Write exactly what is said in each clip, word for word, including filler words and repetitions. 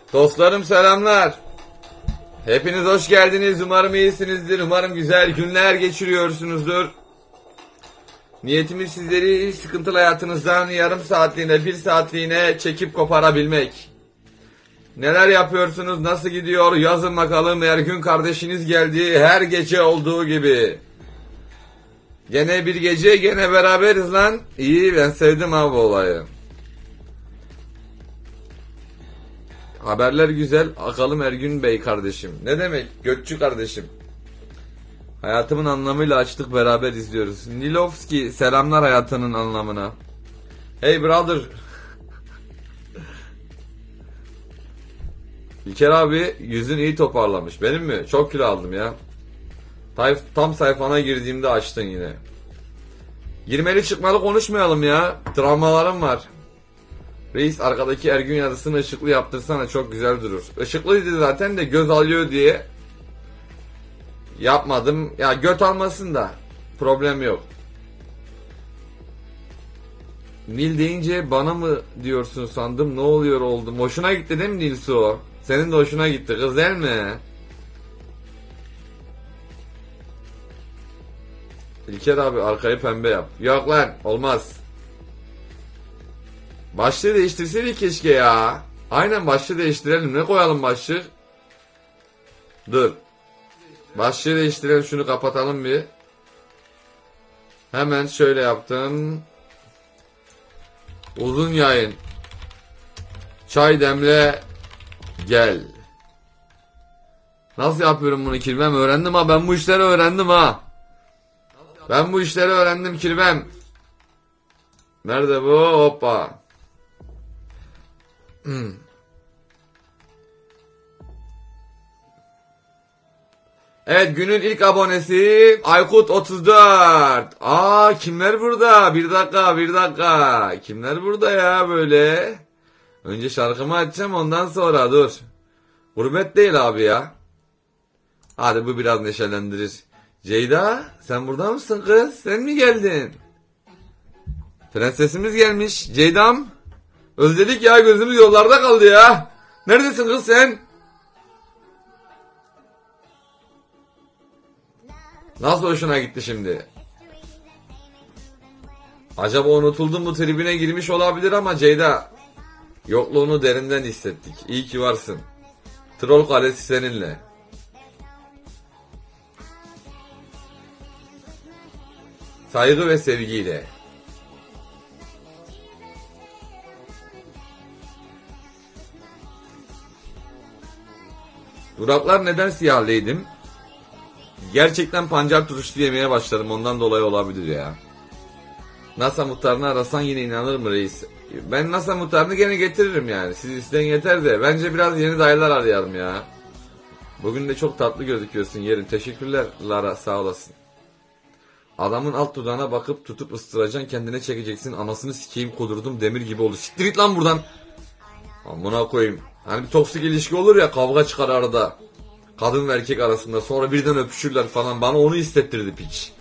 Dostlarım selamlar. Hepiniz hoş geldiniz. Umarım iyisinizdir. Umarım güzel günler geçiriyorsunuzdur. Niyetimiz sizleri sıkıntılı hayatınızdan yarım saatliğine, bir saatliğine çekip koparabilmek. Neler yapıyorsunuz? Nasıl gidiyor? Yazın bakalım. Ergün kardeşiniz geldi. Her gece olduğu gibi. Gene bir gece, gene beraberiz lan. İyi, ben sevdim abi bu olayı. Haberler güzel. Akalım Ergün Bey kardeşim. Ne demek? Gökçü kardeşim. Hayatımın anlamıyla açtık, beraber izliyoruz. Nilovski selamlar hayatının anlamına. Hey brother. İlker abi yüzün iyi toparlamış. Benim mi? Çok kilo aldım ya. Tam sayfana girdiğimde açtın yine. Girmeli çıkmalı konuşmayalım ya. Travmalarım var. Reis arkadaki Ergün yazısını ışıklı yaptırsana, çok güzel durur. Işıklıydı zaten de göz alıyor diye yapmadım. Ya göt almasın da problem yok. Nil deyince bana mı diyorsun sandım, ne oluyor oldum. Hoşuna gitti değil mi Nilsu? Senin de hoşuna gitti kız değil mi? İlker abi arkayı pembe yap. Yok lan olmaz. Başlığı değiştirseydik keşke ya. Aynen, başlığı değiştirelim. Ne koyalım başlık? Dur. Başlığı değiştirelim, şunu kapatalım bir. Hemen şöyle yaptım. Uzun yayın. Çay demle gel. Nasıl yapıyorum bunu Kirvem? Öğrendim ha, ben bu işleri öğrendim ha. Ben bu işleri öğrendim Kirvem. Nerede bu? Hoppa. Hmm. Evet, günün ilk abonesi Aykut otuz dört. Aa, kimler burada? Bir dakika bir dakika. Kimler burada ya böyle? Önce şarkımı açacağım, ondan sonra dur. Gurbet değil abi ya. Hadi bu biraz neşelendirir. Ceyda sen burada mısın kız? Sen mi geldin? Prensesimiz gelmiş. Ceyda'm. Özledik ya, gözümüz yollarda kaldı ya. Neredesin kız sen? Nasıl hoşuna gitti şimdi? Acaba unutuldun mu tribine girmiş olabilir ama Ceyda, yokluğunu derinden hissettik. İyi ki varsın. Troll kalesi seninle. Saygı ve sevgiyle. Duraklar neden siyahlıydım? Gerçekten pancar turşusu yemeye başladım, ondan dolayı olabilir ya. NASA muhtarını arasan yine inanır mı reis? Ben NASA muhtarını gene getiririm yani. Siz isteyin yeter de. Bence biraz yeni dayılar arayalım ya. Bugün de çok tatlı gözüküyorsun yerim. Teşekkürler Lara, sağ olasın. Adamın alt dudağına bakıp tutup ıstıracaksın, kendine çekeceksin. Anasını sikeyim, kudurdum demir gibi oldu. Siktir git lan buradan. Amına koyayım. Hani bir toksik ilişki olur ya, kavga çıkar arada. Kadın ve erkek arasında, sonra birden öpüşürler falan. Bana onu hissettirdi piç.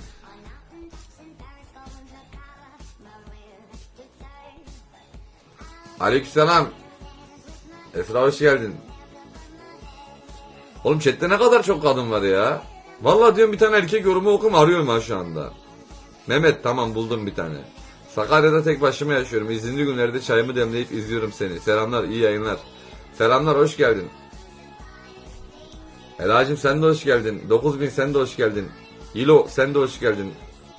Aleykümselam. Esra hoş geldin. Oğlum chatte ne kadar çok kadın var ya. Vallahi diyorum bir tane erkek yorumu okum, arıyorum ha şu anda. Mehmet tamam, buldum bir tane. Sakarya'da tek başıma yaşıyorum. İzinli günlerde çayımı demleyip izliyorum seni. Selamlar, iyi yayınlar. Selamlar, hoş geldin. Elacım sen de hoş geldin. dokuz bin sen de hoş geldin. İlo sen de hoş geldin.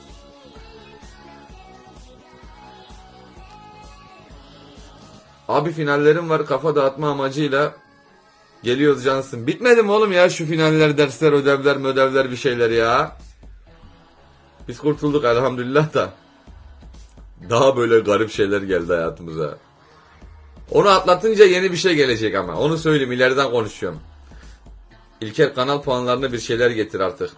Abi finallerim var, kafa dağıtma amacıyla geliyoruz cansın. Bitmedi mi oğlum ya şu finaller, dersler, ödevler, ödevler bir şeyler ya. Biz kurtulduk elhamdülillah da. Daha böyle garip şeyler geldi hayatımıza. Onu atlatınca yeni bir şey gelecek ama. Onu söyleyeyim, ileriden konuşuyorum. İlker kanal puanlarına bir şeyler getir artık.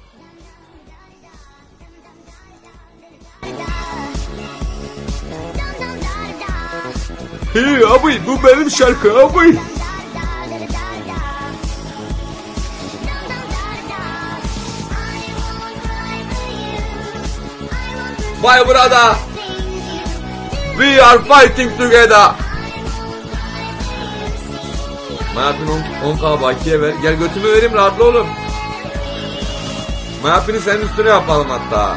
Hey abi, bu benim şarkı abi. My brother, we are fighting together. Mayapin on K bakiye ver. Gel götümü vereyim, rahatla oğlum. Mayapini senin üstüne yapalım hatta.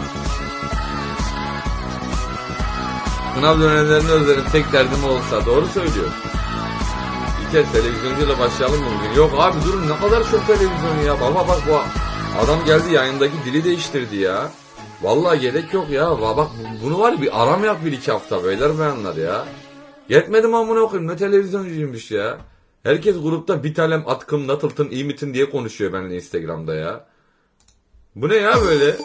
Sınav dönemlerini özlerim, tek derdim olsa. Doğru söylüyor. İlker, televizyoncuyla başlayalım mı bugün? Yok abi durun, ne kadar çok televizyon ya. Baba bak bu adam geldi yayındaki dili değiştirdi ya. Vallahi gerek yok ya. Bak bunu var ya, bir aram yap bir iki hafta beyler beyanlar ya. Yetmedi mi amına koyayım, ne televizyoncuymuş ya. Herkes grupta bir talem atkım natıltın iyi mitin diye konuşuyor benimle Instagram'da ya. Bu ne ya böyle?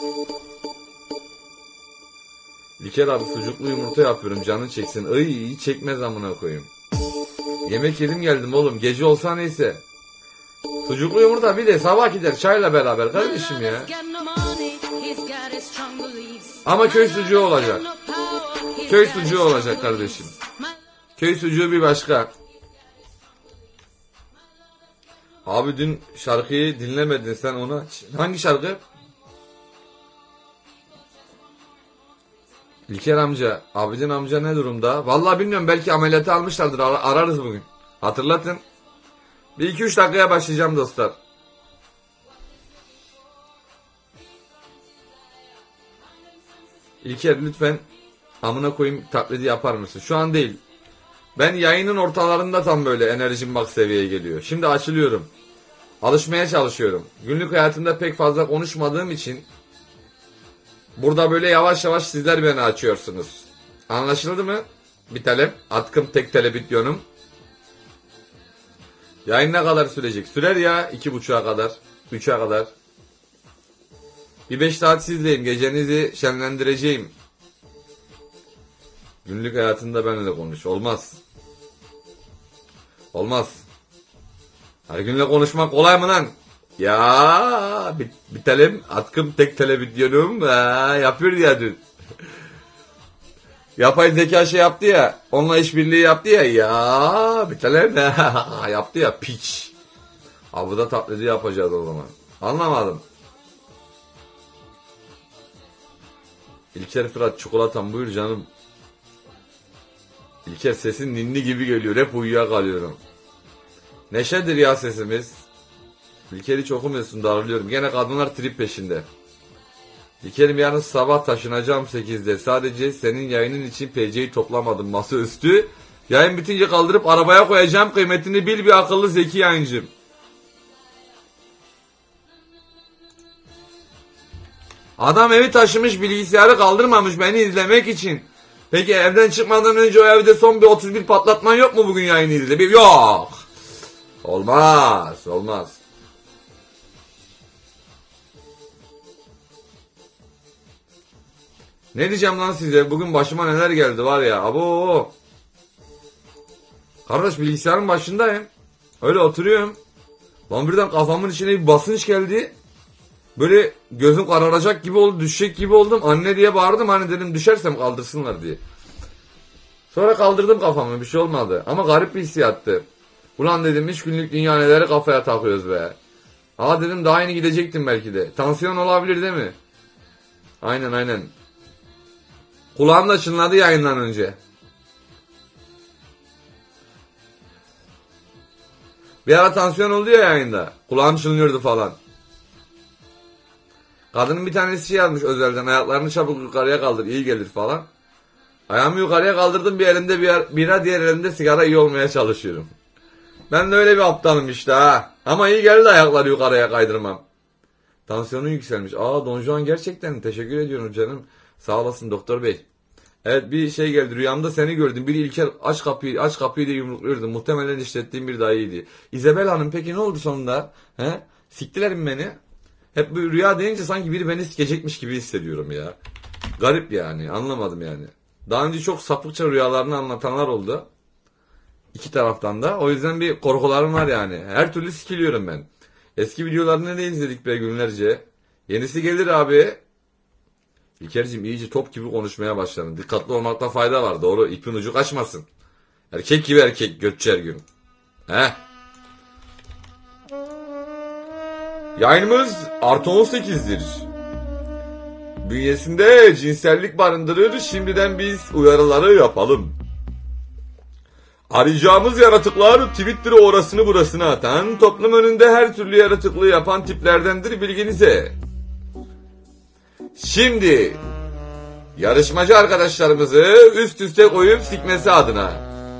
İlker abi sucuklu yumurta yapıyorum, canın çeksin. Ay iyi çekmez amına koyayım. Yemek yedim geldim oğlum, gece olsa neyse. Sucuklu yumurta bir de sabah gider çayla beraber kardeşim ya. Ama köy sucuğu olacak. Köy sucuğu olacak kardeşim. Köy sucuğu bir başka. Abi dün şarkıyı dinlemedin sen ona. Hangi şarkı? İlker amca, Abidin amca ne durumda? Vallahi bilmiyorum, belki ameliyatı almışlardır, Ar- ararız bugün. Hatırlatın. Bir iki üç dakikaya başlayacağım dostlar. İlker lütfen amına koyayım taklidi yapar mısın? Şu an değil. Ben yayının ortalarında tam böyle enerjim bak seviyeye geliyor. Şimdi açılıyorum. Alışmaya çalışıyorum. Günlük hayatımda pek fazla konuşmadığım için burada böyle yavaş yavaş sizler beni açıyorsunuz. Anlaşıldı mı? Bir talep. Atkım tek televizyonum. Yayın ne kadar sürecek? Sürer ya iki buçuğa kadar. Üçe kadar. Bir beş saat sizleyim. Gecenizi şenlendireceğim. Günlük hayatında benimle konuş. Olmaz. Olmaz. Her günle konuşmak kolay mı lan? Ya bit bitelim. Atkım tek televizyonum. Ha, yapıyor ya dün. Yapay zeka şey yaptı ya. Onunla işbirliği yaptı ya. Ya bitelim. Yaptı ya piç. Abi da taklidi yapacağız o zaman. Anlamadım. İlker Fırat çikolatam buyur canım. İlker sesin ninni gibi geliyor. Hep uyuyakalıyorum. Neşedir ya sesimiz. İlker hiç okumuyorsun, darılıyorum. Gene kadınlar trip peşinde. İlker'im yarın sabah taşınacağım sekizde. Sadece senin yayının için P C'yi toplamadım masaüstü. Yayın bitince kaldırıp arabaya koyacağım, kıymetini bil bir akıllı zeki yayıncım. Adam evi taşımış, bilgisayarı kaldırmamış beni izlemek için. Peki evden çıkmadan önce o evde son bir otuz bir patlatman yok mu bugün yayını izle? Bir yok. Olmaz, olmaz. Ne diyeceğim lan size? Bugün başıma neler geldi var ya. Abo. Kardeş bilgisayarın başındayım. Öyle oturuyorum. Lan birden kafamın içine bir basınç geldi. Böyle gözüm kararacak gibi oldu, düşecek gibi oldum. Anne diye bağırdım, hani dedim düşersem kaldırsınlar diye. Sonra kaldırdım kafamı, bir şey olmadı. Ama garip bir hissiyattı. Ulan dedim üç günlük dünya neleri kafaya takıyoruz be. Aa dedim daha yeni gidecektim belki de. Tansiyon olabilir değil mi? Aynen aynen. Kulağım da çınladı yayından önce. Bir ara tansiyon oldu ya yayında. Kulağım çınlıyordu falan. Kadının bir tanesi şey yazmış özelden, ayaklarını çabuk yukarıya kaldır iyi gelir falan. Ayağımı yukarıya kaldırdım, bir elimde bir bira, diğer elimde sigara, iyi olmaya çalışıyorum. Ben de öyle bir aptalım işte ha. Ama iyi geldi ayakları yukarıya kaydırmam. Tansiyonun yükselmiş. Aa Don Juan gerçekten teşekkür ediyorum canım. Sağ olasın doktor bey. Evet bir şey geldi, rüyamda seni gördüm. Biri İlker aç kapıyı aç kapıyı diye yumrukluyordu. Muhtemelen işlettiğim bir dayıydı. İzabel Hanım peki ne oldu sonunda? He? Siktiler mi beni? Hep bu rüya deyince sanki biri beni sikecekmiş gibi hissediyorum ya. Garip yani, anlamadım yani. Daha önce çok sapıkça rüyalarını anlatanlar oldu. İki taraftan da. O yüzden bir korkularım var yani. Her türlü sikiliyorum ben. Eski videolarını ne izledik be günlerce. Yenisi gelir abi. İlker'cim iyice top gibi konuşmaya başladın. Dikkatli olmakta fayda var. Doğru, ipin ucu kaçmasın. Erkek gibi erkek götçer gün. He? Yayınımız artı on sekizdir. Bünyesinde cinsellik barındırır. Şimdiden biz uyarıları yapalım. Arayacağımız yaratıklar Twitter'ı orasını burasını atan, toplum önünde her türlü yaratıklığı yapan tiplerdendir bilginize. Şimdi yarışmacı arkadaşlarımızı üst üste koyup sikmesi adına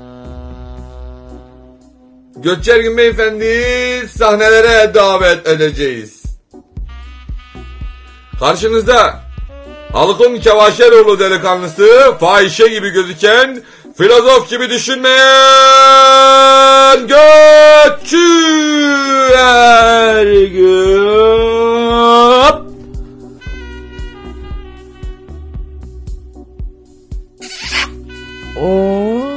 Gökçe Ergün Beyefendi sahnelere davet edeceğiz. Karşınızda halkın Kevaşeroğlu delikanlısı, fahişe gibi gözüken, filozof gibi düşünmeyen Gökçe Ergün. Oh.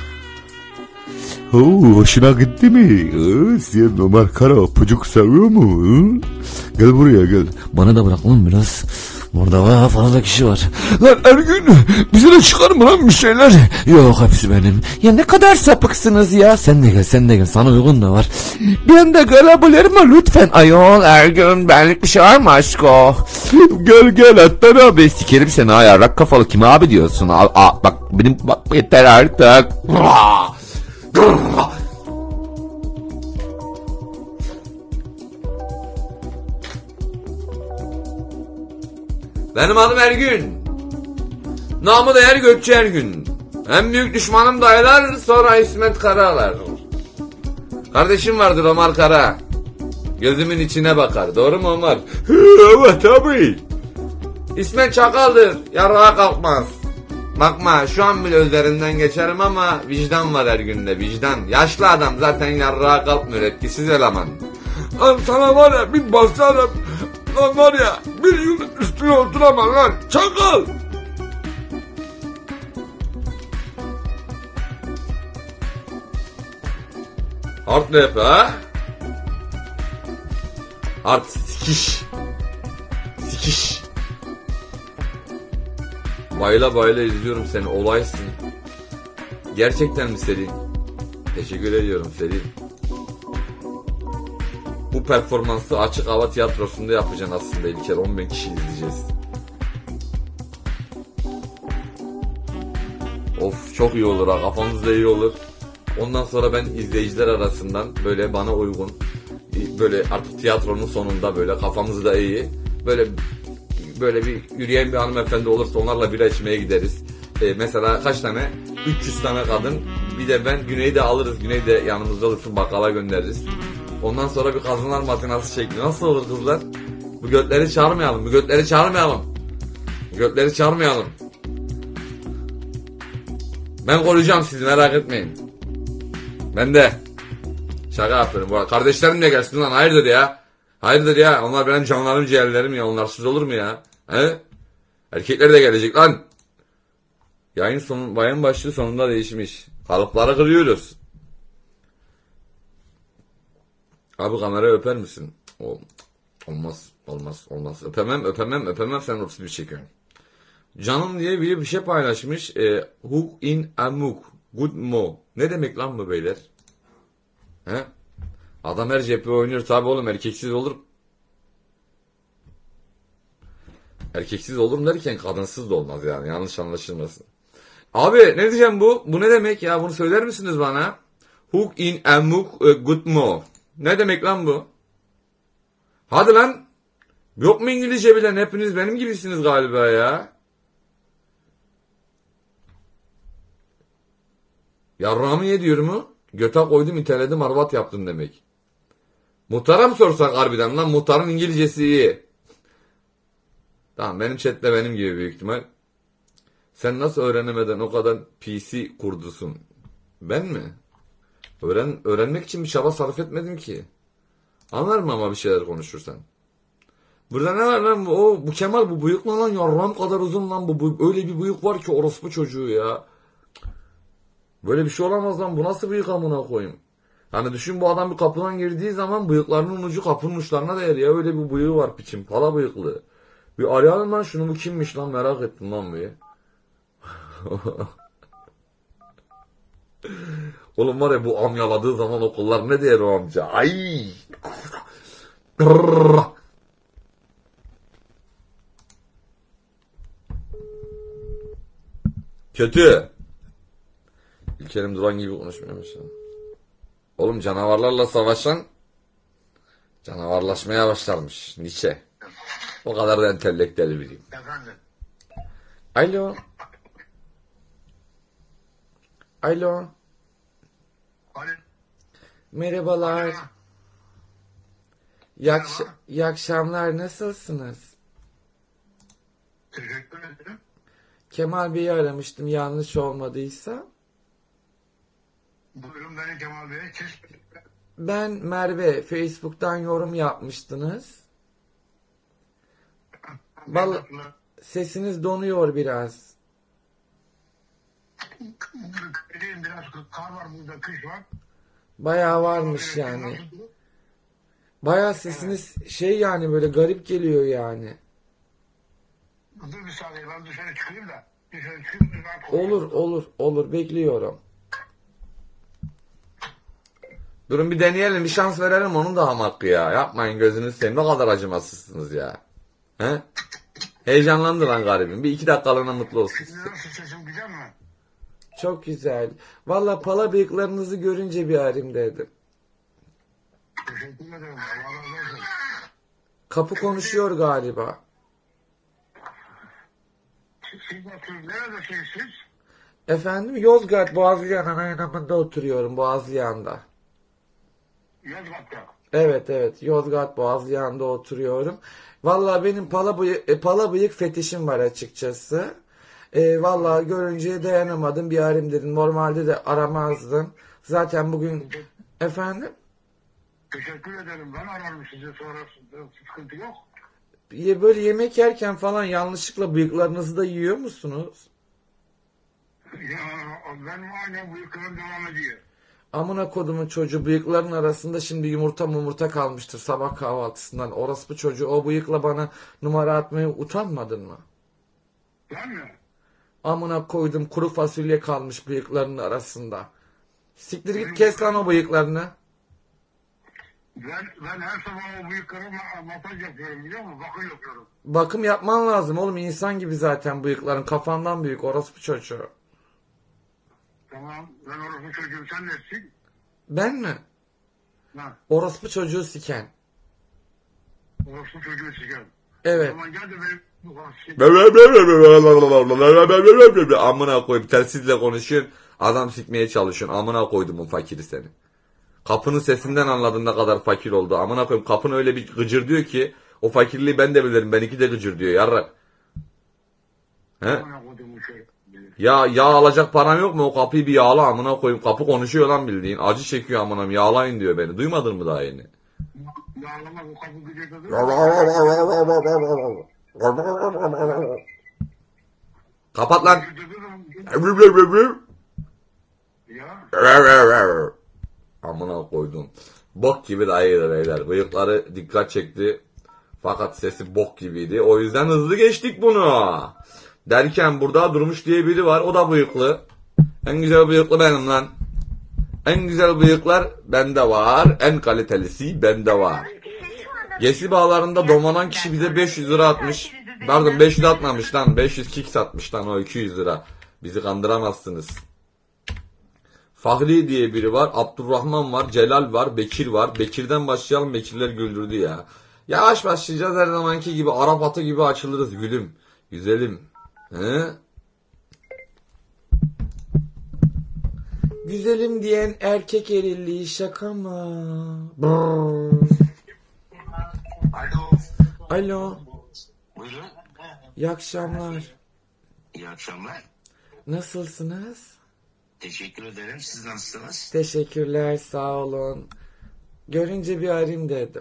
Oo, hoşuna gitti mi? Ee, sen Ömer Kara pucuk seviyor mu? Ee? Gel buraya gel. Bana da bırak lan biraz. Orada var fazla kişi var. Lan Ergün bize de çıkar mı lan bir şeyler? Yok hepsi benim. Ya ne kadar sapıksınız ya. Sen de gel sen de gel sana uygun da var. Ben de gelebilir mi lütfen? Ayol Ergün benlik bir şey var mı aşko? Gel gel Attar abi sikerim seni ha yarrak kafalı kime abi diyorsun? Aa, aa, bak benim bak yeter artık. Benim adım Ergün. Namı değer Gökçe Ergün. En büyük düşmanım dayılar, sonra İsmet Karalar. Kardeşim vardır Ömer Kara. Gözümün içine bakar. Doğru mu Ömer? Evet abi. İsmet çakaldır. Yarrağa kalkmaz. Bakma şu an bile üzerinden geçerim ama vicdan var Ergün'de, vicdan. Yaşlı adam zaten yarrağa kalkmıyor, etkisiz eleman. Lan sana var ya bir basarım. Lan var ya bir yıl üstüne oturamam lan. Çakal. Hard rap ha? Hard sikiş. Sikiş. Bayla bayla izliyorum seni, olaysın. Gerçekten mi Selin? Teşekkür ediyorum Selin. Bu performansı açık hava tiyatrosunda yapacaksın aslında İlker. on bin kişi izleyeceğiz. Of çok iyi olur ha, kafanız da iyi olur. Ondan sonra ben izleyiciler arasından böyle bana uygun, böyle artık tiyatronun sonunda böyle kafamız da iyi, böyle böyle bir yürüyen bir hanımefendi olursa onlarla bira içmeye gideriz. Ee, mesela kaç tane? üç yüz tane kadın, bir de ben Güney'i de alırız. Güney de yanımızda olursun, bakkala göndeririz. Ondan sonra bir kazanlar makinası şekli. Nasıl olur kızlar? Bu götleri çağırmayalım, bu götleri çağırmayalım. Bu götleri çağırmayalım. Ben koruyacağım sizi, merak etmeyin. Ben de. Şaka yapıyorum bu arada. Kardeşlerim de gelsin lan, hayırdır ya. Hayırdır ya, onlar benim canlarım ciğerlerim ya, onlarsız olur mu ya? He? Erkekler de gelecek lan. Yayın sonu, yayın başlığı sonunda değişmiş. Kalıpları kırıyoruz. Abi kamerayı öper misin? O, olmaz, olmaz, olmaz. Öpemem, öpemem, öpemem, sen otuz bir çekiyorsun. Canım diye biri bir şey paylaşmış. E, hook in amuk. Good mo. Ne demek lan bu beyler? He? Adam her cephe oynuyor tabi oğlum, erkeksiz olur. Erkeksiz olurum derken kadınsız da olmaz yani, yanlış anlaşılmasın. Abi ne diyeceğim bu? Bu ne demek ya? Bunu söyler misiniz bana? Hook in amuk uh, good mo. Ne demek lan bu? Hadi lan. Yok mu İngilizce bilen? Hepiniz benim gibisiniz galiba ya. Yarrağımı ye diyor mu? Göte koydum, iteledim, arvat yaptım demek. Muhtara mı sorsak harbiden lan? Muhtarın İngilizcesi iyi. Tamam, benim chatte benim gibi büyük ihtimal. Sen nasıl öğrenemeden o kadar P C kurdusun? Ben mi? Öğren, öğrenmek için bir çaba sarf etmedim ki. Anlarım ama bir şeyler konuşursan. Burada ne var lan? O, bu Kemal bu bıyık mı lan? Yarram kadar uzun lan bu. bu öyle bir bıyık var ki orospu çocuğu ya. Böyle bir şey olamaz lan. Bu nasıl bıyık amına koyayım? Hani düşün, bu adam bir kapıdan girdiği zaman bıyıklarının ucu kapının uçlarına değer ya. Öyle bir bıyığı var piçim. Pala bıyıklı. Bir arayalım lan şunu, bu kimmiş lan, merak ettim lan bir. Oğlum var ya, bu amyaladığı zaman okullar ne der o amca? Ay. Kötü. İlker Abdülkerim Duran gibi konuşmuyormuş. Oğlum canavarlarla savaşan canavarlaşmaya başlarmış. Nietzsche. O kadar da entelektüel biriyim. Efendim. Alo. Alo. Alo. Merhabalar. Alo. İyi, akş- Merhaba. iyi akşamlar. Nasılsınız? Teşekkür ederim. Kemal Bey'i aramıştım yanlış olmadıysa. Buyurun beni Kemal Bey'e keşke. Ben Merve. Facebook'tan yorum yapmıştınız. Vallahi sesiniz donuyor biraz. Gideyim biraz kar var burada, kış var. Bayağı varmış yani. Bayağı sesiniz şey yani böyle garip geliyor yani. Dur bir saniye ben dışarı çıkayım da. Dışarı çıkayım. rahat konuşayım. Olur olur olur bekliyorum. Durun bir deneyelim bir şans verelim onun da hakkı ya. Yapmayın gözünüzü seveyim ne kadar acımasızsınız ya. He? Heyecanlandı lan garibim. Bir iki dakikalığına mutlu olsun. Şimdi nasıl, sesim güzel mi? Çok güzel. Valla pala bıyıklarınızı görünce bir arayayım dedim. Teşekkür ederim. Allah razı olsun. Kapı konuşuyor galiba. Siz nasıl, neredesiniz siz? Efendim Yozgat Boğazlıyan yanında oturuyorum Boğazlıyan'da. Yozgat'ta. Evet evet Yozgat Boğazlıyan'da oturuyorum. Valla benim pala bıyık, e, pala bıyık fetişim var açıkçası. E, Valla görünce dayanamadım bir arayayım dedim. Normalde de aramazdım. Zaten bugün efendim Teşekkür ederim. Ben ararım sizi sonrasında. Sıkıntı yok. ye- böyle yemek yerken falan yanlışlıkla bıyıklarınızı da yiyor musunuz? Ya benim aynen bu yıkılım devam ediyor. Amına kodumun çocuğu bıyıkların arasında şimdi yumurta mumurta kalmıştır sabah kahvaltısından. Orospu çocuğu o bıyıkla bana numara atmaya utanmadın mı? Değil mi? Amına koydum kuru fasulye kalmış bıyıklarının arasında. Siktir git kes lan o bıyıklarını. Ben, ben her sabah o bıyıklarıma masaj yapıyorum biliyor musun? Bakım yapıyorum. Bakım yapman lazım oğlum insan gibi zaten bıyıkların kafandan büyük orospu çocuğu. Tamam. Ben orası çocuğum. Sen nesin? Ben mi? Ha. Orospu çocuğu siken. Orası çocuğu siker. O Evet. zaman gel de benim Amına koyup telsizle konuşuyorsun. Adam sikmeye çalışıyorsun. Amına koydum o fakiri seni. Kapının sesinden anladın ne kadar fakir oldu. Amına koyayım kapın öyle bir gıcır diyor ki o fakirliği ben de bilirim. Benimki de gıcır diyor yarrak. He? amına koyduğumu şey. Ya yağ alacak param yok mu? O kapıyı bir yağla amına koyayım. Kapı konuşuyor lan bildiğin. Acı çekiyor amınam. Yağlayın diyor beni. Duymadın mı daha yeni? Yağlama bu kapı gıcırdadı. Kapat lan. Ya. Amına koydum. Bok gibi dayıydı beyler. Bıyıkları dikkat çekti. Fakat sesi bok gibiydi. O yüzden hızlı geçtik bunu. Derken burada Durmuş diye biri var. O da bıyıklı. En güzel bıyıklı benim lan. En güzel bıyıklar bende var. En kalitelisi bende var. Gesi bağlarında domanan kişi bize beş yüz lira atmış. Pardon beş yüz atmamış lan. beş yüz kick satmış lan o iki yüz lira. Bizi kandıramazsınız. Fahri diye biri var. Abdurrahman var. Celal var. Bekir var. Bekir'den başlayalım. Bekirler güldürdü ya. Yavaş başlayacağız her zamanki gibi. Arap atı gibi açılırız gülüm. Güzelim. He? Güzelim diyen erkek erilliği şaka mı? Brrr. Alo. Alo. Buyurun. İyi akşamlar. İyi akşamlar. Nasılsınız? Teşekkür ederim. Siz nasılsınız? Teşekkürler sağ olun. Görünce bir arayayım dedim.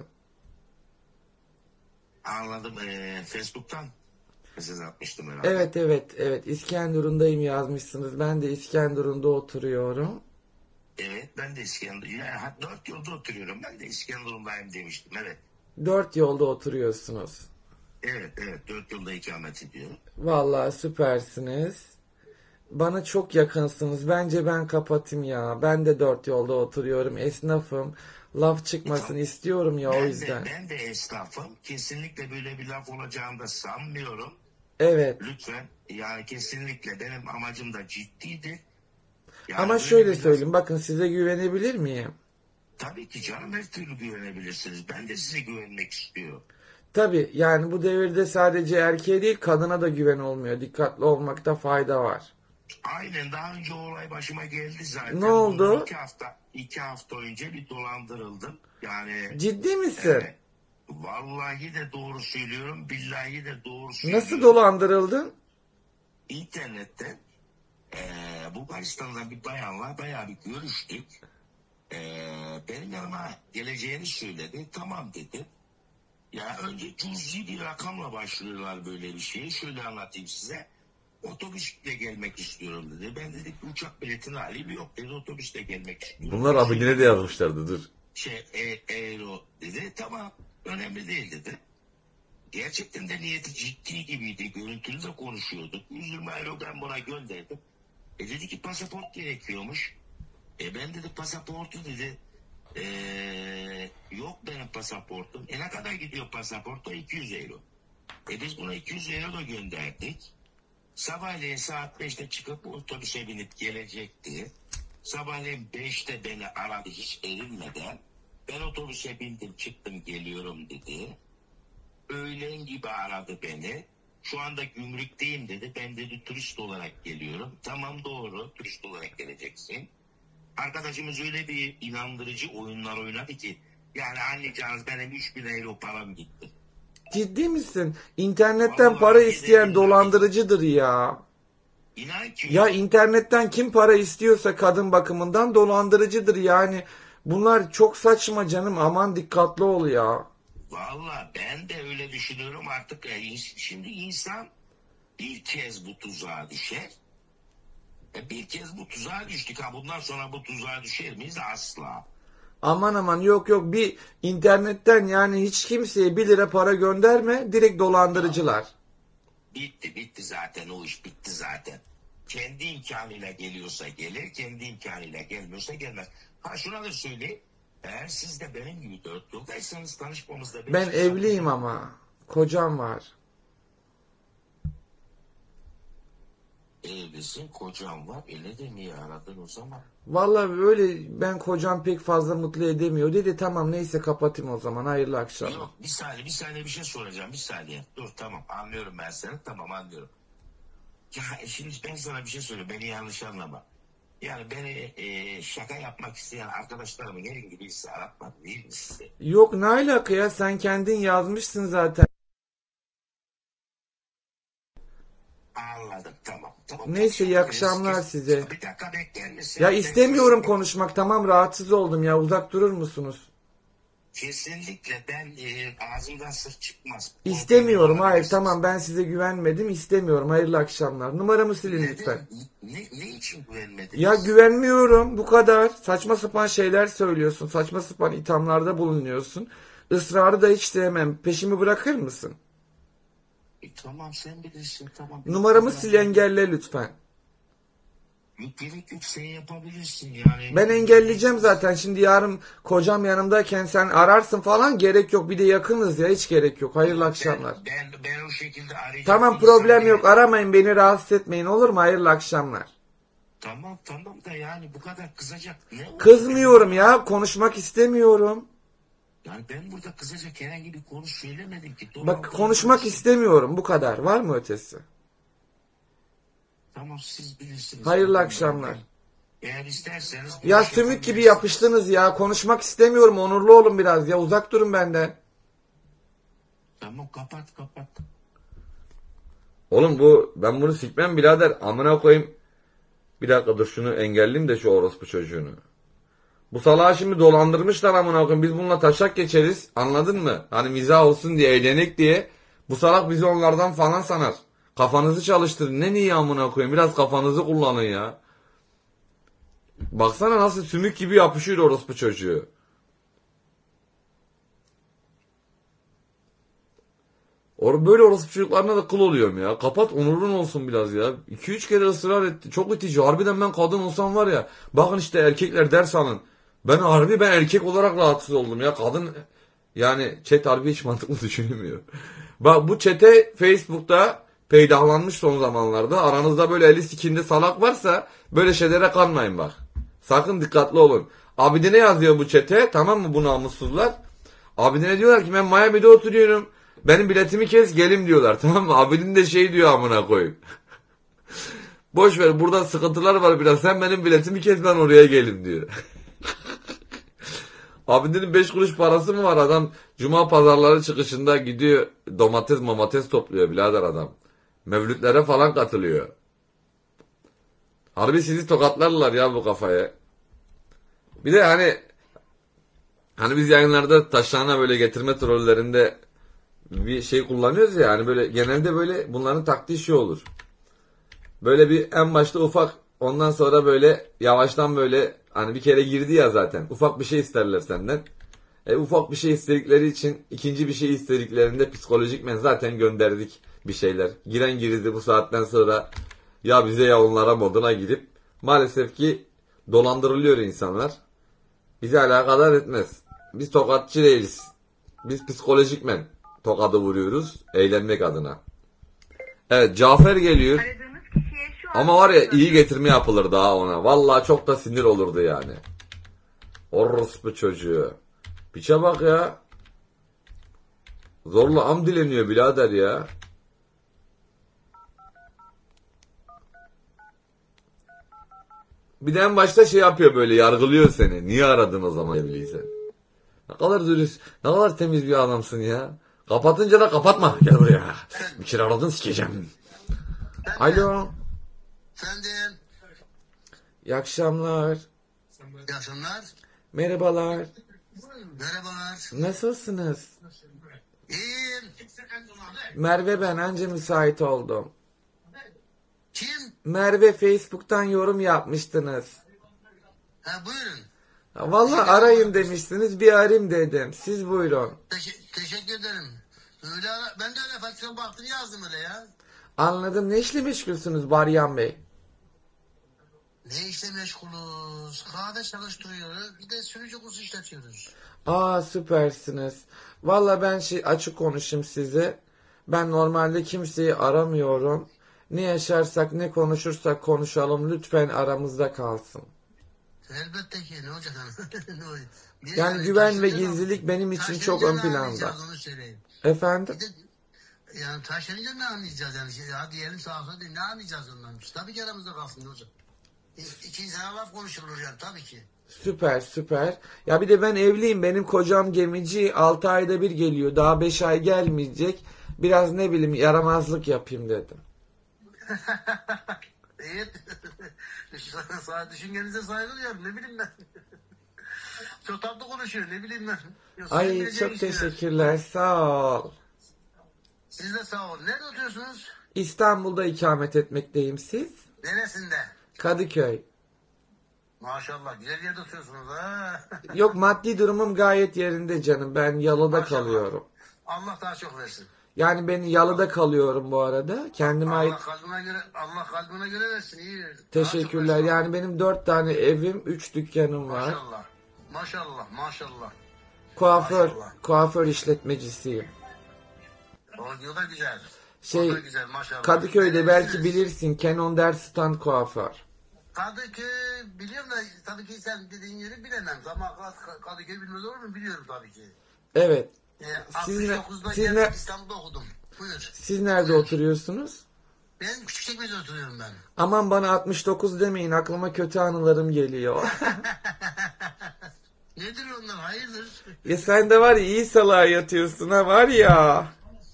Anladım. Ee, Facebook'tan mesaj atmıştım herhalde. Evet evet evet İskenderun'dayım yazmışsınız. Ben de İskenderun'da oturuyorum. Evet ben de İskenderun. Ya, dört yolda oturuyorum. Ben de İskenderun'dayım demiştim. Evet. Dört yolda oturuyorsunuz. Evet evet. Dört yolda ikamet ediyorum. Vallahi süpersiniz. Bana çok yakınsınız. Bence ben kapatayım ya. Ben de dört yolda oturuyorum. Esnafım. Laf çıkmasın istiyorum ya o Ben yüzden. de, ben de esnafım. Kesinlikle böyle bir laf olacağını da sanmıyorum. Evet. Lütfen. Yani kesinlikle benim amacım da ciddiydi. Yani Ama böyle şöyle bir laf- söyleyeyim, bakın size güvenebilir miyim? Tabii ki canım, her türlü güvenebilirsiniz. Ben de size güvenmek istiyorum. Tabii yani bu devirde sadece erkeğe değil kadına da güven olmuyor. Dikkatli olmakta fayda var. Aynen, daha önce o olay başıma geldi zaten. Ne oldu? Bundan iki hafta, iki hafta önce bir dolandırıldım. Yani Ciddi misin? e, vallahi de doğru söylüyorum, billahi de doğru söylüyorum. Nasıl dolandırıldın? İnternette e, Bulgaristan'dan bir bayanla bayağı bir görüştük. E, benim yanıma geleceğini söyledi. Tamam dedi. Ya önce cüzi bir rakamla başlıyorlar böyle bir şeye. Şöyle anlatayım size. Otobüsle gelmek istiyorum dedi. Ben dedik uçak biletini alayım. Yok dedi, otobüsle gelmek istiyorum. Bunlar abinine de yazmışlardı, dur. Şey e, euro dedi. Tamam, önemli değil dedi. Gerçekten de niyeti ciddi gibiydi. Görüntülü de konuşuyorduk. yüz yirmi euro ben buna gönderdim. E dedi ki pasaport gerekiyormuş. E ben dedi pasaportu dedi. Ee, yok benim pasaportum. E ne kadar gidiyor pasaporta? iki yüz euro. E biz buna iki yüz euro da gönderdik. Sabahleyin saat beşte çıkıp otobüse binip gelecekti. Sabahleyin beşte beni aradı hiç erinmeden. Ben otobüse bindim çıktım geliyorum dedi. Öğlen gibi aradı beni. Şu anda gümrükteyim dedi. Ben dedi turist olarak geliyorum. Tamam, doğru, turist olarak geleceksin. Arkadaşımız öyle bir inandırıcı oyunlar oynadı ki yani anlayacağınız benim üç bin euro param gitti. Ciddi misin? İnternetten Vallahi para de isteyen billahi. dolandırıcıdır ya. İnan ki Ya internetten kim para istiyorsa kadın bakımından dolandırıcıdır yani. Bunlar çok saçma canım, aman dikkatli ol ya. valla ben de öyle düşünüyorum artık. E, şimdi insan bir kez bu tuzağa düşer. E, bir kez bu tuzağa düştük. Ha, bundan sonra bu tuzağa düşer miyiz? Asla. Aman aman, yok yok, bir internetten yani hiç kimseye bir lira para gönderme, direkt dolandırıcılar. Bitti bitti zaten, o iş bitti zaten. Kendi imkanıyla geliyorsa gelir, kendi imkanıyla gelmiyorsa gelmez. Ha şuna da söyleyeyim. Eğer siz de benim gibi dört yoldaysanız tanışmamızda... Ben evliyim ama kocam var. Evlisin, kocam var. E ne de niye aradın o zaman? Vallahi öyle, ben kocam pek fazla mutlu edemiyor dedi, tamam neyse kapatayım o zaman, hayırlı akşamlar. Yok, bir saniye bir saniye bir şey soracağım, bir saniye. Dur, tamam, anlıyorum ben seni, tamam, anlıyorum. Ya şimdi ben sana bir şey söyleyeyim, beni yanlış anlama. Yani beni e, şaka yapmak isteyen arkadaşlarımın herhangi birisi aratmadı değil mi size? Yok, ne alaka ya, sen kendin yazmışsın zaten. Anladım, tamam. Tamam, Neyse, iyi konuşabiliriz. akşamlar Kes- size. Bir dakika bekler misin? Ya Ben istemiyorum kesinlikle- konuşmak, tamam, rahatsız oldum ya, uzak durur musunuz? Kesinlikle ben e, ağzımdan sır çıkmaz. İstemiyorum, Problemin hayır, olabilir. tamam, ben size güvenmedim, istemiyorum, hayırlı akşamlar. Numaramı silin Neden? lütfen. Ne, ne için güvenmediniz? Ya güvenmiyorum, bu kadar. Saçma sapan şeyler söylüyorsun, saçma sapan ithamlarda bulunuyorsun. Israrı da hiç sevmem, peşimi bırakır mısın? E, tamam, sen bilirsin, tamam. Numaramı Problem sil, yok. engelle lütfen. Yok, gerek yok, sen yapabilirsin yani. Ben engelleyeceğim zaten. Şimdi yarın kocam yanımdayken sen ararsın falan, gerek yok. Bir de yakınız ya, hiç gerek yok. Hayırlı Ben- akşamlar. Ben, ben o şekilde arayacağım. Tamam, insan problem beni- yok. Aramayın, beni rahatsız etmeyin, olur mu? Hayırlı akşamlar. Tamam tamam da yani bu kadar kızacak ne oldu? Kızmıyorum ya, konuşmak istemiyorum. Yani ben burada kızacak herhangi bir konu söylemedim ki. Bak, konuşmak istemiyorum, bu kadar. Var mı ötesi? Tamam, siz bilirsiniz. Hayırlı Tamam, akşamlar. ben- Eğer isterseniz... Ya görüş sümük gibi yapabilirsiniz. yapıştınız ya. Konuşmak istemiyorum. Onurlu olun biraz ya. Uzak durun benden. Tamam, kapat kapat. Oğlum bu, ben bunu sikmem birader. Amına koyayım. Bir dakika dur, şunu engelleyeyim de şu orospu çocuğunu. Bu salağı şimdi dolandırmışlar amına koyayım. Biz bununla taşak geçeriz. Anladın mı? Hani mizah olsun diye, eğlenek diye. Bu salak bizi onlardan falan sanar. Kafanızı çalıştırın. Ne niye amına koyayım? Biraz kafanızı kullanın ya. Baksana nasıl sümük gibi yapışıyor orospu çocuğu. Or böyle orospu çocuklarına da kıl oluyorum ya. Kapat, onurun olsun biraz ya. iki üç kere ısrar etti. Çok itici. Harbiden ben kadın olsam var ya. Bakın işte erkekler, ders alın. Ben harbi ben erkek olarak rahatsız oldum ya. Kadın yani, chat harbi hiç mantıklı düşünemiyor. Bak, bu chat'e Facebook'ta peydahlanmış son zamanlarda. Aranızda böyle eli sikinde salak varsa böyle şeylere kanmayın bak. Sakın dikkatli olun. Abidine yazıyor bu çete, tamam mı, bu namussuzlar. Abidine diyorlar ki ben Miami'de oturuyorum. Benim biletimi kes gelim diyorlar, tamam mı? Abidin de şey diyor amına koyayım. Boş ver, burada sıkıntılar var biraz. Sen benim biletimi kes, ben oraya gelim diyor. Abidinin beş kuruş parası mı var, adam cuma pazarları çıkışında gidiyor domates mamates topluyor birader adam. Mevlütlere falan katılıyor. Harbi sizi tokatlarlar ya bu kafaya. Bir de hani hani biz yayınlarda taşlarına böyle getirme trollerinde bir şey kullanıyoruz ya, hani böyle genelde böyle bunların taktiği şey olur. Böyle bir en başta ufak, ondan sonra böyle yavaştan böyle hani bir kere girdi ya zaten. Ufak bir şey isterler senden. E, ufak bir şey istedikleri için ikinci bir şey istediklerinde psikolojikmen zaten gönderdik bir şeyler. Giren girdi bu saatten sonra ya bize ya onlara moduna girip maalesef ki dolandırılıyor insanlar. Bizi alakadar etmez. Biz tokatçı değiliz. Biz psikolojikmen tokadı vuruyoruz eğlenmek adına. Evet, Cafer geliyor. Aradığınız kişiye şu an Ama var ya iyi getirme yapılır daha ona. Vallahi çok da sinir olurdu yani. Orospu çocuğu. Piçe bak ya. Zorla am dileniyor birader ya. Bir de en başta şey yapıyor, böyle yargılıyor seni. Niye aradın o zaman evliysen? Ne kadar dürüst, ne kadar temiz bir adamsın ya. Kapatınca da kapatma. Gel buraya. Bir kere aradın sikeceğim. Alo. Efendim, İyi akşamlar. iyi akşamlar. Merhabalar. Merhabalar. Nasılsınız? İyiyim. Merve ben, anca müsait oldum. Kim? Merve, Facebook'tan yorum yapmıştınız. Ha, buyurun. Vallahi arayın demiştiniz, bir arayayım dedim. Siz buyurun. Teşe- teşekkür ederim. Öyle ara- ben de öyle faksiyona baktım yazdım öyle ya. Anladım. Ne işle meşgulsünüz Baryan Bey? Ne işle meşgulüz? Kahve çalıştırıyoruz. Bir de sürücü kursu işletiyoruz. Aa, süpersiniz. Vallahi ben şey açık konuşayım size. Ben normalde kimseyi aramıyorum. Ne yaşarsak ne konuşursak konuşalım, lütfen aramızda kalsın. Elbette ki ne olacak? Ne olacak? Bir Yani güven ve gizlilik benim için çok ön taşınınca ne planda. anlayacağız onu söyleyeyim. Efendim? Bir de yani taşınınca ne anlayacağız yani? Şey, ya diyelim sağa sola değil, ne anlayacağız ondan? Tabii ki aramızda kalsın ne olacak? İ- İki insana laf konuşulur yani tabii ki. Süper süper. Ya bir de ben evliyim. Benim kocam gemici. altı ayda bir geliyor. Daha beş ay gelmeyecek. Biraz ne bileyim yaramazlık yapayım dedim. Evet. Sağ düşüncenize saygı duyuyorum. Ne bileyim ben. Çok tatlı konuşuyor. Ne bileyim ben. Ya, Ay söyleyebileceğim çok şeyler. teşekkürler. Sağ ol. Siz de sağ olun. Nerede oturuyorsunuz? İstanbul'da ikamet etmekteyim, siz? Neresinde? Kadıköy. Maşallah. Güzel yerde oturuyorsunuz ha. Yok, maddi durumum gayet yerinde canım. Ben Yalı'da Maşallah. kalıyorum. Allah daha çok versin. Yani ben Yalı'da kalıyorum bu arada. Kendime ait. Allah kalbine göre Allah kalbine göre versin. İyi. Daha çok Teşekkürler. versin. Yani benim dört tane evim, üç dükkanım var. Maşallah. Maşallah. Maşallah. Kuaför, Maşallah. kuaför işletmecisiyim. O da güzel. Şey, o da güzel maşallah. Kadıköy'de belki Nerelisiniz? bilirsin, Canon Derstan kuaför. Kadıköy biliyorum da tabii ki sen dediğin yeri bilemem. Ama Kadıköy bilmez olur mu? Biliyorum tabii ki. Evet. Ee, Siz ne- altmış dokuzda siz geldim ne- İstanbul'da okudum. Buyur. Siz nerede Buyur. oturuyorsunuz? Ben Küçükçekmece'de oturuyorum ben. Aman bana altmış dokuz demeyin, aklıma kötü anılarım geliyor. Nedir onlar? Hayırdır? Ya sen de var ya, iyi salağa yatıyorsun ha, var ya.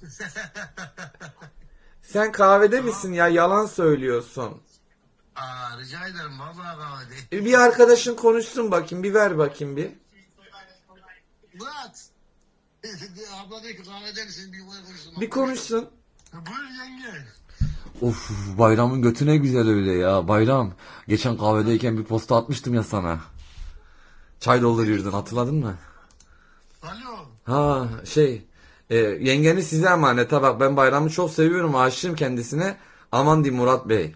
Sen kahvede misin ya, yalan söylüyorsun. Aa, rica ederim. Vallahi kahve değil. E, Bir arkadaşın konuşsun bakayım, bir ver bakayım bir. Murat. Abla diyor ki kahvede misin? Bir koy konuşsun. Bir konuşsun. Buyur yenge. Of, bayramın götü ne güzel öyle ya. Bayram, geçen kahvedeyken bir posta atmıştım ya sana. Çay dolduruyordun, hatırladın mı? Alo. Ha şey, e, yengeniz size emanet ha, bak ben Bayram'ı çok seviyorum, aşığım kendisine. Aman diyeyim Murat Bey.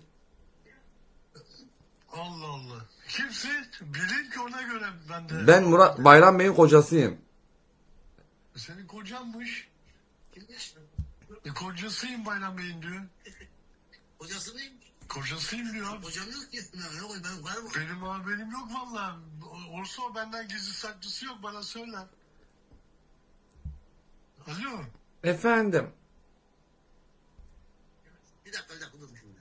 Allah Allah. Kimsin? Bilin ki ona göre ben de. Ben Murat Bayram Bey'in kocasıyım. Senin kocanmış. E, kocasıyım Bayram Bey'in diyor. Hocası mıyım? Kocasıyım diyor. Hocam yok ki. Ne koy ben karım. Benim haberim yok vallahi. O- Olsa o benden gizli saklısı yok, bana söyle. Alo. Efendim. Bir dakika bir dakika dur şimdi.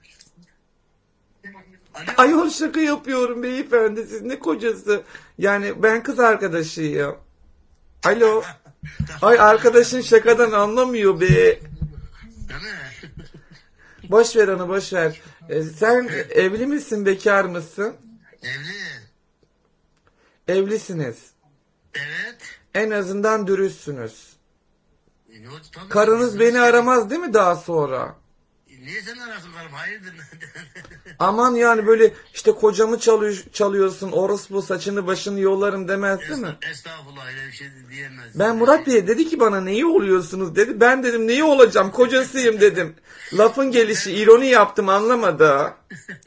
Ayol şaka yapıyorum beyefendi. Siz ne kocası? Yani ben kız arkadaşıyım. Alo. Ay arkadaşın şakadan anlamıyor be. Değil mi? Boş ver onu boş ver. Ee, sen evli misin bekar mısın? Evli. Evlisiniz. Evet. En azından dürüstsünüz. E, ne oldu? Tabii. Karınız beni aramaz değil mi daha sonra? Niye sen arasın karım? Hayırdır? Aman yani böyle işte kocamı çalıyor, çalıyorsun orospu saçını başını yolarım demez değil mi? Estağfurullah öyle bir şey diyemez. Ben Murat Bey dedi ki bana neyi oluyorsunuz dedi. Ben dedim neyi olacağım kocasıyım dedim. Lafın gelişi ironi yaptım anlamadı.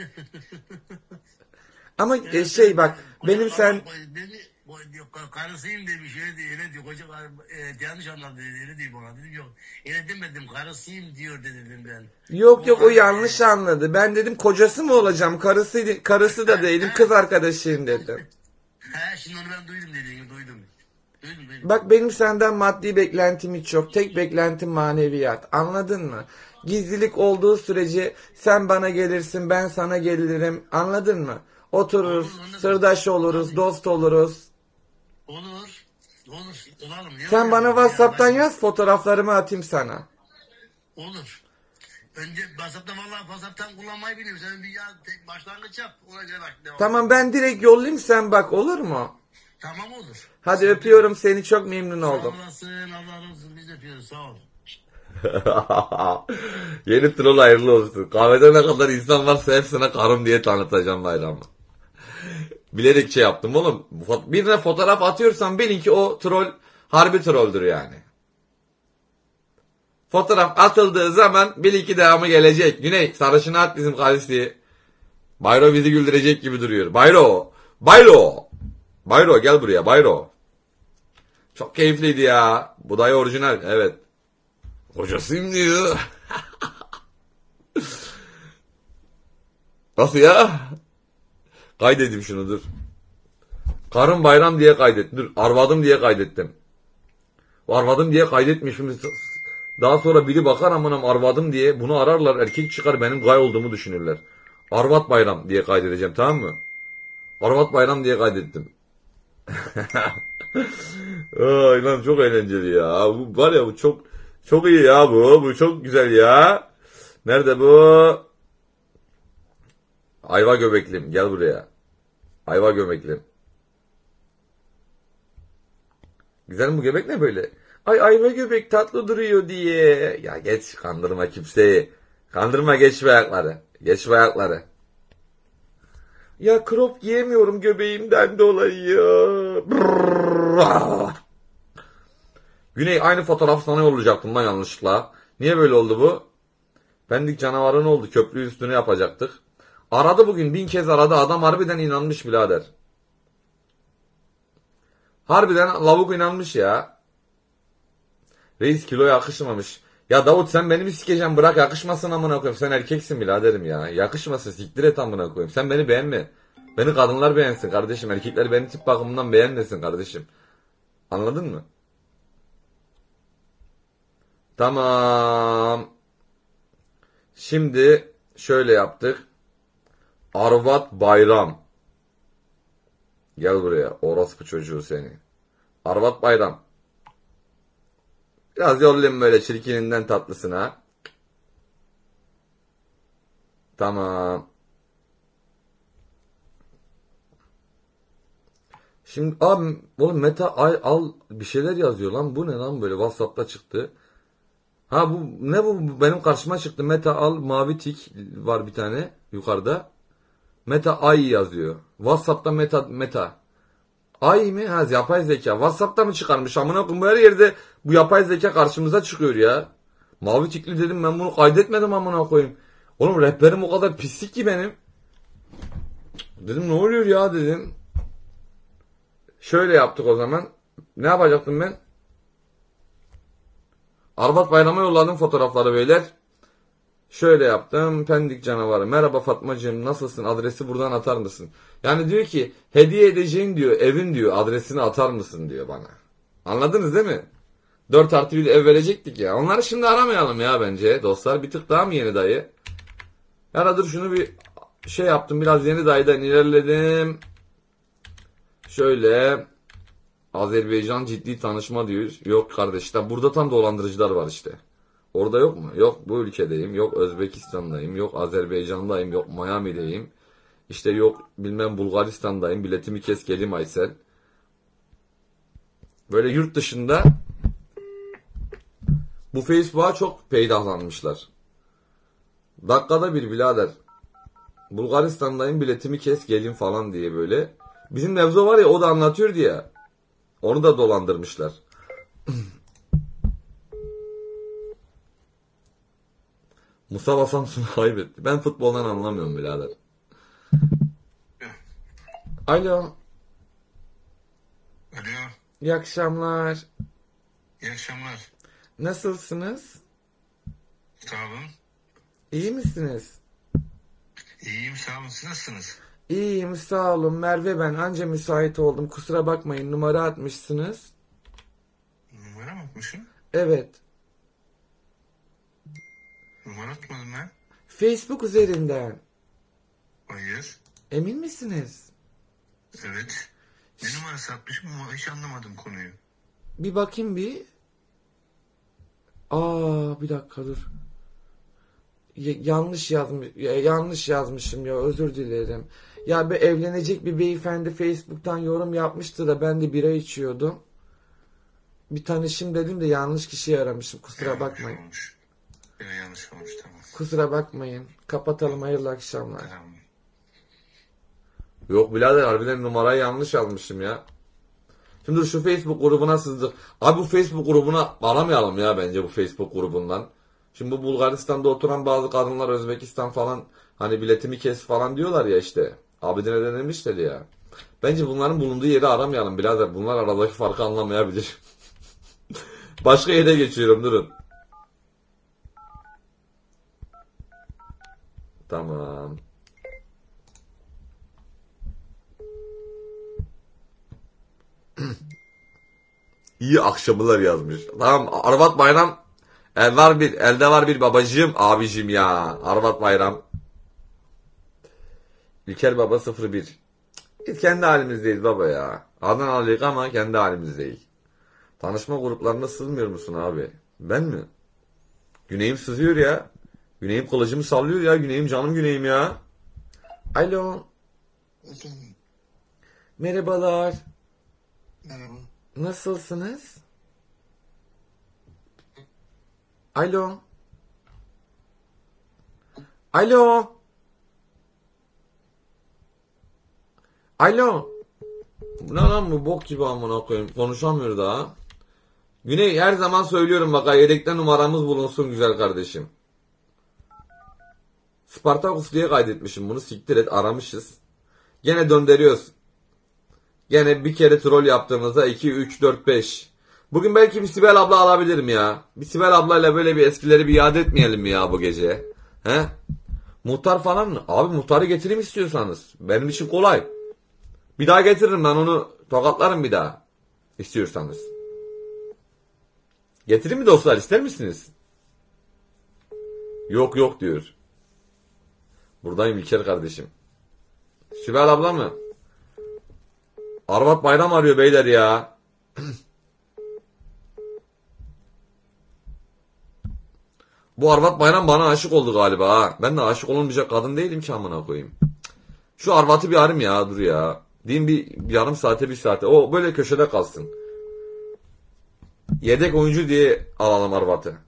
Ama e, şey bak benim sen Beni karısıyım diye bir şey diyor. Öyle diyor. Koca karım e, yanlış anladı dedi. Öyle diyor bana. Dedim yok. Öyle demedim. Karısıyım diyor dedim ben. yok yok o O- yanlış anladı. Ben dedim kocası mı olacağım karısı karısı da değilim kız arkadaşıyım dedim. He şimdi onu ben duydum dediğini duydum. Duydum duydum. Bak benim senden maddi beklentim hiç yok. Tek beklentim maneviyat. Anladın mı? Gizlilik olduğu sürece sen bana gelirsin, ben sana gelirim. Anladın mı? Otururuz, Olur, anladım. sırdaş oluruz, dost oluruz. Olur. Olur. Olalım. Niye Sen bana olmayalım? WhatsApp'tan Ya, ben- yaz, fotoğraflarımı atayım sana. Olur. Önce WhatsApp'tan vallahi WhatsApp'tan kullanmayı biliyorum. Sen bir ya tek başlangıç yap. Ona göre bak. Devam. Tamam ben direkt yollayayım sen bak olur mu? Tamam olur. Hadi öpüyorum seni çok memnun oldum. Sağ olasın. Allah razı olsun. Biz de öpüyoruz. Sağ ol. Yeni troll hayırlı olsun. Kahvede ne kadar insan varsa hepsine karım diye tanıtacağım bayramı. Bilerek şey yaptım oğlum. Birine fotoğraf atıyorsan bilin ki o troll harbi trolldür yani. Fotoğraf atıldığı zaman bilin ki devamı gelecek. Güney sarışını at bizim kalesi. Bayro bizi güldürecek gibi duruyor. Bayro. Bayro. Bayro gel buraya Bayro. Çok keyifliydi ya. Bu dayı orijinal evet. Hocasıyım diyor. Nasıl ya? Kaydedeyim şunu dur. Karım bayram diye kaydettim. Dur arvadım diye kaydettim. Arvadım diye kaydetmişim. Daha sonra biri bakar amanım arvadım diye bunu ararlar. Erkek çıkar benim gay olduğumu düşünürler. Arvat bayram diye kaydedeceğim tamam mı? Arvat bayram diye kaydettim. Ay lan çok eğlenceli ya. Bu var ya bu çok çok iyi ya bu. Bu çok güzel ya. Nerede bu? Ayva göbeklim gel buraya. Ayva göbeklim. Güzel mi bu göbek ne böyle? Ay ayva göbek tatlı duruyor diye. Ya geç kandırma kimseyi. Kandırma geç bu ayakları. Geç bu ayakları. Ya crop giyemiyorum göbeğimden dolayı. Brrr. Güney aynı fotoğraf sana yollayacaktım lan yanlışlıkla. Niye böyle oldu bu? Pendik canavarı ne oldu? Köprü üstüne yapacaktık. Aradı bugün bin kez aradı. Adam harbiden inanmış birader. Harbiden lavuk inanmış ya. Reis kilo yakışmamış. Ya Davut sen beni mi sikeceksin bırak yakışmasın amına koyayım. Sen erkeksin biraderim ya. Yakışmasın siktir et amına koyayım. Sen beni beğenme. Beni kadınlar beğensin kardeşim. Erkekler beni tip bakımından beğenmesin kardeşim. Anladın mı? Tamam. Şimdi şöyle yaptık. Arvat Bayram. Gel buraya orospu çocuğu seni. Arvat Bayram. Biraz yollayayım böyle çirkininden tatlısına. Tamam. Şimdi abi oğlum Meta al, al bir şeyler yazıyor lan. Bu ne lan böyle WhatsApp'ta çıktı. Ha bu ne bu benim karşıma çıktı. Meta al mavi tik var bir tane yukarıda. Meta ay yazıyor. WhatsApp'ta Meta Meta. Ay mı? Ha yapay zeka. WhatsApp'ta mı çıkarmış? Amına koyayım bu her yerde bu yapay zeka karşımıza çıkıyor ya. Mavi tikli dedim ben bunu kaydetmedim amına koyayım. Oğlum rehberim o kadar pislik ki benim. Dedim ne oluyor ya dedim. Şöyle yaptık o zaman. Ne yapacaktım ben? Arbat Bayram'a yolladım fotoğrafları beyler. Şöyle yaptım. Pendik canavarı. Merhaba Fatmacığım, nasılsın? Adresi buradan atar mısın? Yani diyor ki hediye edeceğin diyor evin diyor adresini atar mısın diyor bana. Anladınız değil mi? dört artı bir ev verecektik ya. Onları şimdi aramayalım ya bence dostlar. Bir tık daha mı yeni dayı? Ya da dur şunu bir şey yaptım. Biraz yeni dayıdan ilerledim. Şöyle. Azerbaycan ciddi tanışma diyoruz. Yok kardeş işte burada tam dolandırıcılar var işte. Orada yok mu? Yok bu ülkedeyim. Yok Özbekistan'dayım. Yok Azerbaycan'dayım. Yok Miami'deyim. İşte yok bilmem Bulgaristan'dayım. Biletimi kes gelim Aysel. Böyle yurt dışında bu Facebook'a çok peydahlanmışlar. Dakikada bir birader. Bulgaristan'dayım biletimi kes gelin falan diye böyle. Bizim Nevzo var ya o da anlatıyor diye. Onu da dolandırmışlar. Mustafa Samsun kaybetti. Ben futboldan anlamıyorum birader. Alo. Alo. İyi akşamlar. İyi akşamlar. Nasılsınız? Sağ olun. İyi misiniz? İyiyim sağ olun. Siz nasılsınız? İyiyim sağ olun. Merve ben. Anca müsait oldum. Kusura bakmayın numara atmışsınız. Numara mı atmışım? Evet. Numara atmadım ben. Facebook üzerinden. Hayır. Emin misiniz? Evet. Ne numarası atmışım ama hiç anlamadım konuyu. Bir bakayım bir. Aa bir dakika dur. Y- yanlış yazmış ya- yanlış yazmışım ya özür dilerim. Ya bir evlenecek bir beyefendi Facebook'tan yorum yapmıştı da ben de bira içiyordum. Bir tanışayım dedim de yanlış kişiyi aramışım. Kusura Yanlış bakmayın. olmuş. Yine yanlış olmuş tamam. Kusura bakmayın. Kapatalım hayırlı akşamlar. Tamam. Yok birader harbiden numarayı yanlış almışım ya. Şimdi şu Facebook grubuna sızdık. Abi bu Facebook grubuna aramayalım ya bence bu Facebook grubundan. Şimdi bu Bulgaristan'da oturan bazı kadınlar Özbekistan falan hani biletimi kes falan diyorlar ya işte. Abidine de demişler ya. Bence bunların bulunduğu yeri aramayalım birader. Bunlar aradaki farkı anlamayabilir. Başka yere geçiyorum durun. Tamam. İyi akşamlar yazmış. Tamam Arvat Bayram. El var bir, elde var bir babacığım, abicim ya. Arvat Bayram. İlker Baba sıfır bir. Biz kendi halimizdeyiz baba ya. Adanalıyık ama kendi halimizdeyiz. Tanışma gruplarına sızmıyor musun abi? Ben mi? Güneyim sızıyor ya. Güneyim kılıcımı sallıyor ya. Güneyim canım güneyim ya. Alo. Efendim, Merhabalar. merhaba. Nasılsınız? Alo. Alo. Alo. Bu ne lan bu bok gibi amına koyayım. Konuşamıyor daha. Güney her zaman söylüyorum bak yedekte numaramız bulunsun güzel kardeşim. Spartakus diye kaydetmişim bunu siktir et aramışız. Gene döndürüyoruz. Gene bir kere troll yaptığımızda iki, üç, dört, beş. Bugün belki bir Sibel abla alabilirim ya. Bir Sibel ablayla böyle bir eskileri bir yad etmeyelim mi ya bu gece? He? Muhtar falan mı? Abi muhtarı getireyim istiyorsanız. Benim için kolay. Bir daha getiririm ben onu tokatlarım bir daha. İstiyorsanız. Getireyim mi dostlar ister misiniz? Yok yok diyor. Buradayım İlker kardeşim. Sibel abla mı? Arvat Bayram arıyor beyler ya. Bu Arvat Bayram bana aşık oldu galiba ha. Ben de aşık olunmayacak kadın değilim ki amına koyayım. Şu Arvat'ı bir arayayım ya dur ya. Diyeyim bir, bir yarım saate bir saate. O böyle köşede kalsın. Yedek oyuncu diye alalım Arvat'ı.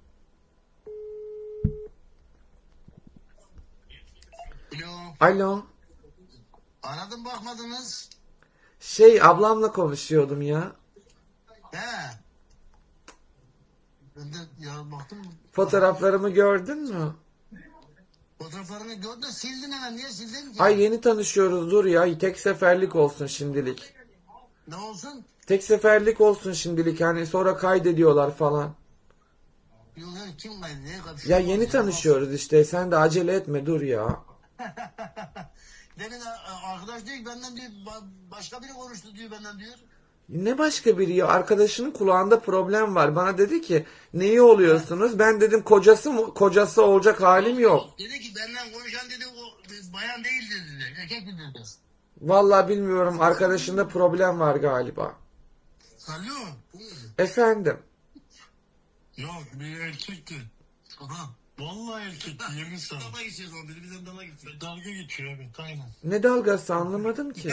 Alo. Alo. Aradım bakmadınız. Şey ablamla konuşuyordum ya. He. Ben de ya baktım. Fotoğraflarımı gördün mü? Fotoğraflarını gördün sildin hemen. Niye sildin ki? Ay yeni tanışıyoruz dur ya. Tek seferlik olsun şimdilik. Ne olsun? Tek seferlik olsun şimdilik hani sonra kaydediyorlar falan. Yok ya kim kaydı? Neye kapışıyor? Ya yeni tanışıyoruz işte. Sen de acele etme dur ya. Demin a- arkadaş diyor ki benden diyor ba- başka biri konuştu diyor benden diyor. Ne başka biri ya? Arkadaşının kulağında problem var. Bana dedi ki neyi oluyorsunuz? Ben dedim kocası mı? Kocası olacak halim yok. Dedi ki benden konuşan dedi o bayan değil dedi. Erkek mi dedi? Vallahi bilmiyorum. Arkadaşında problem var galiba. Alo. Efendim. Yok bir erkekti. Aha. Vallahi erkekti yemin sana. Dalga geçiyoruz o dedi bizden dalga geçiyor. Dalga geçiyor evet aynen. Ne dalgası anlamadım ki.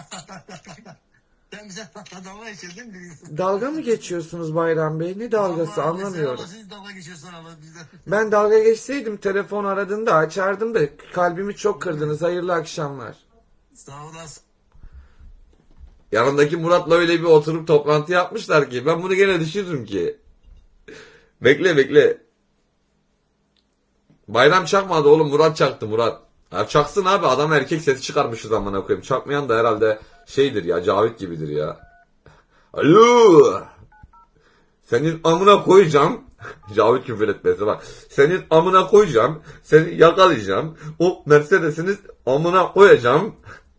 Sen bize dalga geçiyorsun değil mi? Dalga mı geçiyorsunuz Bayram Bey? Ne dalgası Vallahi anlamıyorum. mesela siz dalga geçiyorsun ama bizden. Ben dalga geçseydim telefon aradığında açardım da kalbimi çok kırdınız. Hayırlı akşamlar. Sağ olasın. Yanındaki Murat'la öyle bir oturup toplantı yapmışlar ki ben bunu gene düşürürüm ki. Bekle bekle. Bayram çakmadı oğlum, Murat çaktı Murat. Ya çaksın abi, adam erkek sesi çıkarmışız amına koyayım. Çakmayan da herhalde şeydir ya, Cavit gibidir ya. Alo. Senin amına koyacağım. Cavit küfür etmesi bak. Senin amına koyacağım. Seni yakalayacağım. O Mercedes'iniz amına koyacağım.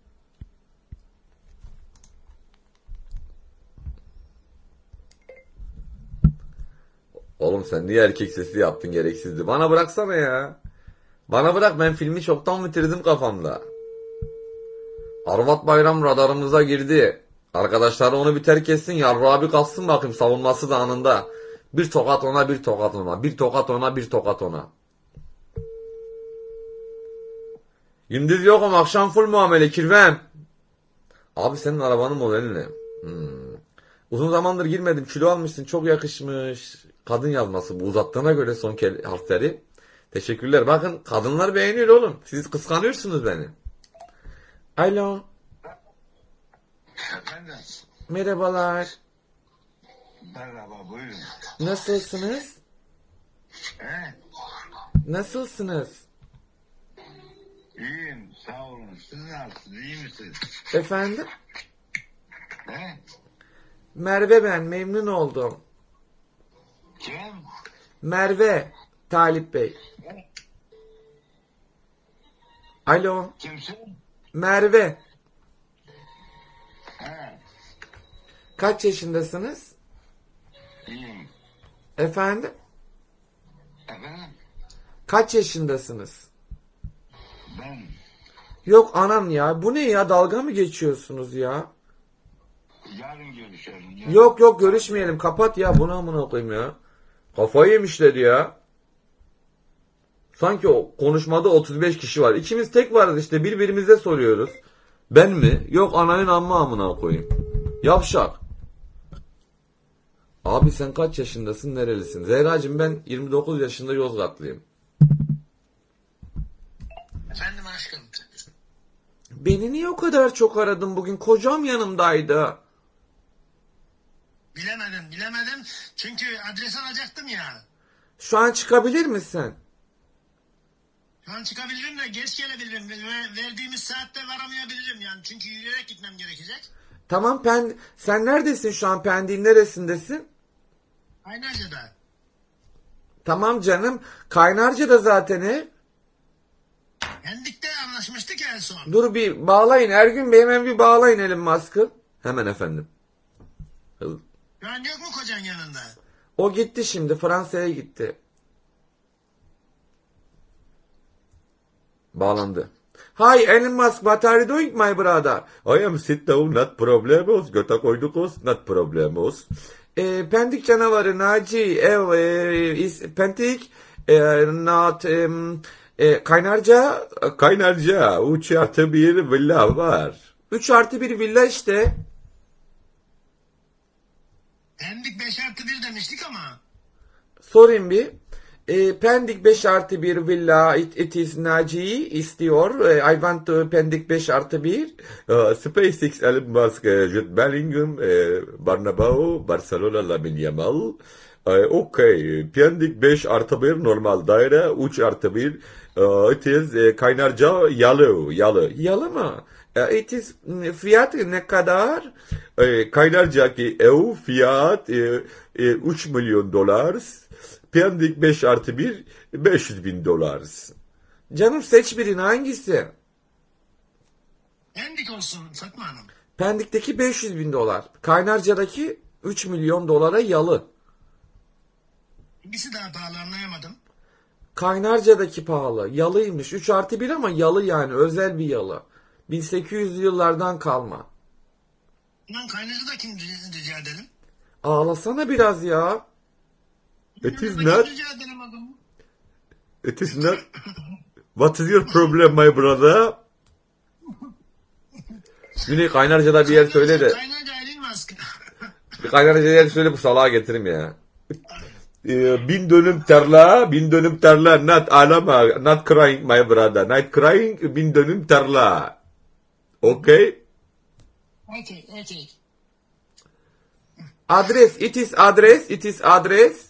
Oğlum sen niye erkek sesi yaptın, gereksizdi. Bana bıraksana ya. Bana bırak, ben filmi çoktan bitirdim kafamda. Arvat Bayram radarımıza girdi. Arkadaşları onu bir terk etsin, Yarra abi kalsın bakayım, savunması da anında. Bir tokat ona, bir tokat ona, bir tokat ona, bir tokat ona. Gündüz yokum, akşam full muamele kirvem. Abi senin arabanın modeli ne? Hmm. Uzun zamandır girmedim, kilo almışsın, çok yakışmış. Kadın yazması bu, uzattığına göre son harfleri. Teşekkürler. Bakın kadınlar beğeniyor oğlum. Siz kıskanıyorsunuz beni. Alo. Efendim. Merhabalar. Merhaba buyurun. Nasılsınız? He? Nasılsınız? İyiyim sağ olun. Siz nasılsınız? İyi misiniz? Efendim? He? Merve ben, memnun oldum. Kim? Merve, Talip Bey. Alo. Kimsin? Merve. He. Kaç yaşındasınız? İyiyim. Efendim? Efendim? Kaç yaşındasınız? Ben. Yok anam ya. Bu ne ya? Dalga mı geçiyorsunuz ya? Yarın görüşelim. Ya. Yok yok, görüşmeyelim. Kapat ya. Bunu amına koyayım ya. Kafayı yemişler ya. Sanki o konuşmada otuz beş kişi var. İkimiz tek varız işte, birbirimize soruyoruz. Ben mi? Yok anayın amma amına koyayım. Yavşak. Abi sen kaç yaşındasın, nerelisin? Zehracığım ben yirmi dokuz yaşında, Yozgatlıyım. Efendim aşkım. Beni niye o kadar çok aradın bugün? Kocam yanımdaydı. Bilemedim bilemedim. Çünkü adres alacaktım ya. Şu an çıkabilir misin? Şu an çıkabilirim de geç gelebilirim. Ve verdiğimiz saatte varamayabilirim yani. Çünkü yürüyerek gitmem gerekecek. Tamam, Pen sen neredesin şu an? Pendik'in neresindesin? Kaynarca'da. Tamam canım. Kaynarca'da zaten ev. Pendik'te anlaşmıştık en son. Dur bir bağlayın. Ergün Bey hemen bir bağlayın Elon Musk'ı. Hemen efendim. Şu an yok mu kocan yanında? O gitti şimdi. Fransa'ya gitti. Bağlandı. Hi Elon Musk, what are you doing my brother? I am sit down, not problemos. Göte koyduk os, not problemos. E, Pendik canavarı Naci ev e, is, Pendik e, not e, e, Kaynarca Kaynarca üç artı bir villa var. üç artı bir villa işte. Pendik beş artı bir demiştik ama. Sorayım bir. E, Pendik beş artı bir villa, it, it is Naci istiyor. E, I want to Pendik beş artı bir. Uh, SpaceX, Elon Musk, uh, Jude Bellingham, uh, Barnabao, Barcelona, Lamine Yamal. Uh, okay. Pendik beş artı bir normal daire, üç artı bir. Uh, it is uh, Kaynarca Yalı. Yalı. Yalı mı? E, it is mm, fiyat ne kadar? E, Kaynarca'daki ev fiyat e, e, üç milyon dolar. Pendik beş artı bir beş yüz bin dolar. Canım seç birini hangisi? Pendik olsun Fatma Hanım. Pendik'teki beş yüz bin dolar. Kaynarca'daki üç milyon dolara yalı. İkisi daha pahalı anlayamadım. Kaynarca'daki pahalı. Yalıymış. üç artı bir ama yalı yani. Özel bir yalı. bin sekiz yüzlü yıllardan kalma. Lan Kaynarca'daki rica edelim. Ağlasana biraz ya. It is Kaynarca'daki not. rica edelim adamı. It is not. What is your problem my brother? Güney Kaynarca'da bir yer söyle de. Kaynarca Elon Bir Kaynarca'da yer söyle bu salağa getireyim ya. Ee, bin dönüm tarla, bin dönüm tarla, not ağlama, not crying my brother, not crying, bin dönüm tarla. Okay? Okay, okay. Adres, it is adres, it is adres.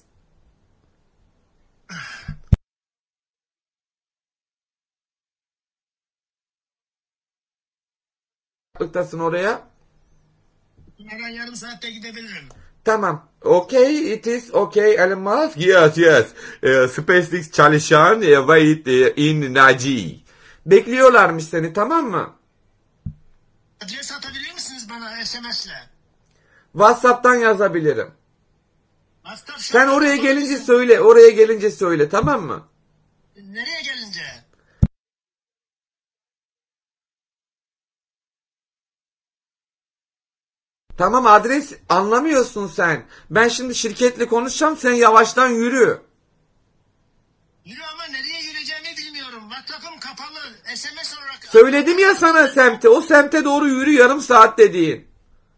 Tıktasın oraya. Ben yarım saatte gidebilirim. Tamam. Okay, it is okay Elmas. Yes, yes. Ee, SpaceX çalışan e, wait e, in Naci. Bekliyorlarmış seni, tamam mı? Adres atabilir misiniz bana S M S'le? WhatsApp'tan yazabilirim. WhatsApp şu Sen an- oraya gelince söyle, oraya gelince söyle, tamam mı? Nereye gelince? Tamam, adres anlamıyorsun sen. Ben şimdi şirketle konuşacağım, sen yavaştan yürü. Yürü ama nereye yürüyeceğimi bilmiyorum. WhatsApp'ım kapalı. S M S olarak... Söyledim ya sana semte, o semte doğru yürü, yarım saat dediğin.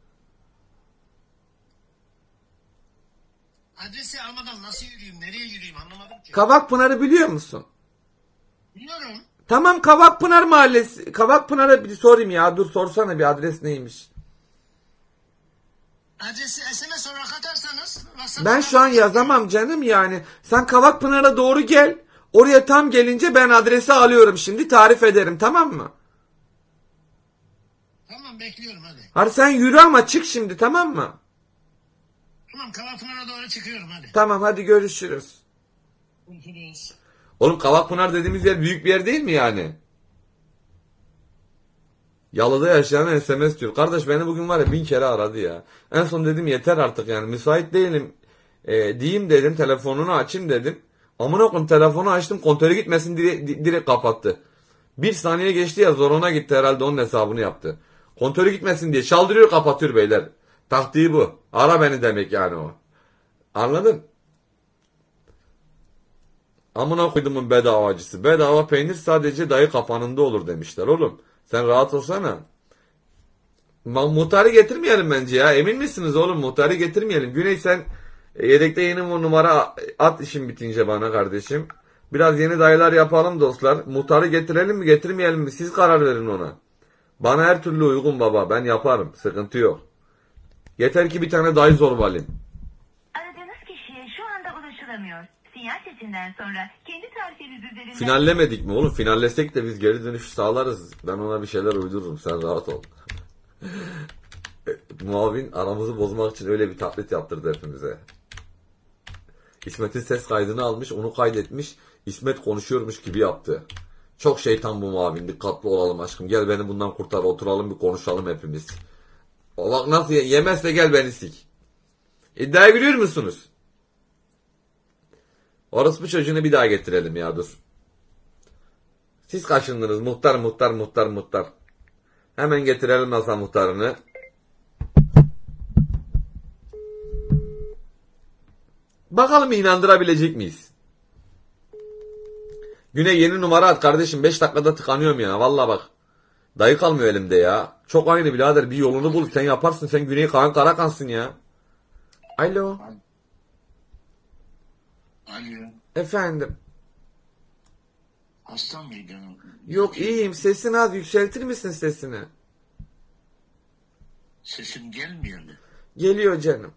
Adresi almadan nasıl yürüyeyim, nereye yürüyeyim anlamadım ki. Kavakpınar'ı biliyor musun? Biliyorum. Tamam, Kavakpınar Mahallesi. Kavakpınar'a bir sorayım ya, dur sorsana bir adres neymiş. Adresi S M S olarak atarsanız... Ben şu an yazamam canım yani. Sen Kavakpınar'a doğru gel. Oraya tam gelince ben adresi alıyorum şimdi, tarif ederim, tamam mı? Tamam bekliyorum hadi. Hadi sen yürü ama çık şimdi, tamam mı? Tamam Kavakpınar'a doğru çıkıyorum hadi. Tamam, hadi görüşürüz. Görüşürüz. Oğlum Kavakpınar dediğimiz yer büyük bir yer değil mi yani? Yalıda yaşayan S M S diyor. Kardeş beni bugün var ya bin kere aradı ya. En son dedim yeter artık yani, müsait değilim. E, diyeyim dedim, telefonunu açayım dedim. Amına koyayım, telefonu açtım, kontörü gitmesin diye di- direkt kapattı. Bir saniye geçti ya, zoruna gitti herhalde, onun hesabını yaptı. Kontörü gitmesin diye çaldırıyor kapatıyor beyler. Taktiği bu. Ara beni demek yani o. Anladın? Amına koyduğumun bedavacısı. Bedava peynir sadece dayı kafanında olur demişler oğlum. Sen rahat olsana. Ma- Muhtarı getirmeyelim bence ya. Emin misiniz oğlum, muhtarı getirmeyelim. Güney sen e, yedekte yeni bu numara at işin bitince bana kardeşim. Biraz yeni dayılar yapalım dostlar. Muhtarı getirelim mi getirmeyelim mi? Siz karar verin ona. Bana her türlü uygun baba. Ben yaparım. Sıkıntı yok. Yeter ki bir tane dayı zorbalayayım. Aradığınız kişiye şu anda ulaşılamıyor. Sinyal sesinden sonra kendi tarifiniz üzerinden... Finallemedik mi oğlum? Finallesek de biz geri dönüş sağlarız. Ben ona bir şeyler uydururum. Sen rahat ol. Muavin aramızı bozmak için öyle bir taklit yaptırdı hepimize. İsmet'in ses kaydını almış, onu kaydetmiş. İsmet konuşuyormuş gibi yaptı. Çok şeytan bu Muavin. Dikkatli olalım aşkım. Gel beni bundan kurtar. Oturalım bir konuşalım hepimiz. O bak nasıl ye- yemezse gel beni sik. İddiaya giriyor musunuz? Orospu çocuğunu bir daha getirelim ya, dur. Siz kaşındınız. Muhtar muhtar muhtar muhtar. Hemen getirelim masa muhtarını. Bakalım inandırabilecek miyiz? Güney yeni numara at kardeşim. beş dakikada tıkanıyorum ya. Vallahi bak. Dayı kalmıyor elimde ya. Çok aynı birader. Bir yolunu bul. Sen yaparsın. Sen Güney Kaan Karakansın ya. Alo. Alo. Efendim. Hasta mıydın? Yok iyiyim. Sesini az yükseltir misin sesini? Sesim gelmiyor mu? Geliyor canım.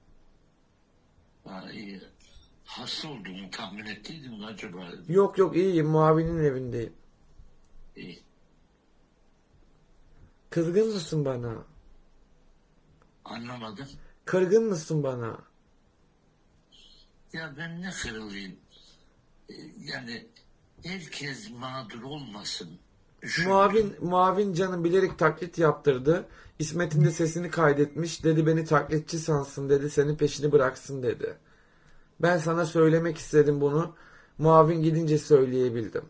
Ha, iyi. Hasta olduğunu tahmin ettiydim mi acaba? Yok yok iyiyim. Muavinin evindeyim. İyi. Kızgın mısın bana? Anlamadım. Kırgın mısın bana? Ya ben ne kırılayım? Ee, Yani herkes mağdur olmasın. Düşündüm. Muavin, muavin canım bilerek taklit yaptırdı. İsmet'in de sesini kaydetmiş. Dedi beni taklitçi sansın dedi. Senin peşini bıraksın dedi. Ben sana söylemek istedim bunu. Muavin gidince söyleyebildim.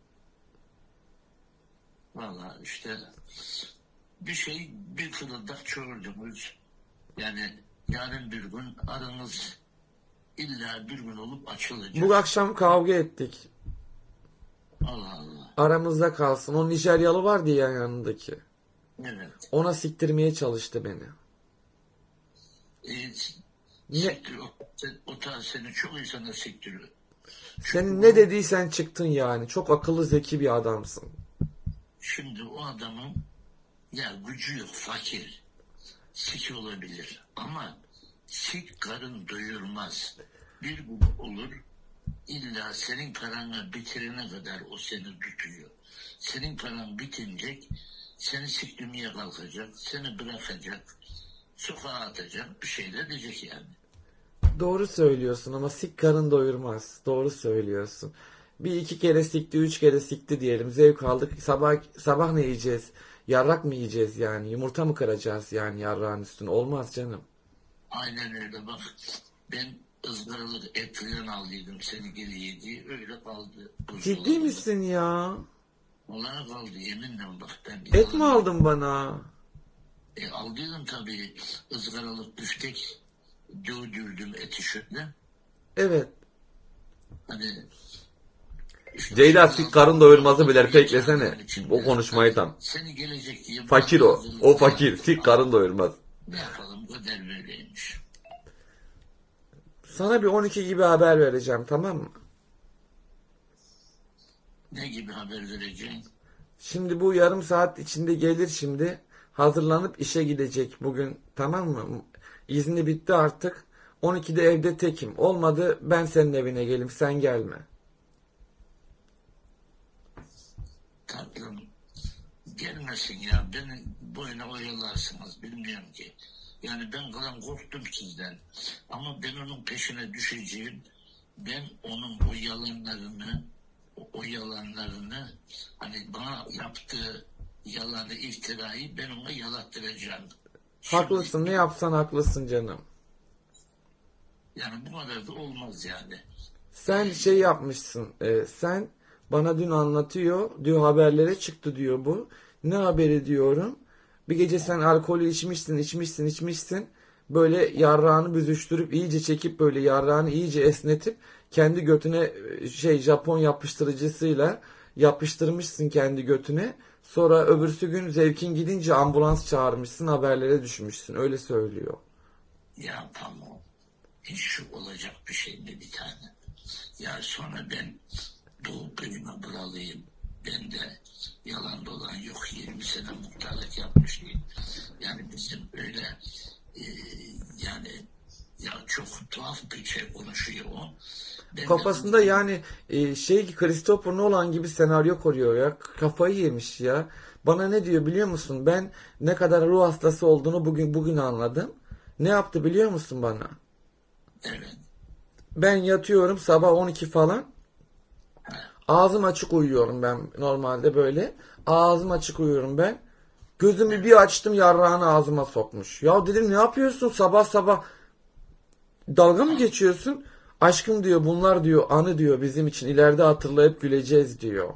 Valla işte bir şey bir fırıldak çördünüz. Yani yarın bir gün aranız illa bir gün olup açılacak. Bu akşam kavga ettik. Allah Allah. Aramızda kalsın. O Nijeryalı vardı ya yanındaki. Evet. Ona siktirmeye çalıştı beni. E, Ne? siktir, o, o tarz seni çok insana siktiriyor. Senin ne dediysen çıktın yani. Çok akıllı zeki bir adamsın. Şimdi o adamın ya gücü yok, fakir. Sik olabilir ama sik karın doyurmaz. Bir gün olur illa senin paranı bitirene kadar o seni tutuyor. Senin paran bitinecek, seni siktirmeye kalkacak, seni bırakacak, sokağa atacak, bir şeyler diyecek yani. Doğru söylüyorsun ama sik karın doyurmaz. Doğru söylüyorsun. Bir iki kere sikti, üç kere sikti diyelim. Zevk aldık. Sabah sabah ne yiyeceğiz? Yarrak mı yiyeceğiz yani? Yumurta mı kıracağız yani yarrağın üstüne? Olmaz canım. Aynen öyle bak. Ben ızgaralık et falan aldıydım seni geri yedi. Öyle kaldı. Ciddi misin ya? Olana kaldı yeminle bak. Ben Et mi aldın bana? E, aldıydım tabii ızgaralık büftek. Dövdürdüm eti şöyle. Evet. Hani işte Ceyda şimdi sik karın doyurmazı bilir geçen beklesene. adam için O de, konuşmayı hani tam. Seni gelecek diye Fakir o. O fakir. Sik karın doyurmaz. Ne yapalım kader böyleymiş. Sana bir on iki gibi haber vereceğim, tamam mı? Ne gibi haber vereceğim? Şimdi bu yarım saat içinde gelir şimdi. Hazırlanıp işe gidecek bugün, tamam mı? İzni bitti artık. on ikide evde tekim. Olmadı ben senin evine gelim, sen gelme. Tatlım gelmesin ya beni boyuna oyalarsınız bilmiyorum ki. Yani ben kadar korktum sizden. Ama ben onun peşine düşeceğim. Ben onun o yalanlarını o, o yalanlarını hani bana yaptığı yalanı iftirayı ben ona yalattıracağım. Şimdi, Haklısın, ne yapsan haklısın canım. yani bu kadar da olmaz yani. Sen şey yapmışsın, e, sen bana dün anlatıyor, diyor haberlere çıktı diyor bu. Ne haberi diyorum. Bir gece sen alkolü içmişsin, içmişsin, içmişsin. Böyle yarrağını büzüştürüp iyice çekip böyle yarrağını iyice esnetip kendi götüne e, şey Japon yapıştırıcısıyla yapıştırmışsın kendi götüne. Sonra öbürsü gün zevkin gidince ambulans çağırmışsın, haberlere düşmüşsün. Öyle söylüyor. Ya tamam. Hiç şu olacak bir şey mi bir tane? Ya sonra ben doğup büyüme buralıyım. Ben de yalan dolan yok yirmi sene muhtarlık yapmışım. Yani bizim öyle e, yani ya çok tuhaf bir şey konuşuyor o. Ben Kafasında de, yani e, şey Christopher Nolan gibi senaryo kuruyor ya. Kafayı yemiş ya. Bana ne diyor biliyor musun? Ben ne kadar ruh hastası olduğunu bugün bugün anladım. Ne yaptı biliyor musun bana? evet. Ben yatıyorum sabah on iki falan. Ağzım açık uyuyorum ben normalde böyle. Ağzım açık uyuyorum ben. Gözümü bir açtım yarrağını ağzıma sokmuş. Ya dedim ne yapıyorsun sabah sabah? Dalga mı geçiyorsun? Aşkım diyor bunlar diyor anı diyor bizim için ileride hatırlayıp güleceğiz diyor.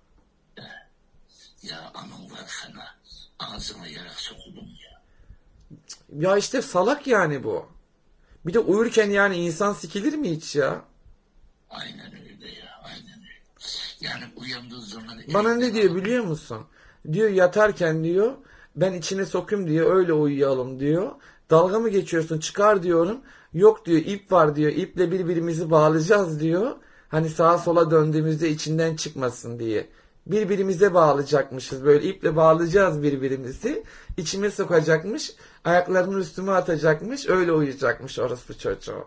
Ya anam var sana ağzıma yarak sokudum ya. Ya işte salak yani bu. Bir de uyurken yani insan sikilir mi hiç ya? Aynen öyle ya aynen öyle. Yani uyandığı zaman Bana ne elinden diyor alıp- biliyor musun? Diyor yatarken diyor ben içine sokayım diyor öyle uyuyalım diyor. Dalga mı geçiyorsun çıkar diyorum. Yok diyor ip var diyor iple birbirimizi bağlayacağız diyor. Hani sağa sola döndüğümüzde içinden çıkmasın diye. Birbirimize bağlayacakmışız böyle iple bağlayacağız birbirimizi. İçime sokacakmış ayaklarını üstüme atacakmış öyle uyuyacakmış orası çocuğu.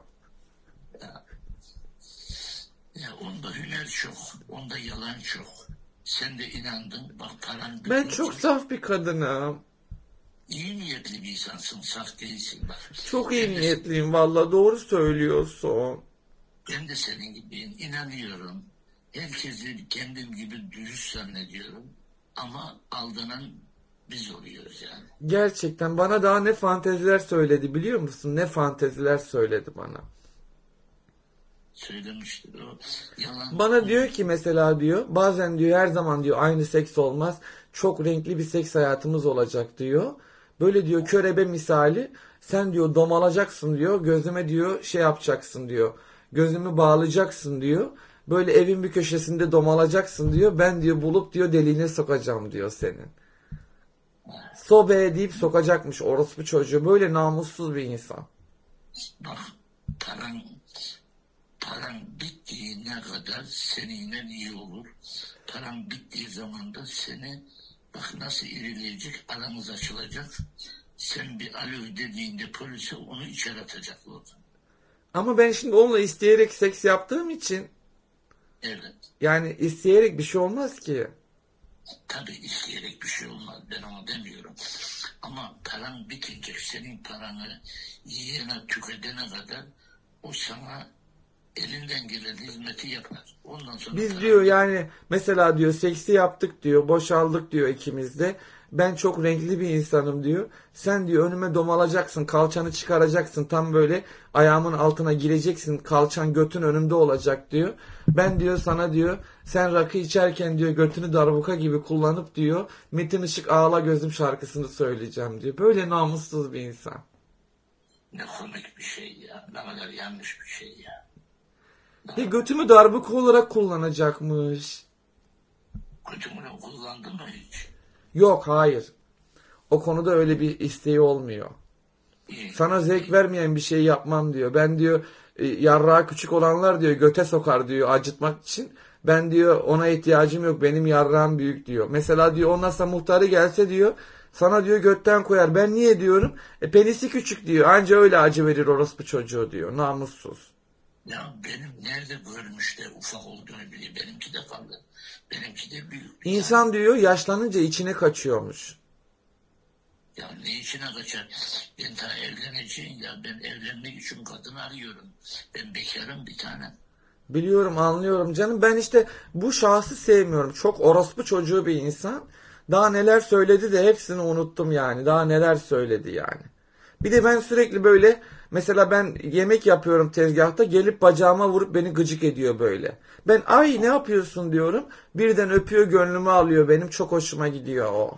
Ya onda hüner çok, onda yalan çok. Sen de inandın, bak paran Ben bitince, çok saf bir kadınım. iyi niyetli bir insansın, saf değilsin bak. Çok iyi Ben de- niyetliyim valla, doğru söylüyorsun. Ben de senin gibiyim, inanıyorum. Herkesi kendim gibi dürüst zannediyorum. Ama aldanan biz oluyoruz yani. Gerçekten bana daha ne fanteziler söyledi biliyor musun? Ne fanteziler söyledi bana. Söylemiştir o. Yalan. Bana diyor ki mesela diyor, bazen diyor her zaman diyor aynı seks olmaz. Çok renkli bir seks hayatımız olacak diyor. Böyle diyor körebe misali, sen diyor domalacaksın diyor, gözüme diyor şey yapacaksın diyor. Gözümü bağlayacaksın diyor. Böyle evin bir köşesinde domalacaksın diyor. Ben diyor bulup diyor deliğine sokacağım diyor senin. Sobe deyip sokacakmış orospu çocuğu. Böyle namussuz bir insan. Bak, paran, paran bittiğine kadar seninle iyi olur. Paran bittiği zaman da seni bak nasıl irileyecek, aramız açılacak. Sen bir alo dediğinde polise onu içeri atacak orada. Ama ben şimdi onunla isteyerek seks yaptığım için, Evet. yani isteyerek bir şey olmaz ki. Tabii isteyerek bir şey olmaz. Ben onu demiyorum. Ama paran bitince senin paranı yiyene tüketene kadar o sana elinden gelen hizmeti yapar. Ondan sonra Biz paran diyor bit- yani mesela diyor seksi yaptık diyor, boşaldık diyor ikimiz de. Ben çok renkli bir insanım diyor. Sen diyor önüme domalacaksın, kalçanı çıkaracaksın, tam böyle ayağımın altına gireceksin, kalçan götün önümde olacak diyor. Ben diyor sana diyor, sen rakı içerken diyor götünü darbuka gibi kullanıp diyor Metin Işık Ağla Gözüm şarkısını söyleyeceğim diyor. Böyle namussuz bir insan. ne komik bir şey ya. Ne kadar yanlış bir şey ya. Ve götümü darbuka olarak kullanacakmış. Kötümünü kullandın mı hiç? Yok, hayır. O konuda öyle bir isteği olmuyor. İyi. Sana zevk vermeyen bir şey yapmam diyor. Ben diyor e, yarrağı küçük olanlar diyor göte sokar diyor acıtmak için. Ben diyor ona ihtiyacım yok, benim yarrağım büyük diyor. Mesela diyor o NASA muhtarı gelse diyor sana diyor götten koyar. Ben niye diyorum? E penisi küçük diyor. Anca öyle acı verir orospu çocuğu diyor. Namussuz. Ya benim nerede görmüş de ufak olduğunu biliyor. Benimki de kaldı. Benimki de büyük. İnsan diyor yaşlanınca içine kaçıyormuş. Ya ne içine kaçar? Ben daha evleneceğim ya. Ben evlenmek için kadın arıyorum. Ben bekarım bir tane. Biliyorum, anlıyorum canım. Ben işte bu şahsı sevmiyorum. Çok orospu çocuğu bir insan. Daha neler söyledi de hepsini unuttum yani. Daha neler söyledi yani. Bir de ben sürekli böyle mesela ben yemek yapıyorum tezgahta, gelip bacağıma vurup beni gıcık ediyor böyle. Ben ay ne yapıyorsun diyorum. Birden öpüyor, gönlümü alıyor benim. Çok hoşuma gidiyor o.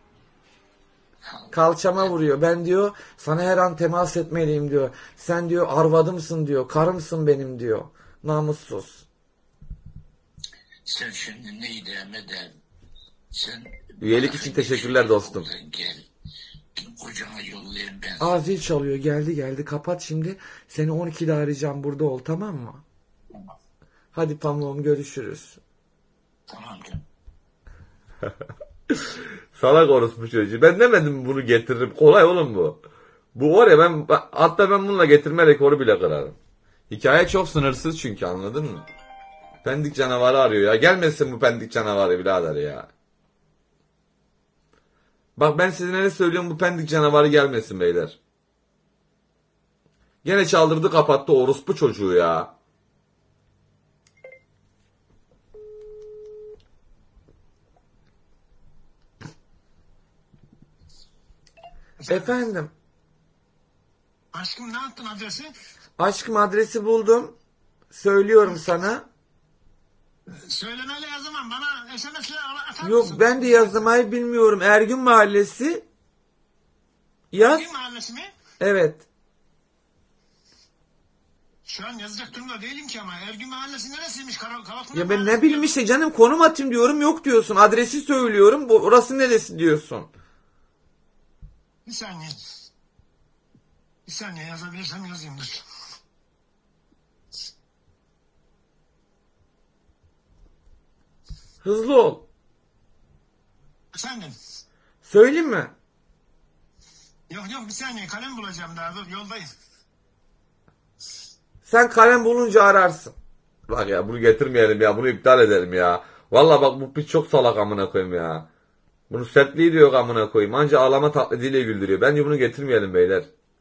Kalçama vuruyor. Ben diyor sana her an temas etmeliyim diyor. Sen diyor arvadımsın diyor. Karımsın benim diyor. Namussuz. Sen şimdi neydi Emeden? Sen Üyelik için teşekkürler dostum. Oradan gel. Kocana yollayayım ben. Aa, zil çalıyor. Geldi geldi. Kapat şimdi. Seni on ikide arayacağım. Burada ol, tamam mı? Tamam. Hadi pamuğum, görüşürüz. Tamam canım. Salak orospu çocuğu. Ben demedim mi bunu getiririm. Kolay oğlum bu. Bu var ya, ben hatta ben bununla getirme rekoru bile kırarım. Hikaye çok sınırsız çünkü, anladın mı? Pendik canavarı arıyor ya. Gelmesin bu pendik canavarı birader ya. Bak ben size ne söylüyorum, bu pendik canavarı gelmesin beyler. Gene çaldırdı kapattı orospu çocuğu ya. Efendim. Aşkım ne yaptın adresi? Aşkım adresi buldum. Söylüyorum sana. Söylemeyle yazamam. Bana S M S'le atar Yok, mısın? ben de yazmayı bilmiyorum. Ergün Mahallesi. Yaz. Ergün Mahallesi mi? Evet. Şu an yazacak durumda değilim ki ama. Ergün Mahallesi neresiymiş? Kara, Kavakpınar Ya ben ne Mahallesi bileyim diyor. işte canım, konum atayım diyorum, yok diyorsun. Adresi söylüyorum. Bu orası neresi diyorsun. Bir saniye. Bir saniye yazabilirsem yazayım dur. Hızlı ol. Efendim. Söyleyeyim mi? Yok yok bir saniye kalem bulacağım daha dur yoldayım. Sen kalem bulunca ararsın. Bak ya, bunu getirmeyelim ya. Bunu iptal edelim ya. Vallahi bak bu piç çok salak amına koyayım ya. Bunun sertliği de yok amına koyayım. Anca ağlama taklidiyle güldürüyor. Bence bunu getirmeyelim beyler.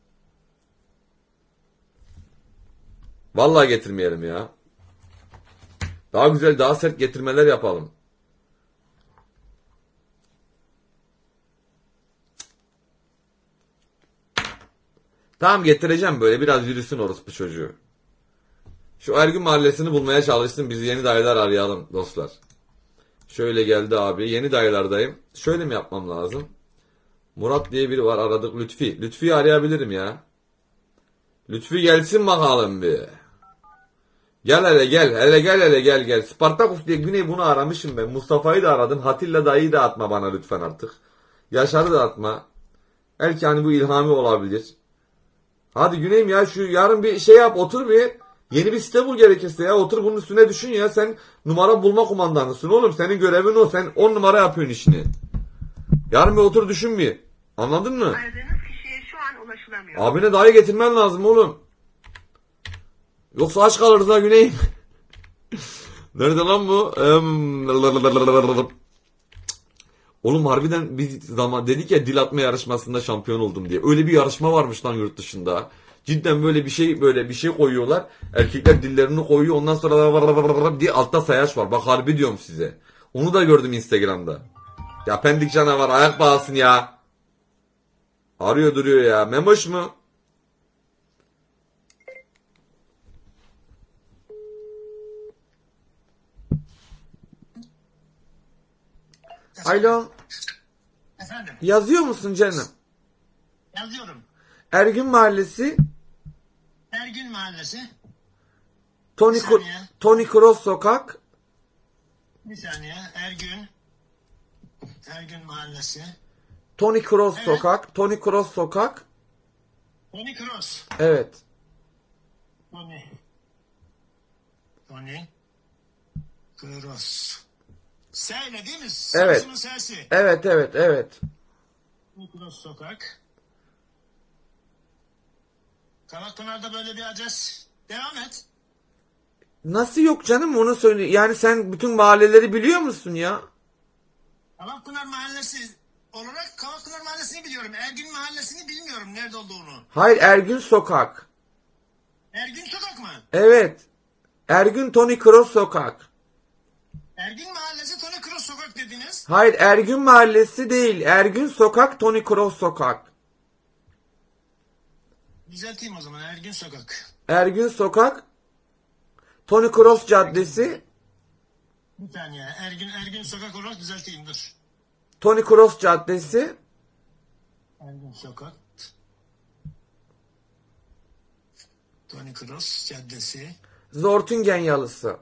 Vallahi getirmeyelim ya. Daha güzel, daha sert getirmeler yapalım. Tamam, getireceğim, böyle biraz yürüsün orospu çocuğu. Şu Ergün Mahallesi'ni bulmaya çalıştım. Bizi yeni dayılar arayalım dostlar. Şöyle geldi abi. Yeni dayılardayım. Şöyle mi yapmam lazım? Murat diye biri var, aradık. Lütfi. Lütfi'yi arayabilirim ya. Lütfi gelsin bakalım bir. Gel hele gel. Hele gel hele gel gel. Spartakus diye Güney bunu aramışım ben. Mustafa'yı da aradım. Hatilla dayıyı da atma bana lütfen artık. Yaşar'ı da atma. Belki hani bu ilhami olabilir. Hadi Güney'im ya, şu yarın bir şey yap, otur bir. Yeni bir site bul gerekirse ya. Otur bunun üstüne düşün ya. Sen numara bulma kumandanısın oğlum. Senin görevin o. Sen on numara yapıyorsun işini. Yarın bir otur düşün bir. Anladın mı? Aradığınız kişiye şu an ulaşılamıyor. Abine dayı getirmen lazım oğlum. Yoksa aç kalırız ha Güney'im. Nerede lan bu? Oğlum harbiden biz zaman dedik ya, dil atma yarışmasında şampiyon oldum diye. Öyle bir yarışma varmış lan yurt dışında. Cidden böyle bir şey, böyle bir şey koyuyorlar. Erkekler dillerini koyuyor, ondan sonra diye altta sayaç var. Bak harbi diyorum size. Onu da gördüm Instagram'da. Ya pendik canavar, ayak bağlasın ya. Arıyor duruyor ya. Memoş mu? Alo. Efendim, Yazıyor musun canım? yazıyorum. Ergün Mahallesi, Ergün Mahallesi. Tony, Bir saniye. Tony Cross Sokak, Bir saniye. Ergün. Ergün Mahallesi. Tony Cross Evet. Sokak, Tony Cross Sokak. Tony Cross. Evet. Tony. Tony. Cross. S'yle değil mi? Evet. Samsun'un S'si. Evet, evet, evet. Tony Cross Sokak. Kavakpınar'da böyle bir adres. Devam et. Nasıl yok canım, onu söyle. Yani sen bütün mahalleleri biliyor musun ya? Kavakpınar Mahallesi olarak Kavakpınar Mahallesi'ni biliyorum. Ergün Mahallesi'ni bilmiyorum nerede olduğunu. Hayır, Ergün Sokak. Ergün Sokak mı? Evet. Ergün Tony Cross Sokak. Ergün Mahallesi Tony Cross Sokak dediniz. Hayır, Ergün Mahallesi değil. Ergün Sokak, Tony Cross Sokak. Düzelteyim o zaman. Ergün Sokak. Ergün Sokak, Tony Cross Caddesi, Bir saniye. Ergün Ergün Sokak olarak düzelteyim dur. Tony Cross Caddesi, Ergün Sokak. Tony Cross Caddesi. Zortingen Yalısı.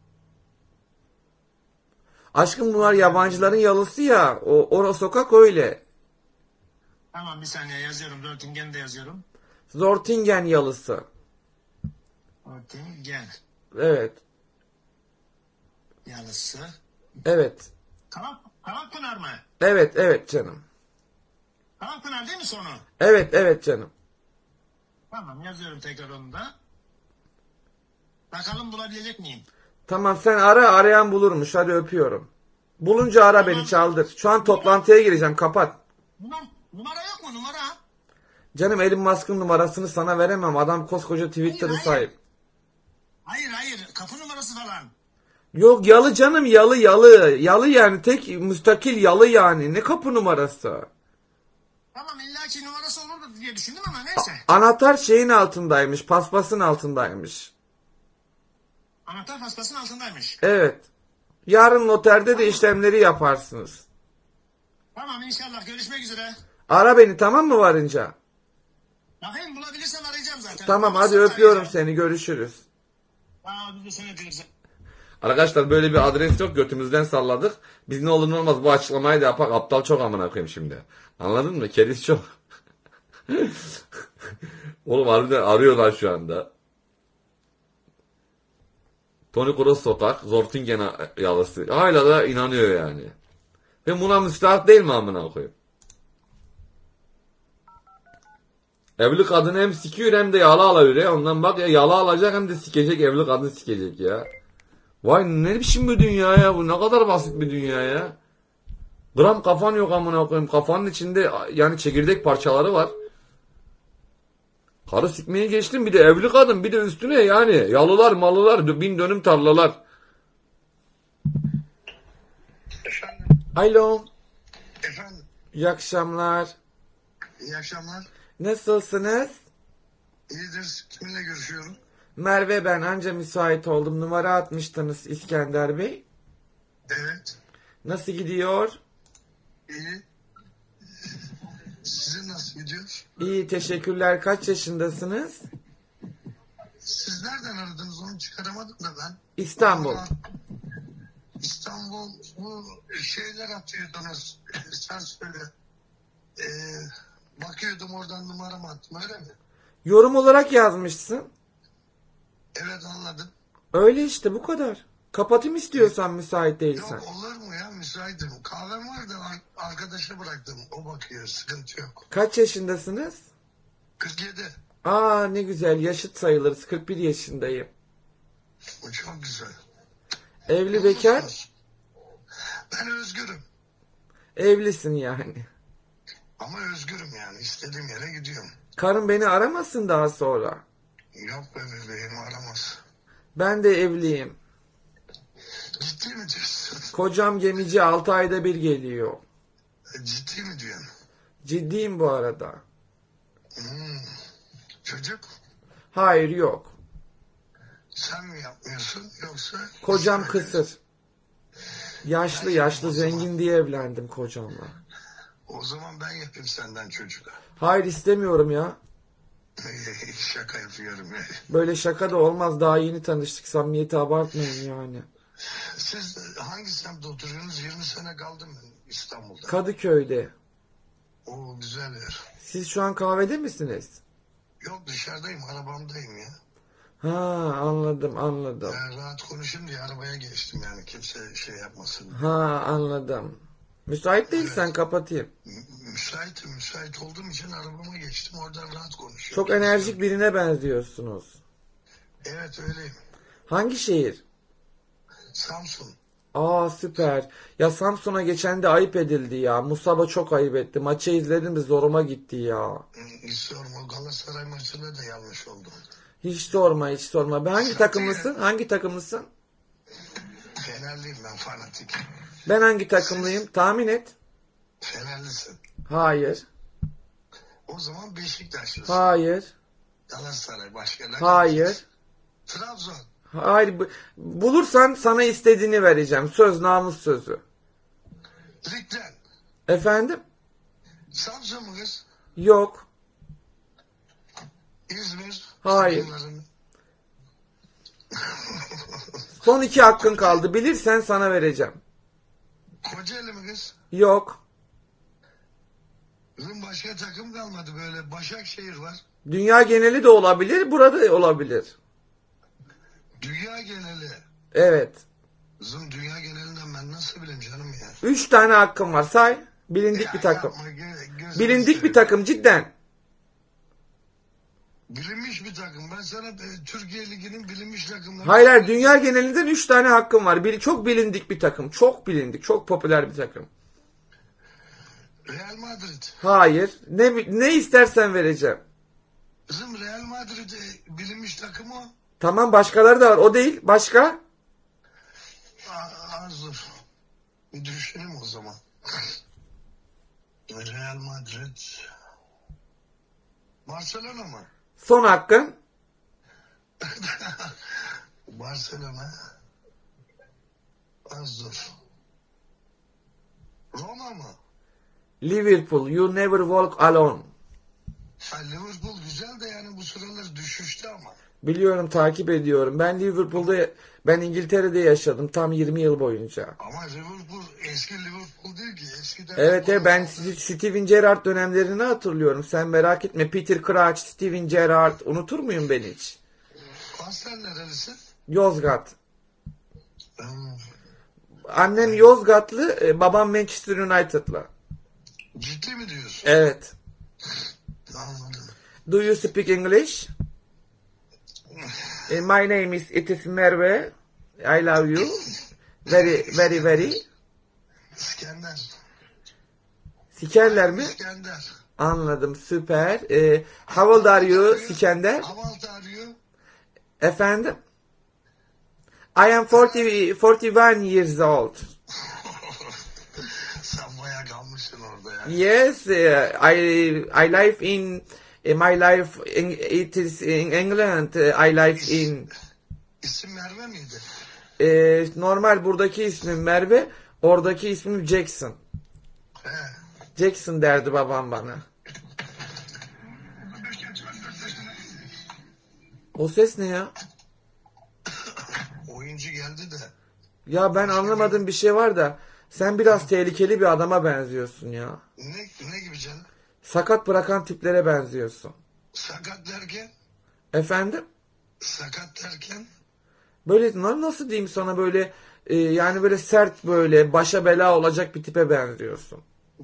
Aşkım bunlar yabancıların yalısı ya. O orası sokak öyle. Tamam bir saniye yazıyorum. Röntgen de yazıyorum. Zortingen Yalısı. Röntgen. Evet. Yalısı. Evet. Kavak, Kavakpınar mı? Evet, evet canım. Kavakpınar değil mi sonu? Evet, evet canım. Tamam yazıyorum tekrar onu da. Bakalım bulabilecek miyim? Tamam, sen ara, arayan bulurmuş. Hadi öpüyorum. Bulunca ara beni, çaldır. Şu an toplantıya gireceğim, kapat. Numara, numara yok mu numara? Canım, Elon Musk'ın numarasını sana veremem. Adam koskoca Twitter'ı Hayır, hayır. sahip. Hayır hayır kapı numarası falan. Yok, yalı canım, yalı yalı. Yalı yani, tek müstakil yalı yani. Ne kapı numarası? Tamam illaki numarası olurdu diye düşündüm ama neyse. Anahtar şeyin altındaymış. Paspasın altındaymış. Anahtar paspasın altındaymış. Evet. Yarın noterde de işlemleri yaparsınız. Tamam inşallah görüşmek üzere. Ara beni, tamam mı varınca? Bakayım bulabilirsem arayacağım zaten. Tamam, hadi Bulabilirsem öpüyorum arayacağım. seni, görüşürüz. Aa biz de seni öpüyoruz. Arkadaşlar böyle bir adres yok, götümüzden salladık. Biz ne olur ne olmaz bu açıklamayı da yapak. Aptal çok amına koyayım şimdi. Anladın mı? Keriz çok. Oğlum harbiden arıyorlar şu anda. Tony Cross Sokak, Zortingen Yalısı. Hala da inanıyor yani. Ve buna müstahak değil mi amına koyayım? Evli kadını hem sikiyor hem de yala alıyor ya. Ondan bak ya, yala alacak hem de sikecek, evli kadın sikecek ya. Vay ne biçim bir dünya ya bu, ne kadar basit bir dünya ya. Gram kafan yok amına koyayım. Kafanın içinde yani çekirdek parçaları var. Karı sikmeyi geçtim, bir de evli kadın, bir de üstüne yani yalılar malılar, bin dönüm tarlalar. Efendim, Alo, efendim. iyi akşamlar. İyi akşamlar. Nasılsınız? İyidir. Kiminle görüşüyorum? Merve ben, anca müsait oldum. Numara atmıştınız İskender Bey. Evet. Nasıl gidiyor? İyi. Sizin nasıl gidiyor? İyi, teşekkürler. Kaç yaşındasınız? Siz nereden aradınız onu çıkaramadım da ben. İstanbul. Ama İstanbul bu şeyler atıyordunuz. Ee, Sen söyle. Ee, bakıyordum oradan numaramı attım öyle mi? Yorum olarak yazmışsın. Evet anladım. Öyle işte, bu kadar. Kapatayım istiyorsan, müsait değilsen. Yok olur mu ya müsaitim. Kahvem var da ar- arkadaşa bıraktım. O bakıyor sıkıntı yok. Kaç yaşındasınız? kırk yedi. Aa, ne güzel, yaşıt sayılırız. kırk bir yaşındayım. O çok güzel. Evli bekar? Musunuz? Ben özgürüm. Evlisin yani. Ama özgürüm yani. İstediğim yere gidiyorum. Karın beni aramasın daha sonra. Yok be bebeğim aramaz. Ben de evliyim. Ciddi mi diyorsun? Kocam gemici, altı ayda bir geliyor. Ciddi mi diyorsun? Ciddiyim bu arada. Hmm. Çocuk Hayır, yok. sen mi yapmıyorsun yoksa? Kocam İsmail mi? kısır. Yaşlı Ben yaşlı yapayım o zaman. zengin diye evlendim kocamla. O zaman ben yapayım senden çocuk. Hayır, istemiyorum ya. Şaka yapıyorum ya. Böyle şaka da olmaz. Daha yeni tanıştık. Samimiyeti abartmayın yani. Siz hangi semtte oturuyorsunuz? yirmi sene kaldım ben İstanbul'da. Kadıköy'de. Oo güzel yer. Siz şu an kahvede misiniz? Yok dışarıdayım arabamdayım ya. Ha, anladım anladım. Ben rahat konuşayım diye arabaya geçtim yani kimse şey yapmasın. Ha, anladım. Müsait değilsen Evet. kapatayım. Mü- Müsaitim müsait olduğum için arabama geçtim oradan rahat konuşuyorum. Çok enerjik birine benziyorsunuz. Evet öyleyim. Hangi şehir? Samsun. Aa, süper. Ya Samsun'a geçen de ayıp edildi ya. Musaba çok ayıp etti. Maçı izledim de zoruma gitti ya. Hiç sorma Galatasaray maçında da yanlış oldu. Hiç sorma, hiç sorma. Ben hangi Zaten- takımlısın? Hangi takımlısın? Fenerliyim ben fanatik. Ben hangi takımlıyım? Tahmin et. Fenerlisin. Hayır. O zaman Beşiktaşlısın. Hayır. Galatasaray başka ne? Hayır. Trabzon. Hayır. Bu- Bulursan sana istediğini vereceğim. Söz, namus sözü. Ligden. Efendim? Samsun mu kız? Yok. İzmir. Hayır. Takımların. Son iki hakkın kaldı. Bilirsen sana vereceğim. Kocaeli mi kız? Yok. Kızım başka takım kalmadı böyle. Başakşehir var. Dünya geneli de olabilir. Burada olabilir. Dünya geneli. Evet. Kızım dünya genelinden ben nasıl bileyim canım ya? Üç tane hakkım var. Say. Bilindik Ya bir takım. yapma, gö- gözünü Bilindik seveyim. bir takım cidden. Bilinmiş bir takım. Ben sana e, Türkiye Ligi'nin bilinmiş takımları... Hayır, hayır, dünya genelinden üç tane hakkım var. Biri çok bilindik bir takım. Çok bilindik. Çok popüler bir takım. Real Madrid. Hayır. Ne ne istersen vereceğim. Kızım Real Madrid e, bilinmiş takım o. Tamam, başkaları da var. O değil. Başka? Aa, az dur. Bir düşünelim o zaman. Real Madrid. Barcelona mı? Son hakkın. Barcelona. Az dur. Roma mı? Liverpool. You never walk alone. Ha, Liverpool güzel de yani bu sıralar düşüşte ama. Biliyorum, takip ediyorum. Ben Liverpool'da, ben İngiltere'de yaşadım tam yirmi yıl boyunca. Ama Liverpool eski Liverpool değil ki. Eskiden Evet, evet, ben Liverpool'da- Steven Gerrard dönemlerini hatırlıyorum. Sen merak etme. Peter Crouch, Steven Gerrard. Unutur muyum ben hiç? Aslen nerelisin? Yozgat. Hmm. Annem Yozgatlı, e, babam Manchester United'lı. Ciddi mi diyorsun? Evet. Anladım. Do you speak English? Eh, My name is it is Merve. I love you. Very very very. İskender. Sikerler mi? İskender. Anladım, süper. Ee, how old are you Sikender? Havalt arıyor. Efendim? I am forty, forty-one years old. Sen bayağı kalmışsın orada ya. Yes, uh, I I live in uh, my life in, it is in England. Uh, I live in İsim Merve miydi? e, normal buradaki ismim Merve, oradaki ismim Jackson. He. Jackson derdi babam bana. O ses ne ya? Oyuncu geldi de. Ya ben anlamadığım bir şey var da sen biraz tehlikeli bir adama benziyorsun ya. Ne, ne gibi canım? Sakat bırakan tiplere benziyorsun. Sakat derken? Efendim? Sakat derken? Böyle na- nasıl diyeyim sana, böyle e, yani böyle sert, böyle başa bela olacak bir tipe benziyorsun.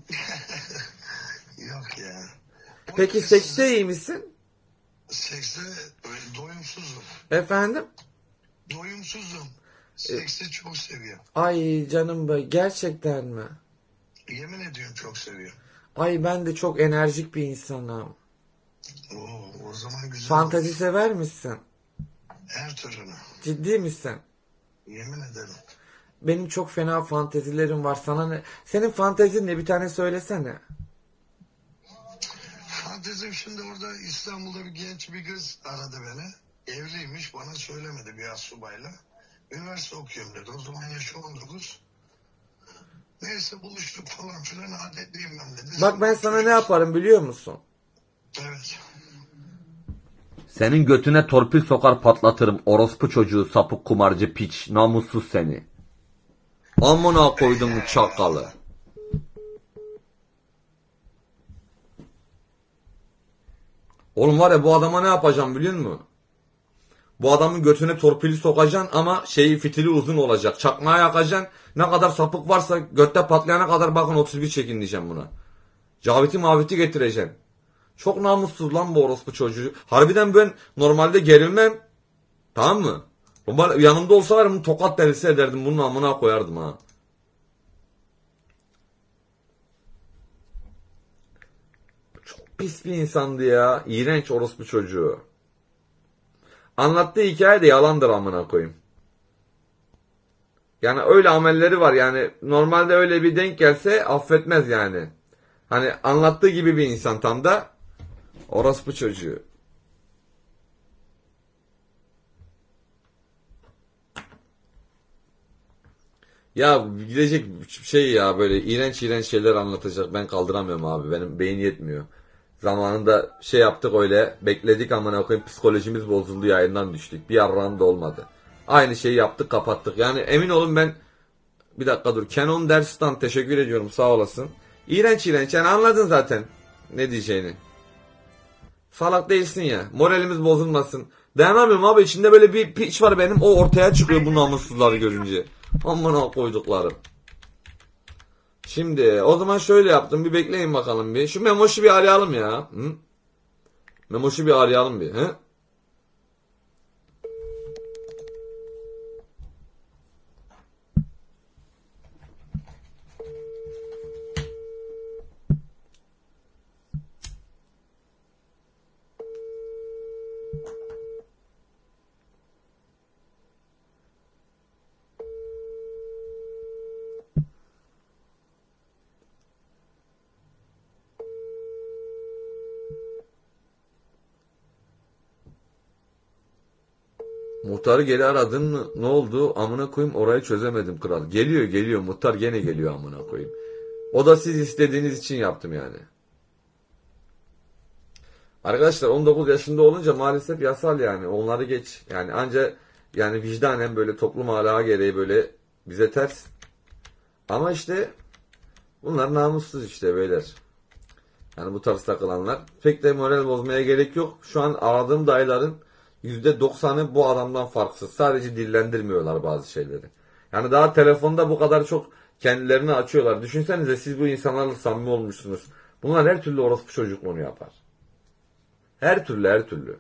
Yok ya. Peki sekste iyi misin? Sekste öyle doyumsuzum. Efendim? Doyumsuzum. Seksi çok seviyorum. Ay canım be, gerçekten mi? Yemin ediyorum çok seviyorum. Ay ben de çok enerjik bir insanım. Oo, o zaman güzel. Fantezi olur. sever misin? Her türlü. Ciddi misin? Yemin ederim. Benim çok fena fantezilerim var. Sana ne? Senin fantezin ne? Bir tane söylesene. Fantezim şimdi orada İstanbul'da bir genç bir kız aradı beni. Evliymiş, bana söylemedi, bir astsubayla. Üniversite okuyorum dedi. O zaman yaşı on dokuz. Neyse buluştuk falan filan, adetliyim ben dedi. Bak ben sana ne yaparım biliyor musun? Evet. Senin götüne torpil sokar patlatırım. Orospu çocuğu, sapık kumarcı piç. Namussuz seni. Amına koydum çakalı. Oğlum var ya, bu adama ne yapacağım biliyor musun? Bu adamın götüne torpili sokacaksın ama şeyi, fitili uzun olacak. Çakmağı yakacaksın. Ne kadar sapık varsa götte patlayana kadar bakın otuz bir çekin diyeceğim buna. Caviti maviti getireceksin. Çok namussuz lan bu orospu çocuğu. Harbiden ben normalde gerilmem. Tamam mı? Ama yanımda olsa var ya, bunu tokat delisi ederdim. Bunun amına koyardım ha. Çok pis bir insandı ya. İğrenç orospu çocuğu. Anlattığı hikaye de yalandır amına koyayım. Yani öyle amelleri var yani. Normalde öyle bir denk gelse affetmez yani. Hani anlattığı gibi bir insan tam da orospu çocuğu. Ya gidecek şey ya, böyle iğrenç iğrenç şeyler anlatacak. Ben kaldıramıyorum abi. Benim beyin yetmiyor. Zamanında şey yaptık, öyle bekledik amına koyayım, psikolojimiz bozuldu, yayından düştük. Bir yarran da olmadı. Aynı şeyi yaptık, kapattık. Yani emin olun ben, bir dakika dur. Canon Derstan teşekkür ediyorum, sağ olasın. İğrenç iğrenç yani, anladın zaten ne diyeceğini. Salak değilsin ya. Moralimiz bozulmasın. Dayanamıyorum abi, içinde böyle bir piç var benim, o ortaya çıkıyor bu namussuzları görünce. Amına koyduklarım. Şimdi o zaman şöyle yaptım, bir bekleyin bakalım bir. Şu Memoş'u bir arayalım ya. Hı? Memoş'u bir arayalım bir. Hı? Muhtarı geri aradın mı? Ne oldu? Amına koyayım, orayı çözemedim kral. Geliyor geliyor, muhtar gene geliyor amına koyayım. O da siz istediğiniz için yaptım yani. Arkadaşlar on dokuz yaşında olunca maalesef yasal yani. Onları geç. Yani anca yani vicdanen böyle toplum ahlakı gereği böyle bize ters. Ama işte bunlar namussuz işte beyler. Yani bu tarz takılanlar. Pek de moral bozmaya gerek yok. Şu an aradığım dayıların yüzde doksanı bu adamdan farksız. Sadece dillendirmiyorlar bazı şeyleri. Yani daha telefonda bu kadar çok kendilerini açıyorlar. Düşünsenize, siz bu insanlarla samimi olmuşsunuz. Bunlar her türlü orospu çocukluğunu yapar. Her türlü her türlü.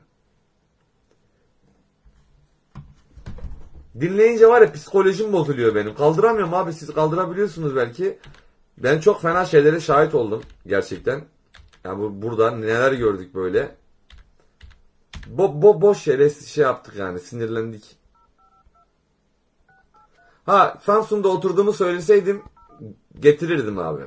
Dinleyince var ya, psikolojim bozuluyor benim. Kaldıramıyorum abi, siz kaldırabiliyorsunuz belki. Ben çok fena şeylere şahit oldum gerçekten. Yani bu burada neler gördük böyle. Bo, bo boş yere şey yaptık yani, sinirlendik. Ha, Samsun'da oturduğumu söyleseydim getirirdim abi.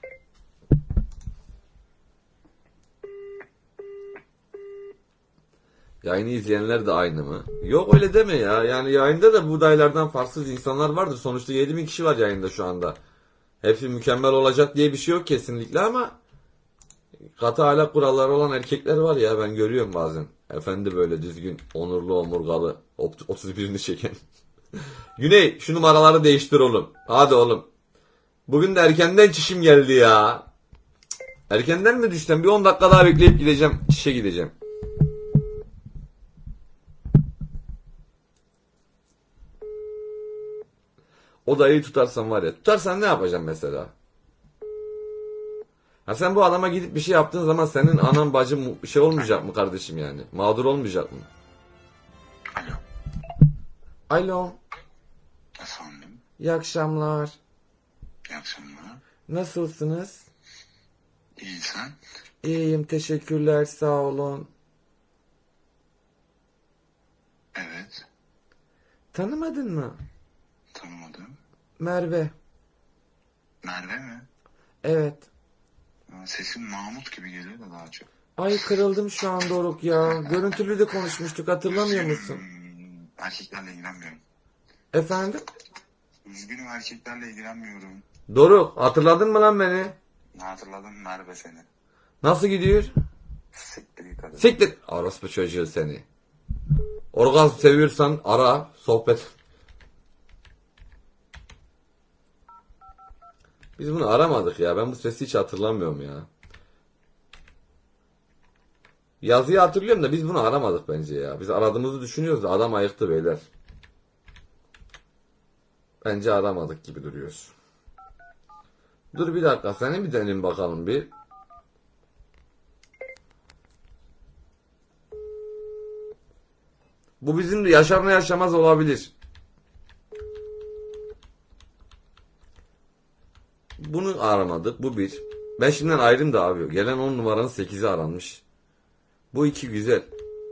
Yayını izleyenler de aynı mı? Yok öyle deme ya. Yani yayında da buğdaylardan farksız insanlar vardır. Sonuçta yedi bin kişi var yayında şu anda. Hepsi mükemmel olacak diye bir şey yok kesinlikle ama katı ahlak kuralları olan erkekler var ya, ben görüyorum bazen. Efendi böyle düzgün, onurlu, omurgalı, otuz birini çeken. Güney şu numaraları değiştir oğlum. Hadi oğlum. Bugün de erkenden çişim geldi ya. Erkenden mi düştüm? Bir on dakika daha bekleyip gideceğim. Çişe gideceğim. Odayı tutarsam var ya. Tutarsan ne yapacağım mesela? Ha, sen bu adama gidip bir şey yaptığın zaman senin anan bacın şey olmayacak mı kardeşim yani? Mağdur olmayacak mı? Alo. Alo. Efendim. İyi akşamlar. İyi akşamlar. Nasılsınız? İyi sen? İyiyim, teşekkürler, sağ olun. Evet. Tanımadın mı? Tanımadım. Merve. Merve mi? Evet. Sesin Mahmut gibi geliyor da daha çok. Ay kırıldım şu an Doruk ya. Görüntülü de konuşmuştuk, hatırlamıyor musun? Hmm, erkeklerle ilgilenmiyorum. Efendim? Üzgünüm, erkeklerle ilgilenmiyorum. Doruk, hatırladın mı lan beni? Hatırladım Merve seni. Nasıl gidiyor? Siktir git hadi. Siktir. Orospu çocuğu seni. Orgazm seviyorsan ara, sohbet. Biz bunu aramadık ya. Ben bu sesi hiç hatırlamıyorum ya. Yazıyı hatırlıyorum da biz bunu aramadık bence ya. Biz aradığımızı düşünüyoruz da adam ayıktı beyler. Bence aramadık gibi duruyor. Dur bir dakika, seni bir deneyelim bakalım bir. Bu bizim de yaşar ne yaşamaz olabilir. Bunu aramadık. Bu bir. Ben şimdiden ayrım da abi. Gelen on numaranın sekizi aranmış. Bu iki güzel.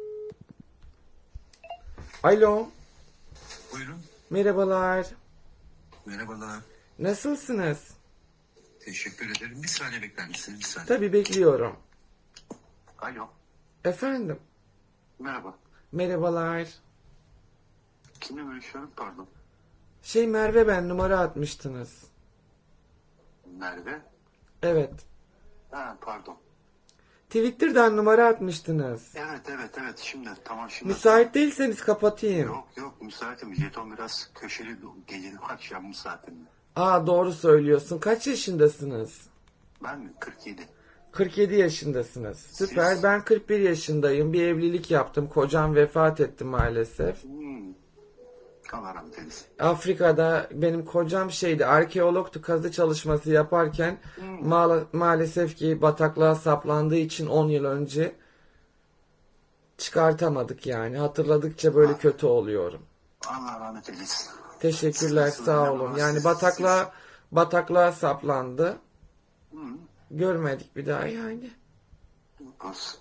Alo. Buyurun. Merhabalar. Merhabalar. Nasılsınız? Teşekkür ederim. Bir saniye bekler misiniz? Bir saniye. Tabii bekliyorum. Alo. Efendim. Merhaba. Merhabalar. Kimle görüşüyorum? Pardon. Şey Merve, ben numara atmıştınız. Merve. Evet. Ha pardon. Twitter'dan numara atmıştınız. Evet evet evet şimdi tamam şimdi. Müsait değilseniz kapatayım. Yok yok müsaitim. Jeton biraz köşeli gecenin akşam müsaitim. Aa, doğru söylüyorsun. Kaç yaşındasınız? Ben mi? kırk yedi. kırk yedi yaşındasınız. Süper. Siz? Ben kırk bir yaşındayım. Bir evlilik yaptım. Kocam vefat etti maalesef. Hmm. Allah rahmet eylesin. Afrika'da benim kocam şeydi, arkeologtu, kazı çalışması yaparken Hmm. ma- maalesef ki bataklığa saplandığı için on yıl önce çıkartamadık yani. Hatırladıkça böyle kötü oluyorum. Allah rahmet eylesin. Teşekkürler, Nasıl sağ öyle olun. ama Yani siz- bataklığa bataklığa saplandı. Hmm. Görmedik bir daha yani. Olsun.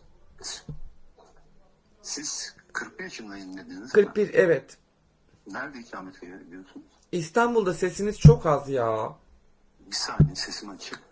Siz kırk bir yaşındayım dediniz. kırk bir, evet. Nerede ikamet ediyorsunuz? İstanbul'da sesiniz çok az ya. Bir saniye sesim açık.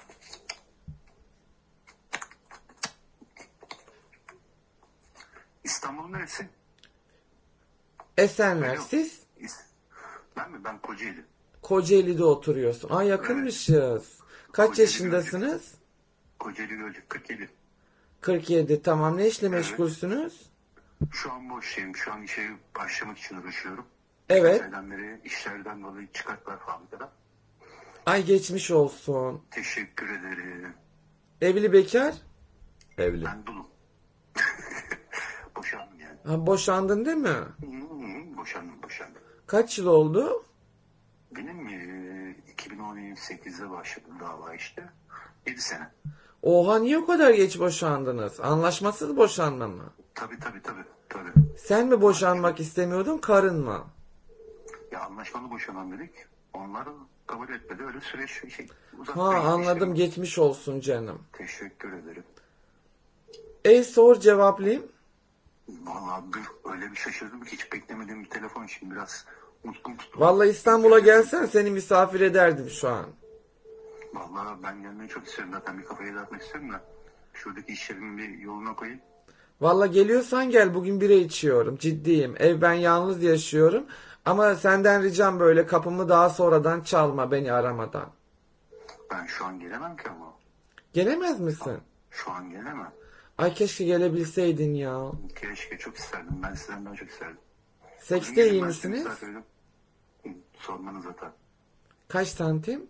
İstanbul'un neresi? Esenler, Alo. siz? İs- Ben mi? Ben Kocaeli. Kocaeli'de oturuyorsun. Aa, yakınmışız. Kaç Kocaeli yaşındasınız? Kocaeli Gölcük kırk yedi. kırk yedi, tamam. Ne işle Evet. meşgulsünüz? Şu an boştayım. Şu an işe başlamak için uğraşıyorum. Evet. Şeyden beri işlerden dolayı çıkarttılar fabrikada. Ay, geçmiş olsun. Teşekkür ederim. Evli, bekar? Evli. Ben dulum. Boşandım yani. Ha, boşandın değil mi? Hı hı, boşandım boşandım. Kaç yıl oldu? Benim e, iki bin on sekizde başladım dava işte. yedi sene. Oha, niye o kadar geç boşandınız? Anlaşmasız boşanma mı? Tabii tabii tabii. tabii. Sen mi boşanmak istemiyordun, karın mı? Ya anlaşmalı boşanan dedik. Onlar kabul etmedi. Öyle süreç şey, uzattı. Ha gitti anladım, işte. geçmiş olsun canım. Teşekkür ederim. E sor cevaplayayım. Vallahi bir, öyle bir şaşırdım ki hiç beklemediğim bir telefon, şimdi biraz unuttum tuttum. Vallahi İstanbul'a gelsen seni misafir ederdim şu an. Vallahi ben gelmeyi çok isterim, zaten bir kafayı dağıtmak isterim de şuradaki işlerimin bir yoluna koyayım. Vallahi geliyorsan gel, bugün bira içiyorum, ciddiyim. Ev ben yalnız yaşıyorum ama senden ricam böyle kapımı daha sonradan çalma beni aramadan. Ben şu an gelemem ki ama. Gelemez misin? Şu an gelemem. Ay keşke gelebilseydin ya. Keşke, çok isterdim. Ben sizden daha çok isterdim. Sekste iyi misiniz? Sormanız hata. Kaç santim?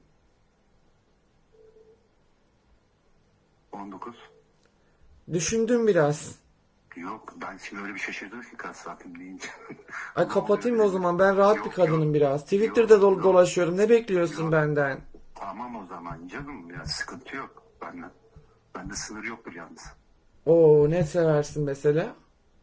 on dokuz. Düşündüm biraz. Yok, ben şimdi öyle bir şaşırdım ki kaç saatim deyince. Ay kapatayım o zaman, ben rahat Yok, bir kadınım yok. biraz. Twitter'da Yok, dol yok. dolaşıyorum, ne bekliyorsun Yok. benden? Tamam o zaman canım, ya sıkıntı yok. Bende, bende sınır yoktur yalnız. Oo, ne seversin mesela?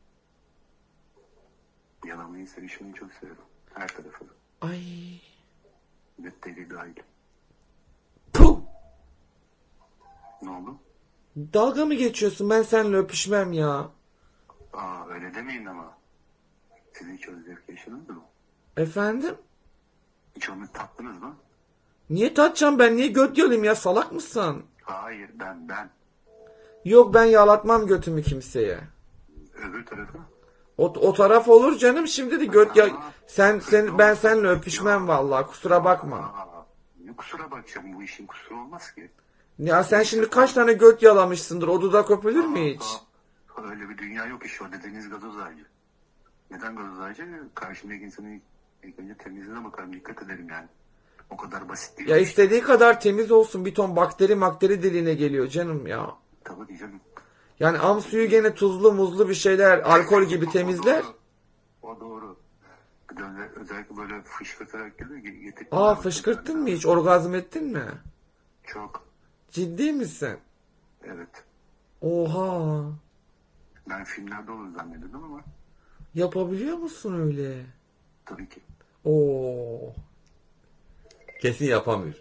Yalanmayı, sevişmeyi çok seviyorum. Her tarafını. Ay. Mütteli dahil. Puh! Ne oldu? Dalga mı geçiyorsun? Ben seninle öpüşmem ya. Aa, öyle demeyin ama. Siz hiç öyle zevk yaşadınız mı? Efendim? Hiç onu tattınız mı? Niye tatacağım ben? Niye göt yalayım ya? Salak mısın? Hayır, ben ben. Yok, ben yalatmam götümü kimseye. Öbür tarafı? O, o taraf olur canım, şimdi de göt ya... Aa, Sen, sen, yok. ben seninle öpüşmem Yok. vallahi, kusura bakma. Aa, ne kusura bakacağım, bu işin kusuru olmaz ki. Ya sen şimdi kaç tane göt yalamışsındır? O dudak öpülür mü Aa, hiç? aa, öyle bir dünya yok iş, orada deniz gazoz ağacı. Neden gazoz ağacı? Karşımdaki insanın ilk önce temizliğine bakarım, dikkat ederim yani. O kadar basit değil. Ya istediği kadar temiz olsun, bir ton bakteri makteri deliğine geliyor canım ya. Tabii diyeceğim. Yani am suyu gene tuzlu muzlu bir şeyler, alkol gibi temizler. O doğru. O doğru. Özellikle böyle fışkırtarak geliyor. Getir. Aa, fışkırttın mı hiç? Orgazm ettin mi? Çok. Ciddi misin? Evet. Oha. Ben filmlerde olur zannediyordum ama Yapabiliyor musun öyle? tabii ki. Oo. Kesin yapamıyor.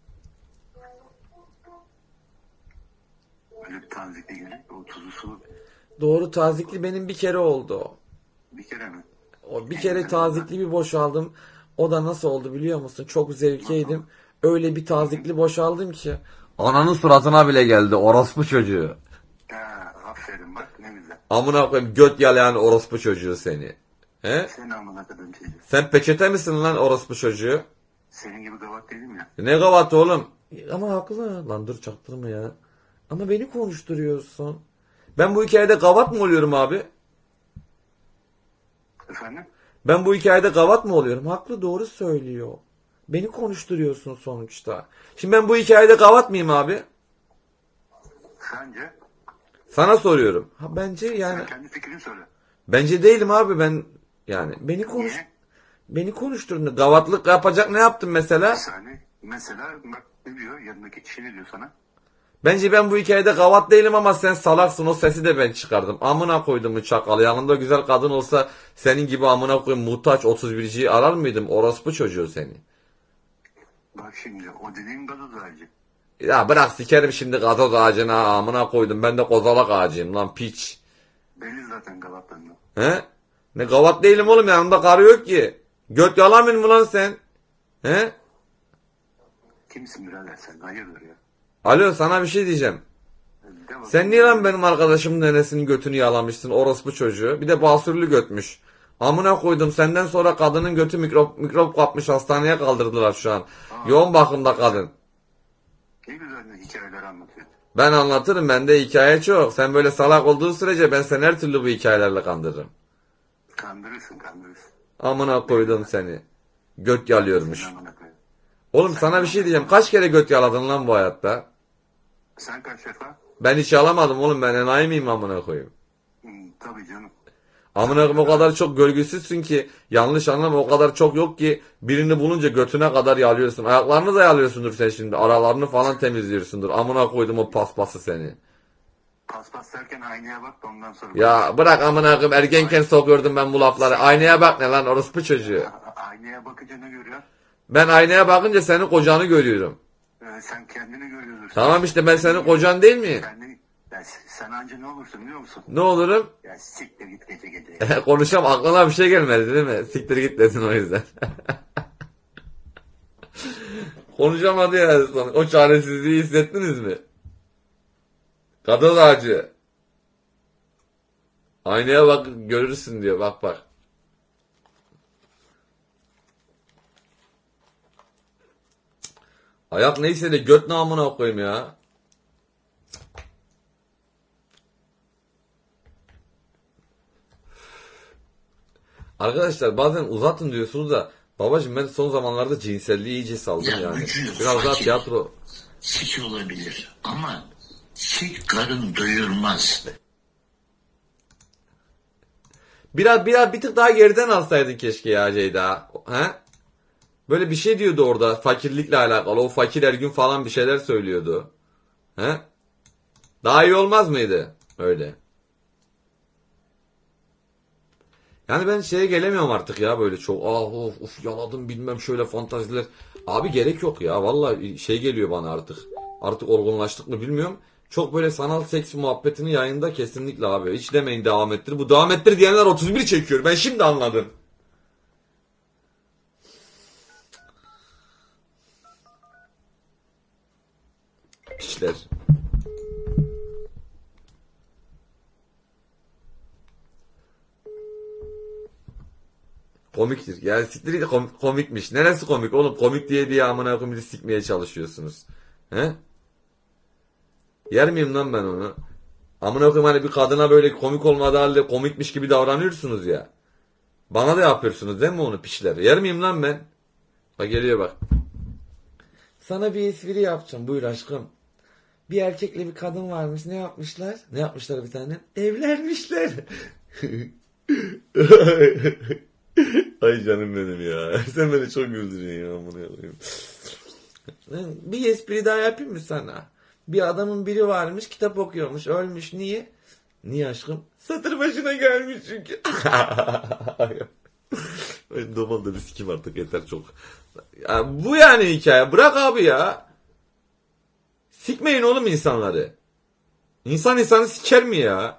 Öyle bir tanzikli gelir. O tuzlu su Doğru, tazikli benim bir kere oldu o. bir kere mi? O bir kere tazikli bir boşaldım. O da nasıl oldu biliyor musun? Çok zevkliydim. Öyle bir tazikli boşaldım ki. Ananın suratına bile geldi orospu çocuğu. Ha, aferin bak ne güzel. Amına koyayım göt yalayan orospu çocuğu seni. He? Senin amına kadın çocuğu. Sen peçete misin lan orospu çocuğu? Senin gibi gavat değilim ya. Ne gavatı oğlum? Ama haklı. Lan dur çaktırma ya. Ama beni konuşturuyorsun. Ben bu hikayede gavat mı oluyorum abi? Efendim? Ben bu hikayede gavat mı oluyorum? Haklı, doğru söylüyor. Beni konuşturuyorsun sonuçta. Şimdi ben bu hikayede gavat mıyım abi? Sence? Sana soruyorum. Ha, bence yani Sen kendi fikrini söyle. bence değilim abi ben, yani beni konuş Niye? beni konuşturdun. Gavatlık yapacak ne yaptın mesela? Bir saniye. Mesela bak ne diyor? Yanındaki kişi ne diyor sana? Bence ben bu hikayede gavat değilim ama sen salaksın, o sesi de ben çıkardım. Amına koydum çakal. Yanında güzel kadın olsa senin gibi amına koyayım muhtaç otuz birciyi arar mıydım? Orospu çocuğu seni. Bak şimdi o dediğin gazoz ağacı. Ya bırak sikerim şimdi gazoz ağacına, amına koydum. Ben de kozalak ağacıyım lan piç. Belli zaten gavatlarından. He? Ne gavat değilim oğlum, yanımda karı yok ki. Göt yalamın mı lan sen? He? Kimsin birader sen? Hayırdır ya? Alo, sana bir şey diyeceğim. De bakalım. Sen niye lan benim arkadaşımın nenesinin götünü yalamışsın orospu çocuğu? Bir de basürlü götmüş. Amına koydum, senden sonra kadının götü mikrop mikrop kapmış, hastaneye kaldırdılar şu an. Aa. Yoğun bakımda kadın. Ne güzel ne hikayeler anlatıyor. Ben anlatırım, bende hikaye çok. Sen böyle salak olduğun sürece ben seni her türlü bu hikayelerle kandırırım. Kandırırsın kandırırsın. Amına koydum seni. Göt yalıyormuş. Sen amına koyayım. Oğlum sana bir şey diyeceğim. Kaç kere göt yaladın lan bu hayatta? Sen kaç defa? Ben hiç yalamadım oğlum, ben enayi miyim amına koyayım? Hmm, tabii canım. Amına koyayım, o kadar çok gölgüsüzsün ki, yanlış anlama, o kadar çok yok ki birini bulunca götüne kadar yalıyorsun. Ayaklarını da yalıyorsundur sen şimdi. Aralarını falan temizliyorsundur. Amına koydum o paspası seni. Paspas derken aynaya bak da ondan sonra. Ya bırak amına koyayım, ergenken sokuyordum ben bu lafları. Aynaya bak ne lan orospu çocuğu. A- Aynaya bakınca ne görüyor? Ben aynaya bakınca senin kocanı görüyorum. Ee, sen kendini görüyorsun. Tamam işte ben senin kocan değil miyim? Kendini, ya sen anca ne olursun biliyor musun? Ne olurum? Ya siktir git gece gece. Konuşam aklına bir şey gelmedi değil mi? Siktir git desin o yüzden. Konuşamadı ya son. O çaresizliği hissettiniz mi? Kadın ağacı. Aynaya bak görürsün diyor. Bak bak. Ayak neyse de göt namına koyayım ya. Arkadaşlar bazen uzatın diyorsunuz da babacığım ben son zamanlarda cinselliği iyice saldım Ya yani. gücü, Biraz daha fakir. tiyatro. Sik olabilir ama sik karın doyurmaz. Biraz biraz bir tık daha geriden alsaydın keşke ya Ceyda. He? Böyle bir şey diyordu orada fakirlikle alakalı. O fakir Ergün falan bir şeyler söylüyordu. He? Daha iyi olmaz mıydı? Öyle. Yani ben şeye gelemiyorum artık ya böyle çok ah of, of yaladım bilmem şöyle fantaziler. Abi gerek yok ya vallahi şey geliyor bana artık. Artık olgunlaştık mı bilmiyorum. Çok böyle sanal seks muhabbetini yayında kesinlikle abi. Hiç demeyin devam ettir. Bu devam ettir diyenler otuz bir çekiyor. Ben şimdi anladım. İşler. Komiktir. Yani siktir git kom- komikmiş. Neresi komik oğlum? Komik diye diye amına koyayım bizi sikmeye çalışıyorsunuz. He? Yer miyim lan ben onu? Amına koyayım hani bir kadına böyle komik olmadığı halde komikmiş gibi davranıyorsunuz ya. Bana da yapıyorsunuz değil mi onu piçler? Yer miyim lan ben? Bak geliyor bak. Sana bir espri yapacağım. Buyur aşkım. Bir erkekle bir kadın varmış. Ne yapmışlar? Ne yapmışlar bir tane? Evlenmişler. Ay canım benim ya. Sen beni çok güldürüyorsun ya. Amına koyayım. Bir espri daha yapayım mı sana? Bir adamın biri varmış kitap okuyormuş ölmüş niye? Niye aşkım? Satır başına gelmiş çünkü. Normalde bir sikim artık yeter çok. Ya bu yani hikaye bırak abi ya. Sikmeyin oğlum insanları. İnsan insanı siker mi ya?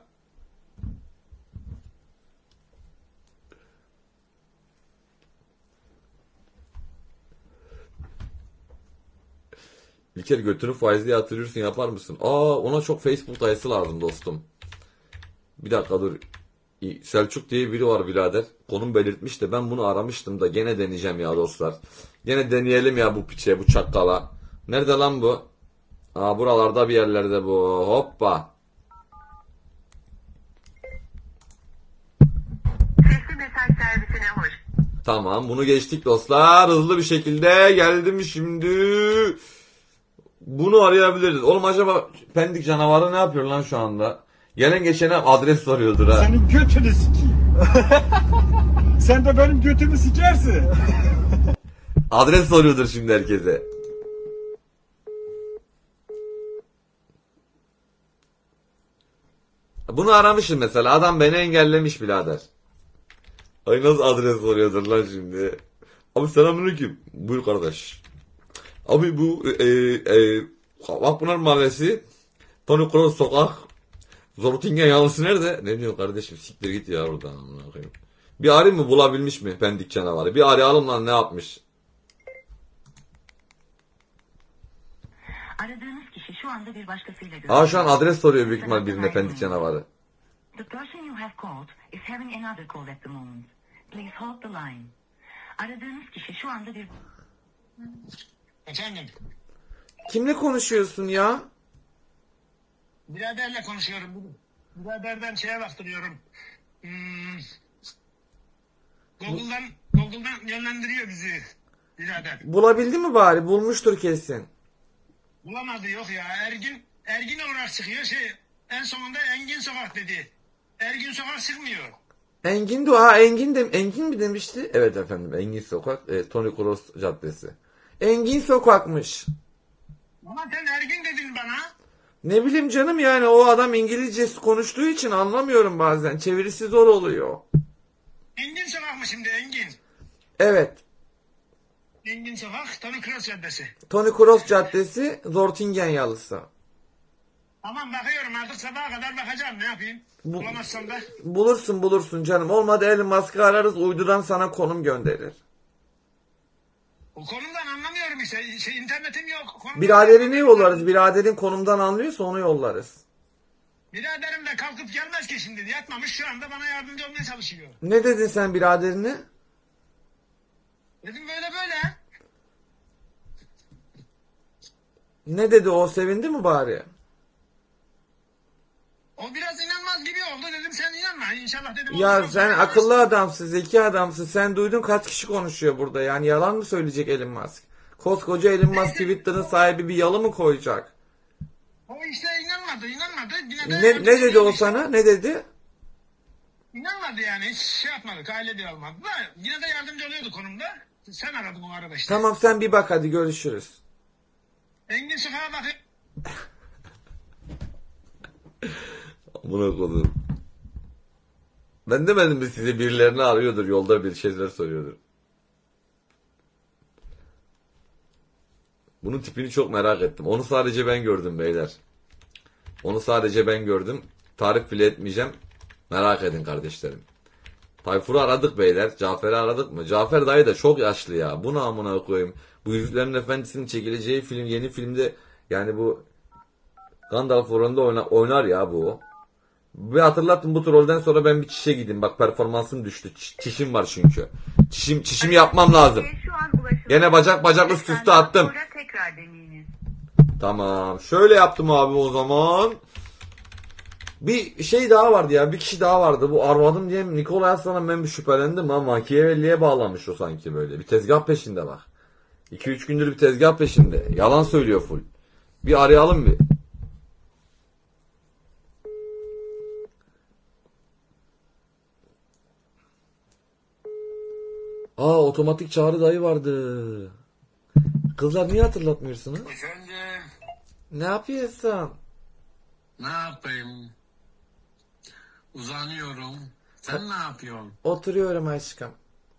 İlker götünü faizli yatırıyorsun yapar mısın? Aa ona çok Facebook dayısı lazım dostum. Bir dakika dur. Selçuk diye biri var birader. Konum belirtmiş de ben bunu aramıştım da gene deneyeceğim ya dostlar. Gene deneyelim ya bu piçe bu çakkala. Nerede lan bu? Aa buralarda bir yerlerde bu. Hoppa. Sesli mesaj servisine hoş. Tamam bunu geçtik dostlar. Hızlı bir şekilde geldim şimdi. Bunu arayabiliriz. Oğlum acaba Pendik canavarı ne yapıyor lan şu anda? Gelen geçene adres soruyordur ha. Senin götünü sikeyim. Sen de benim götümü sikersin. Adres soruyordur şimdi herkese. Bunu aramışım mesela. Adam beni engellemiş birader. Ay nasıl adres soruyordur lan şimdi. Abi selamünaleyküm. Buyur kardeş. Abi bu e, e, Vakpınar Mahallesi Tony Kroos Sokak Zortingen yanlısı nerede? Ne diyor kardeşim siktir git ya oradan. Bir arayayım mı bulabilmiş mi Pendik canavarı? Bir arayalım lan ne yapmış. Aradığınız kişi şu anda bir başkasıyla görüşüyor. Aa şu an adres soruyor büyük ihtimal birine Pendik canavarı. The person you have called is having another call at the moment. Please hold the line. Aradığınız kişi şu anda bir... Efendim, Kimle konuşuyorsun ya? biraderle konuşuyorum. Biraderden şeye baktırıyorum. Hmm, Google'dan, Google'dan yönlendiriyor bizi birader. Bulabildi mi bari? Bulmuştur kesin. Bulamadı yok ya. Ergin, Ergin olarak çıkıyor. Şey, en sonunda Engin Sokak dedi. Ergin Sokak çıkmıyor. Engin de ha Engin de Engin mi demişti? Evet efendim Engin Sokak e, Tony Kroos Caddesi. Engin Sokak'mış. Ama sen Ergin dedin bana. Ne bileyim canım yani o adam İngilizce konuştuğu için anlamıyorum bazen. Çevirisi zor oluyor. Engin Sokak mı şimdi Engin? Evet. Engin Sokak, Tony Kroos Caddesi. Tony Kroos Caddesi, Zortingen Yalısı. Tamam bakıyorum artık sabaha kadar bakacağım ne yapayım. Bu- Bulamazsam da. Bulursun bulursun canım. Olmadı Elon Musk'ı ararız, uydudan sana konum gönderir. O konumdan anlamıyorum işte. Şey, internetim yok. Konumdan Biraderini yollarız. Biraderin konumdan anlıyorsa onu yollarız. Biraderim de kalkıp gelmez ki şimdi. Yatmamış şu anda bana yardımcı olmaya çalışıyor. Ne dedin sen biraderine? Dedim böyle böyle. Ne dedi o, sevindi mi bari? O biraz inanmaz gibi oldu. Dedim sen inanma. İnşallah dedim. Ya olur. sen akıllı adamsın, zeki adamsın. Sen duydun kaç kişi konuşuyor burada. Yani yalan mı söyleyecek Elon Musk? Koskoca Elon Musk Twitter'ın sahibi bir yalı mı koyacak? O işte inanmadı. inanmadı. Yine de Ne, yardımcı ne dedi o ediyordu. sana? Ne dedi? İnanmadı yani. Hiç şey yapmadık. Aile diye almadı da. Yine de yardımcı oluyordu konumda. Sen aradın o arada işte. Tamam sen bir bak hadi, görüşürüz. Engin Sokak'a bakın. Amına koydum. Ben demedim mi size, birilerini arıyordur, yolda bir şeyler soruyordur. Bunun tipini çok merak ettim. Onu sadece ben gördüm beyler. Onu sadece ben gördüm. Tarif bile etmeyeceğim. Merak edin kardeşlerim. Tayfur'u aradık beyler. Cafer'i aradık mı? Cafer dayı da çok yaşlı ya. Bu ne amına koyayım. Bu Yüzüklerin Efendisi'nin çekileceği film, yeni filmde yani bu Gandalf rolünde oynar, oynar ya bu. Bir hatırlattım, bu trolden sonra ben bir çişe gideyim. Bak performansım düştü. Ç- çişim var çünkü. Çişim çişimi yapmam lazım. Şu an ulaşılamıyor. Gene bacak bacak üst üste Lütfen attım. sonra tekrar deneyiniz. Tamam. Şöyle yaptım abi o zaman. Bir şey daha vardı ya. Bir kişi daha vardı. Bu arvadım diye Nikola Aslan'a ben bir şüphelendim ama Machiavelli'ye bağlamış o sanki böyle. Bir tezgah peşinde bak. iki üç gündür bir tezgah peşinde. Yalan söylüyor full. Bir arayalım bir. Aa, otomatik çağrı dayı vardı. Kızlar niye hatırlatmıyorsunuz? Efendim, Ne yapıyorsun? ne yapayım? Uzanıyorum. Sen ne yapıyorsun? Oturuyorum aşkım.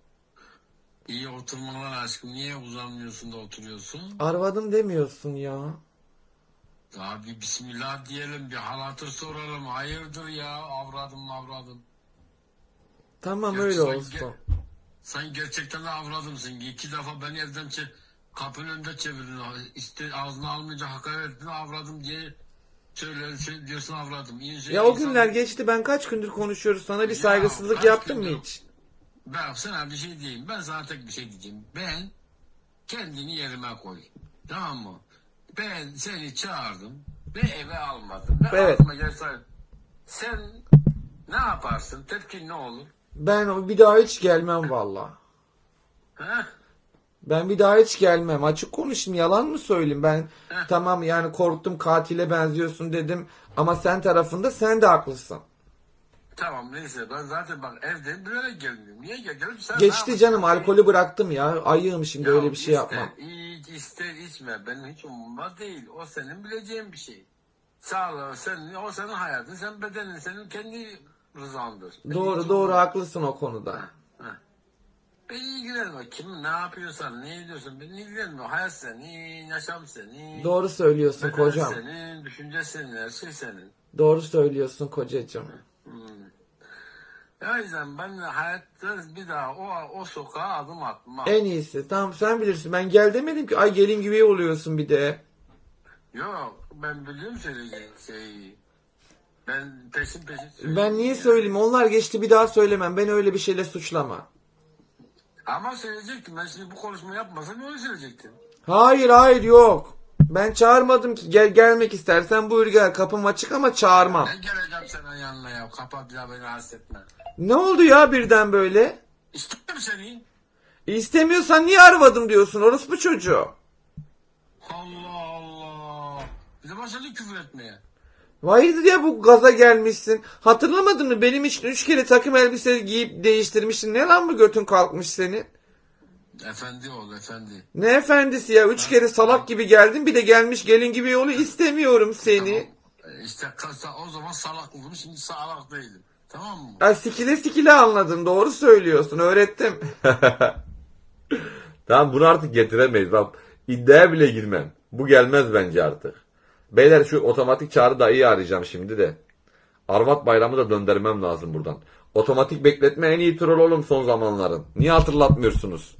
İyi oturmalar aşkım. Niye uzanmıyorsun da oturuyorsun? Arvadım demiyorsun ya. Daha bir bismillah diyelim, bir hal hatır soralım. Hayırdır ya, avradım avradım. Tamam Gerçi öyle sen olsun. ge- Sen gerçekten de avradımsın. İki defa beni evden çe kapının önünde çevirdin. İşte ağzına almayınca hakaret ettin, avradım diye söyle, şey diyorsun avradım. İnce Ya o insan- günler geçti, ben kaç gündür konuşuyoruz, sana bir Ya, saygısızlık kaç yaptım mı gündür- hiç? Bak sana bir şey diyeyim. Ben sana tek bir şey diyeceğim. Ben kendini yerime koy. Tamam mı? Ben seni çağırdım ve eve almadım. Ve Evet. ağzıma gelse sen ne yaparsın? Tepkin ne olur? Ben bir daha hiç gelmem valla. Heh? Ben bir daha hiç gelmem. Açık konuşayım, yalan mı söyleyeyim? Ben Heh. tamam yani korktum, katile benziyorsun dedim. Ama sen tarafında sen de haklısın. Tamam neyse, ben zaten bak evdeyim, bilerek gelmiyorum. Niye gel? Gelip sen ne Geçti yapacaksın? canım, alkolü bıraktım ya. Ayığım şimdi, Ya öyle bir şey ister, yapmam. iç, ister içme. Benim hiç umurumda değil. O senin bileceğin bir şey. Sağlığı senin, o senin hayatın, sen bedenin, senin kendi rızandır. Beni Doğru hiç doğru umurumda- haklısın o konuda. Heh. Beni ilgilenmiyor. Kim ne yapıyorsan, ne ediyorsun, beni ilgilenmiyor. Hayat senin, yaşam senin. Doğru söylüyorsun beden kocam. senin, düşünce senin, her şey senin. Doğru söylüyorsun kocacığım. Hmm. O yüzden ben de hayatta bir daha o, o sokağa adım atmam. En iyisi. Tamam sen bilirsin. Ben gel demedim ki. Ay gelin gibi oluyorsun bir de. Yok, ben biliyorum söyleyeceğin şeyi. Ben peşin peşin söyleyeyim. Ben niye yani. söyleyeyim? Onlar geçti, bir daha söylemem. Ben öyle bir şeyle suçlama. Ama söyleyecektim. Ben şimdi bu konuşmayı yapmasam öyle söyleyecektim. Hayır hayır yok. Ben çağırmadım ki. Gel gelmek istersen buyur gel. Kapım açık ama çağırmam. Ben geleceğim senin yanına ya. Kapat bir daha, beni rahatsız etme. Ne oldu ya birden böyle? İstiyorum seni. E, İstemiyorsan niye aramadım diyorsun orospu çocuğu? Allah Allah. Bir de başladın küfür etmeye. Vay ya, bu gaza gelmişsin. Hatırlamadın mı? Benim için üç kere takım elbise giyip değiştirmişsin. Ne lan bu götün kalkmış senin? Efendi ol efendi. Ne efendisi ya? Üç kere salak gibi geldin, bir de gelmiş gelin gibi yolu, istemiyorum seni. Tamam. İşte kasa, o zaman salaklıydım, şimdi salak değilim. Tamam mı? Ay sikile sikile anladım. Doğru söylüyorsun. Öğrettim. Tamam, bunu artık getiremeyiz. Bak, iddiaya bile girmem. Bu gelmez bence artık. Beyler, şu otomatik çağrı dayıyı arayacağım şimdi de. Arvat Bayramı da döndürmem lazım buradan. Otomatik bekletme en iyi troll oğlum son zamanların. Niye hatırlatmıyorsunuz?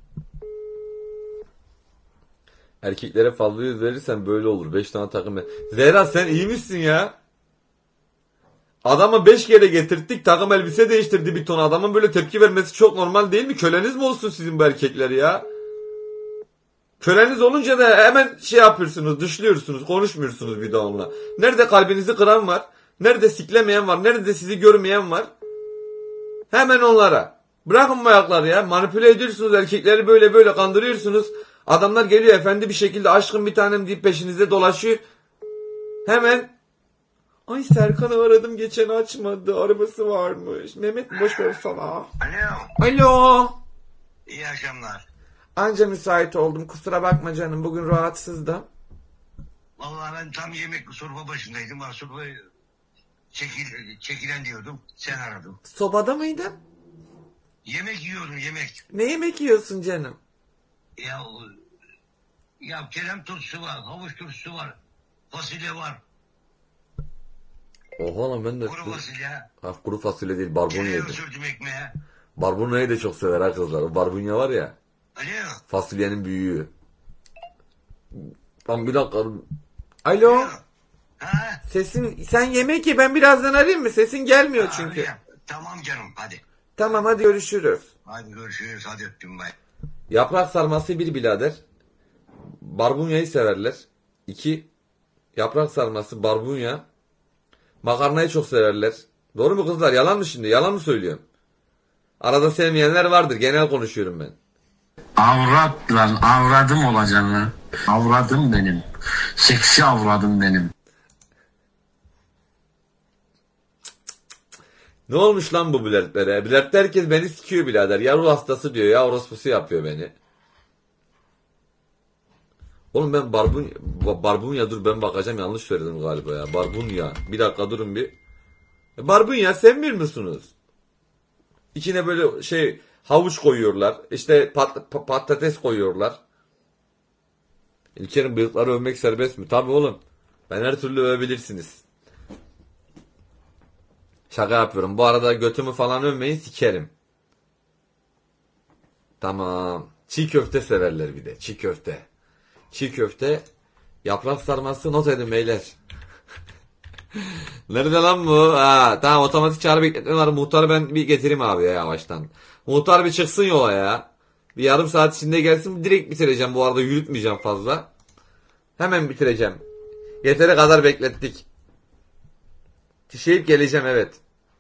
Erkeklere fazla yüz verirsen böyle olur. beş tane takım. Zehra, sen iyi misin ya? Adamı beş kere getirttik, takım elbise değiştirdi bir ton. Adamın böyle tepki vermesi çok normal değil mi? Köleniz mi olsun sizin bu erkekler ya? Köleniz olunca da hemen şey yapıyorsunuz, dışlıyorsunuz, konuşmuyorsunuz bir de onunla. Nerede kalbinizi kıran var? Nerede siklemeyen var? Nerede sizi görmeyen var? Hemen onlara. Bırakın bu ayakları ya. Manipüle ediyorsunuz erkekleri, böyle böyle kandırıyorsunuz. Adamlar geliyor efendi bir şekilde, aşkım bir tanem deyip peşinizde dolaşıyor. Hemen, ay Serkan'ı aradım geçen açmadı, arabası varmış. Mehmet boş ver sana. Alo. Alo. İyi akşamlar. Anca müsait oldum, kusura bakma canım, bugün rahatsızdım. Vallahi ben tam yemek sorma başındaydım. Ha, sorma çekil, çekilen diyordum. Sen aradın. Sobada mıydın? Yemek yiyordum yemek. Ne yemek yiyorsun canım? Ya, ya kerem turşusu var, havuç turşusu var, fasulye var. Oha lan, ben de... Kuru fasulye. Ha, kuru fasulye değil, barbunya Tereyağı yedim. sürdüm ekmeğe. Barbunyayı da çok sever ha kızlar. O barbunya var ya, Alo. fasulyenin büyüğü. Lan bir dakika. Alo. Ha? Sesin, sen yemek ye, ben birazdan arayayım mı? Sesin gelmiyor Ha, çünkü. arayacağım. Tamam canım hadi. Tamam, hadi görüşürüz. Hadi görüşürüz, hadi öptüm ben. Yaprak sarması bir birader. Barbunyayı severler. İki. Yaprak sarması, barbunya. Makarnayı çok severler. Doğru mu kızlar? Yalan mı şimdi? Yalan mı söylüyorum? Arada sevmeyenler vardır. Genel konuşuyorum ben. Avrat lan, avradım olacaksın lan. Avradım benim. Seksi avradım benim. Ne olmuş lan bu biletlere? Bilette herkes beni sikiyor birader. Ya ruh hastası diyor, ya orospusu yapıyor beni. Oğlum ben barbunya, barbunya dur ben bakacağım, yanlış söyledim galiba ya. Barbunya. Bir dakika durun bir. Barbunya sevmiyor musunuz? İçine böyle şey havuç koyuyorlar. İşte pat, patates koyuyorlar. İlker'in bıyıkları övmek serbest mi? Tabii oğlum. Ben her türlü övebilirsiniz. Şaka yapıyorum. Bu arada götümü falan övmeyin, sikerim. Tamam. Çiğ köfte severler bir de. Çiğ köfte. Çiğ köfte. Yaprak sarması, not edin beyler. Nerede lan bu? Ha, tamam, otomatik çağrı bekletme var. Muhtarı ben bir getireyim abi ya yavaştan. Muhtar bir çıksın yola ya. Bir yarım saat içinde gelsin, direkt bitireceğim. Bu arada yürütmeyeceğim fazla. Hemen bitireceğim. Yeteri kadar beklettik. Çişeyip geleceğim, evet.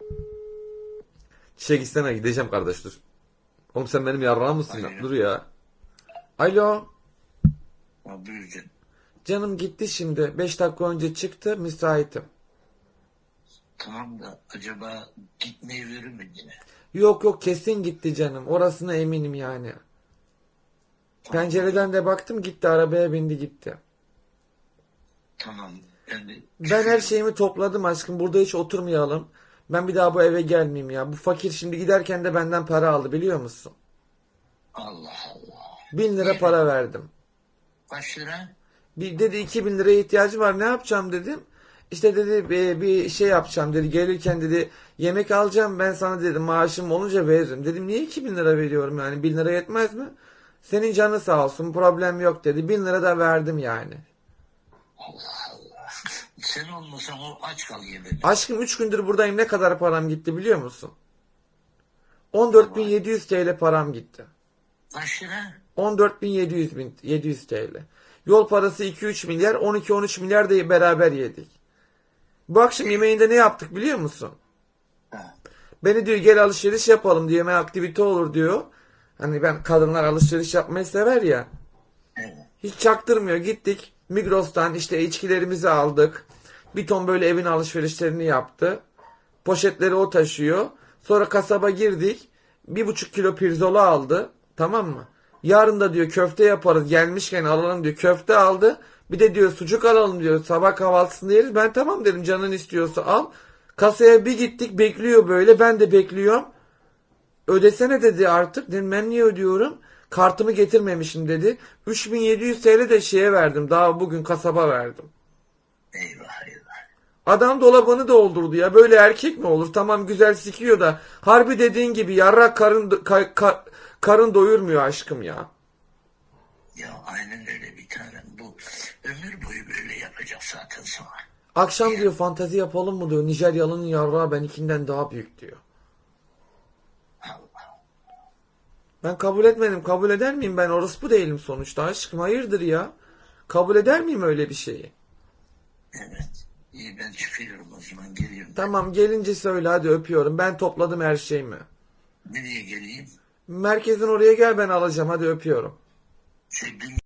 Çiçek istene gideceğim kardeş, dur. Oğlum sen benim yarrağım mısın? Alo. Dur ya. Alo. Ya, buyur canım. Canım gitti şimdi. Beş dakika önce çıktı, müsaitim. Tamam da acaba gitmeyi verir mi yine? Yok yok, kesin gitti canım. Orasına eminim yani. Pencereden de baktım, gitti, arabaya bindi gitti. Tamam. Yani Ben her şeyimi topladım aşkım. Burada hiç oturmayalım. Ben bir daha bu eve gelmeyeyim ya. Bu fakir şimdi giderken de benden para aldı, biliyor musun? Allah Allah. Bin lira para verdim. Kaç lira? Bir dedi iki bin liraya ihtiyacı var, ne yapacağım dedim. İşte dedi bir, bir şey yapacağım dedi. Gelirken dedi yemek alacağım, ben sana dedim maaşım olunca veririm. Dedim niye iki bin lira veriyorum yani, bin lira yetmez mi? Senin canı sağ olsun, problem yok dedi. Bin lira da verdim yani. Allah Allah. Sen olmasan o aç kalıyor beni. Aşkım üç gündür buradayım, ne kadar param gitti biliyor musun? on dört bin yedi yüz T L param gitti. Kaç lira? on dört bin yedi yüz bin, yedi yüz T L. Yol parası iki üç milyar, on iki on üç milyar da beraber yedik. Bu akşam yemeğinde ne yaptık biliyor musun? Ha. Beni diyor gel alışveriş yapalım diyor, yemeğe aktivite olur diyor. Hani ben, kadınlar alışveriş yapmayı sever ya. Evet. Hiç çaktırmıyor, gittik. Migros'tan işte içkilerimizi aldık. Bir ton böyle evin alışverişlerini yaptı. Poşetleri o taşıyor. Sonra kasaba girdik. Bir buçuk kilo pirzola aldı. Tamam mı? Yarın da diyor köfte yaparız, gelmişken alalım diyor. Köfte aldı. Bir de diyor sucuk alalım diyor. Sabah kahvaltısında yeriz. Ben tamam dedim, canın istiyorsa al. Kasaya bir gittik, bekliyor böyle. Ben de bekliyorum. Ödesene dedi artık. Dedim ben niye ödüyorum? Kartımı getirmemişim dedi. üç bin yedi yüz T L de şeye verdim. Daha bugün kasaba verdim. Eyvah eyvah. Adam dolabını doldurdu ya. Böyle erkek mi olur? Tamam güzel sikiyor da. Harbi dediğin gibi yarrak karın, ka, ka, karın doyurmuyor aşkım ya. Ya aynen öyle bir tanem. Bu ömür boyu böyle yapacak zaten sonra. Akşam diyor fantazi yapalım mı diyor. Nijeryalı'nın yarrağı benimkinden daha büyük diyor. Allah. Ben kabul etmedim. Kabul eder miyim? Ben orospu değilim sonuçta aşkım. Hayırdır ya? Kabul eder miyim öyle bir şeyi? Evet. İyi ben çıkıyorum o zaman geliyorum. Tamam gelince söyle hadi öpüyorum. Ben topladım her şeyimi. Nereye geleyim? Merkezin oraya gel ben alacağım hadi öpüyorum. Şey, dün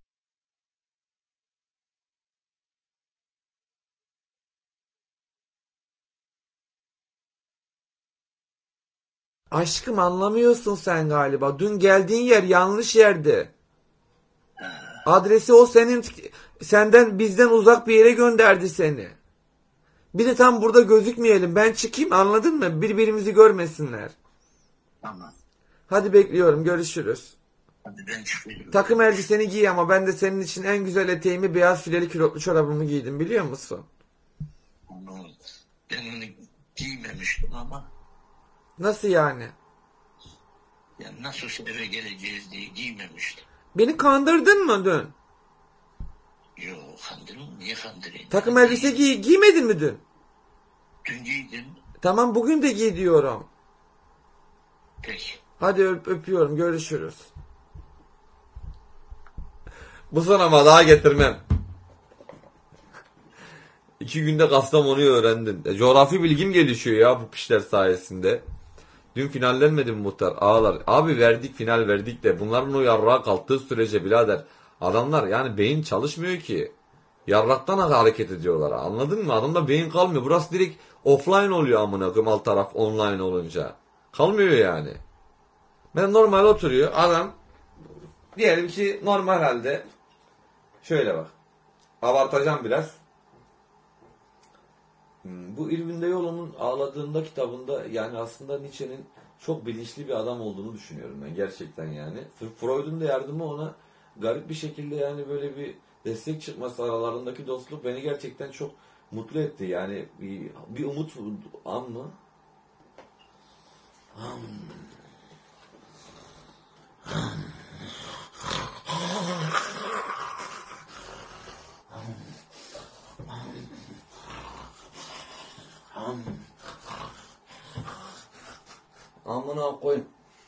Aşkım anlamıyorsun sen galiba. Dün geldiğin yer yanlış yerdi. Adresi o senin senden bizden uzak bir yere gönderdi seni. Bir de tam burada gözükmeyelim. Ben çıkayım anladın mı? Birbirimizi görmesinler. Tamam. Hadi bekliyorum görüşürüz. Hadi ben çıkıyorum. Takım elbiseni giy ama ben de senin için en güzel eteğimi beyaz fileli külotlu çorabımı giydim biliyor musun? Onu, ben onu giymemiştim ama Nasıl yani? ya nasıl eve geleceğiz diye giymemiştim. Beni kandırdın mı dün? Yok kandırım niye kandırayım? Takım elbise giy giymedin mi dün? Dün giydim. Tamam bugün de giy diyorum. Peki. Hadi öp, öpüyorum görüşürüz. Bu son ama daha getirmem. İki günde Kastamonu'yu öğrendim. E, coğrafi bilgim gelişiyor ya bu pişler sayesinde. Dün finallenmedi mi muhtar? Ağlar. Abi verdik final verdik de bunların o yarrağa kalktığı sürece birader. Adamlar yani beyin çalışmıyor ki. Yarraktan hareket ediyorlar. Anladın mı? Adamda beyin kalmıyor. Burası direkt offline oluyor amına koyayım alt taraf online olunca. Kalmıyor yani. Ben normal oturuyor. Adam diyelim ki normal halde şöyle bak. Abartacağım biraz. Hmm, Bu İrvin de Yolo'nun Ağladığında kitabında yani aslında Nietzsche'nin çok bilinçli bir adam olduğunu düşünüyorum ben gerçekten yani. Freud'un da yardımı ona garip bir şekilde yani böyle bir destek çıkması aralarındaki dostluk beni gerçekten çok mutlu etti. Yani bir, bir umut an mı? Amına koyayım.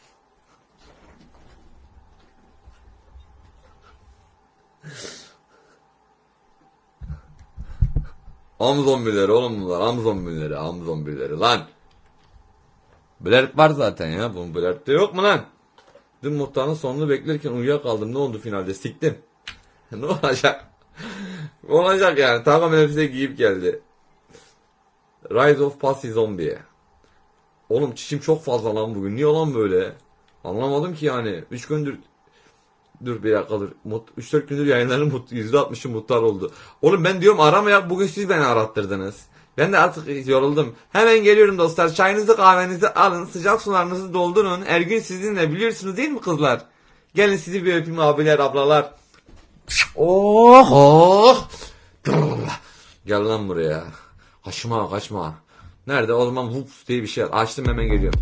Am zombileri oğlum bunlar. Am zombileri. Am zombileri lan. Blurt var zaten ya. Bunun Blurt'te yok mu lan? Dün muhtarın sonunu beklerken uyuyakaldım. Ne oldu finalde? Siktim. Ne olacak? Olacak yani. Takım elbise giyip geldi. Rise of Pussy Zombie. Oğlum çişim çok fazla lan bugün. Niye lan böyle? Anlamadım ki yani. üç gündür Dur bir dakika dur. üç dört gündür yayınların yüzde altmışı muhtar oldu. Oğlum ben diyorum aramaya bugün siz beni arattırdınız. Ben de artık yoruldum. Hemen geliyorum dostlar. Çayınızı kahvenizi alın. Sıcak sularınızı doldurun. Ergün sizinle biliyorsunuz değil mi kızlar? Gelin sizi bir öpeyim abiler ablalar. Oh oh. Gel lan buraya. Kaçma kaçma. Nerede? O zaman Whoops diye bir şey. Açtım hemen geliyorum.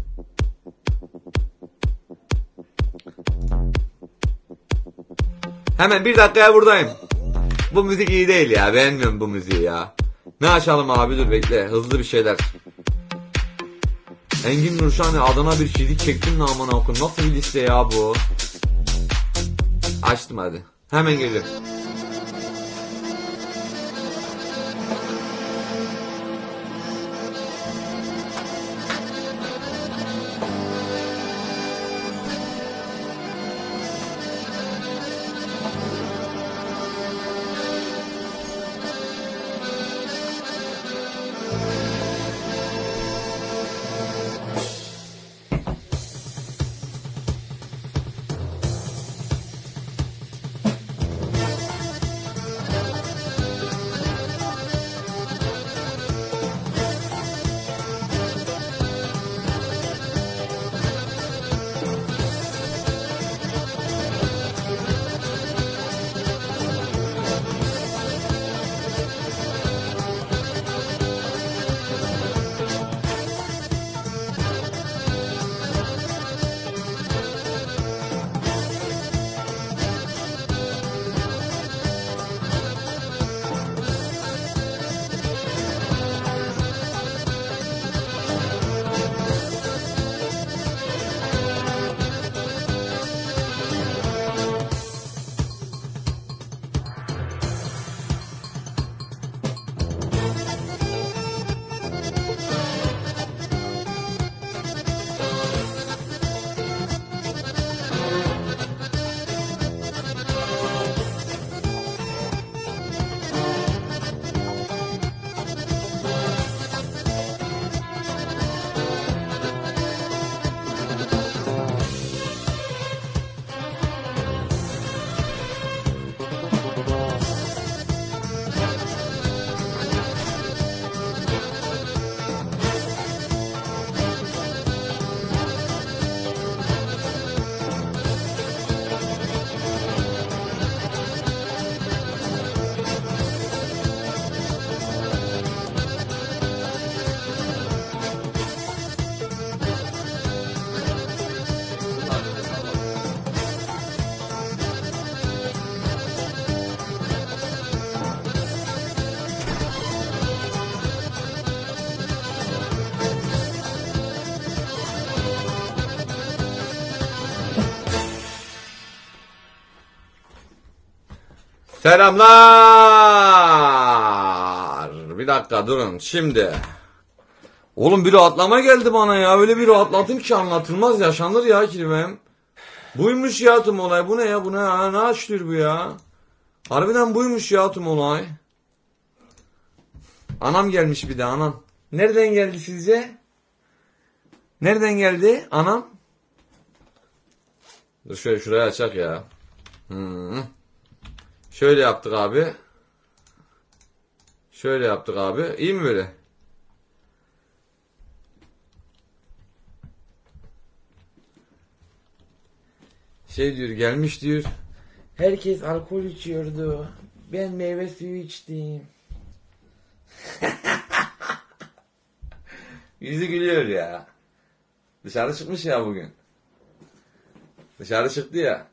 Hemen bir dakikaya buradayım. Bu müzik iyi değil ya. Beğenmiyorum bu müziği ya. Ne açalım abi dur bekle. Hızlı bir şeyler. Engin Nurşani adına bir şirik çektim mi aman okun. Nasıl bir liste ya bu? Açtım hadi. Hemen geliyorum. Selamlar. Bir dakika durun şimdi. Oğlum bir rahatlama geldi bana ya. Öyle bir rahatladım ki anlatılmaz, yaşanır ya kelimem. Buymuş ya tüm olay. Bu ne ya, bu ne ya? Ne açtır bu ya? Harbiden buymuş ya tüm olay. Anam gelmiş bir de, anam. Nereden geldi sizce? Nereden geldi anam? Dur şöyle şuraya açak ya. Hmm. Şöyle yaptık abi. Şöyle yaptık abi. İyi mi böyle? Şey diyor, gelmiş diyor. Herkes alkol içiyordu. Ben meyve suyu içtim. Yüzü gülüyor ya. Dışarı çıkmış ya bugün. Dışarı çıktı ya.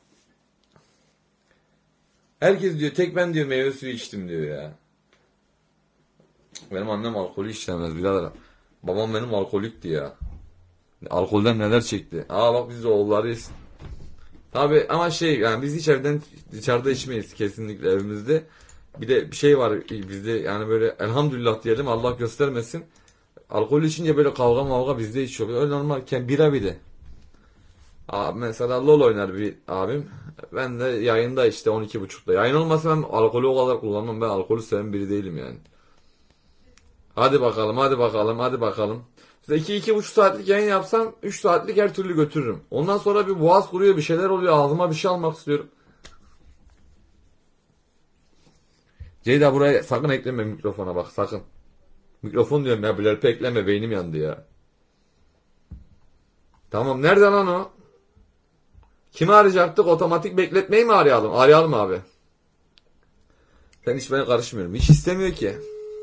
Herkes diyor tek ben diyor meyve suyu içtim diyor ya. Benim annem alkolü içemez birader. Babam benim alkolikti ya. Alkolden neler çekti. Aa bak biz de oğullarıyız. Tabi ama şey yani biz hiç evden dışarıda içmeyiz kesinlikle evimizde. Bir de bir şey var bizde yani böyle elhamdülillah diyelim, Allah göstermesin. Alkol içince böyle kavga mavga bizde hiç yok. Öyle normalken bira bir de. Abi mesela LOL oynar bir abim. Ben de yayında işte on iki buçukta. Yayın olmasa ben alkolü o kadar kullanmam. Ben alkolü seven biri değilim yani. Hadi bakalım, hadi bakalım, hadi bakalım. İşte iki iki buçuk saatlik yayın yapsam üç saatlik her türlü götürürüm. Ondan sonra bir boğaz kuruyor, bir şeyler oluyor. Ağzıma bir şey almak istiyorum. Ceyda buraya sakın ekleme mikrofona bak, sakın. Mikrofon diyorum ya, bilerpe ekleme, beynim yandı ya. Tamam, nerede lan o? Kimi arayacaktık? Otomatik bekletmeyi mi arayalım? Arayalım abi. Ben hiç bana karışmıyorum. Hiç istemiyor ki.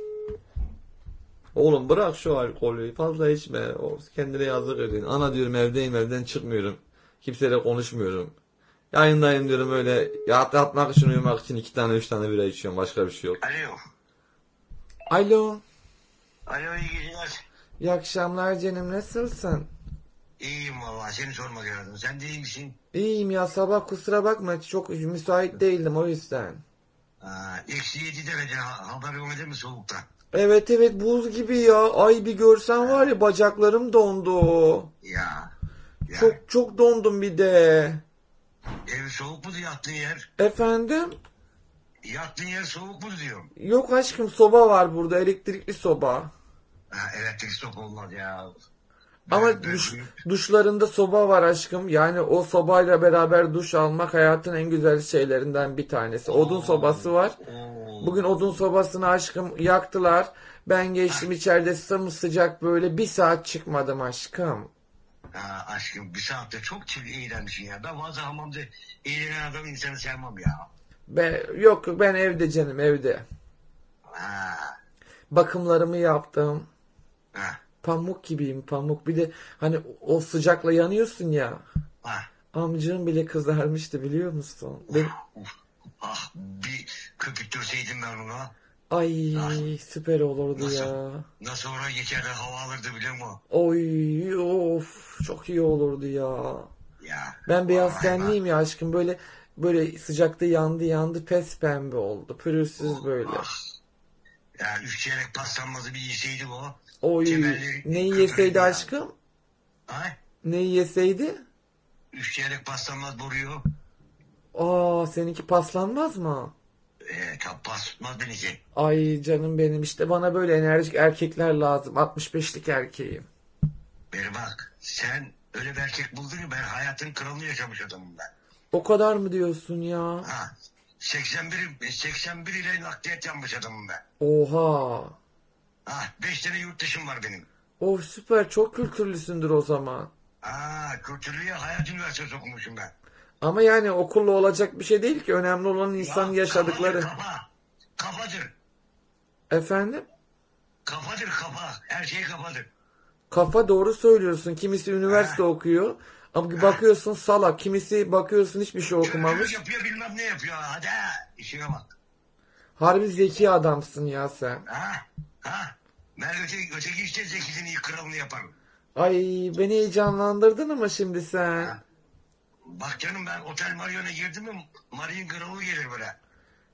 Oğlum bırak şu alkolü. Fazla içme. O, kendine yazık edin. Ana diyorum evdeyim, evden çıkmıyorum. Kimseyle konuşmuyorum. Yayındayım diyorum öyle. Yat, yatmak için, uyumak için iki tane üç tane bira içiyorum. Başka bir şey yok. Alo. Alo. Alo, iyi geceler. İyi akşamlar canım, nasılsın? İyiyim valla, seni sormak lazım. Sen de iyi misin? İyiyim ya, sabah kusura bakma çok müsait değildim o yüzden. Aa, eksi yedi derece ha- haber olmadı mı soğukta? Evet evet, buz gibi ya. Ay bir görsen var ya, bacaklarım dondu. Ya. ya. Çok çok dondum bir de. Ev soğuk mu yattığın yer? Efendim? Yattığın yer soğuk mu diyorum. Yok aşkım, soba var burada, elektrikli soba. Ha, elektrik soğuk olmaz ya. Ama Ben- ben- duş, duşlarında soba var aşkım. Yani o sobayla beraber duş almak hayatın en güzel şeylerinden bir tanesi. Odun sobası var. Oo. Bugün odun sobasını aşkım yaktılar. Ben geçtim içeride sımsıcak böyle bir saat çıkmadım aşkım. Ha, aşkım bir saatte çok çil eğlenmişsin ya. Ben fazla hamamda eğlenen adam insanı sevmem ya. Ben, yok ben evde canım, evde. Ha. Bakımlarımı yaptım. Ha. Pamuk gibiyim, pamuk. Bir de hani o sıcakla yanıyorsun ya. Ha. Amcığım bile kızarmıştı biliyor musun? Ben... Uf. Ah, bir köpürtürseydim ben ona. Ay Ah. süper olurdu Nasıl? ya. Nasıl oraya geçer de hava alırdı biliyor musun? Oy of, çok iyi olurdu ya. Ya. Ben beyaz vallahi tenliyim ya aşkım, böyle böyle sıcakta yandı yandı pes pembe oldu. Pürüzsüz böyle. Ah. Ya üç çeyrek paslanmazı bir yeseydi o. Oy, Kemerli neyi köpürdü yeseydi ya. aşkım? Ha? Neyi yeseydi? Üç çeyrek paslanmaz boruyu. Aa, seninki paslanmaz mı? Eee tam pas tutmaz beni ki. Ay canım benim, işte bana böyle enerjik erkekler lazım. altmış beşlik erkeğim. Beri bak sen öyle bir erkek buldun ki ben hayatın kralını yaşamış adamım ben. O kadar mı diyorsun ya? Ha. seksen bir, seksen bir ile nakliyat yapmış adamım ben. Oha. Ha. beş tane yurt dışım var benim. Oh süper, çok kültürlüsündür o zaman. Aa, kültürlüye hayat üniversitesi okumuşum ben. Ama yani okulla olacak bir şey değil ki. Önemli olan insanın Ya, yaşadıkları. Kafadır kafa. Kafadır. Efendim? Kafadır kafa. Her şey kafadır. Kafa, doğru söylüyorsun. Kimisi üniversite Ha. okuyor. Ama bakıyorsun salak. Kimisi bakıyorsun hiçbir şey okumamış. Yapıyor bilmem ne yapıyor. Hadi ha. İşine bak. Harbi zeki adamsın ya sen. Ha. Ha. Ben öte, öteki işte zekisini kralını yaparım. Ay beni heyecanlandırdın ama şimdi sen. Ha. Bak canım ben Otel Marion'a girdim mi Marine kralı gelir böyle.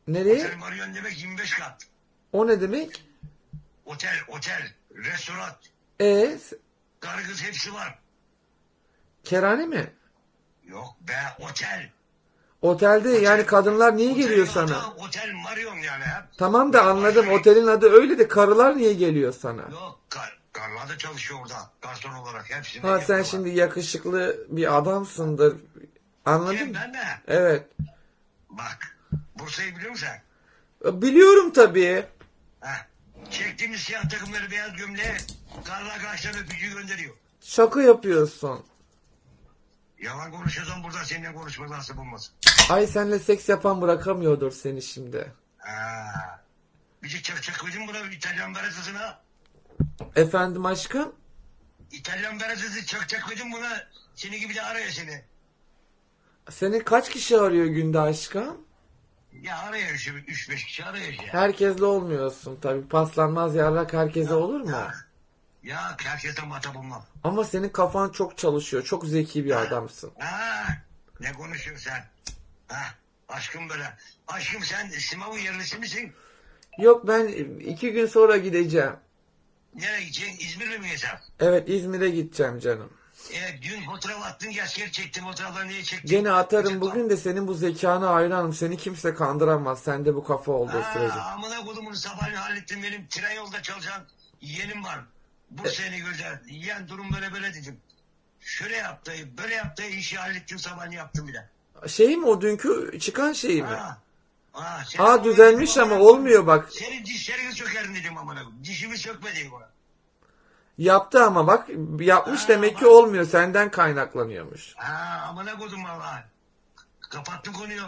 Nereye? Otel Marion demek yirmi beş kat. O ne demek? Otel, otel, restoran, E karı kız hepsi var. kerane mi? Yok be, otel. Otelde yani kadınlar niye Otelin geliyor adı sana? Otel Marion yani. Hep. Tamam da anladım, otelin adı öyle de karılar niye geliyor sana? Yok, kar, karlar da çalışıyor orada. Garson olarak hepsini Ha sen yapıyorlar. şimdi yakışıklı bir adamsındır. Anladın Kim, mı? ben mi? Evet. Bak, Bursa'yı biliyor musun sen? Biliyorum tabii. Heh. Çektiğimiz siyah takımları beyaz gömleğe karlar karşıdan öpücüğü gönderiyor. Şaka yapıyorsun. Yalan konuşuyorsan burada seninle konuşmak nasip olmaz. Ay senle seks yapan bırakamıyordur seni şimdi. Ha. Bir de çak çak koydun buna İtalyan beresizine. Efendim aşkım? İtalyan beresizi çak çak koydun buna. Seni gibi de arıyor seni. Seni kaç kişi arıyor günde aşkım? Ya arıyor şu üç beş kişi arıyor ya. Herkesle olmuyorsun tabii. Paslanmaz yarrak herkese olur mu? Ya, ya herkesten muhatap olmam. Ama senin kafan çok çalışıyor. Çok zeki bir adamsın. Ha, ne konuşuyorsun sen? Ha, aşkım böyle. Aşkım sen Simav'ın yerlisi misin? Yok ben iki gün sonra gideceğim. Nereye gideceksin? İzmir'e mi geçeceksin? Evet İzmir'e gideceğim canım. E, dün fotoğraf attın, asker çektim. Fotoğrafları niye çektin? Gene atarım bugün de senin bu zekana hayranım. Seni kimse kandıramaz. Sende bu kafa olduğu sürece. Ha, amına kodumun sabahleyin hallettim. Benim tren yolda çalışan yeğenim var. Bursa'ya güzel. Yeğen durum böyle böyle dedim. Şöyle yaptı, böyle yaptı. işi hallettim sabahleyin yaptım bile. Şey mi o dünkü çıkan şey mi? Ha. Ha, sen Aa amına düzelmiş koydum, ama amına olmuyor bak. Senin dişlerini sökerim dedim amına koyayım. Dişimi sökme dedim ona. Yaptı ama bak yapmış Ha, demek ki bak. olmuyor. Senden kaynaklanıyormuş. Ha, amına koydum valla. Kapattım konuyu.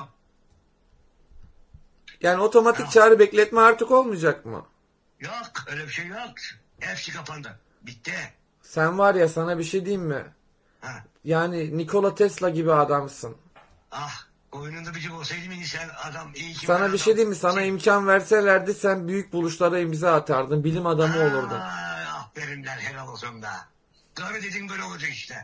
Yani otomatik Ha. çağrı bekletme artık olmayacak mı? Yok, öyle bir şey yok. Hepsi kapandı. Bitti. Sen var ya sana bir şey diyeyim mi? Ha. Yani Nikola Tesla gibi adamsın. Ah, oyununda bir şey olsaydı mı sen adam iyi ki Sana var bir şey adam. diyeyim mi? Sana Şey- imkan verselerdi sen büyük buluşlara imza atardın. Bilim adamı olurdun. Aa, aferin lan helal olsun da. Karı dedin böyle olacak işte.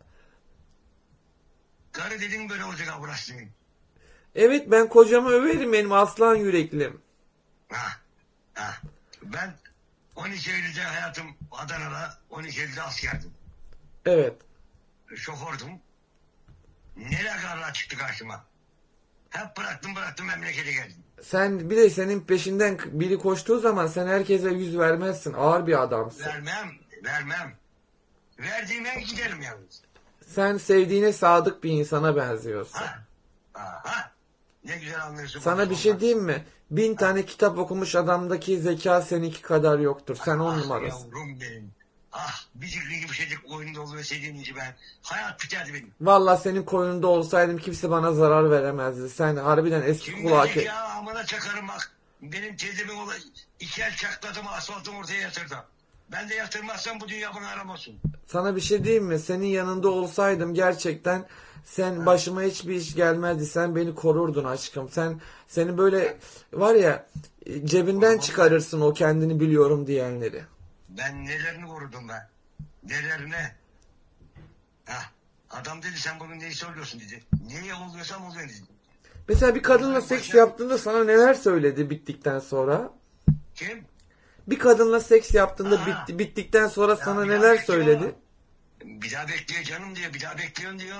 Karı dedin böyle olacak avrasının. Evet ben kocamı överim benim aslan yüreklim. Ha, ha. Ben on iki Eylül'de hayatım Adana'da, on iki Eylül'de askerdim. Evet. Şofördüm. Neler karlar çıktı karşıma. Hep bıraktım bıraktım memlekete geldim. Sen bir de senin peşinden biri koştuğu zaman sen herkese yüz vermezsin. Ağır bir adamsın. Vermem, vermem. Verdiğime giderim yalnız. Sen sevdiğine sadık bir insana benziyorsun. Ha, ha, ha. Ne güzel anlıyorsun. Sana bir şey diyeyim mi? Bin tane kitap okumuş adamdaki zeka seninki kadar yoktur. Sen on Ah numarasın. yavrum benim. Ah bir zikri gibi şeycik oyunda oluverseydin önce ben. Hayat biterdi benim. Vallahi senin koynunda olsaydım kimse bana zarar veremezdi. Sen harbiden eski Kim kulak. bilecek ya amına çakarım bak. Benim teyzemin olayı iki el çakladım asfaltın ortaya yatırdım. Ben de yatırmazsam bu dünya bana aramasın. Sana bir şey diyeyim mi? Senin yanında olsaydım gerçekten sen başıma hiçbir iş gelmezdi. Sen beni korurdun aşkım. Sen seni böyle var ya cebinden çıkarırsın o kendini biliyorum diyenleri. Ben nelerini korudum ben. Nelerini. Hah. Adam dedi sen bugün neyi söylüyorsun dedi. Niye oluyorsam oluyor dedi. Mesela bir kadınla seks yaptığında sana neler söyledi bittikten sonra? Kim? Bir kadınla seks yaptığında Aa. bitti, bittikten sonra Ya sana bir daha neler bekliyor. söyledi? Bir daha bekliyor canım diyor. Bir daha bekliyorsun diyor.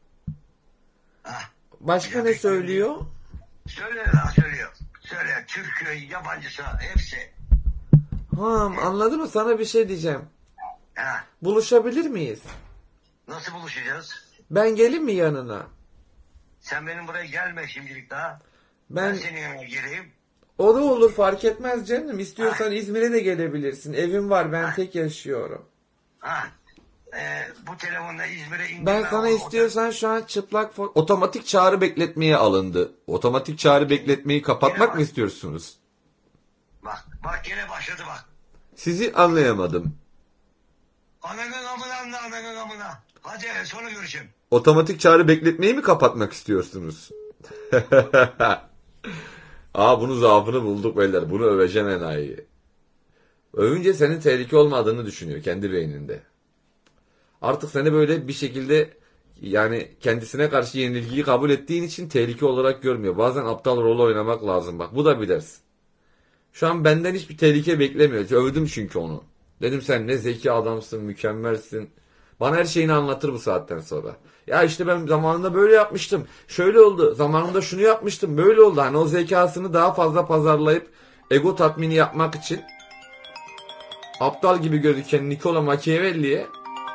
Hah. Başka Bir daha ne bekliyorum söylüyor? Söylüyor lan söylüyor. Söyle Türk yabancısı hepsi. Ha, anladın mı? Sana bir şey diyeceğim. Ha. Buluşabilir miyiz? Nasıl buluşacağız? Ben geleyim mi yanına? Sen benim buraya gelme şimdilik daha. Ben, Ben senin yanına geleyim. o da olur fark etmez canım. İstiyorsan İzmir'e de gelebilirsin. Evim var ben tek yaşıyorum. Ha. Ee, bu telefonla İzmir'e indim. Ben sana o- istiyorsan şu an çıplak fo- otomatik çağrı bekletmeye alındı. Otomatik çağrı bekletmeyi kapatmak mı istiyorsunuz? Bak bak gene başladı bak. Sizi anlayamadım. Ananın amına anla ananın amına. Hadi sonra görüşelim. Otomatik çağrı bekletmeyi mi kapatmak istiyorsunuz? Aa bunu zaafını bulduk beyler. Bunu öveceğim enayi. Övünce senin tehlike olmadığını düşünüyor kendi beyninde. Artık seni böyle bir şekilde yani kendisine karşı yenilgiyi kabul ettiğin için tehlike olarak görmüyor. Bazen aptal rol oynamak lazım bak. Bu da bir ders. Şu an benden hiçbir tehlike beklemiyor. Övdüm çünkü onu. Dedim sen ne zeki adamsın, mükemmelsin. Bana her şeyini anlatır bu saatten sonra. Ya işte ben zamanında böyle yapmıştım. Şöyle oldu. Zamanında şunu yapmıştım. Böyle oldu. Hani o zekasını daha fazla pazarlayıp ego tatmini yapmak için aptal gibi gözüken Niccolo Machiavelli'ye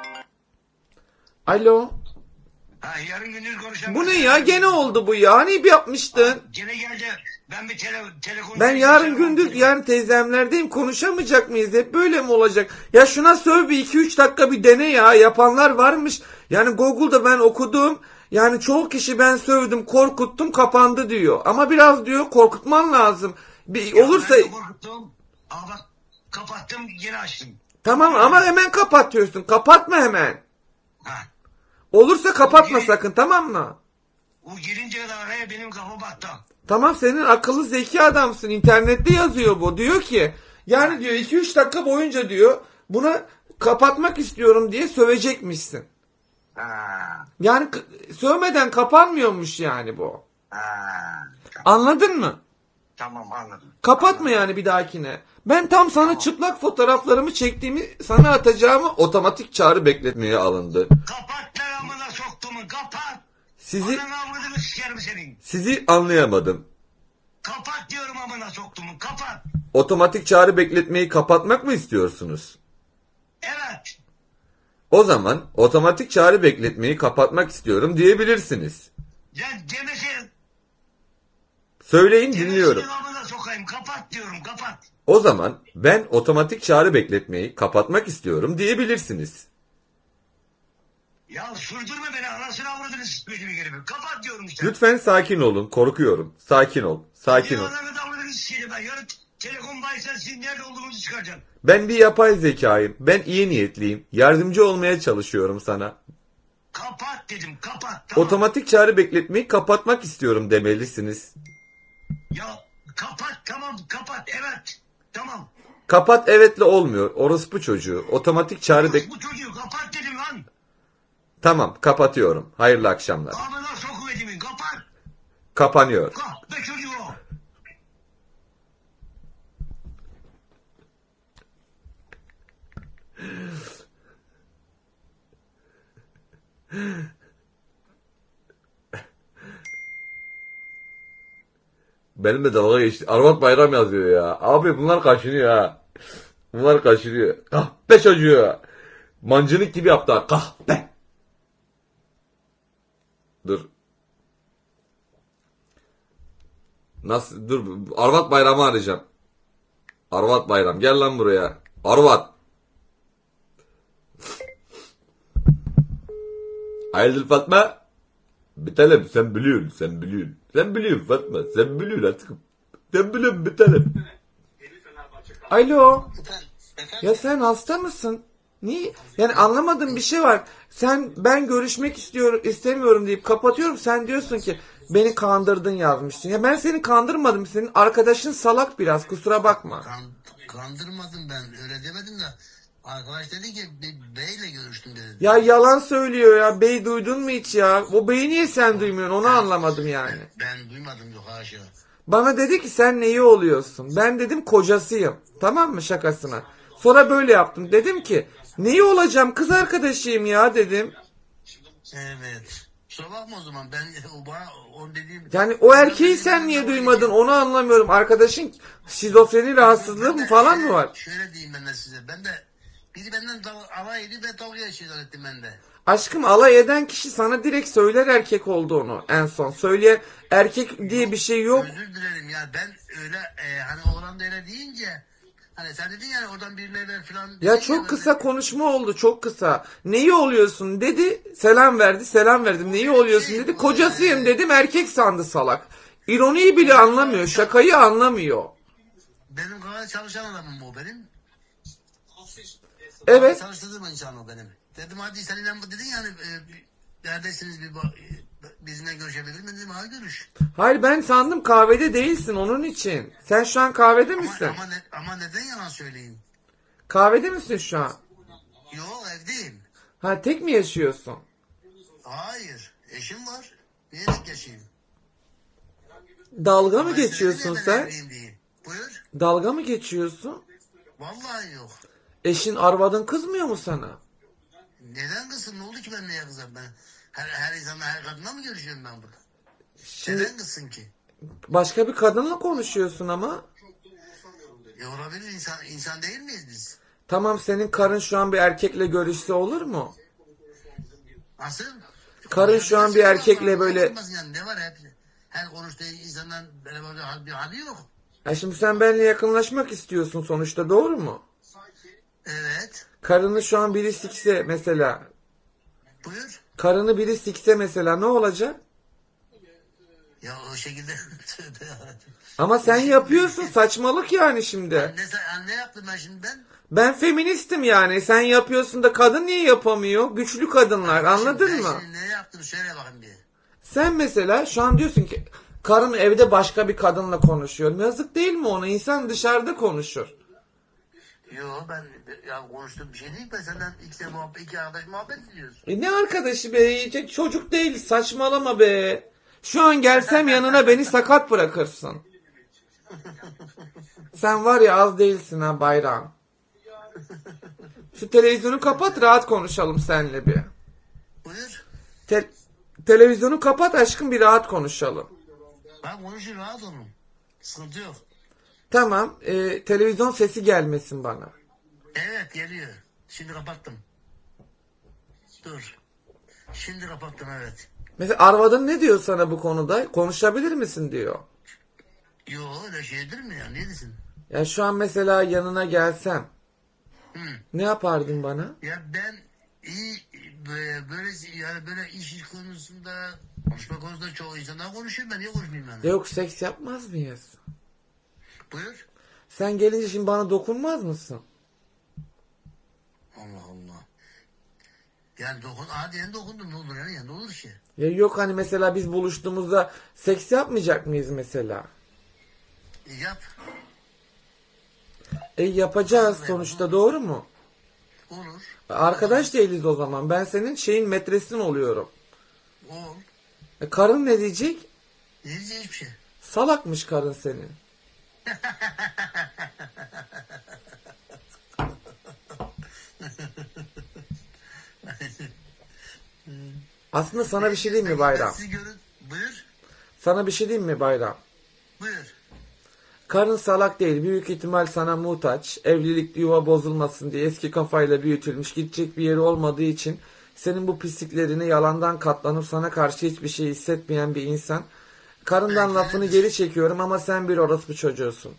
alo. Ha, yarın gündüz konuşalım. Bu ne ya? Gene oldu bu ya. Hani bir yapmıştın. Gene geldi. Ben bir tele, telefon... Ben yarın gündüz yani teyzemlerdeyim. Konuşamayacak mıyız? Hep böyle mi olacak? Ya şuna söv bir iki üç dakika bir dene ya. Yapanlar varmış. Yani Google'da ben okudum. Yani çoğu kişi ben sövdüm, korkuttum, kapandı diyor. Ama biraz diyor korkutman lazım. Bir Ya olursa ben de korkuttum. Aa bak kapattım geri açtım. tamam ama hemen kapatıyorsun. Kapatma hemen. Ha. Olursa kapatma Geri- sakın, tamam mı? O girince kadar araya benim kafa battı. Tamam, senin akıllı zeki adamsın. İnternette yazıyor bu. Diyor ki yani diyor iki üç dakika boyunca diyor buna kapatmak istiyorum diye sövecekmişsin. Ha. Yani k- sövmeden kapanmıyormuş yani bu. Ha. Anladın mı? Tamam anladım. Kapatma yani bir dahakine. Ben tam sana çıplak fotoğraflarımı çektiğimi sana atacağımı otomatik çağrı bekletmeye alındı. Kapat lan amına soktuğumu kapat. Sizi Ananı avradını sikerim senin. sizi anlayamadım. Kapat diyorum amına soktuğumu kapat. Otomatik çağrı bekletmeyi kapatmak mı istiyorsunuz? Evet. O zaman otomatik çağrı bekletmeyi kapatmak istiyorum diyebilirsiniz. Ya demesin. Söyleyin, dinliyorum. Demesin amına sokayım kapat diyorum kapat. O zaman ben otomatik çağrı bekletmeyi kapatmak istiyorum diyebilirsiniz. Ya sürdürme beni anasını avradını sikmediğimi geri bir. Kapat diyorum işte. Lütfen sakin olun, korkuyorum. Sakin ol, sakin ol. Ananı avradını sikeyim ben. Yarın telefon baysen sizin nerede olduğunuzu çıkaracağım. Ben bir yapay zekayım. Ben iyi niyetliyim. Yardımcı olmaya çalışıyorum sana. Kapat dedim kapat tamam. Otomatik çağrı bekletmeyi kapatmak istiyorum demelisiniz. Ya kapat tamam kapat evet. Tamam. Kapat evetle olmuyor. Orospu çocuğu. Otomatik çağrı bek... Bu çocuğu kapat dedim lan. Tamam, kapatıyorum. Hayırlı akşamlar. Amına sokuvedimin kapat. Kapanıyor. Kah be çocuğu. Benimle dalga geçti. Arvat Bayram yazıyor ya. Abi bunlar kaçınıyor ha. Bunlar kaçırıyor. Kahpe çocuğu. Mancınık gibi yaptı ha. Kahpe. Dur. Nasıl? Dur. Arvat Bayram'ı arayacağım. Arvat Bayram. Gel lan buraya. Arvat. Hayırdır Fatma? Bir tanem sen biliyorsun. Sen biliyorsun. Sen biliyorsun Fatma. Sen biliyorsun artık. Sen biliyorsun bir tanem. Alo. Ya sen hasta mısın? Niye? Yani anlamadığım bir şey var. Sen ben görüşmek istiyorum, istemiyorum deyip kapatıyorum. Sen diyorsun ki beni kandırdın yazmışsın. Ya ben seni kandırmadım. Senin arkadaşın salak biraz. Kusura bakma. Kan, kandırmadım ben. Öyle demedim de. Arkadaş dedi ki bir beyle görüştüm dedi. Ya yalan söylüyor ya. Bey duydun mu hiç ya? O beyi niye sen duymuyorsun? Onu anlamadım yani. Ben duymadım yok haşa. Bana dedi ki sen neyi oluyorsun? Ben dedim kocasıyım. Tamam mı, şakasına. Sonra böyle yaptım. Dedim ki neyi olacağım, kız arkadaşıyım ya dedim. Evet. Kusura bakma o zaman ben o bana onu dediğim... Yani o erkeği sen niye duymadın onu anlamıyorum. Arkadaşın şizofreni rahatsızlığı mı falan mı var? Şöyle diyeyim ben de size. Ben de biri benden dav- alay edip ve dalga geçiyor zannettim ben de. Aşkım, alay eden kişi sana direkt söyler erkek olduğunu en son. Söyleyen erkek diye bir şey yok. Özür dilerim ya ben öyle e, hani oğlan da öyle deyince hani sen dedin yani oradan birine ver falan. Ya dedin çok ben kısa de- konuşma oldu, çok kısa. Neyi oluyorsun dedi, selam verdi, selam verdim. Neyi oluyorsun dedi, kocasıyım dedim, erkek sandı salak. İroniyi bile anlamıyor, şakayı anlamıyor. Benim kadar çalışan adamım o benim. Evet. Çalıştırdığım insan o benim. Dedim hadi sen inan dedin yani e, bir- neredesiniz bir ba- e, bizimle görüşebilir mi dedim hadi görüş. Hayır, ben sandım kahvede değilsin onun için. Sen şu an kahvede Ama, misin? ama, ne, ama neden yalan söyleyeyim? Kahvede misin şu an? Yok evdeyim. Ha, tek mi yaşıyorsun? Hayır. Eşim var. Niye tek yaşayayım? Dalga mı Ben size geçiyorsun dedim ya ben sen? evliyim diye. Buyur. Dalga mı geçiyorsun? Vallahi yok. Eşin arvadın kızmıyor mu sana? Neden kızsın? Ne oldu ki ben neye kızım ben? Her, her insanla her kadınla mı görüşüyorum ben burada? Şimdi Neden kızsın ki? başka bir kadınla konuşuyorsun ama. E olabilir insan, insan değil miyiz biz? Tamam, senin karın şu an bir erkekle görüşse olur mu? Nasıl? Karın şu an bir erkekle böyle... Yani ne var hep? Her konuştuğu insandan beraber bir hali yok. Ya şimdi sen benimle yakınlaşmak istiyorsun sonuçta, doğru mu? Evet. Karını şu an biri sikse mesela. Buyur. Karını biri sikse mesela ne olacak? Ya o şekilde. Tövbe yarabbim. Ama sen yapıyorsun, saçmalık yani şimdi. Anne, anne yaptım ben şimdi ben. Ben feministim yani. Sen yapıyorsun da kadın niye yapamıyor? Güçlü kadınlar, Kardeşim, anladın ben mı? şimdi ne yaptım söyle bakayım bir. Sen mesela şu an diyorsun ki karım evde başka bir kadınla konuşuyor. Yazık değil mi ona? İnsan dışarıda konuşur. Yo ben ya konuştuğum bir şey değil. Ben senden iki, muhabbet, iki arkadaş muhabbet ediyoruz. E ne arkadaşı be? Yiyecek çocuk değil, saçmalama be. Şu an gelsem yanına beni sakat bırakırsın. Sen var ya az değilsin ha Bayram. Şu televizyonu kapat, rahat konuşalım seninle bir. Buyur. Te- televizyonu kapat aşkım, bir rahat konuşalım. Ben konuşurum rahat olun. Sıkıntı yok. Tamam, e, televizyon sesi gelmesin bana. Evet geliyor. Şimdi kapattım. Dur. Şimdi kapattım evet. Mesela arvadın ne diyor sana bu konuda? Konuşabilir misin diyor. Yo öyle şeydir mi ya? Ne desin? Ya şu an mesela yanına gelsem Hı. ne yapardın bana? Ya ben iyi böyle, böyle yani böyle iş konusunda konuşma konusunda çok insanlar konuşuyor. Ben niye konuşmayayım yani? Yok, seks yapmaz mıyız? Buyur. Sen gelince şimdi bana dokunmaz mısın? Allah Allah. Yani dokun, hadi yani dokundum ne olur yani, yani ne olur ki? Ya yok hani mesela biz buluştuğumuzda seks yapmayacak mıyız mesela? E, yap. E yapacağız Olur, sonuçta, olur. doğru mu? Olur. Arkadaş değiliz o zaman. Ben senin şeyin metresin oluyorum. Olur. E karın ne diyecek? Ne diyeceğiz hiçbir şey. Salakmış karın senin. Aslında sana bir şey diyeyim mi Bayram? Siz görün. Buyur. Sana bir şey diyeyim mi Bayram? Buyur. Karın salak değil. Büyük ihtimal sana muhtaç. Evlilik yuva bozulmasın diye eski kafayla büyütülmüş. Gidecek bir yeri olmadığı için senin bu pisliklerini yalandan katlanıp sana karşı hiçbir şey hissetmeyen bir insan. Karından Evet, lafını öyledir. geri çekiyorum ama sen bir orospu çocuğusun.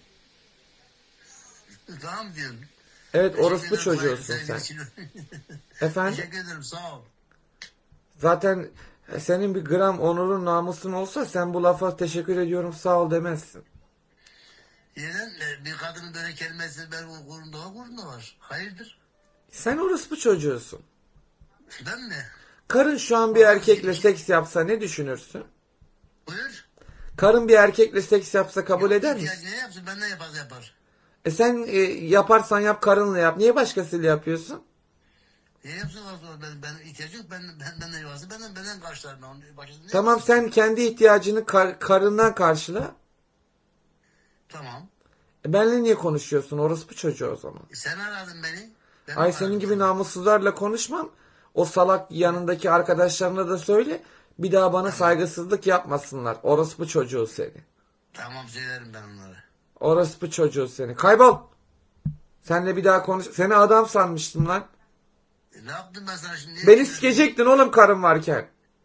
Tamam diyorum. Evet, Teşekkür orospu ederim, çocuğusun saygı- sen. sevgili için. Efendim? Teşekkür ederim sağ ol. Zaten senin bir gram onurun namusun olsa sen bu lafa teşekkür ediyorum sağ ol demezsin. Neden? E, Bir kadının böyle kelimesi ben o kurunda var, kurunda var. Hayırdır? Sen orospu çocuğusun. Ben mi? Karın şu an bir erkekle seks yapsa ne düşünürsün? Buyur. Karın bir erkekle seks yapsa kabul eder Ya misin? ne yapsın? Benden yapar yapar. E sen e, yaparsan yap, karınla yap. Niye başkasıyla yapıyorsun? Ne yapsın aslında ben, ben ihtiyacı yok. Ben, ben, benden yaparsa benden, benden karşılarım. Ben onun başkasını ne Tamam, yapsın? sen kendi ihtiyacını kar, karından karşıla. Tamam. E benle niye konuşuyorsun? Orospu çocuğu o zaman. E, sen aradın beni. Ben Ay mi senin aradım gibi seni? namussuzlarla konuşmam. O salak yanındaki arkadaşlarına da söyle. Bir daha bana saygısızlık yapmasınlar. Orospu çocuğu seni. Tamam söylerim ben onlara. Orospu çocuğu seni. Kaybol. Seninle bir daha konuş. Seni adam sanmıştım lan. E, ne yaptım ben sana şimdi? Beni sikecektin oğlum karım varken.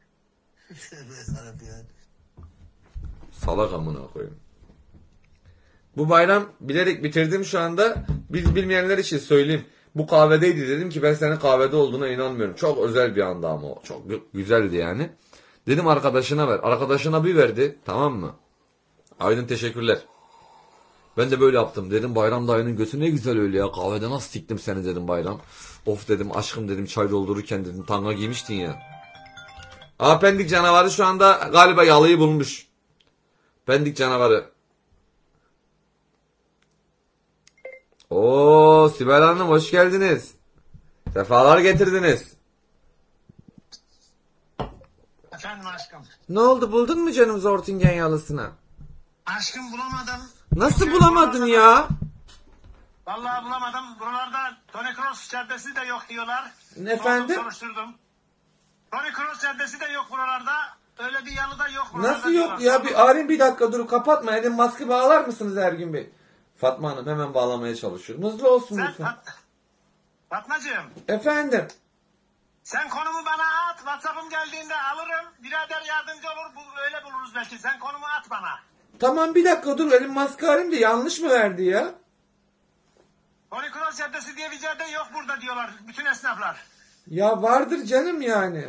Salak amına koyayım. Bu bayram bilerek bitirdim şu anda. Biz bilmeyenler için söyleyeyim. Bu kahvedeydi, dedim ki ben senin kahvede olduğuna inanmıyorum. Çok özel bir anda ama o. Çok gü- güzeldi yani. Dedim arkadaşına ver. Arkadaşına bir verdi. Tamam mı? Aydın teşekkürler. Ben de böyle yaptım. Dedim Bayram dayının götü ne güzel öyle ya. Kahvede nasıl siktim seni dedim Bayram. Of dedim aşkım dedim, çay doldururken dedim tanga giymiştin ya. Aa, Pendik canavarı şu anda galiba yalıyı bulmuş. Pendik canavarı. Oo Sibel Hanım hoş geldiniz. Sefalar getirdiniz. Efendim aşkım. Ne oldu, buldun mu canım Zortingen yalısını? Aşkım bulamadım. Nasıl Çünkü bulamadın buralarda- ya? Vallahi bulamadım. Buralarda Tony Cross Caddesi de yok diyorlar. Efendim? Sordum, soruşturdum. Tony Cross Caddesi de yok buralarda. Öyle bir yalı da yok buralarda. Nasıl yok diyorlar. ya? Bir arayayım bir dakika, dur kapatma. Elin maske bağlar mısınız Ergün Bey? Fatma Hanım hemen bağlamaya çalışıyorum. Hızlı olsun Sen lütfen. Fat Fatmacığım. Efendim. Sen konumu bana at. WhatsApp'ım geldiğinde alırım. Birader yardımcı olur. Bu, öyle buluruz belki. Sen konumu at bana. Tamam bir dakika dur, elim maske arayayım da yanlış mı verdi ya? Tony Cross Caddesi diye bir cadde yok burada diyorlar. Bütün esnaflar. Ya vardır canım yani.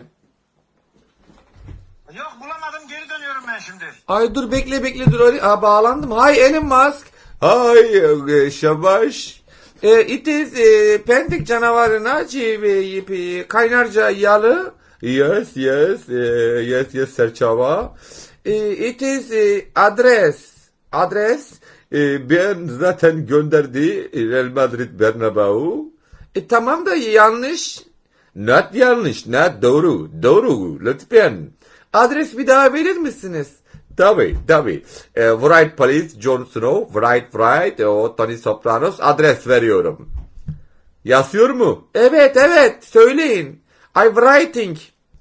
Yok bulamadım. Geri dönüyorum ben şimdi. Ay dur bekle bekle dur. Öyle- Aa, bağlandım. Hi Elon Musk. Hi Şabaş. E, it is e, pendik canavarına çivi kaynarca yalı. Yes yes e, yes yes serçava. E, it is e, adres. Adres. E, ben zaten gönderdi Real Madrid Bernabeu. E, tamam da yanlış. Not yanlış, not doğru. Doğru lütfen. Adres bir daha verir misiniz? Tabii, tabii. E, Wright Police, Jon Snow, Wright, Wright, o Tony Sopranos adres veriyorum. Yazıyor mu? Evet, evet, söyleyin. I'm writing.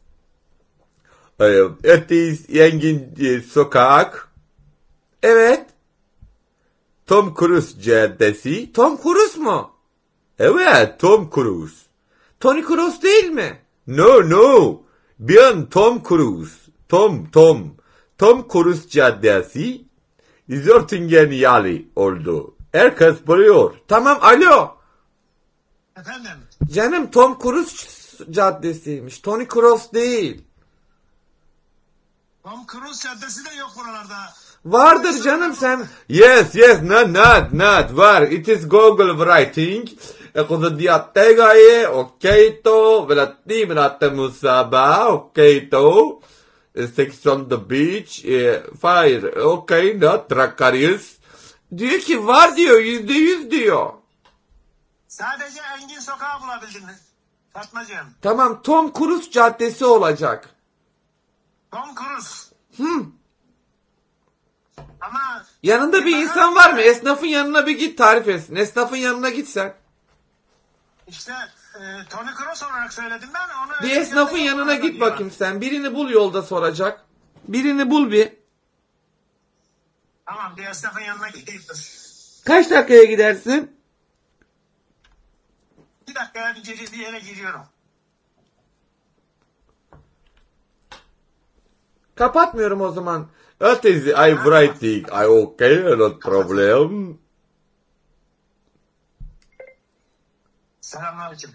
E, it is Engin e, Sokak. Evet. Tom Cruise Caddesi. Tom Cruise mu? Evet, Tom Cruise. Tony Cross değil mi? No, no. Ben Tom Cruise. Tom, Tom. Tom Cruise Caddesi Zortingen yalı oldu. Herkes biliyor. Tamam, alo. Efendim? Canım Tom Cruise Caddesi'ymiş. Tony Cross değil. Tom Cruise Caddesi de yok buralarda. Vardır canım sen. Yes, yes, not, not, not. Var. It is Google writing. Cosa diattegae, ok to, velati, velate musaba, ok to. Sex on the beach, fire, ok, not, Trakkarius. Diyor ki var diyor, yüzde yüz diyor. Sadece Engin Sokağı bulabildiniz. Fatmacığım. Tamam, Tom Cruise Caddesi olacak. Tom Cruise. Hı. Ama Yanında bir insan var mı? Esnafın yanına bir git, tarif etsin. Esnafın yanına git sen. işte e, Tony Cross olarak söyledim ben. Onu Bir esnafın yanına git bakayım sen. Birini bul, yolda soracak. Birini bul bir. Tamam, bir esnafın yanına gideyim. Kaç dakikaya gidersin? Bir dakikaya bir, geri, bir yere giriyorum. Kapatmıyorum o zaman. That is I writing. I okay, not problem. Selamünaleyküm.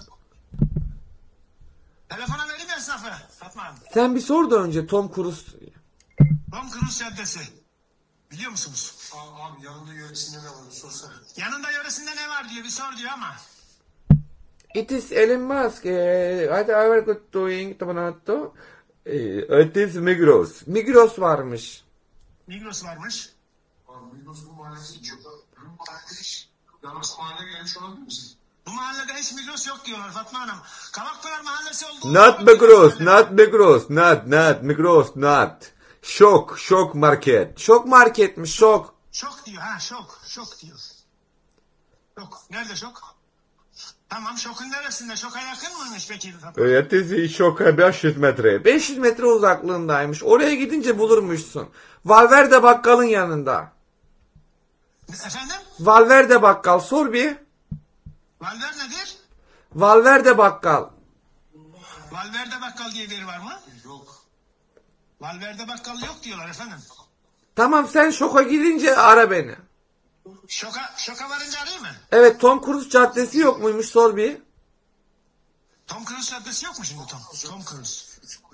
Telefona vereyim mi esnafı? Fatma Hanım. Sen bir sor da önce Tom Cruise. Tom Cruise Caddesi. Biliyor musunuz? Abi, abi yanında yöresinde ne var? Sorsana. Yanında yöresinde ne var diyor, bir sor diyor ama. It is Elon Musk. Eh, I ever got doing tomato. Eh, it is Migros. Migros varmış. Migros varmış. Abi Migros bu mahallesi hiç yok. Bu mahallede hiç. Yalnız mahalleye gelmiş olabilir misin? Bu mahallede hiç Migros yok diyorlar Fatma Hanım. Kavakpınar mahallesi olduğu. Not Migros, not Migros, not, not Migros, not. Şok, şok market. Şok marketmiş, şok. Şok diyor ha, şok, şok diyor. Şok. Nerede şok? Tamam, şokun neresinde? Şoka yakın mıymış peki? Evet, is şoka beş yüz metre. beş yüz metre uzaklığındaymış. Oraya gidince bulurmuşsun. Valverde bakkalın yanında. Efendim? Valverde bakkal, sor bir. Valver nedir? Valverde bakkal. Valverde bakkal diye biri var mı? Yok. Valverde bakkal yok diyorlar efendim. Tamam, sen şoka gidince ara beni. Şoka, şoka varınca arayayım mı? Evet, Tom Cruise Caddesi yok muymuş, sor bir. Tom Cruise Caddesi yok mu şimdi Tom? Tom Cruise.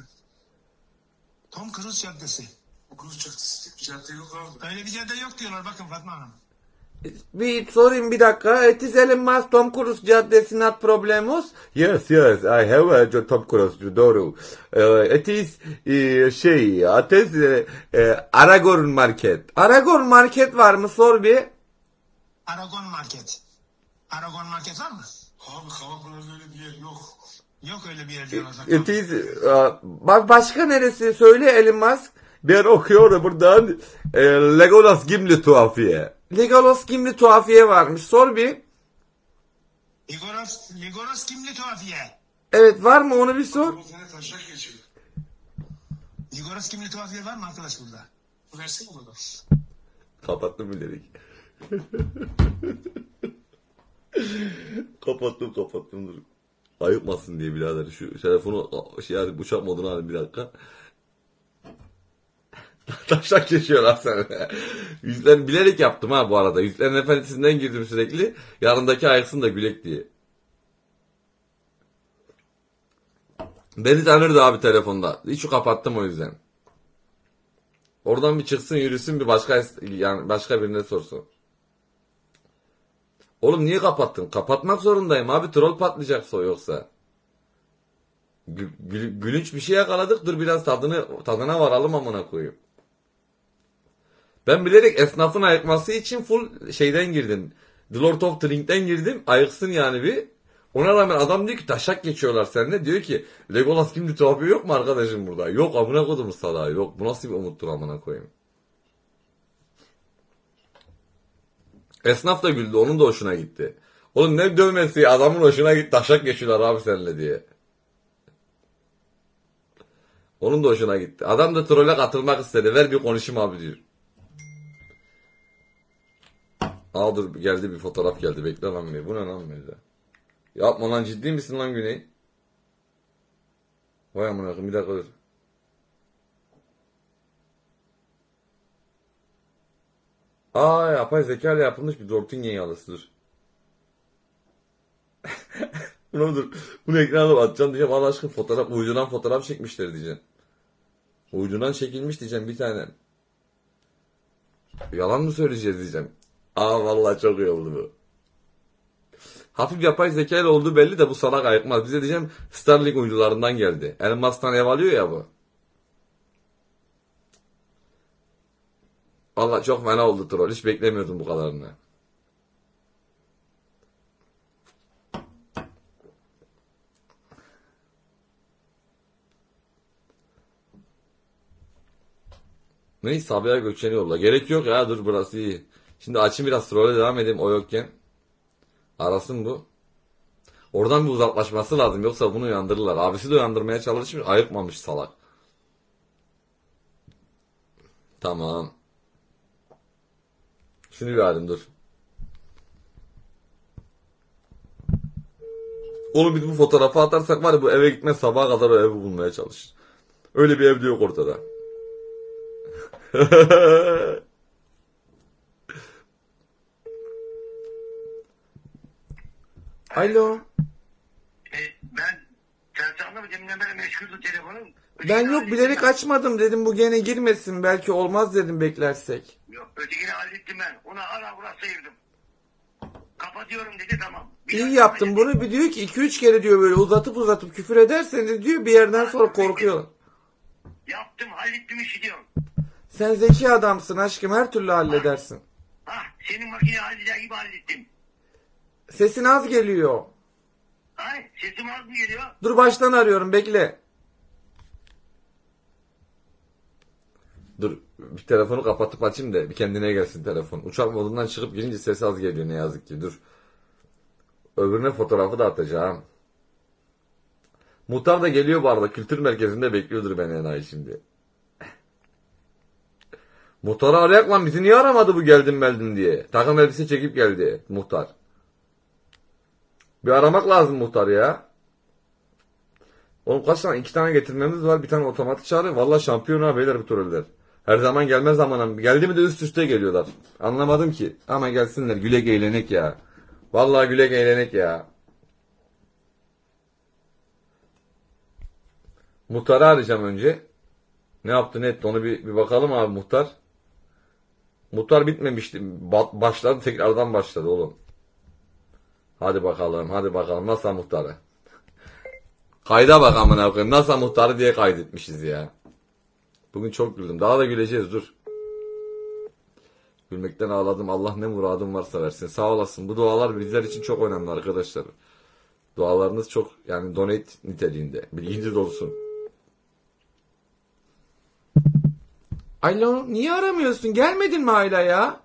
Tom Cruise Caddesi. Tom Cruise Caddesi. Cadde yok abi. Öyle bir cadde yok diyorlar bakın Fatma Hanım. Bir sorayım bir dakika. It is Elon Musk Tom Cruise Caddesi not problemus? Yes, yes, I have a Tom Cruise, doğru. Uh, it is uh, şey, it is uh, uh, Aragon Market. Aragon Market var mı, sor bir. Aragon Market. Aragon Market var mı? Abi Kavakpınar'da öyle bir yer yok. Yok öyle bir yer diyorlar. It is, uh, başka neresi? Söyle Elon Musk. Ben okuyorum buradan. E, Legolas Gimli tuhafiye. Legolas Gimli tuhafiye varmış. Sor bir. Legolas, Legolas kimli tuhafiye? Evet, var mı onu bir sor. Taşak geçiyor. Legolas kimli tuhafiye var mı arkadaş burada? Versene bunu. Kapattım bilerek. kapattım kapattım dur. Ayıpmasın diye birader. Şu telefonu şey hadi uçak moduna alayım bir dakika. Taşak geçiyorlar sana. Yüzlerini bilerek yaptım ha bu arada. Yüzlerin efendisinden girdim sürekli. Yanındaki ayıksın da gülek diye. Beni tanırdı abi telefonda. Hiç kapattım o yüzden. Oradan bir çıksın yürüsün bir başka yani başka birine sorsun. Oğlum niye kapattın? Kapatmak zorundayım abi. Troll patlayacaksa yoksa. Gül, gül, gülünç bir şey yakaladık. Dur biraz tadını tadına varalım amına koyayım. Ben bilerek esnafın ayıkması için full şeyden girdim. The Lord of the Ring'den girdim. Ayıksın yani bir. Ona rağmen adam diyor ki taşak geçiyorlar seninle. Diyor ki Legolas kimdi tuhafiye yok mu arkadaşım burada? Yok amına koydum salağı. Yok bu nasıl bir umuttur amına koyayım. Esnaf da güldü. Onun da hoşuna gitti. Oğlum ne dövmesi adamın hoşuna gitti. Taşak geçiyorlar abi seninle diye. Onun da hoşuna gitti. Adam da trolle katılmak istedi. Ver bir konuşayım abi diyor. Aa dur geldi bir fotoğraf geldi. Bekle lan bir. Bu ne lan böyle? Yapma lan ciddi misin lan Güney? Vay amına koyayım bir dakika dur. Aa yapay zeka ile yapılmış bir Dortingen yalısıdır. Bunu dur. Bunu ekrana alıp atacağım diyeceğim. Allah aşkına fotoğraf, uydudan fotoğraf çekmişler diyeceğim. Uydudan çekilmiş diyeceğim bir tane. Yalan mı söyleyeceğiz diyeceğim. Aa vallahi çok iyi oldu bu. Hafif yapay zeka ile olduğu belli de bu salak ayıkmaz. Bize diyeceğim Starlink uydularından geldi. Elon Musk'tan ev alıyor ya bu. Vallahi çok fena oldu troll. Hiç beklemiyordum bu kadarını. Neyse Sabiha Gökçen'i yolla. Gerek yok ya dur burası iyi. Şimdi açayım biraz trolle devam edeyim o yokken. Arasın bu. Oradan bir uzaklaşması lazım yoksa bunu uyandırırlar. Abisi de uyandırmaya çalışmış ayıkmamış salak. Tamam. Şunu bir halim dur. Oğlum biz bu fotoğrafı atarsak var ya bu eve gitmez sabaha kadar o evi bulmaya çalışır. Öyle bir ev de yok ortada. Alo. E, ben Sercan'la mı Cemile'yle meşguldü telefonum. Ben yok bilerek açmadım dedim bu gene girmesin belki olmaz dedim beklersek. Yok ötekini hallettim ben. Ona ara bura sıyırdım. Kapatıyorum dedi tamam. Bir İyi dakika yaptım dedi. bunu bir diyor ki iki üç kere diyor böyle uzatıp uzatıp küfür ederseniz diyor bir yerden sonra korkuyor. Yaptım hallettim işi diyorum. Sen zeki adamsın aşkım her türlü halledersin. Hah senin makine halleder gibi hallettim. Sesin az geliyor. Ay sesim az mı geliyor? Dur baştan arıyorum bekle. Dur bir telefonu kapatıp açayım da bir kendine gelsin telefon. Uçak modundan çıkıp girince ses az geliyor ne yazık ki dur. Öbürüne fotoğrafı da atacağım. Muhtar da geliyor bu arada kültür merkezinde bekliyordur beni enayi şimdi. Muhtarı arayak lan bizi niye aramadı bu geldim beldim diye. Takım elbise çekip geldi muhtar. Bir aramak lazım muhtar ya. Oğlum kaç tane iki tane getirmemiz var bir tane otomatik çağrı. Valla şampiyon ha beyler bu troller. Her zaman gelmez zaman geldi mi de üst üste geliyorlar. Anlamadım ki ama gelsinler gülek eğlenek ya. Vallahi gülek eğlenek ya. Muhtarı arayacağım önce. Ne yaptı ne etti onu bir, bir bakalım abi muhtar. Muhtar bitmemişti. Ba- başladı tekrardan başladı oğlum. Hadi bakalım hadi bakalım nasıl muhtarı. Kayda bak amına koyayım nasıl muhtarı diye kaydetmişiz ya. Bugün çok güldüm. Daha da güleceğiz dur. Gülmekten ağladım. Allah ne muradım varsa versin. Sağ olasın. Bu dualar bizler için çok önemli arkadaşlar. Dualarınız çok yani donate niteliğinde. Bilginiz olsun. Alo, niye aramıyorsun? Gelmedin mi hala ya?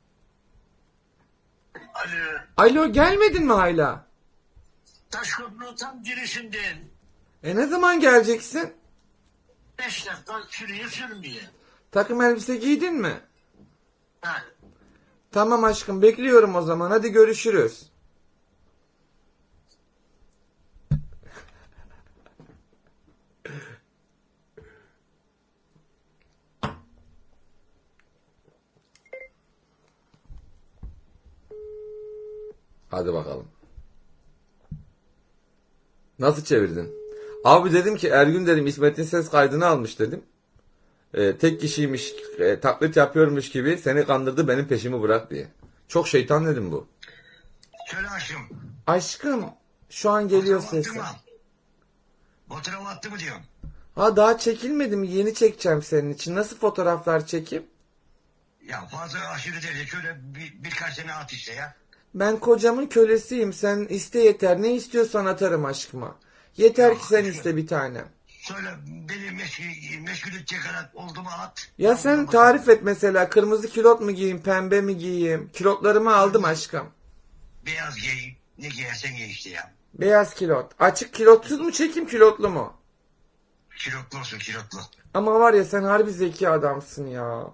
Alo. Alo, gelmedin mi hala? Taşköprü tam girişinden. E ne zaman geleceksin? Beş dakika sürüyor sürmüyor. Takım elbise giydin mi? Ha. Tamam aşkım, bekliyorum o zaman. Hadi görüşürüz. Hadi bakalım. Nasıl çevirdin? Abi dedim ki Ergün dedim İsmet'in ses kaydını almış dedim. Ee, tek kişiymiş, e, taklit yapıyormuş gibi seni kandırdı, benim peşimi bırak diye. Çok şeytan dedim bu. Söyle aşkım. Aşkım şu an geliyor Fotoğraf attı sesi. mı? Fotoğraf attı mı diyorum. Ha daha çekilmedim, yeni çekeceğim senin için. Nasıl fotoğraflar çekeyim? Ya fazla aşırı değil. Şöyle bir, birkaç tane at işte ya. Ben kocamın kölesiyim. Sen iste yeter. Ne istiyorsan atarım aşkıma. Yeter ki sen iste bir tane. Söyle beni meşgul, meşgul edecek kadar oldu mu at. Ya sen tarif et mesela. Kırmızı kilot mu giyeyim, pembe mi giyeyim? Kilotlarımı aldım aşkım. Beyaz giy. Ne giyersen giy işte ya. Beyaz kilot. Açık kilotsuz mu çekeyim, kilotlu mu? Kilotlu olsun kilotlu. Ama var ya sen harbi zeki adamsın ya.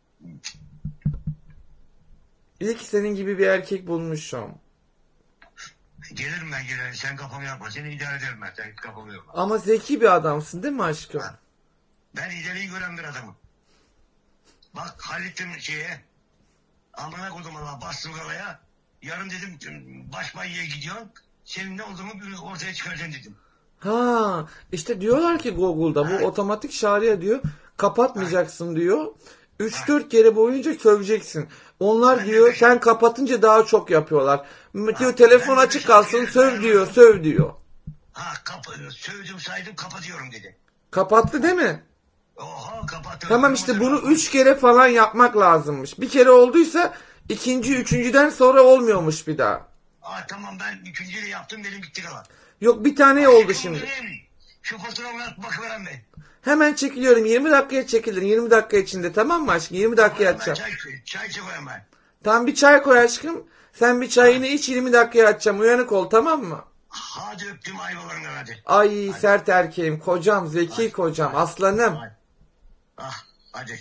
İyi ki senin gibi bir erkek bulmuşum. Gelirim ben gelirim. Sen kafamı yapma. Seni idare ederim ben. Sen kafamı yapma. Ama zeki bir adamsın değil mi aşkım? Ha. Ben ileriyi gören bir adamım. Bak Halit'im şeye. Amına koydum Allah bastım kalaya. Yarın dedim baş banyoya gidiyorsun. Senin ne olduğumu ortaya çıkaracaksın dedim. Ha, işte diyorlar ki Google'da bu Ha. otomatik şarya diyor. Kapatmayacaksın diyor. üç dört kere boyunca söveceksin. Onlar Ben de diyor beş- sen kapatınca daha çok yapıyorlar. Diyor Ha, telefon ben de açık beş- kalsın kere söv diyor, dayanamadım. söv diyor. Ha kapı, sövdüm saydım kapatıyorum dedi. Kapattı değil mi? Oha kapattı. Tamam işte bunu Kırmızı üç kere falan yapmak lazımmış. Bir kere olduysa ikinci, üçüncüden sonra olmuyormuş bir daha. Aa tamam ben üçüncüyü yaptım benim bitti kalan. Yok bir tane oldu Aşkım şimdi. benim, şu fotoğrafına bakıveren ben. Hemen çekiliyorum. yirmi dakikaya çekilir. yirmi dakika içinde tamam mı aşkım? yirmi dakikaya Ben atacağım. çay, çay çekiyorum ben. Tam bir çay koy aşkım. Sen bir çayını iç, yirmi dakikaya atacağım. Uyanık ol tamam mı? Hadi öptüm ayvalarını hadi. Ay Hadi. sert erkeğim. Kocam, zeki Hadi. kocam. Hadi. Aslanım. Hadi. Ah hadi.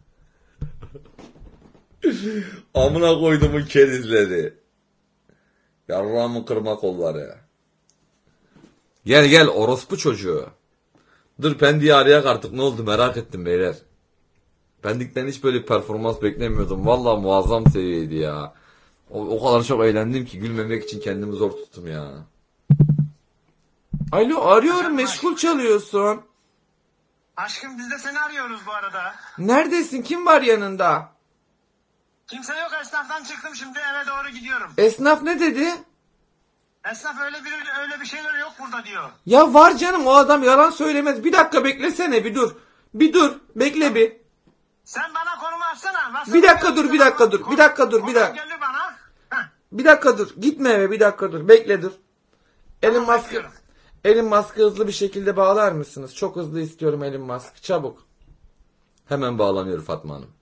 Amına koydumun kerizleri. Yarrağımın kırma kolları. Gel gel orospu çocuğu. Dur Pendik'i arayak artık, ne oldu merak ettim beyler. Pendik'ten hiç böyle bir performans beklemiyordum. Vallahi muazzam seviyeydi ya. O, o kadar çok eğlendim ki gülmemek için kendimi zor tuttum ya. Alo arıyorum, meşgul çalıyorsun. Aşkım biz de seni arıyoruz bu arada. Neredesin? Kim var yanında? Kimse yok, esnaftan çıktım şimdi eve doğru gidiyorum. Esnaf ne dedi? Esnaf öyle bir öyle bir şeyler yok burada diyor. Ya var canım, o adam yalan söylemez. Bir dakika beklesene, bir dur. Bir dur bekle bir. Sen bana konumu açsana. Nasıl Bir dakika dur, bir dakika dur, bir dakika dur, bir dakika. Gelir bana. Heh. Bir dakika dur. Gitme eve, bir dakika dur. Bekle dur. Elin Tamam, maske. bekliyorum. Elin maske hızlı bir şekilde bağlar mısınız? Çok hızlı istiyorum elin maske. Çabuk. Hemen bağlanıyor Fatma Hanım.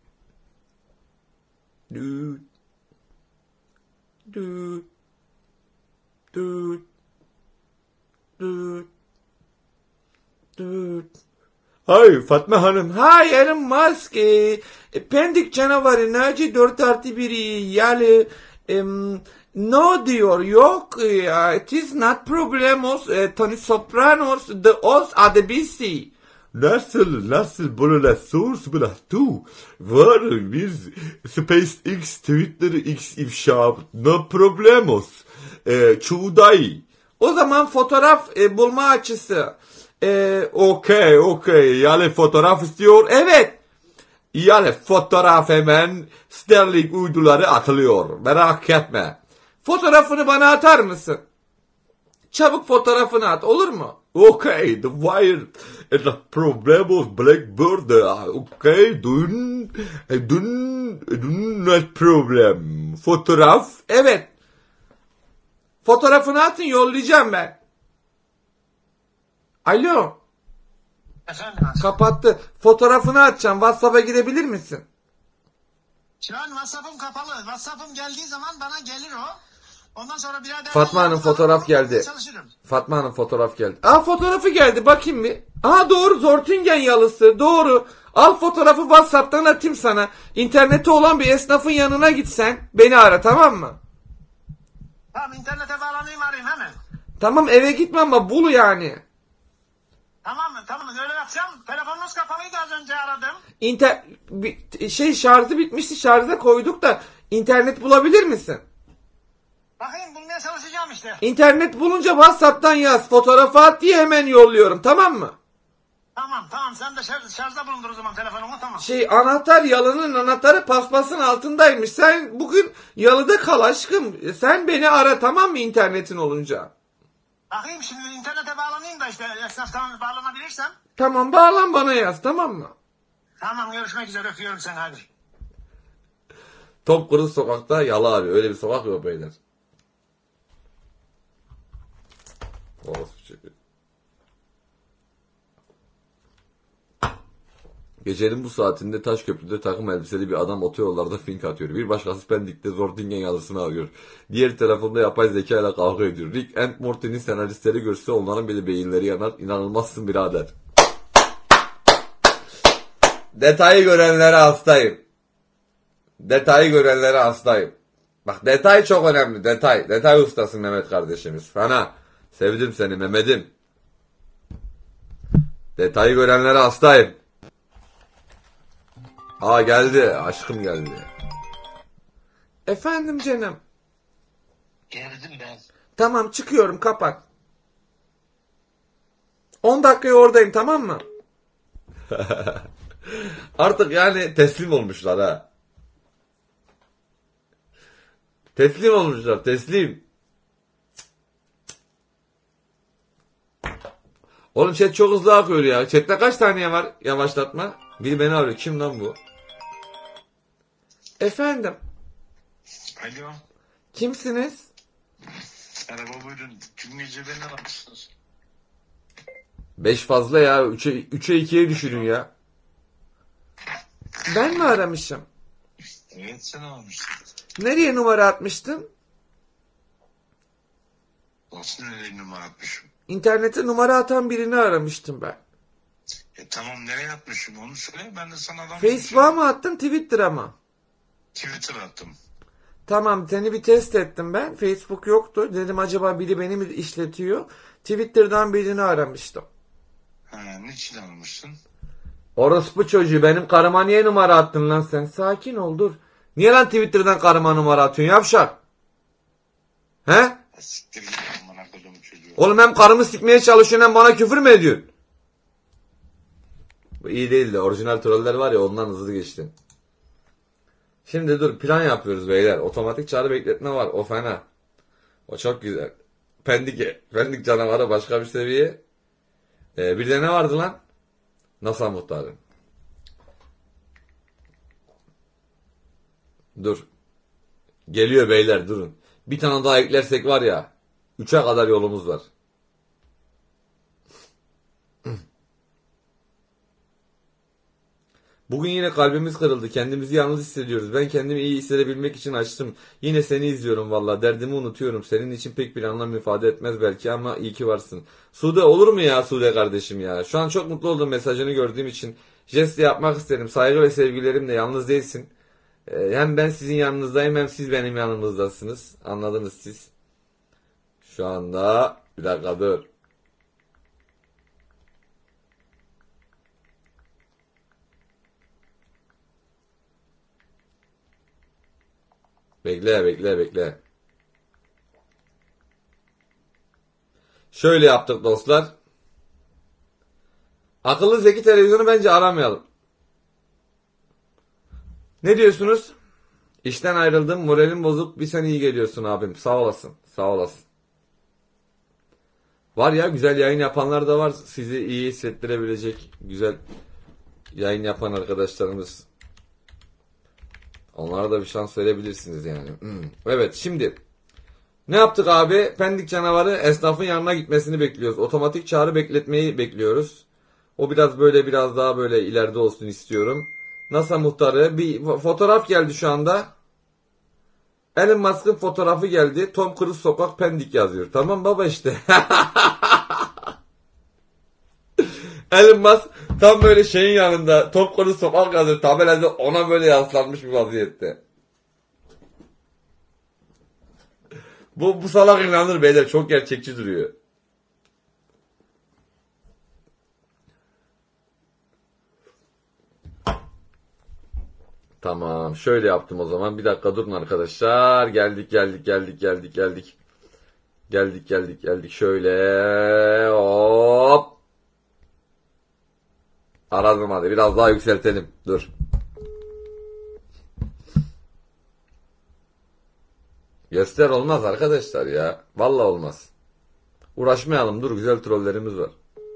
Düt. Düt. Düt. Düt. Düt. Hay Fatma Hanım. Hay elin maske. E, Pendik canavarı Naci dört artı biri yani em, no diyor yok ya, it is not problemos e, Tony Sopranos the os adebisi. Nasıl nasıl böyle source bile tu var biz SpaceX Twitter X ifşa no problemos e, çuğday. O zaman fotoğraf e, bulma açısı. E, okey okey yani fotoğraf istiyor, evet. Yani fotoğraf hemen Sterling uyduları atılıyor. Merak etme. Fotoğrafını bana atar mısın? Çabuk fotoğrafını at, olur mu? Okay, the wire and the problem of Blackbird. Okay, dün, dün, dün not problem. Fotoğraf, evet. Fotoğrafını atın, yollayacağım ben. Alo. Efendim. Kapattı. Fotoğrafını atacağım. WhatsApp'a girebilir misin? Şu an WhatsApp'ım kapalı. WhatsApp'ım geldiği zaman bana gelir o. Ondan sonra birader... Fatma Hanım fotoğraf geldi. Fatma Hanım fotoğraf geldi. Aa fotoğrafı geldi. Bakayım bir. Aa doğru, Zortingen yalısı. Doğru. Al fotoğrafı WhatsApp'tan atayım sana. İnternette olan bir esnafın yanına gitsen beni ara, tamam mı? Tamam, internete bağlanayım, arayayım hemen. Tamam, eve gitme ama bul yani. Tamam mı? Tamam, öyle yapacağım. Telefonunuz kapalıydı, az önce aradım. İnter bir- şey şarjı bitmişti, şarja koyduk da internet bulabilir misin? Bakayım, bulmaya çalışacağım işte. İnternet bulunca WhatsApp'tan yaz. Fotoğrafı at diye hemen yolluyorum, tamam mı? Tamam tamam, sen de şarj, şarjda bulundur o zaman telefonumu, tamam. Şey anahtar, yalının anahtarı paspasın altındaymış. Sen bugün yalıda kal aşkım. Sen beni ara, tamam mı, internetin olunca? Bakayım şimdi, internete bağlanayım da işte esnaftan bağlanabilirsem. Tamam, bağlan bana yaz, tamam mı? Tamam, görüşmek üzere, öpüyorum seni, hadi. Topkuru sokakta yalı abi. Öyle bir sokak yok beyler. Orası çekiyor. Gecenin bu saatinde Taşköprü'de takım elbiseli bir adam otoyollarda fink atıyor. Bir başkası Pendik'te Zortingen yalısını arıyor. Diğer telefonda yapay zeka ile kavga ediyor. Rick and Morty'nin senaristleri görse onların bile beyinleri yanar. İnanılmazsın birader. Detayı görenlere hastayım. Detayı görenlere hastayım. Bak, detay çok önemli. Detay. Detay ustası Mehmet kardeşimiz. Fena. Sevdim seni Mehmet'im. Detayı görenlere hastayım. Aa geldi. Aşkım geldi. Efendim canım. Geldim ben. Tamam, çıkıyorum, kapat. on dakikaya oradayım, tamam mı? Artık yani teslim olmuşlar ha. Teslim olmuşlar, teslim. Oğlum chat çok hızlı akıyor ya. Chat'te kaç saniye var yavaşlatma? Biri beni arıyor. Kim lan bu? Efendim. Alo. Kimsiniz? Merhaba, buyurun. Dün gece beni aramışsınız. beş fazla ya. üçe ikiye düşürün ya. Ben mi aramışım? Evet, sen aramışsın. Nereye numara atmıştın? Nasıl nereye numara atmışım? İnternete numara atan birini aramıştım ben. E tamam, nereye atmışım onu söyle, ben de sana adam... Facebook'a mı attın, Twitter'a mı? Twitter attım. Tamam, seni bir test ettim ben. Facebook yoktu. Dedim acaba biri beni mi işletiyor? Twitter'dan birini aramıştım. Ha, niçin aramışsın? Orospu çocuğu, benim karıma niye numara attın lan sen? Sakin ol, dur. Niye lan Twitter'dan karıma numara atıyorsun yavşak? He? Siktir git amına koyduğum çocuğu. Oğlum hem karımı sikmeye çalışıyorsun hem bana küfür mü ediyorsun? Bu iyi değildi. Orijinal troller var ya, ondan hızlı geçtin. Şimdi dur, plan yapıyoruz beyler. Otomatik çağrı bekletme var. O fena. O çok güzel. Pendik, Pendik canavarı başka bir seviye. Ee, bir de ne vardı lan? NASA muhtarı. Dur. Geliyor beyler, durun. Bir tane daha eklersek var ya, üçe kadar yolumuz var. Bugün yine kalbimiz kırıldı. Kendimizi yalnız hissediyoruz. Ben kendimi iyi hissedebilmek için açtım. Yine seni izliyorum valla. Derdimi unutuyorum. Senin için pek bir anlam ifade etmez belki ama iyi ki varsın. Sude, olur mu ya Sude kardeşim ya? Şu an çok mutlu oldum mesajını gördüğüm için. Jest yapmak isterim. Saygı ve sevgilerimle, yalnız değilsin. Ee, hem ben sizin yanınızdayım hem siz benim yanımızdasınız. Anladınız siz. Şu anda bir dakika dur. Bekle bekle bekle. Şöyle yaptık dostlar. Akıllı zeki televizyonu bence aramayalım. Ne diyorsunuz? İşten ayrıldım, moralim bozuk, bir sen iyi geliyorsun abim. Sağ olasın, sağ olasın. Var ya, güzel yayın yapanlar da var. Sizi iyi hissettirebilecek güzel yayın yapan arkadaşlarımız. Onlara da bir şans verebilirsiniz yani. Hmm. Evet, şimdi Ne yaptık abi? Pendik canavarı esnafın yanına gitmesini bekliyoruz. Otomatik çağrı bekletmeyi bekliyoruz. O biraz böyle biraz daha böyle ileride olsun istiyorum. NASA muhtarı bir fotoğraf geldi şu anda. Elon Musk'ın fotoğrafı geldi. Tom Cruise sokak Pendik yazıyor. Tamam baba işte. Elon Musk tam böyle şeyin yanında Tom Cruise sokak yazıyor. Tabelada ona böyle yaslanmış bir vaziyette. Bu, bu salak inanır beyler. Çok gerçekçi duruyor. Tamam. Şöyle yaptım o zaman. Bir dakika durun arkadaşlar. Geldik geldik geldik geldik geldik. Geldik geldik geldik. Şöyle. Hop. Aradım hadi. Biraz daha yükseltelim. Dur. Göster olmaz arkadaşlar ya. Vallahi olmaz. Uğraşmayalım. Dur güzel trollerimiz var.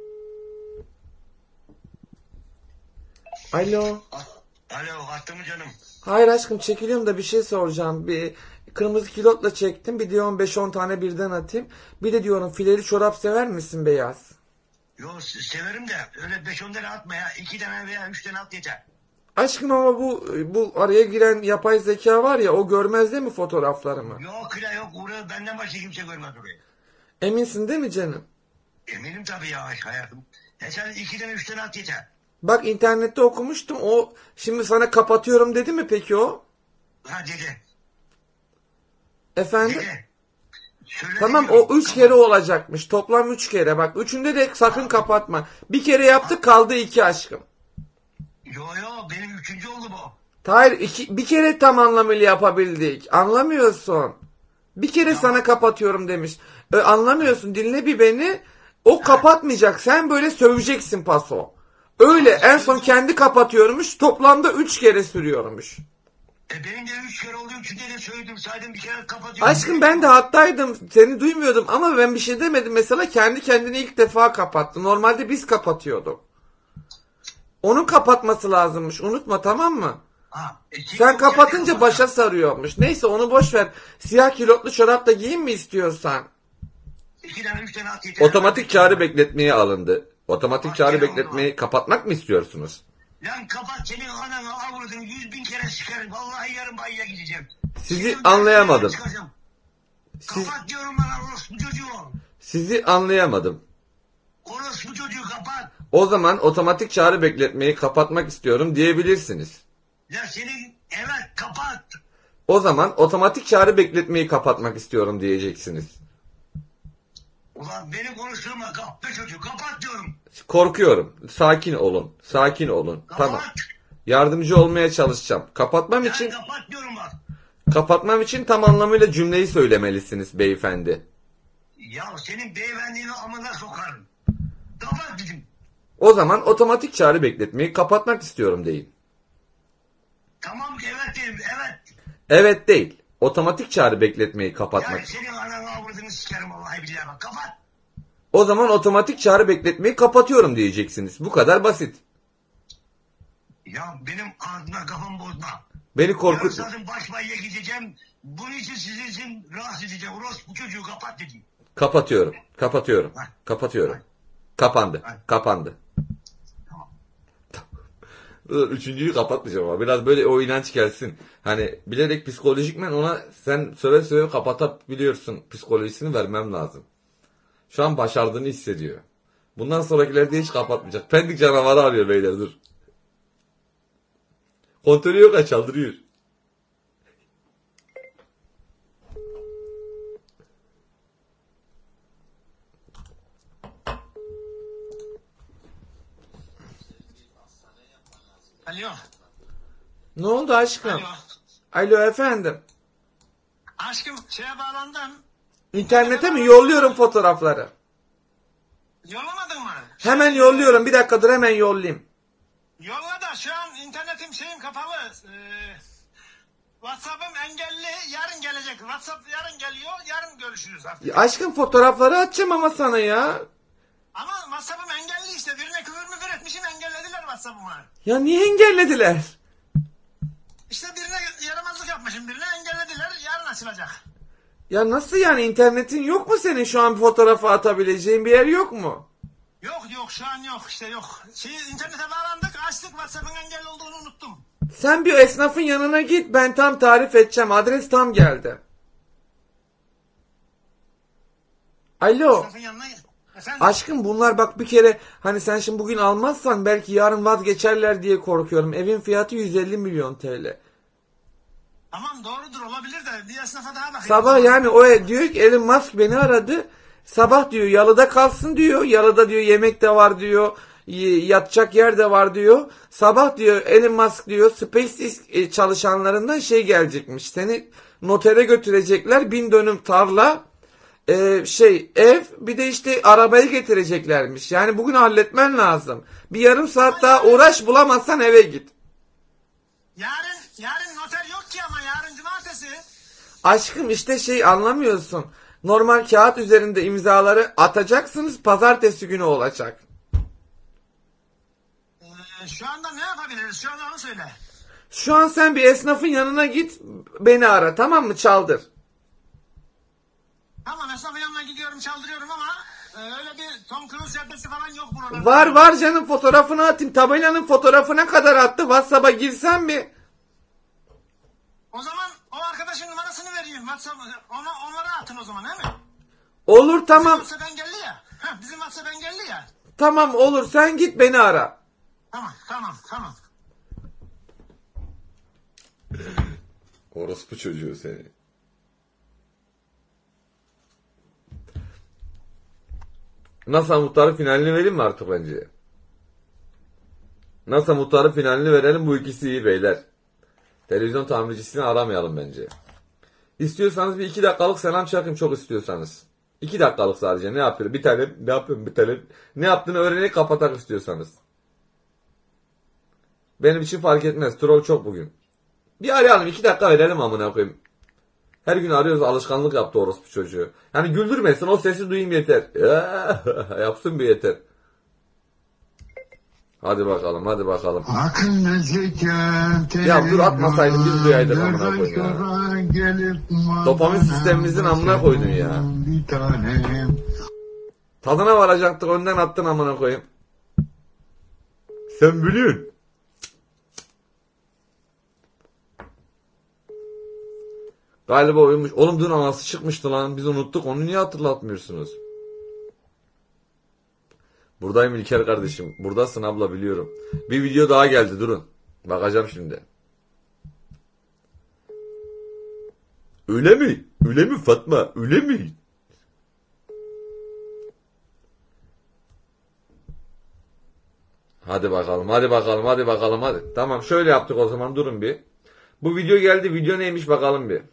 Alo. Alo, attı mı canım? Hayır aşkım çekiliyorum da bir şey soracağım. Bir kırmızı kilotla çektim. Bir diyorum beş on tane birden atayım. Bir de diyorum fileli çorap sever misin beyaz? Yo severim de öyle beş on tane atma ya. iki tane veya üç tane at yeter. Aşkım ama bu bu araya giren yapay zeka var ya o görmez değil mi fotoğraflarımı? Yok la yok. Uğra benden başka kimse görmez orayı. Eminsin değil mi canım? Eminim tabii ya hayatım. E sen iki tane üç tane at yeter. Bak internette okumuştum. O şimdi sana kapatıyorum dedi mi peki o? Ha dedi. Efendim? Dedi. Söyle Tamam diyorum, o üç kapat. kere olacakmış. Toplam üç kere. Bak üçünde de sakın kapatma. Bir kere yaptık kaldı iki aşkım. Yo yo benim üçüncü oldu bu. Hayır iki, bir kere tam anlamıyla yapabildik. Anlamıyorsun. Bir kere Tamam. sana kapatıyorum demiş. E, anlamıyorsun dinle bir beni. O kapatmayacak. Sen böyle söveceksin paso. Öyle en son kendi kapatıyormuş. Toplamda üç kere sürüyormuş. E benim de üç kere oldu. Üçünde de söyledim saydım bir kere kapatıyorum. Aşkım ben de hattaydım. Seni duymuyordum ama ben bir şey demedim. Mesela kendi kendini ilk defa kapattı. Normalde biz kapatıyorduk. Onun kapatması lazımmış. Unutma tamam mı? Ha, e, Sen kapatınca başa sarıyormuş. Neyse onu boş ver. Siyah kilotlu çorap da giyin mi istiyorsan? İki tane üç tane at yeter. Otomatik çağrı bekletmeye alındı. Otomatik Bak, çağrı gene bekletmeyi oldu. kapatmak mı istiyorsunuz? Lan kapat senin ananı avradını yüz bin kere sıkarım. Vallahi yarın bayıya gideceğim. Sizi Senin anlayamadım. çıkacağım. Siz, Kapat diyorum bana orospu çocuğu. sizi anlayamadım. Orospu çocuğu kapat. O zaman otomatik çağrı bekletmeyi kapatmak istiyorum diyebilirsiniz. Ya senin evet kapat. O zaman otomatik çağrı bekletmeyi kapatmak istiyorum diyeceksiniz. Ulan beni konuşturma kap be çocuğu kapat diyorum. Korkuyorum. Sakin olun. Sakin olun. Kapat. Tamam. Yardımcı olmaya çalışacağım. Kapatmam Ya için kapat diyorum bak. kapatmam için tam anlamıyla cümleyi söylemelisiniz beyefendi. Ya senin beyefendini amına sokarım. Kapat dedim. O zaman otomatik çağrı bekletmeyi kapatmak istiyorum deyin. Tamam evet dedim evet. Evet değil. Otomatik çağrı bekletmeyi kapatmak. Ya senin ananı avradını sikerim vallahi billahi bak kapat. O zaman otomatik çağrı bekletmeyi kapatıyorum diyeceksiniz. Bu kadar basit. Ya benim ağzına kafamı bozma. Beni Yarın korkut. zaten baş bayıya gideceğim. Bunun için sizin için rahatsız edeceğim. Orospu çocuğu kapat dedim. Kapatıyorum. Kapatıyorum. Heh. Kapatıyorum. Kapandı. Heh. Kapandı. Dur, üçüncüyü kapatmayacağım ama biraz böyle o inanç gelsin. Hani bilerek psikolojikmen ona sen söve söve kapatabiliyorsun psikolojisini vermem lazım. Şu an başardığını hissediyor. Bundan sonrakilerde hiç kapatmayacak. Pendik canavarı arıyor beyler dur. Kontrolü yok ha çaldırıyor. Alo. Ne oldu aşkım? Alo. Alo efendim. Aşkım şeye bağlandım. İnternete mi yolluyorum fotoğrafları? Yollamadın mı? Hemen yolluyorum. Bir dakika dur hemen yollayayım. Yolla da şu an internetim şeyim kapalı. Ee, WhatsApp'ım engelli. Yarın gelecek. WhatsApp yarın geliyor. Yarın görüşürüz artık. Ya aşkım fotoğrafları atacağım ama sana ya. Ama WhatsApp'ım engelli işte. Birine küfür müfür etmişim engellediler WhatsApp'ımı. Ya niye engellediler? İşte birine yaramazlık yapmışım. Birine engellediler. Yarın açılacak. Ya nasıl yani, internetin yok mu senin, şu an bir fotoğrafı atabileceğin bir yer yok mu? Yok yok şu an yok işte yok. Şey, internete bağlandık açtık, WhatsApp'ın engelli olduğunu unuttum. Sen bir esnafın yanına git, ben tam tarif edeceğim, adres tam geldi. Alo. Esnafın yanına git. Efendim? Aşkım bunlar bak bir kere, hani sen şimdi bugün almazsan belki yarın vazgeçerler diye korkuyorum. Evin fiyatı yüz elli milyon T L. Tamam doğrudur, olabilir de bir esnafa daha bakayım. Sabah yani o diyor ki Elon Musk beni aradı. Sabah diyor yalıda kalsın diyor. Yalıda diyor yemek de var diyor. Yatacak yer de var diyor. Sabah diyor Elon Musk diyor SpaceX çalışanlarından şey gelecekmiş. Seni notere götürecekler. Bin dönüm tarla, e, şey ev, bir de işte arabayı getireceklermiş. Yani bugün halletmen lazım. Bir yarım saat daha uğraş, bulamazsan eve git. Yarın, yarın noter yok ki ama yarın cumartesi. Aşkım işte şey anlamıyorsun. Normal kağıt üzerinde imzaları atacaksınız, pazartesi günü olacak. Ee, şu anda ne yapabiliriz? Şu anda onu söyle. Şu an sen bir esnafın yanına git, beni ara, tamam mı, çaldır. Tamam, esnafın yanına gidiyorum, çaldırıyorum ama e, öyle bir Tom Cruise caddesi falan yok buralarda. Var var canım, fotoğrafını atayım. Tabelanın fotoğrafına kadar attı. WhatsApp'a girsen mi? O zaman o arkadaşın numarasını vereyim. WhatsApp, ona, onlara atın o zaman, değil mi? Olur tamam. Bizim WhatsApp engelli ya. Heh, bizim WhatsApp engelli ya. Tamam olur, sen git beni ara. Tamam tamam tamam. Orospu çocuğu seni. NASA muhtarı finalini vereyim mi artık bence? NASA muhtarı finalini verelim, bu ikisi iyi beyler. Televizyon tamircisini aramayalım bence. İstiyorsanız bir iki dakikalık selam çakayım, çok istiyorsanız. İki dakikalık sadece, ne yapıyorum bir tane, ne yapıyorum bir tane, ne yaptığını öğrenip kapatak istiyorsanız. Benim için fark etmez, troll çok bugün. Bir arayalım, iki dakika verelim amına koyayım. Her gün arıyoruz, alışkanlık yaptı orospu çocuğu. Yani güldürmesin, o sesi duyayım yeter. Yapsın bir yeter. Hadi bakalım, hadi bakalım. Ya dur, atmasaydın biz duyaydık amına koyun ya. Dopamin sistemimizin amına koydun ya. Tadına varacaktık, önden attın amına koyayım. Sen biliyorsun. Galiba oymuş. Oğlum dün anası çıkmıştı lan. Biz unuttuk. Onu niye hatırlatmıyorsunuz? Buradayım İlker kardeşim. Buradasın abla, biliyorum. Bir video daha geldi, durun. Bakacağım şimdi. Öyle mi? Öyle mi Fatma? Öyle mi? Hadi bakalım, hadi bakalım, hadi bakalım, hadi. Tamam, şöyle yaptık o zaman, durun bir. Bu video geldi. Video neymiş bakalım bir.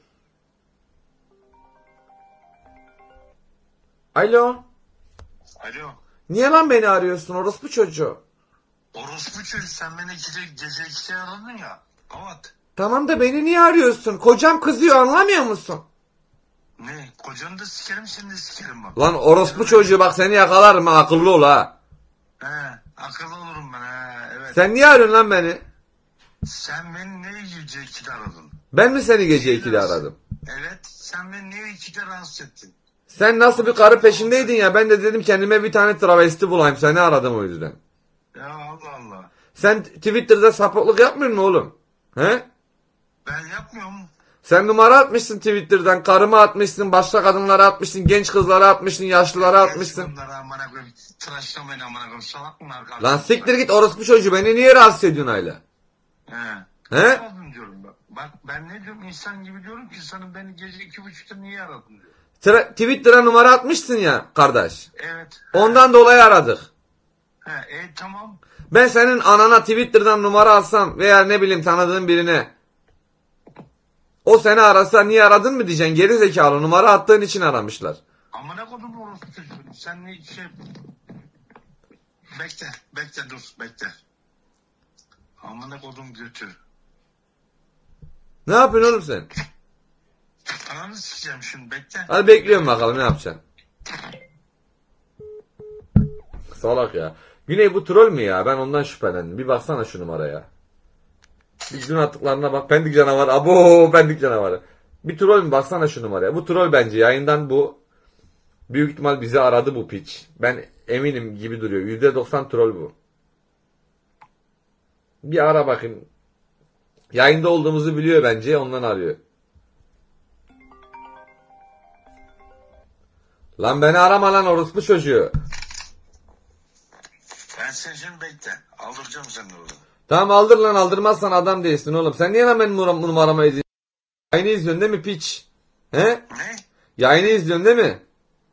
Alo. Alo. Niye lan beni arıyorsun orospu çocuğu? Orospu çocuğu, sen beni gece, gece ikide aradın ya. Kavat. Tamam da beni niye arıyorsun? Kocam kızıyor, anlamıyor musun? Ne? Kocanı da sikerim, seni de sikerim bak. Lan orospu çocuğu, bak seni yakalarım ha, akıllı ol ha. He, akıllı olurum ben he, evet. Sen niye arıyorsun lan beni? Sen beni ne gece ikide aradın? Ben mi seni gece ikide aradım? Evet, sen beni ne ikide rahatsız ettin? Sen nasıl bir karı peşindeydin ya, ben de dedim kendime bir tane travesti bulayım, seni aradım o yüzden. Ya Allah Allah. Sen Twitter'da sapıklık yapmıyor musun oğlum? He? Ben yapmıyorum. Sen numara atmışsın Twitter'dan, karıma atmışsın, başka kadınlara atmışsın, genç kızlara atmışsın, yaşlılara atmışsın. Bunlara amına koyayım, tıraşlamayın amına koyayım, salak mı arkadaşlar? Lan siktir git orospu çocuğu, beni niye rahatsız ediyorsun hala? He. He? Ne aradın diyorum bak. Bak ben ne diyorum, insan gibi diyorum ki sana, beni gece iki buçukta niye aradın diyor. Tra- Twitter'a numara atmışsın ya kardeş. Evet. Ondan dolayı aradık. He, e tamam. Ben senin anana Twitter'dan numara alsam veya ne bileyim tanıdığın birine, o seni arasa niye aradın mı diyeceksin, geri zekalı, numara attığın için aramışlar. Amına kodum orospu çocuğu. Sen ne şey... Bekle, bekle dur, bekle. Amına kodum götü. Ne yapıyorsun oğlum sen? Ananı sikeceğim şimdi, bekle. Hadi bekliyorum bakalım ne yapacaksın. Salak ya. Güney bu troll mü ya? Ben ondan şüphelendim. Bir baksana şu numaraya. Bir dün attıklarına bak. Pendik canavarı. Abo pendik canavarı. Bir troll mü? Baksana şu numaraya. Bu troll bence. Yayından bu. Büyük ihtimal bizi aradı bu piç. Ben eminim gibi duruyor. yüzde doksan troll bu. Bir ara bakayım. Yayında olduğumuzu biliyor bence. Ondan arıyor. Lan beni arama lan orospu çocuğu. Ben seni şimdi bekle. Aldıracağım seni orada. Tamam aldır lan, aldırmazsan adam değilsin oğlum. Sen niye lan benim numaram- numaramı ediyorsun? Yayını izliyorsun değil mi piç? He? Ne? Yayını izliyorsun değil mi?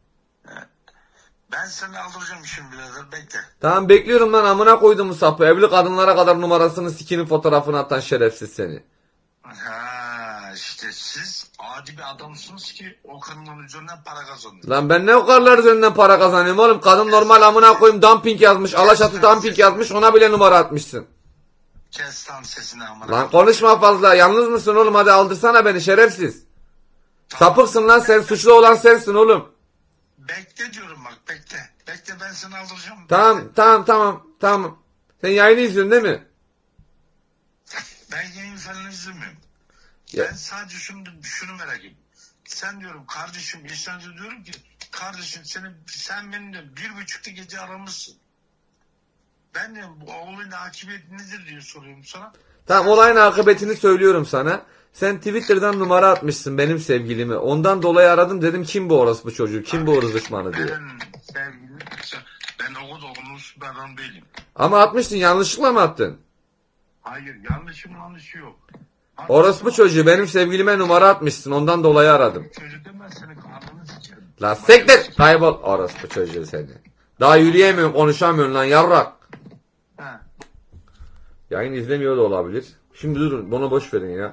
Ben seni aldıracağım şimdi birader, bekle. Tamam bekliyorum lan, amına koydum bu sapı. Evli kadınlara kadar numarasını, sikinin fotoğrafını atan şerefsiz seni. Ha işte siz adi bir adamsınız ki o kadının üzerinden para kazanıyorsunuz. Lan ben ne o karlar üzerinden para kazanıyorum oğlum? Kadın normal amına koyayım dumping yazmış. Alaçatı dumping yazmış, ona bile numara atmışsın. Kes lan sesini amına. Lan konuşma fazla. Yalnız mısın oğlum? Hadi aldırsana beni şerefsiz. Tamam. Sapıksın lan sen. Suçlu olan sensin oğlum. Bekle diyorum bak, bekle. Bekle, ben seni aldıracağım. Tamam tamam tamam tamam. Sen yayını izliyorsun değil mi? Ben yayın falan izlemiyorum. Ya. Ben sadece şunu, şunu merak ediyorum. Sen diyorum kardeşim, İhsan'cı diyorum ki kardeşim seni, sen benimle bir buçukta gece aramışsın. Ben de bu olayın akıbeti nedir diye soruyorum sana. Tamam, olayın akıbetini söylüyorum sana. Sen Twitter'dan numara atmışsın benim sevgilimi. Ondan dolayı aradım, dedim kim bu orospu çocuğu, kim bu rızıkmanı diye. Ben sevgilim, ben o kadar olmuş bir adam değilim. Ama atmıştın, yanlışlıkla mı attın? Hayır, yanlışım yanlışı yok. Orospu çocuğu benim sevgilime numara atmışsın, ondan dolayı aradım. Çocuk demez, seni kanını sikerim. Lan siktir, kaybol orospu çocuğu seni. Daha yürüyemiyorsun, konuşamıyorsun lan yavrak. Ha. Yayın izlemiyor da olabilir. Şimdi durun, bunu boş verin ya.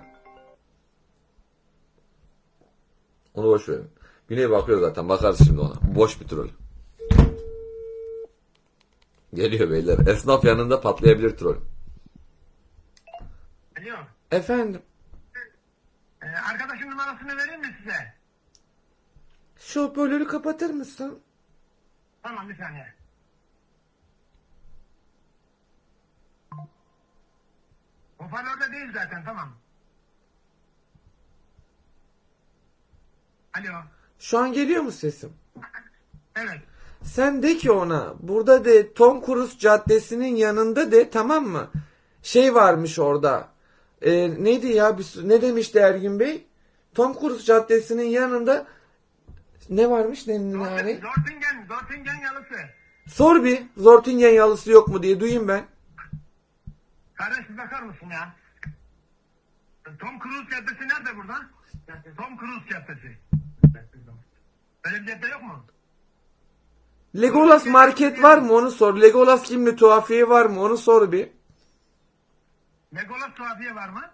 Onu boş verin. Güney bakıyor zaten, bakarız şimdi ona. Boş bir troll. Geliyor beyler. Esnaf yanında patlayabilir troll. Alo. Efendim. Ee, arkadaşın numarasını vereyim mi size? Şu hoparlörü kapatır mısın? Tamam, bir saniye. Hoparlörde değil zaten, tamam. Alo. Şu an geliyor mu sesim? Evet. Sen de ki ona, burada de Tom Cruise Caddesi'nin yanında de, tamam mı? Şey varmış orada. Ee, neydi ya? Bir, ne demişti Ergün Bey? Tom Cruise Caddesi'nin yanında ne varmış? Ne, ne, hani? Zortingen, Zortingen yalısı. Sor bir. Zortingen yalısı yok mu diye duyayım ben. Kardeş bir bakar mısın ya? Tom Cruise Caddesi nerede burada? Tom Cruise Caddesi. Öyle bir cadde yok mu? Legolas market var mı? Onu sor. Legolas kimli tuhafiye var mı? Onu sor bir. Legolas tuhafiye var mı?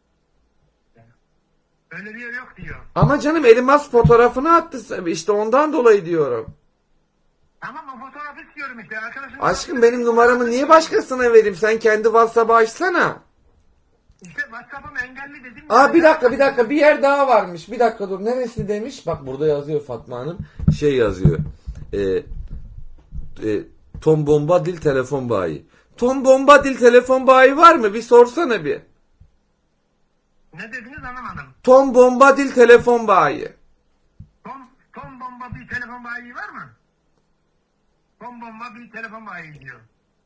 Öyle bir yer yok diyor. Ama canım elmas fotoğrafını attı. İşte ondan dolayı diyorum. Tamam, o fotoğrafı istiyorum işte. Arkadaşım. Aşkım benim numaramı niye başkasına vereyim? Sen kendi WhatsApp'ı açsana. İşte WhatsApp'ım engelli dedim. Aa bir dakika bir dakika bir yer daha varmış. Bir dakika dur, neresi demiş? Bak burada yazıyor Fatma Hanım. Şey yazıyor. E, e, Tom Bombadil telefon bayi. Tom Bombadil telefon bayi var mı? Bir sorsana bir. Ne dediniz anlamadım. Tom Bombadil telefon bayi. Tom, Tom Bomba bir telefon bayi var mı? Tom Bomba bir telefon bayi diyor.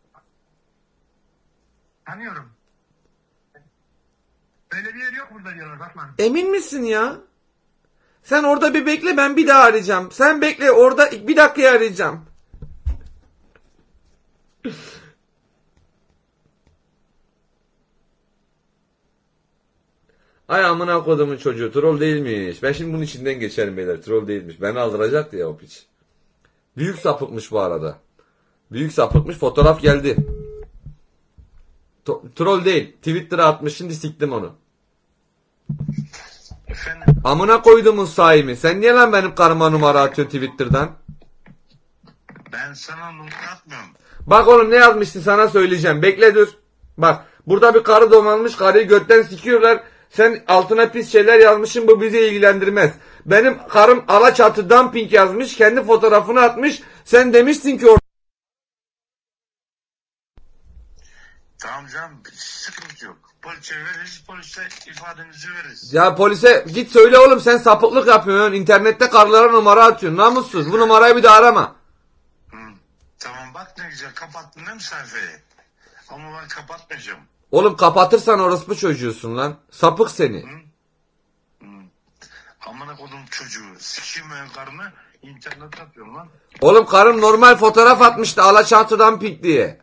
Tanıyorum. Öyle bir yer yok burada diyorlar Fatma. Emin misin ya? Sen orada bir bekle, ben bir daha arayacağım. Sen bekle orada, bir dakikaya arayacağım. Ay amına kodumun çocuğu, troll değilmiş. Ben şimdi bunun içinden geçerim beyler, troll değilmiş. Beni aldıracaktı ya o piç. Büyük sapıkmış bu arada. Büyük sapıkmış, fotoğraf geldi. To- troll değil, Twitter'a atmış, şimdi siktim onu. Efendim, Amına koyduğumun sahibi. Sen niye lan benim karıma numara atıyorsun Twitter'dan? ben sana numara atmıyorum. Bak oğlum ne yazmışsın, sana söyleyeceğim. Bekle dur. Bak burada bir karı domalmış, karıyı götten sikiyorlar. Sen altına pis şeyler yazmışsın, bu bizi ilgilendirmez. Benim karım Alaçatı dumping yazmış, kendi fotoğrafını atmış. Sen demişsin ki orada. Tamam canım, sıkıntı yok. Polise veririz, polise ifademizi veririz. Ya polise git söyle oğlum, sen sapıklık yapıyorsun. İnternette karılara numara atıyorsun. Namussuz. Bu numarayı bir daha arama. Hı. Tamam bak ne güzel, kapattın değil mi sayfayı? Ama ben kapatmayacağım. Oğlum kapatırsan orospu çocuğusun lan. Sapık seni. Hı? Hı. Amına kodum çocuğu. Sikiyim ben karını, internete atıyorum lan. Oğlum karım normal fotoğraf atmıştı Alaçatı'dan pik diye.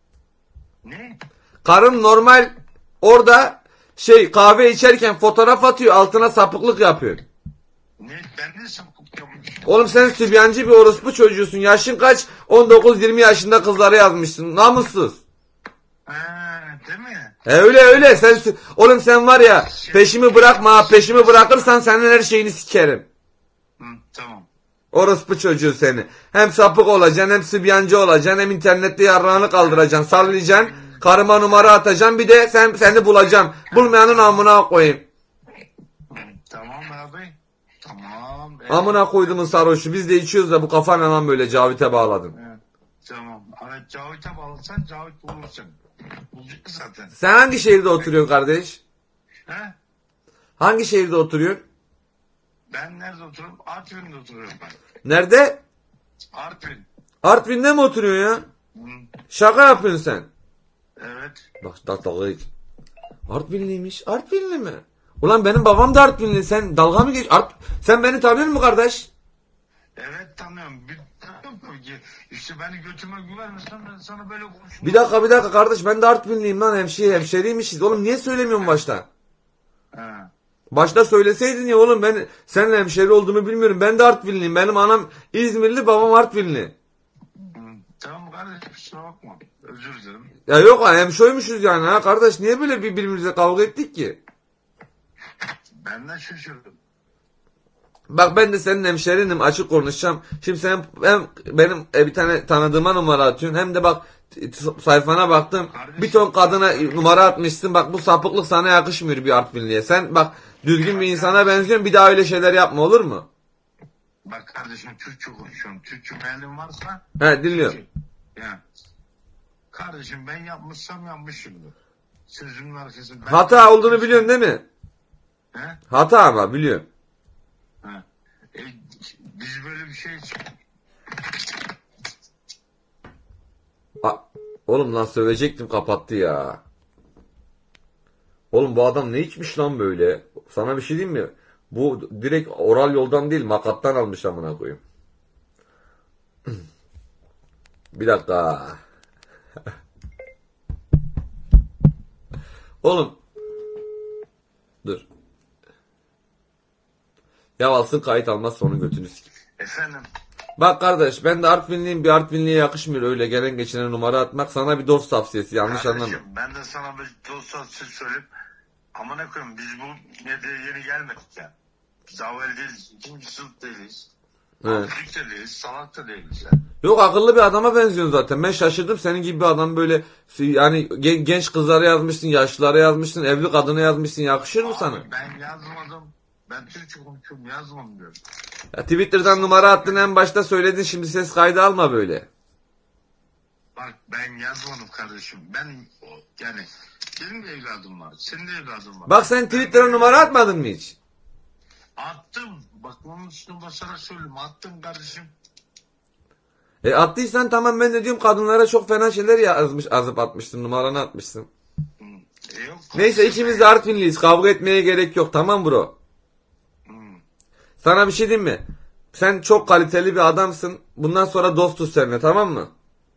Ne? Karım normal orada şey kahve içerken fotoğraf atıyor, altına sapıklık yapıyor. Ne? Ben de sapıklık yapmışım. Oğlum sen sübyancı bir orospu çocuğusun. Yaşın kaç? on dokuz yirmi yaşında kızlara yazmışsın. Namussuz. Ha, değil mi? E öyle öyle. Sen sü- oğlum sen var ya, peşimi bırakma. Peşimi bırakırsan senin her şeyini sikerim. Hı, tamam. Orospu çocuğu seni. Hem sapık olacaksın, hem sübyancı olacaksın, hem internette yarrağını kaldıracaksın, sallayacaksın. Karıma numara atacaksın, bir de sen seni bulacağım. Bulmayanın amına koyayım. Hı, tamam abi. Tamam. Evet. Amına koyduğumun sarhoşu. Biz de içiyoruz da bu kafayla lan böyle Cavit'e bağladın. Evet, tamam. Evet, Cavit'e bağlasan Cavit bulursun. Bulduk zaten. Sen hangi şehirde oturuyorsun kardeş? He? Hangi şehirde oturuyorsun? Ben nerede oturuyorum? Artvin'de oturuyorum ben. Nerede? Artvin. Artvin'de mi oturuyorsun ya? Hı, Şaka yapıyorsun sen. evet. Bak da dalga geç. Artvinliymiş. Artvinli mi? Ulan benim babam da Artvinli. Sen dalga mı geç? Art... Sen beni tanıyor musun kardeş? Evet tanıyorum. Bir, tanıyorum ki. İşte beni götüme güvenmesen ben sana böyle konuşmam. Bir dakika bir dakika kardeş, ben de Artvinliyim lan, hemşire hemşeriymişiz. Oğlum niye söylemiyorsun başta? He. Başta söyleseydin ya oğlum, ben seninle hemşeri olduğumu bilmiyorum. Ben de Artvinliyim. Benim anam İzmirli, babam Artvinli. Hı, tamam kardeşim, kusura bakma. Özür dilerim. Ya yok ha, hemşoymuşuz yani ha kardeş, niye böyle birbirimize kavga ettik ki? Benden şaşırdım. Bak ben de senin hemşerinim, açık konuşacağım. Şimdi sen hem benim e, bir tane tanıdığıma numara atıyorsun, hem de bak t- t- sayfana baktım. Kardeşim, Bir ton kadına numara atmışsın. Bak bu sapıklık sana yakışmıyor bir Artvinliye. Sen bak düzgün bir insana benziyorsun, bir daha öyle şeyler yapma, olur mu? Bak kardeşim, Türkçe konuşuyorum. Türkçe mealin varsa... He dinliyorum. Türkçe. Yani. Kardeşim ben yapmışsam yapmışımdır. Sözümün arkasında... Ben Hata olduğunu biliyorsun değil mi? He? Hata ama biliyorum. He. E, biz böyle bir şey... A- Oğlum lan sövecektim, kapattı ya. Oğlum bu adam ne içmiş lan böyle? Sana bir şey diyeyim mi? Bu direkt oral yoldan değil, makattan almış amına koyayım. Bir dakika. Oğlum. Dur. Ya alsın kayıt almaz, sonu götünü sik. Efendim? Bak kardeş, ben de Artvinliyim, bir Artvinliye yakışmıyor öyle gelen geçene numara atmak. Sana bir dost tavsiyesi, yanlış Kardeşim, anlama. ben de sana bir dostlar söz söyleyip... Amına koyayım, biz bu medyaya yeni gelmedik ya. Biz evvel değiliz, ikinci sınıf değiliz. Evet. Abdük de değiliz, salak da değiliz ya. Yok, akıllı bir adama benziyorsun zaten. Ben şaşırdım, senin gibi bir adam böyle yani gen- genç kızlara yazmışsın, yaşlılara yazmışsın, evli kadına yazmışsın, yakışır mı sana? Abi ben yazmadım. Ben Türkçe konuşuyorum, yazmadım diyorum. Ya Twitter'dan numara attın, en başta söyledin, şimdi ses kaydı alma böyle. Bak ben yazmadım kardeşim. Ben o- yani benim de evladım var. Senin de evladın var. Bak sen Twitter'a numara atmadın mı hiç? Attım. Bak onun üstüne basarak söyleyeyim. Attım kardeşim. E attıysan tamam, ben de diyorum kadınlara çok fena şeyler yazmış, yazıp atmışsın, numaranı atmışsın. Hı. E yok. Neyse, ikimiz de Artvinliyiz, kavga etmeye gerek yok, tamam bro. Hı. Sana bir şey diyeyim mi? Sen çok kaliteli bir adamsın, bundan sonra dostuz seninle, tamam mı?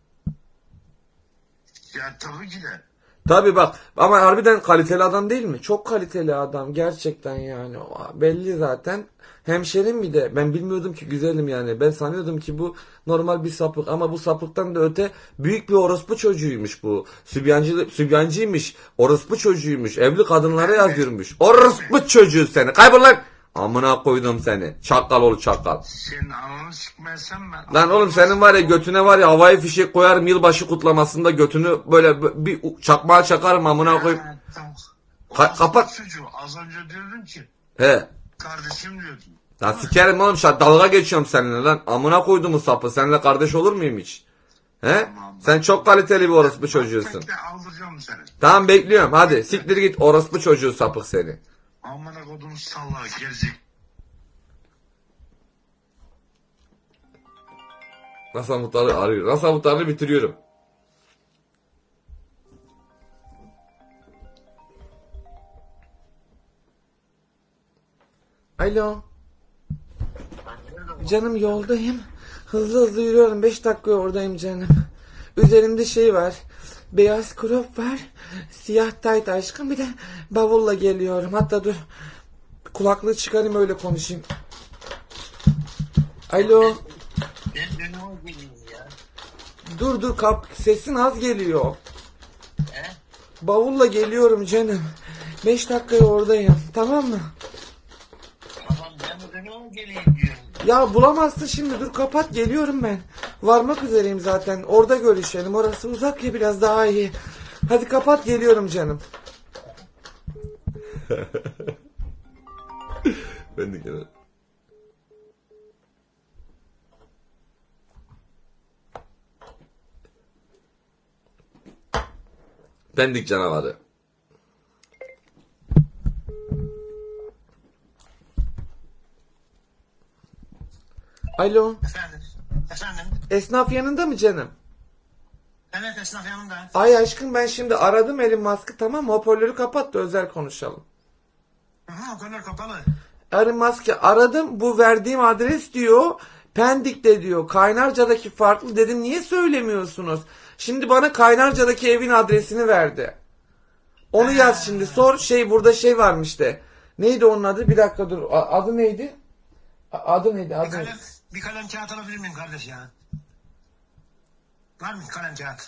Ya tabii ki de. Tabii bak, ama harbiden kaliteli adam değil mi? Çok kaliteli adam gerçekten yani. O belli zaten. Hemşerim bir de. Ben bilmiyordum ki güzelim yani. Ben sanıyordum ki bu normal bir sapık, ama bu sapıktan da öte büyük bir orospu çocuğuymuş bu. Sübyancı, sübyancıymış. Orospu çocuğuymuş. Evli kadınlara yazıyormuş. Orospu çocuğu seni. Kaybol lan. Amına koydum seni. Çakal oğlu çakal. Senin ananı sikmezsem ben... Lan oğlum senin var ya götüne var ya havai fişek koyarım, yılbaşı kutlamasında götünü böyle bir çakmağa çakarım amına koyayım. Ha, tamam. Ka- kapat. Çocuğu az önce diyordun ki He. kardeşim diyordun. Lan sikerim oğlum, şa- dalga geçiyorum seninle lan. Amına koyduğumu sapı. Seninle kardeş olur muyum hiç? He? Sen çok kaliteli bir orospu çocuğusun. Bekle aldıracağım seni. Tamam bekliyorum hadi. Siktir git orospu çocuğu sapık seni. Amına kodum salla gerizek. NASA muhtarı arıyor. NASA muhtarını bitiriyorum. Alo. Canım yoldayım. Hızlı hızlı yürüyorum. beş dakika oradayım canım. Üzerimde şey var. Beyaz crop var. Siyah tayt aşkım. Bir de bavulla geliyorum. Hatta dur. Kulaklığı çıkarayım öyle konuşayım. Alo. Ben de ne oldu ya? Dur dur kap sesin az geliyor. He? Bavulla geliyorum canım. beş dakikaya oradayım. Tamam mı? Tamam ben de ne oldu geleyim diyorum. Ya bulamazsın şimdi. Dur kapat geliyorum ben. Varmak üzereyim zaten. Orada görüşelim. Orası uzak ya biraz daha iyi. Hadi kapat geliyorum canım. Ben de gelirim. Pendik canavarı. Alo. Efendim. Efendim. Esnaf yanında mı canım? Evet esnaf yanımda. Ay aşkım ben şimdi aradım Elon Musk'ı tamam mı? Hoparlörü kapat da özel konuşalım. Hı hı, o kadar kapalı. Elon Musk'ı aradım. Bu verdiğim adres diyor. Pendik'te diyor. Kaynarca'daki farklı dedim. Niye söylemiyorsunuz? Şimdi bana Kaynarca'daki evin adresini verdi. Onu yaz şimdi. Sor şey burada şey varmış de. Neydi onun adı? Bir dakika dur. A- Adı neydi? A- Adı neydi? Bir Adı kalem, neydi? bir kalem kağıt alabilir miyim kardeş ya? Var mı kalem kağıt?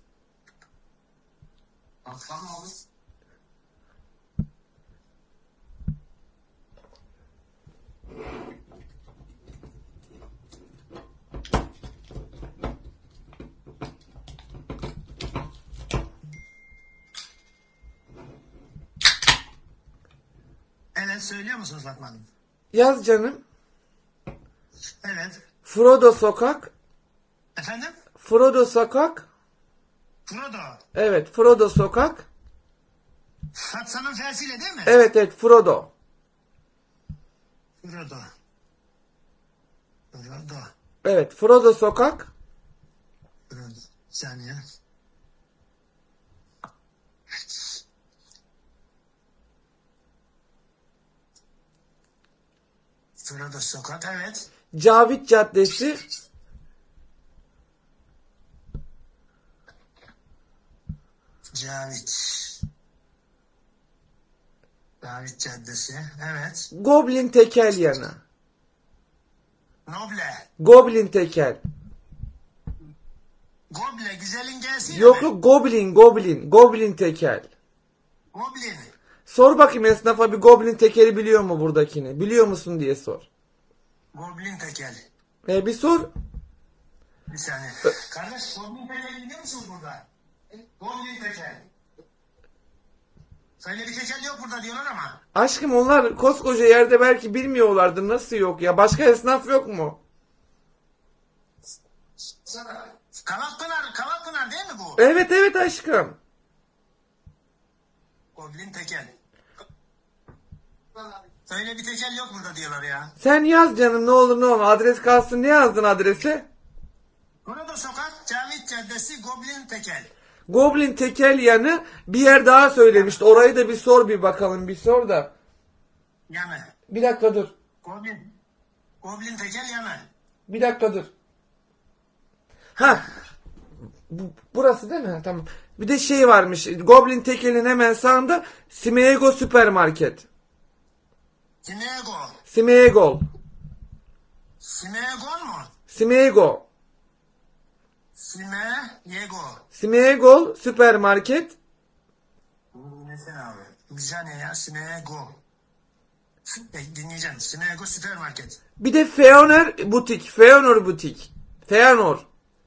Aslan mı olur? Evet söylüyor musunuz Fatma Hanım? Yaz canım. Evet. Frodo Sokak. Efendim? Frodo Sokak. Frodo. Evet Frodo Sokak. Fatsa'nın fersiyle değil mi? Evet evet Frodo. Frodo. Frodo. Evet Frodo Sokak. Frodo. Bir saniye. Frodo Sokak evet. Cavit Caddesi. Cavit. Cavit Caddesi. Evet. Goblin Tekel yanı. Noble. Goblin Tekel. Goble güzelin gelsin Yok yok Goblin Goblin. Goblin Tekel. Goblin. Sor bakayım esnafa bir Goblin Tekel'i biliyor mu buradakini? Biliyor musun diye sor. Goblin tekel. E bir sor. Bir saniye. Kardeş Goblin tekel biliyor musunuz burada? Goblin tekel. Söyle bir tekel yok burada diyorlar ama. Aşkım onlar koskoca yerde belki bilmiyorlardı. Nasıl yok ya? Başka esnaf yok mu? Kavakpınar, Kavakpınar değil mi bu? Evet evet aşkım. Goblin tekel. Öyle bir tekel yok burada diyorlar ya. Sen yaz canım ne olur ne olmaz. Adres kalsın. Ne yazdın adrese? Burada sokak, Cavit Caddesi, Goblin tekel. Goblin Tekel yanı bir yer daha söylemişti. Orayı da bir sor bir bakalım. Bir sor da. Yanı. Bir dakika dur. Goblin. Goblin tekel yanı. Bir dakika dur. Ha. Bu, burası değil mi? Ha, tamam. Bir de şey varmış. Goblin Tekel'in hemen sağında Simego Süpermarket. Simego. Simego. Simego mu? Simego. Simego. Simego Süpermarket. Ne sen abi? Bir saniye ya. Simego. E, dinleyeceğim. Simego Süpermarket. Bir de Feanor Butik. Feanor Butik. Feanor.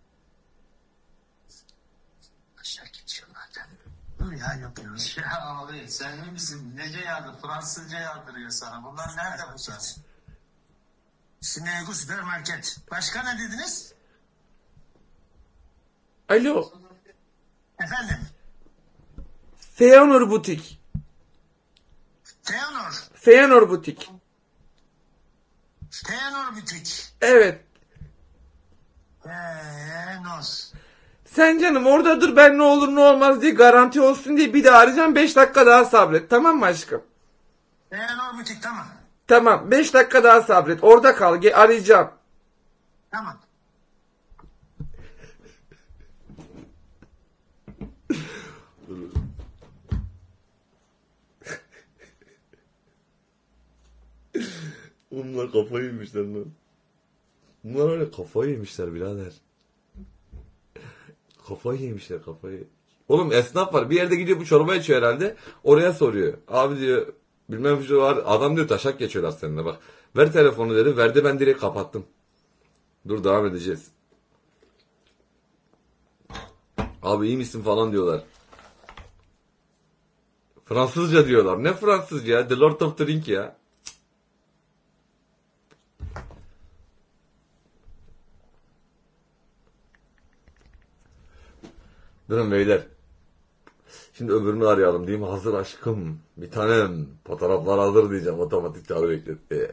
Aşağı geçiyorlar. Ya yapıyoruz. Ya abi sen mi misin? Nece yağdır? Fransızca yağdırıyor sana. Bunlar nerede bu sen? Simego Süpermarket. Başka ne dediniz? Alo. Efendim? Feanor Butik. Teanor. Feanor Butik. Teanor Butik. Evet. Teanor. Sen canım orada dur, ben ne olur ne olmaz diye garanti olsun diye bir daha arayacağım. beş dakika daha sabret, tamam mı aşkım? Teanor Butik, tamam. Tamam, beş dakika daha sabret. Orada kal, ge- arayacağım. Tamam. Bunlar kafayı yemişler lan. Bunlar öyle kafayı yemişler birader. Kafayı yemişler kafayı. Oğlum esnaf var, bir yerde gidiyor, bu çorba içiyor herhalde. Oraya soruyor. Abi diyor bilmem bir şey var. Adam diyor taşak geçiyorlar seninle bak. Ver telefonu dedi. Verdi, ben direkt kapattım. Dur devam edeceğiz. Abi iyi misin falan diyorlar. Fransızca diyorlar. Ne Fransızca ya? The Lord of the Ring ya. Durun beyler. Şimdi öbürünü arayalım değil mi? Hazır aşkım. Bir tanem. Fotoğraflar hazır diyeceğim. Otomatik çağrı bekletti.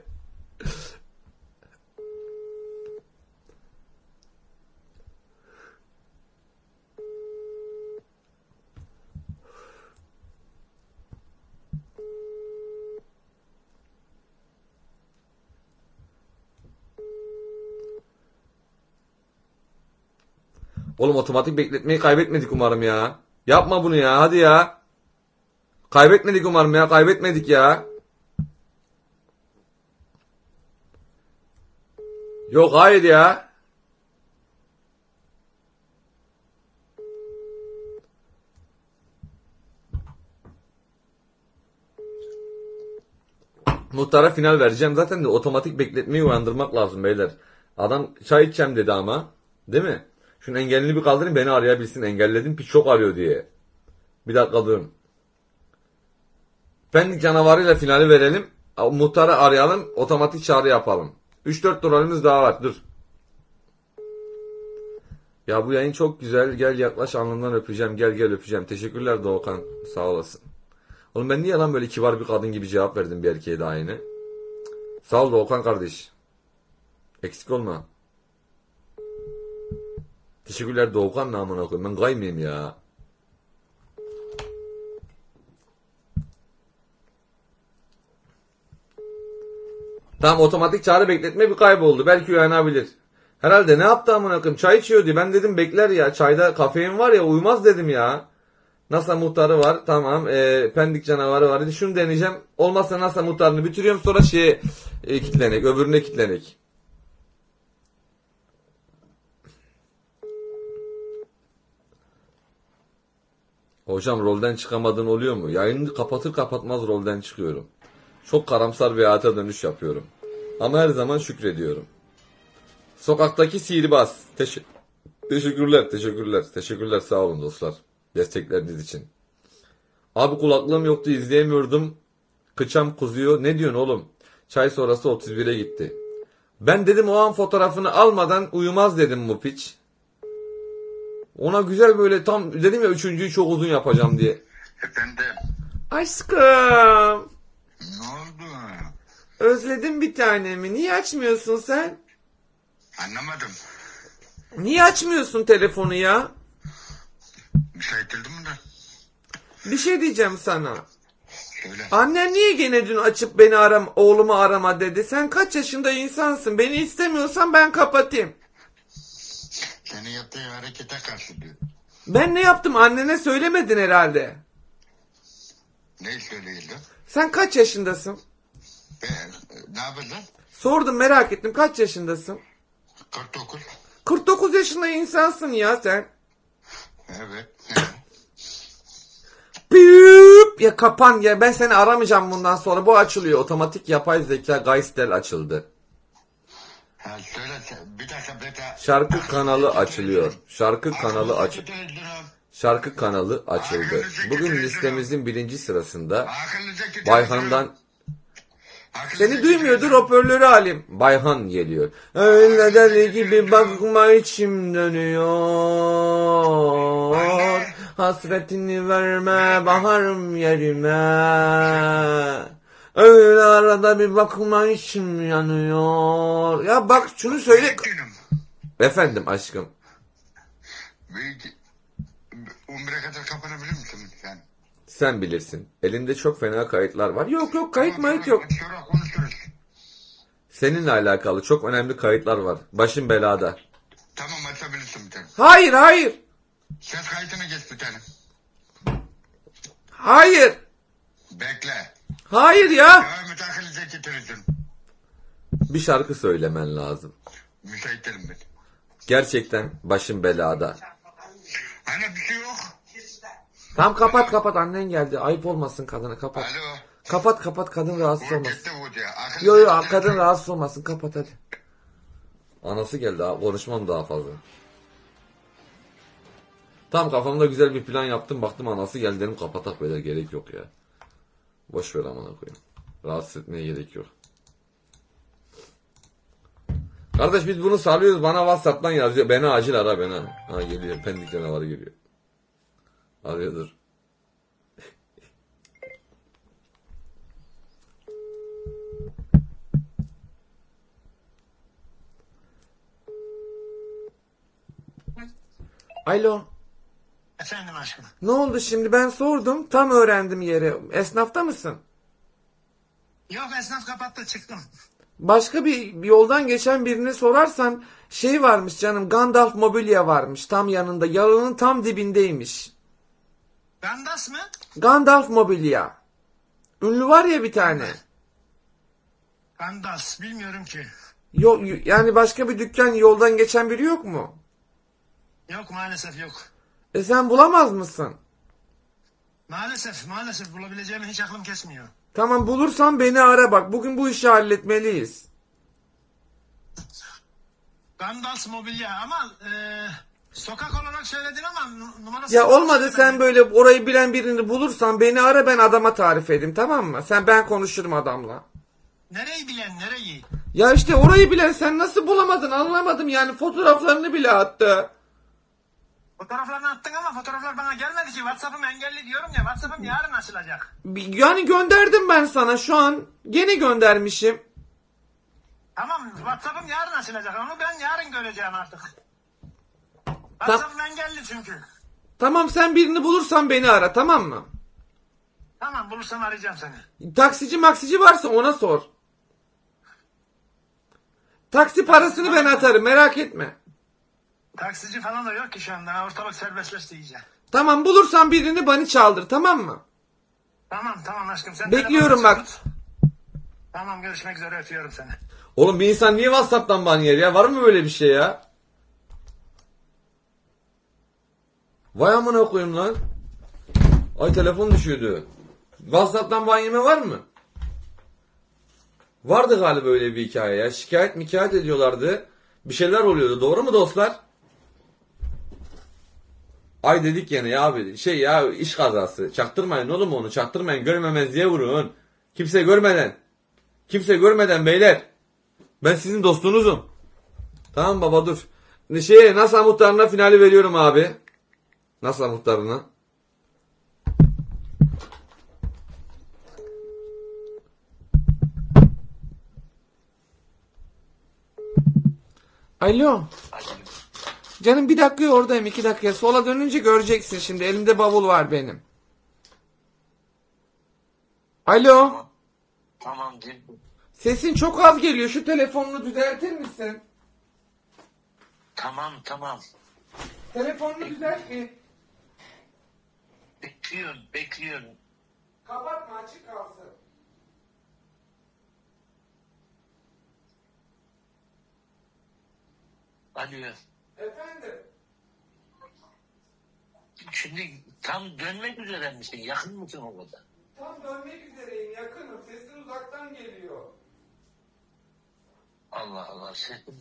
Oğlum otomatik bekletmeyi kaybetmedik umarım ya. Yapma bunu ya, hadi ya. Kaybetmedik umarım ya, kaybetmedik ya. Yok hayır ya. Muhtara final vereceğim. Zaten de otomatik bekletmeyi uyandırmak lazım beyler. Adam çay içeceğim dedi ama. Değil mi? Şunun engelini bir kaldırayım, beni arayabilsin. Engelledim, piç çok arıyor diye. Bir dakika durun. Pendik canavarıyla finali verelim. Muhtarı arayalım. Otomatik çağrı yapalım. üç dört dolarımız daha var. Dur. Ya bu yayın çok güzel. Gel yaklaş, alnından öpeceğim. Gel gel öpeceğim. Teşekkürler Doğukan. Sağ olasın. Oğlum ben niye lan böyle kibar bir kadın gibi cevap verdim bir erkeğe de aynı. Sağ ol Doğukan kardeş. Eksik olma. Teşekkürler Doğukan, namına koyayım. Ben kaymayayım ya. Tamam, otomatik çağrı bekletme bir kayboldu. Belki uyanabilir. Herhalde ne yaptı amına koyayım? Çay içiyor diye. Ben dedim bekler ya. Çayda kafein var ya, uyumaz dedim ya. NASA muhtarı var. Tamam. E, Pendik canavarı var. Hadi şunu deneyeceğim. Olmazsa NASA muhtarını bitiriyorum. Sonra şeye e, kitlenek. Öbürüne kitlenek. Hocam rolden çıkamadığın oluyor mu? Yayını kapatır kapatmaz rolden çıkıyorum. Çok karamsar bir hayata dönüş yapıyorum. Ama her zaman şükrediyorum. Sokaktaki sihirbaz. Teş teşekkürler, teşekkürler, teşekkürler, sağ olun dostlar. Destekleriniz için. Abi kulaklığım yoktu, izleyemiyordum. Kıçam kuzuyor. Ne diyorsun oğlum? Çay sonrası otuz bire gitti. Ben dedim o an fotoğrafını almadan uyumaz dedim bu piç. Ona güzel böyle tam dedim ya, üçüncüyü çok uzun yapacağım diye. Efendim. Aşkım. Ne oldu? Özledim bir tanemi. Niye açmıyorsun sen? Anlamadım. Niye açmıyorsun telefonu ya? Müsait değildim mi de? Bir şey diyeceğim sana. Söyle. Annen niye gene dün açıp beni aram, oğlumu arama dedi. Sen kaç yaşında insansın? Beni istemiyorsan ben kapatayım. Senin yaptığın harekete karşı diyor. Ben ne yaptım? Annene söylemedin herhalde. Ne söyleyildi? Sen kaç yaşındasın? E, ne yapıyorsun? Sordum, merak ettim. Kaç yaşındasın? kırk dokuz. kırk dokuz yaşında insansın ya sen. Evet. Büyüp ya, kapan ya, ben seni aramayacağım bundan sonra. Bu açılıyor. Otomatik yapay zeka Geistel açıldı. Ha, söyle, bir dakika beta. Şarkı kanalı açılıyor. Şarkı kanalı aç. Şarkı kanalı açıldı. Bugün listemizin birinci sırasında Bayhan'dan Seni duymuyordur, hoparlörü alayım. Bayhan geliyor. Öyle deli gibi bakma içim dönüyor. Hasretini verme baharım yerime. Öyle arada bir bakma içim yanıyor. Ya bak şunu söyle. Efendim aşkım. on bire kadar kapanabilir misin sen? Sen bilirsin. Elinde çok fena kayıtlar var. Yok yok kayıt mayıt yok. Sonra konuşuruz. Seninle alakalı çok önemli kayıtlar var. Başın belada. Tamam açabilirsin bir tane. Hayır hayır. Ses kayıtına geç bir tane. Hayır. Bekle. Hayır ya. Ya mütakilize getirirsin. Bir şarkı söylemen lazım. Müsait değilim ben. Gerçekten başın belada. Hani bir şey yok. Tamam kapat kapat, annen geldi. Ayıp olmasın kadına, kapat. Alo. Kapat kapat, kadın rahatsız olmasın. Gitti bu diye. Akıllı Yok yok sesler- kadın rahatsız olmasın, kapat hadi. Anası geldi ha, konuşmam daha fazla. Tam kafamda güzel bir plan yaptım, baktım anası geldi, dedim kapatak böyle, gerek yok ya. Boş ver amına koyayım. Rahatsız etmeye gerek yok. Kardeş biz bunu salıyoruz, bana WhatsApp'tan yazıyor. Beni acil ara beni. Ha geliyor, Pendik canavarı geliyor. Arıyordur. Alo. Efendim aşkım. Ne oldu şimdi, ben sordum, tam öğrendim yeri. Esnafta mısın? Yok, esnaf kapattı, çıktım. Başka bir yoldan geçen birine sorarsan şey varmış canım, Gandalf Mobilya varmış tam yanında, yalanın tam dibindeymiş. Gandas mı? Gandalf Mobilya. Ünlü var ya bir tane. Gandas bilmiyorum ki. Yok yani başka bir dükkan, yoldan geçen biri yok mu? Yok maalesef yok. E sen bulamaz mısın? Maalesef maalesef bulabileceğimi hiç aklım kesmiyor. Tamam bulursan beni ara bak, bugün bu işi halletmeliyiz. Gandas mobilya ama e, sokak olarak söyledin ama nu- numarası... Ya olmadı, sen böyle orayı bilen birini bulursan beni ara, ben adama tarif edeyim, tamam mı? Sen, ben konuşurum adamla. Nereyi bilen nereyi? Ya işte orayı bilen, sen nasıl bulamadın anlamadım yani, fotoğraflarını bile attı. Fotoğraflarını attın ama fotoğraflar bana gelmedi ki. WhatsApp'ım engelli diyorum ya. WhatsApp'ım yarın açılacak. Yani gönderdim ben sana şu an. Gene göndermişim. Tamam, WhatsApp'ım yarın açılacak. Onu ben yarın göreceğim artık. WhatsApp'ım engelli çünkü. Tamam sen birini bulursan beni ara, tamam mı? Tamam, bulursam arayacağım seni. Taksici maksici varsa ona sor. Taksi parasını ben atarım, merak etme. Taksici falan da yok ki şu anda. Ortalık serbestleşti iyice. Tamam bulursan birini bana çaldır, tamam mı? Tamam tamam aşkım. Sen Bekliyorum telefonunu bak. tut. Tamam, görüşmek üzere, öpüyorum seni. Oğlum bir insan niye WhatsApp'tan ban yer ya? Var mı böyle bir şey ya? Vay amına koyayım lan. Ay telefon düşüyordu. WhatsApp'tan ban yeme var mı? Vardı galiba öyle bir hikaye ya. Şikayet mikayet ediyorlardı. Bir şeyler oluyordu. Doğru mu dostlar? Ay dedik yine ya abi. Şey ya, iş kazası. Çaktırmayın oğlum onu. Çaktırmayın. Görmemezliğe vurun. Kimse görmeden. Kimse görmeden beyler. Ben sizin dostunuzum. Tamam baba dur. Şey, NASA muhtarına finali veriyorum abi. NASA muhtarına. Alo. Canım bir dakika oradayım, iki dakika. Sola dönünce göreceksin şimdi. Elimde bavul var benim. Alo. Tamam değil. Sesin çok az geliyor. Şu telefonunu düzeltir misin? Tamam tamam. Telefonunu düzelt mi? Bekliyorum bekliyorum. Kapatma, açık kalsın. Alo. Efendim? Şimdi tam dönmek üzere misin? Yakın mısın o kadar? Tam dönmek üzereyim, yakınım. Sesin uzaktan geliyor. Allah Allah sesim.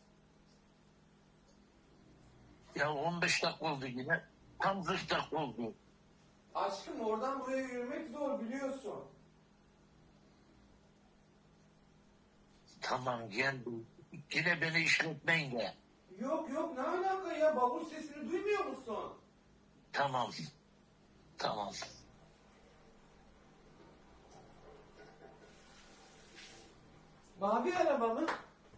Ya on beş dakika oldu yine. Tam kırk dakika oldu. Aşkım oradan buraya yürümek zor biliyorsun. Tamam gel. Yine beni işletmeyin de. Yok yok ne alaka ya, bavul sesini duymuyor musun? Tamam. Tamam. Mavi araba mı?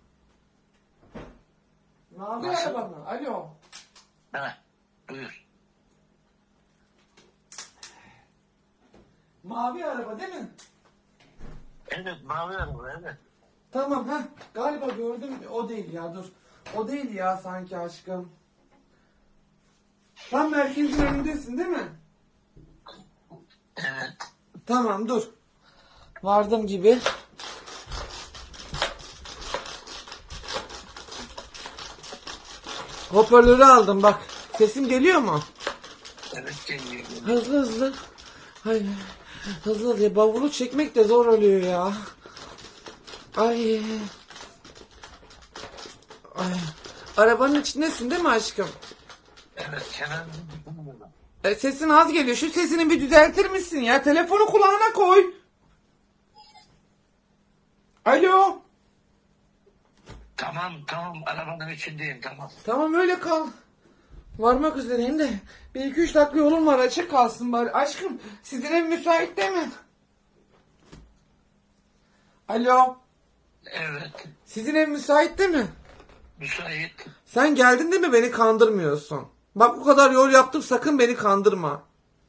Mavi Nasıl? araba mı? Alo. Ha, buyur. Mavi araba değil mi? Evet mavi araba evet. Tamam ha. Galiba gördüm. O değil ya, dur. O değil ya sanki aşkım. Tam merkezin önündesin değil mi? Evet. Tamam dur. Vardım gibi. Hoparlörü aldım bak. Sesim geliyor mu? Evet geliyor. Hızlı hızlı. Ay, hızlı hızlı. Bavulu çekmek de zor oluyor ya. Ay. Ay. Arabanın içindesin değil mi aşkım? Evet Kenan. E, sesin az geliyor. Şu sesini bir düzeltir misin ya? Telefonu kulağına koy. Alo. Tamam tamam arabanın içindeyim tamam. Tamam öyle kal. Varmak üzereyim de bir iki üç dakika yolum var, açık kalsın bari. Aşkım sizin ev müsait değil mi? Alo. Evet. Sizin ev müsait değil mi? Müsait. Sen geldin değil mi, beni kandırmıyorsun? Bak bu kadar yol yaptım, sakın beni kandırma.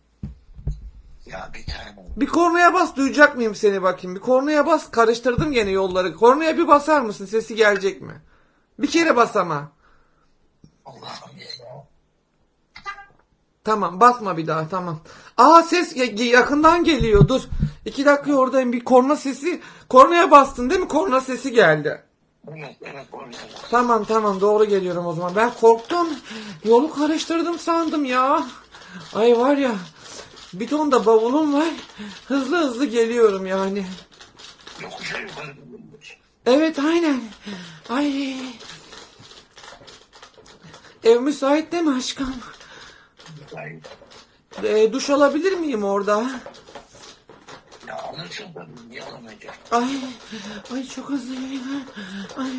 Ya bir tane. Bir kornaya bas, duyacak mıyım seni bakayım. Bir kornaya bas, karıştırdım gene yolları. Kornaya bir basar mısın, sesi gelecek mi? Bir kere bas ama. Allah'ım ya. Tamam basma bir daha, tamam. Aa ses yakından geliyor, dur. İki dakika oradayım, bir korna sesi. Kornaya bastın değil mi, korna sesi geldi. Evet evet oraya. Tamam tamam doğru geliyorum o zaman. Ben korktum. Yolu karıştırdım sandım ya. Ay var ya. Bir ton da bavulum var. Hızlı hızlı geliyorum yani. Yokuşa yukarı. Evet aynen. Ay. Ev müsait değil mi aşkım? Müsait. E, duş alabilir miyim orada? Ya alırsın da niye alamayacak? Ay. Ay çok hızlı geliyor. Ay.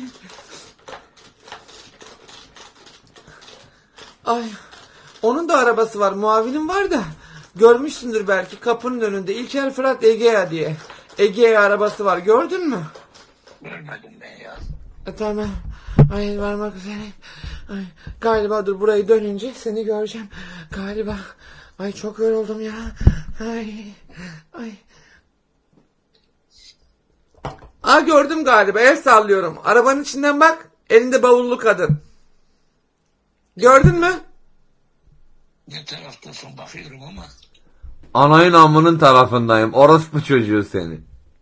Ay. Onun da arabası var. Muavinin var da. Görmüşsündür belki kapının önünde. İlker Fırat Egea diye. Egea arabası var. Gördün mü? Görmedim ben ya. E, tamam. Ay varmak üzere. Ay, galiba dur burayı dönünce seni göreceğim. Galiba. Ay çok yoruldum ya. Ay. Ay. Aa gördüm galiba. El sallıyorum. Arabanın içinden bak. Elinde bavullu kadın. Gördün mü? Ne taraftasın bakıyorum ama. Anayın amının tarafındayım. Orospu çocuğu seni.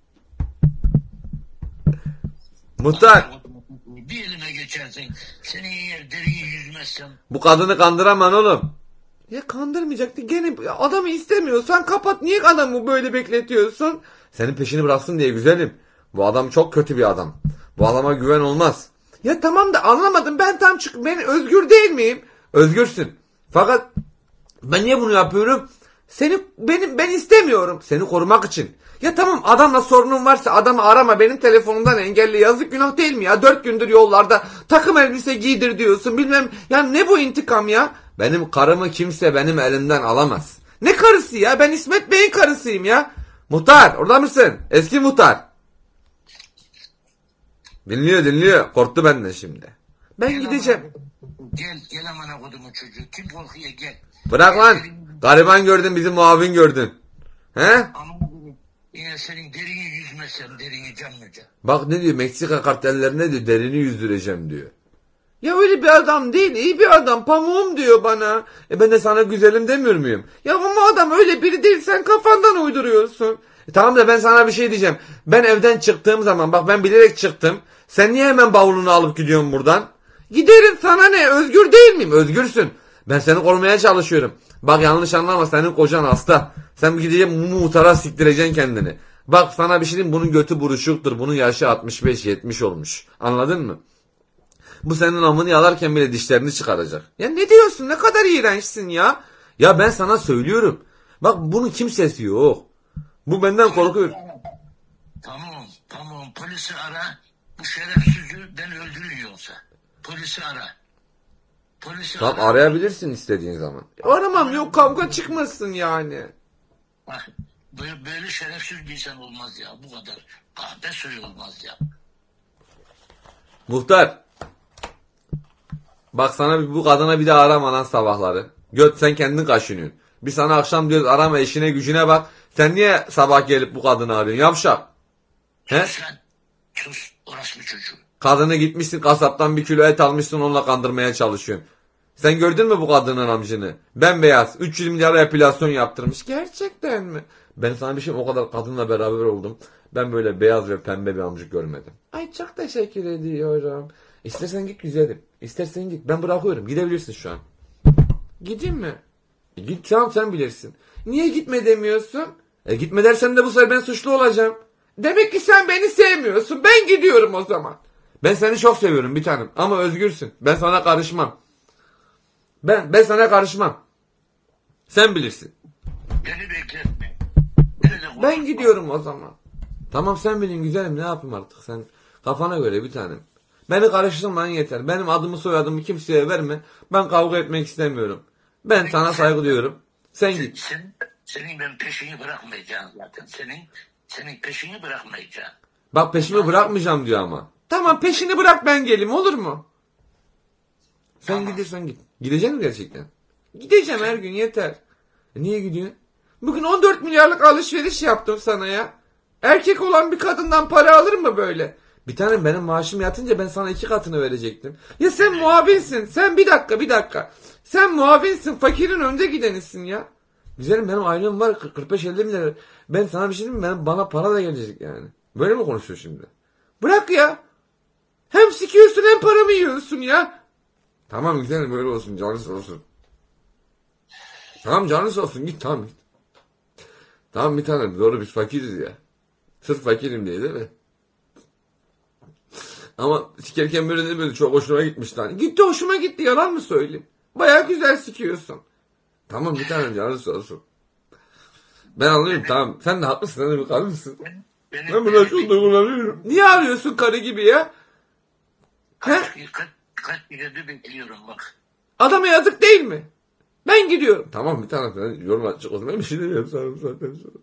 Muhtar. Bir elime geçersin. Senin yer deriyi yüzmezsem. Bu kadını kandıraman oğlum. Ya kandırmayacaktı. Gene adamı istemiyorsan kapat. Niye adamı böyle bekletiyorsun? Senin peşini bıraksın diye güzelim. Bu adam çok kötü bir adam. Bu adama güven olmaz. Ya tamam da anlamadım. Ben tam çık. Ben özgür değil miyim? Özgürsün. Fakat ben niye bunu yapıyorum? Seni benim ben istemiyorum. Seni korumak için. Ya tamam adamla sorunun varsa adamı arama, benim telefonumdan engelli, yazık günah değil mi ya? Dört gündür yollarda takım elbise giydir diyorsun bilmem. Ya ne bu intikam ya? Benim karımı kimse benim elimden alamaz. Ne karısı ya? Ben İsmet Bey'in karısıyım ya. Muhtar orada mısın? Eski muhtar. Dinliyor dinliyor. Korktu benden şimdi. Ben Gel gideceğim. Amına, gel gel amına kodumun çocuğu. Kim korkuyor gel. Bırak lan. Gariban gördün, bizim muavin gördün. He? Amına kodum. Yine senin derini yüzmezsem derini canlıca. Bak ne diyor, Meksika kartellerine diyor derini yüzdüreceğim diyor. Ya öyle bir adam değil, iyi bir adam, pamuğum diyor bana. E ben de sana güzelim demiyor muyum? Ya ama adam öyle biri değil, sen kafandan uyduruyorsun. E tamam da ben sana bir şey diyeceğim. Ben evden çıktığım zaman, bak ben bilerek çıktım. Sen niye hemen bavulunu alıp gidiyorsun buradan? Giderim, sana ne, özgür değil miyim? Özgürsün. Ben seni korumaya çalışıyorum. Bak yanlış anlama, senin kocan hasta. Sen gideceksin muhtara siktireceksin kendini. Bak sana bir şey diyeyim, bunun götü buruşuktur. Bunun yaşı altmış beş yetmiş olmuş. Anladın mı? Bu senin amını yalarken bile dişlerini çıkaracak. Ya ne diyorsun, ne kadar iğrençsin ya. Ya ben sana söylüyorum. Bak bunun kimsesi yok. Bu benden korkuyor. Tamam tamam polisi ara. Bu şerefsizi ben öldürün yoksa. Polisi ara. Polisi Tamam, ara. arayabilirsin istediğin zaman. Aramam, yok kavga çıkmasın yani. Bak, böyle, böyle şerefsiz bir insan olmaz ya. Bu kadar kahpe soy olmaz ya. Muhtar. Bak sana bir, bu kadına bir daha arama lan sabahları. Göt, sen kendin kaşınıyorsun. Biz sana akşam diyoruz arama, işine gücüne bak. Sen niye sabah gelip bu kadını arıyorsun yavşak? He? Sus lan. Sus. Orası bir çocuğu. Kadını gitmişsin kasaptan bir kilo et almışsın, onunla kandırmaya çalışıyorsun. Sen gördün mü bu kadının amcını? Bembeyaz. üç yüz milyar epilasyon yaptırmış. Gerçekten mi? Ben sana bir şey, o kadar kadınla beraber oldum. Ben böyle beyaz ve pembe bir amcık görmedim. Ay çok teşekkür ediyorum. İstersen git güzelim. İstersen git. Ben bırakıyorum. Gidebilirsin şu an. Gideyim mi? E git, tamam, sen bilirsin. Niye gitme demiyorsun? E gitme dersen de bu sefer ben suçlu olacağım. Demek ki sen beni sevmiyorsun. Ben gidiyorum o zaman. Ben seni çok seviyorum bir tanem. Ama özgürsün. Ben sana karışmam. Ben ben sana karışmam. Sen bilirsin. Beni bekletme. Beni de konuşma. Ben gidiyorum o zaman. Tamam, sen bilin güzelim, ne yapayım artık, sen kafana göre bir tanem. Beni karıştırman yeter. Benim adımı soyadımı kimseye verme. Ben kavga etmek istemiyorum. Ben sana saygı duyuyorum. Sen git. Sen, senin ben peşini bırakmayacağım zaten. Senin senin peşini bırakmayacağım. Bak, peşimi bırakmayacağım diyor ama. Tamam, peşini bırak, ben geleyim, olur mu? Sen Tamam. gidiyorsan git. Gideceksin mi gerçekten? Gideceğim her gün, yeter. E niye gidiyorsun? Bugün on dört milyarlık alışveriş yaptım sana ya. Erkek olan bir kadından para alır mı böyle? Bir tane benim maaşım yatınca ben sana iki katını verecektim. Ya sen muavinsin. Sen bir dakika bir dakika. Sen muavinsin. Fakirin önde gidenisin ya. Güzelim, benim aylığım var kırk beş elli milyar. Ben sana bir şey diyeyim mi? Benim, bana para da gelecek yani. Böyle mi konuşuyor şimdi? Bırak ya. Hem sikiyorsun hem paramı yiyorsun ya. Tamam güzelim, böyle olsun, canısı olsun. Tamam, canısı olsun, git tamam git. Tamam bir tanem, doğru, biz fakiriz ya. Sırf fakirim diye değil mi? Ama sikerken böyle de böyle çok hoşuma gitmiş lan. Gitti, hoşuma gitti, yalan mı söyleyeyim? Baya güzel sikiyorsun. Tamam bir tanem, canısı olsun. Ben anlıyorum, tamam. Sen de haklısın, sen de bir karı mısın? Benim, Ben buna çok duygulanıyorum. Niye arıyorsun karı gibi ya? kaç, kaç, kaç gündür bekliyorum bak. Adama yazık değil mi? Ben gidiyorum. Tamam bir tanem, sen yorum açık olsun. Ben bir şey demiyorum sana zaten sonra.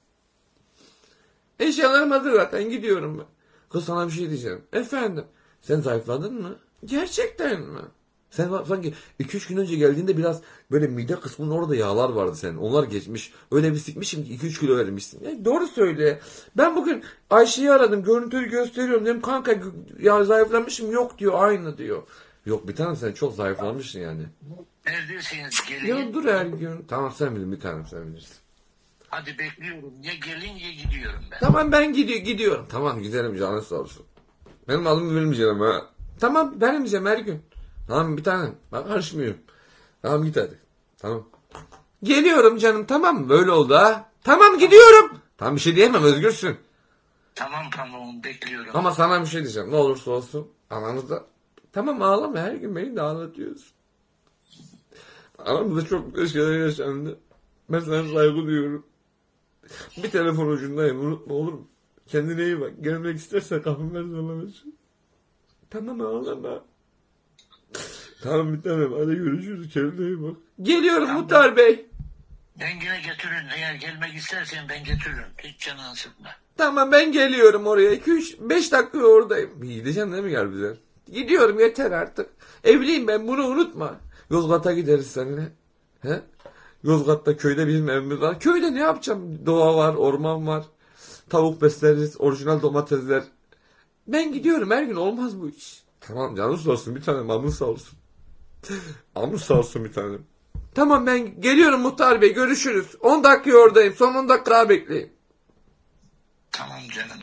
Eşyalarım hazır zaten, gidiyorum ben. Kız, sana bir şey diyeceğim. Efendim? Sen zayıfladın mı? Gerçekten mi? Sen bak, sanki iki üç gün önce geldiğinde biraz böyle mide kısmının orada yağlar vardı senin. Onlar geçmiş. Öyle bir sikmişim ki iki üç kilo vermişsin. Ya doğru söyle. Ben bugün Ayşe'yi aradım. Görüntüyü gösteriyorum. Dedim kanka ya zayıflamışım. Yok diyor, aynı diyor. Yok bir tanem, sen çok zayıflamışsın yani. Neredesiniz gelin? Ya dur her gün. Tamam sen bilin bir tanem, sen bilirsin. Hadi bekliyorum. Ya gelin ya gidiyorum ben. Tamam ben gidiyor, gidiyorum. Tamam gidelim, canın sağ olsun. Benim adımı bilmeyeceğim ha. Tamam vermeyeceğim her gün. Tamam bir tanem, bak karışmıyorum. Tamam git hadi. Tamam. Geliyorum canım, tamam mı? Böyle oldu ha. Tamam gidiyorum. Tamam bir şey diyemem, özgürsün. Tamam tamam bekliyorum. Ama sana bir şey diyeceğim, ne olursa olsun. Anamızda. Tamam ağlama, her gün beni de ağlatıyorsun. Aramızda çok güzel şeyler yaşandı. Ben sana saygı duyuyorum. Bir telefon ucundayım, unutma olur mu? Kendine iyi bak. Gelmek istersen kapım ver zorlamasın. Tamam ağlama. Tamam bir tanem, hadi görüşürüz. Kendine iyi bak. Geliyorum Muhtar Bey. Ben yine götürün. Eğer gelmek istersen ben götürürüm. Hiç canını sıkma. Tamam ben geliyorum oraya. iki üç beş dakika oradayım. Gideceksin değil mi, gel bize? Gidiyorum, yeter artık. Evliyim ben, bunu unutma. Yozgat'a gideriz seninle. He? Yozgat'ta köyde bizim evimiz var. Köyde ne yapacağım? Doğa var, orman var. Tavuk besleriz, orijinal domatesler. Ben gidiyorum her gün, olmaz bu iş. Tamam canın sağ olsun bir tanem, amın sağ olsun. Amın sağ olsun bir tanem. Tamam ben geliyorum Muhtar Bey, görüşürüz. on dakika oradayım, son on dakika daha bekleyeyim. Tamam canım.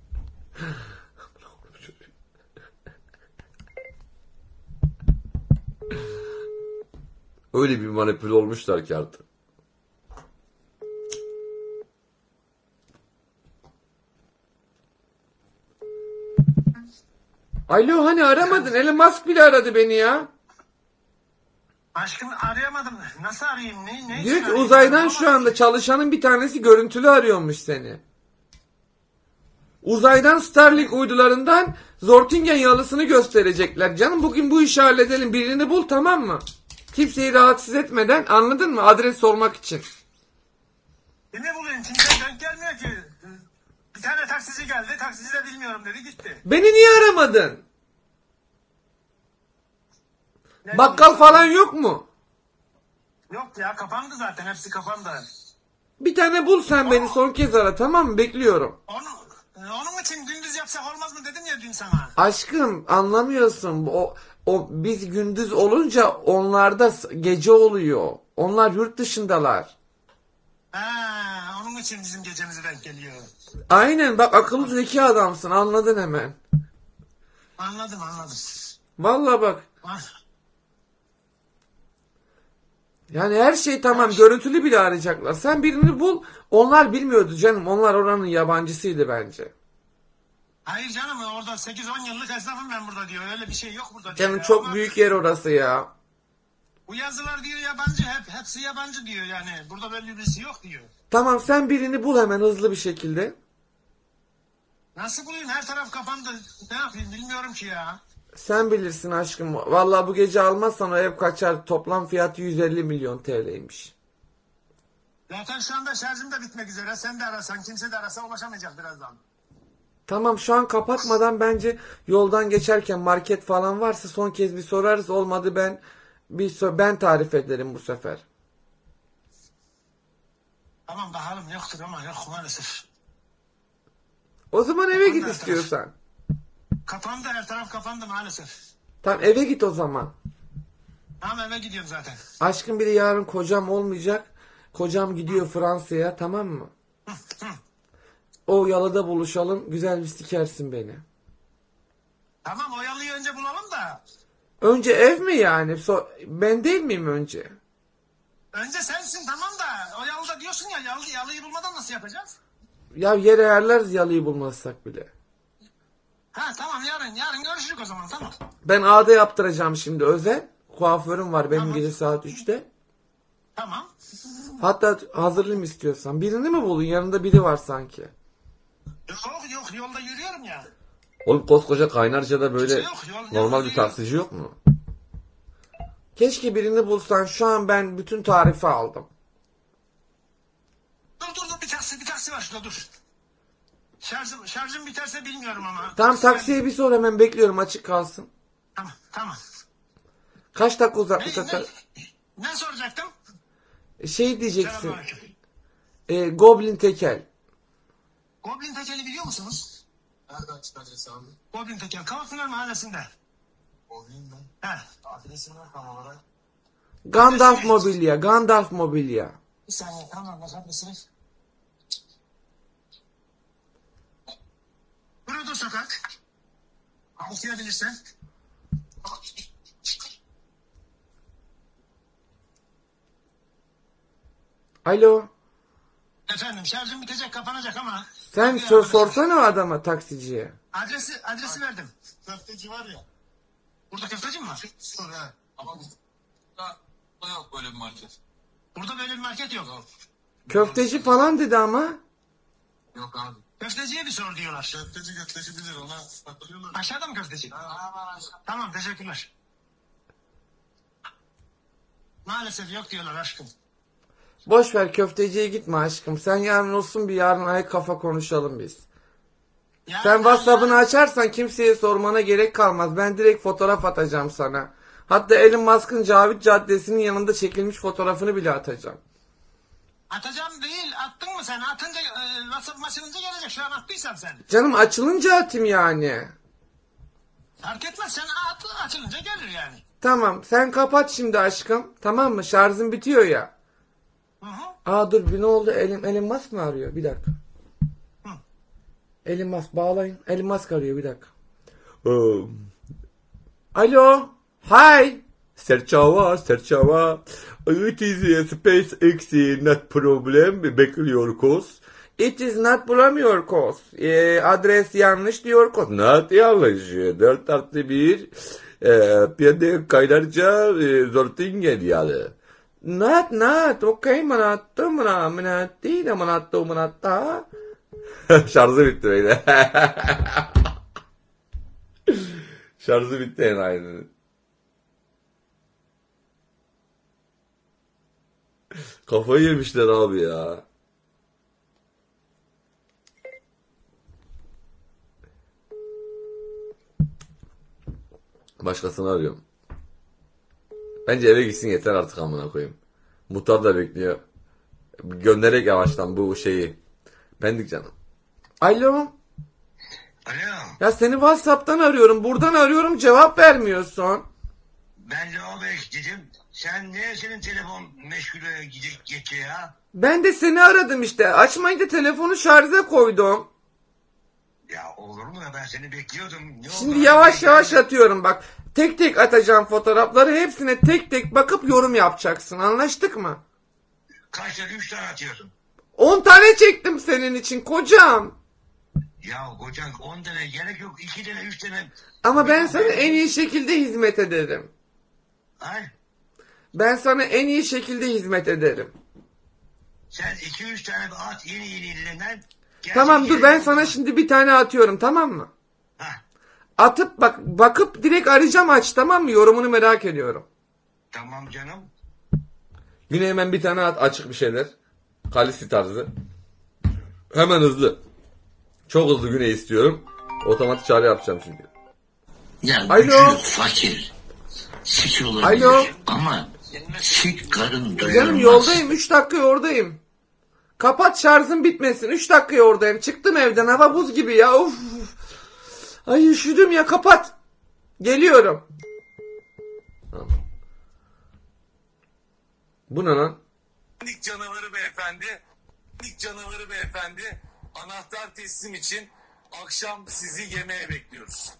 Öyle bir manipüle olmuşlar ki artık. Alo, hani aramadın? Elon Musk bile aradı beni ya. Aşkım arayamadım. Nasıl arayayım? Ne, ne Diyor için ki arayayım? uzaydan şu anda çalışanın bir tanesi görüntülü arıyormuş seni. Uzaydan Starlink uydularından Zortingen yalısını gösterecekler. Canım bugün bu işi halledelim. Birini bul, tamam mı? Kimseyi rahatsız etmeden, anladın mı? Adres sormak için. Ne bulayım? Kimse denk gelmiyor ki. Bir tane taksici geldi. Taksici de bilmiyorum dedi, gitti. Beni niye aramadın? Ne Bakkal bileyim, falan yok mu? Yok ya, kapandı zaten. Hepsi kapandı. Bir tane bul sen, beni son kez ara, tamam mı? Bekliyorum. Onu, onun için gündüz yapsak olmaz mı dedim ya dün sana. Aşkım anlamıyorsun. O, o biz gündüz olunca onlarda gece oluyor. Onlar yurt dışındalar. Ha, onun için bizim gecemize denk geliyor. Aynen, bak akıllı zeki adamsın, anladın hemen. Anladım anladım. Vallahi bak. Ah. Yani her şey tamam, görüntülü bile arayacaklar. Sen birini bul. Onlar bilmiyordu canım. Onlar oranın yabancısıydı bence. Hayır canım, orada sekiz on yıllık esnafım ben burada diyor. Öyle bir şey yok burada diyor. Canım ya. çok Ama büyük yer orası ya. bu yazılar diyor yabancı, hep hepsi yabancı diyor yani. Burada böyle birisi yok diyor. Tamam, sen birini bul hemen hızlı bir şekilde. Nasıl bulayım? Her taraf kapandı. Ne yapayım bilmiyorum ki ya. Sen bilirsin aşkım. Vallahi bu gece almazsan o ev kaçar. Toplam fiyatı yüz elli milyon T L'ymiş. Zaten şu anda şarjım da bitmek üzere. Sen de arasan, kimse de arasa ulaşamayacak birazdan. Tamam, şu an kapatmadan bence yoldan geçerken market falan varsa son kez bir sorarız. Olmadı ben bir so- ben tarif ederim bu sefer. Tamam bakalım, yoktur ama yok maalesef. O zaman eve git Kapandı her taraf. istiyorsan. Kapandı, her taraf kapandı maalesef. Tamam, eve git o zaman. Tamam, eve gidiyorum zaten. Aşkım bir de yarın kocam olmayacak. Kocam gidiyor Fransa'ya, tamam mı? O yalıda buluşalım. Güzel bir sikersin beni. Tamam, o yalıyı önce bulalım da. Önce ev mi yani? So- ben değil miyim önce? Önce sensin tamam da o yalıda diyorsun ya, yalı, yalıyı bulmadan nasıl yapacağız? Ya yer ayarlarız yalıyı bulmazsak bile. Ha tamam, yarın yarın görüşürüz o zaman, tamam. Ben ağda yaptıracağım şimdi özel. Kuaförüm var benim Tamam. gece saat üçte. Tamam. Hatta hazırlayayım istiyorsan. Birini mi bulun? Yanında biri var sanki. Yok yok, yolda yürüyorum ya. Oğlum koskoca Kaynarca'da böyle Yok, yol- normal yol- bir taksici yok mu? Keşke birini bulsan. Şu an ben bütün tarifi aldım. Dur dur dur, bir taksi bir taksi var şurada, dur. Şarjım, şarjım biterse bilmiyorum ama. Tamam, Taksi taksiye geldi. bir sor, hemen bekliyorum, açık kalsın. Tamam tamam. Kaç dakika Ne, uzaklıkta? ne, ne soracaktım? Şey diyeceksin. Selamünaleyküm. E, Goblin tekel. Goblin Tekel'i biliyor musunuz? Nereden çıkacağız abi? Goblin Tekel, Kavakpınar Mahallesi'nde. Goblin mi? He. Adresi ne tam olarak? Gandalf Mobilya. Gandalf Mobilya. Bir saniye, tamam bakar mısınız? Burada sokak. Okuyabilirsen. Alo. Efendim, şarjım bitecek, kapanacak ama. Sen Hadi sor, ya, sorsana o adama, taksiciye. Adresi, adresi verdim. Köfteci var ya. Burada köfteci mi var? Sor ha. Ama burada yok böyle bir market. Burada böyle bir market yok. Köfteci falan dedi ama. Yok abi. Köfteciye bir sor diyorlar. Köfteci köfteci bilir, ona takılıyorlar. Aşağıda mı köfteci? Ha, tamam, teşekkürler. Maalesef yok diyorlar aşkım. Boş ver, köfteciye gitme aşkım. Sen yarın olsun, bir yarın ay kafa konuşalım biz. Ya, Sen ya, WhatsApp'ını ya. açarsan kimseye sormana gerek kalmaz. Ben direkt fotoğraf atacağım sana. Hatta Elon Musk'ın Cavit Caddesi'nin yanında çekilmiş fotoğrafını bile atacağım. Atacağım değil, attın mı sen? Atınca e, WhatsApp açılınca gelecek, şu an attıysan sen. Canım açılınca atayım yani. Fark etmez, sen at, açılınca gelir yani. Tamam, sen kapat şimdi aşkım. Tamam mı? Şarjın bitiyor ya. Hı hı. Aa dur, bir ne oldu? Elon, Elon Musk mı arıyor? Bir dakika. Hı. Elon Musk bağlayın. Elon Musk arıyor, bir dakika. Um. Alo. Hi. Serçava, Serçava. It is a SpaceX not problem. Bekliyoruz. It is not bulamıyoruz. E, adres yanlış diyoruz. Not yanlış. dört artı bir. E, Piyade Kaynarca e, Zortingen yalı. Not, not. Okay, manatto, manatto, manatto, manatto. Şarjı bitti böyle. Şarjı bitti en aynı. Kafayı yemişler abi ya. Başkasını arıyorum. Bence eve gitsin yeter artık amına koyayım. Muhtar da bekliyor. Göndererek yavaştan bu şeyi. Pendik canım. Alo. Alo. Ya seni WhatsApp'tan arıyorum. Buradan arıyorum, cevap vermiyorsun. Ben lavaboya dedim. Sen niye senin telefon meşgule gidip geçiyor ya? Ben de seni aradım işte. Açmayınca telefonu şarja koydum. Ya olur mu ya, ben seni bekliyordum. Ne Şimdi oldu? yavaş yavaş atıyorum bak. Tek tek atacağım fotoğrafları. Hepsine tek tek bakıp yorum yapacaksın. Anlaştık mı? Kaç tane? Üç tane atıyorsun. On tane çektim senin için kocam. Ya kocan on tane gerek yok. iki tane, üç tane. Ama ben sana en iyi şekilde hizmet ederim. Ay. Ben sana en iyi şekilde hizmet ederim. Sen iki üç tane at yeni yeni elinden. Tamam dur, ben sana şimdi bir tane atıyorum, tamam mı? Heh. Atıp bak, bakıp direkt arayacağım, aç, tamam mı? Yorumunu merak ediyorum. Tamam canım. Yine hemen bir tane at, açık bir şeyler. Kalisi tarzı. Hemen hızlı. Çok hızlı Güney istiyorum. Otomatik çağrı yapacağım çünkü. Ya Alo. gücü fakir. Sik olabilir. Alo. Ama sik karın doyurmaz. Canım yoldayım, üç dakika oradayım. Kapat, şarjım bitmesin. üç dakika oradayım. Çıktım evden, hava buz gibi ya. Uf. Ay üşüdüm ya, kapat. Geliyorum. Bu ne lan? Pendik canavarı beyefendi. Pendik canavarı beyefendi. Anahtar teslim için akşam sizi yemeğe bekliyoruz.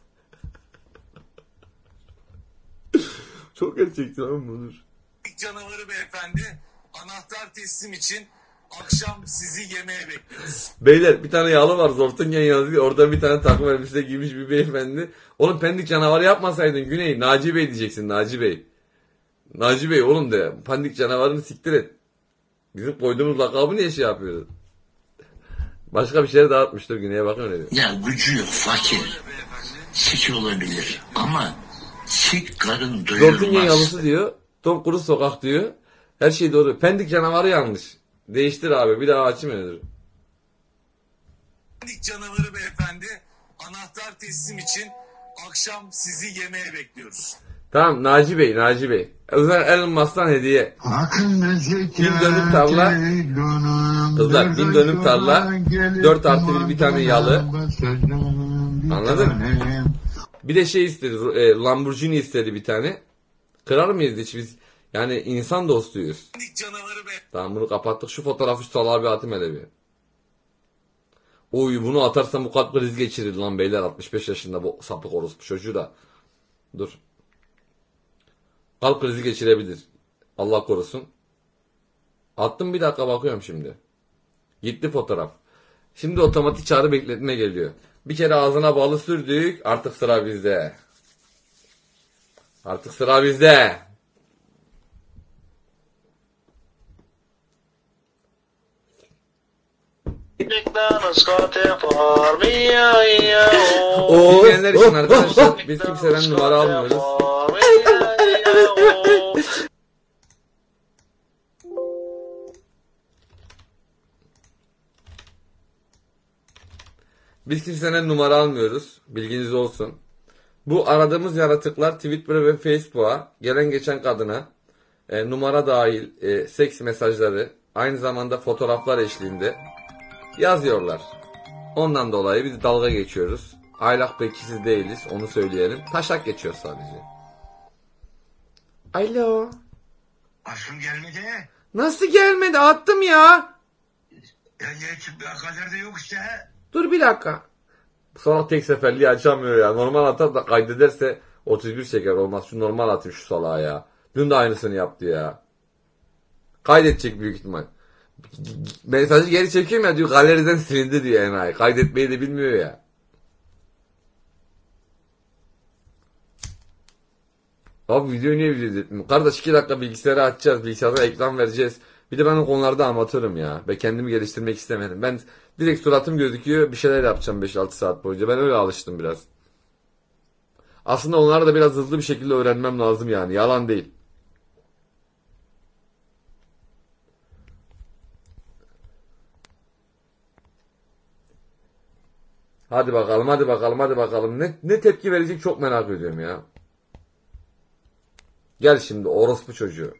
Çok gerçekçi lan bunlar. Pendik canavarı beyefendi. Anahtar teslim için akşam sizi yemeğe bekliyoruz. Beyler bir tane yağlı var, Zortingen yazıyor. Orada bir tane takım elbise giymiş bir beyefendi. Oğlum Pendik canavarı yapmasaydın Güney. Naci Bey diyeceksin, Naci Bey. Naci Bey oğlum de. Pendik canavarını siktir et. Bizim koyduğumuz lakabı niye şey yapıyoruz? Başka bir şeyler dağıtmıştır Güney'e, bakın öyle. Ya gücü yok fakir. Sik olabilir. Ama sik karın Zortingen doyurmaz. yalısı diyor. Tom Kuru Sokak diyor. Her şey doğru. Pendik canavarı yanlış. Değiştir abi, bir daha açayım öyle. Pendik canavarı beyefendi. Anahtar teslim için akşam sizi yemeğe bekliyoruz. Tamam Naci Bey, Naci Bey. Özel Elmas'tan hediye. Bin dönüm tarla. Kızlar bin dönüm tarla. Dört artı bir bir tane yalı. Anladın? Bir de şey istedi. E, Lamborghini istedi bir tane. Kırar mıyız hiç biz? Yani insan dostuyuz. Pendik canavarı beyefendi. Tamam bunu kapattık. Şu fotoğrafı şu salağa bir atayım hele bir. Oy bunu atarsam bu kalp krizi geçirir lan beyler. altmış beş yaşında bu sapık orospu çocuğu da. Dur. Kalp krizi geçirebilir. Allah korusun. Attım, bir dakika bakıyorum şimdi. Gitti fotoğraf. Şimdi otomatik çağrı bekletme geliyor. Bir kere ağzına balı sürdük. Artık sıra bizde. Artık sıra bizde. Oh, Bilmeyenler için oh, arkadaşlar biz kimseden numara almıyoruz. Biz kimseden numara almıyoruz. Bilginiz olsun. Bu aradığımız yaratıklar Twitter ve Facebook'a gelen geçen kadına e, numara dahil e, seks mesajları, aynı zamanda fotoğraflar eşliğinde yazıyorlar. Ondan dolayı biz dalga geçiyoruz. Aylak bekçisiz değiliz, onu söyleyelim. Taşak geçiyor sadece. Alo. Aşkım gelmedi. Nasıl gelmedi? Attım ya. Ya niye çıktı? Kaderde yok işte. Dur bir dakika. Sonra tek seferliği açamıyor ya. Normal atar da kaydederse otuz bir şeker olmaz. Şu normal atayım şu salağa ya. Dün de aynısını yaptı ya. Kaydedecek büyük ihtimal. Mesajı geri çekiyorum ya diyor, galeriden silindi diyor enayi. Kaydetmeyi de bilmiyor ya. Abi video niye video izletmiyor? Kardeş iki dakika bilgisayarı açacağız. Bilgisayara ekran vereceğiz. Bir de ben o konularda amatörüm ya. Ve kendimi geliştirmek istemedim. Ben Direkt suratım gözüküyor. Bir şeyler yapacağım beş altı saat boyunca. Ben öyle alıştım biraz. Aslında onları da biraz hızlı bir şekilde öğrenmem lazım yani. Yalan değil. Hadi bakalım, hadi bakalım, hadi bakalım. Ne, ne tepki verecek çok merak ediyorum ya. Gel şimdi orospu çocuğu.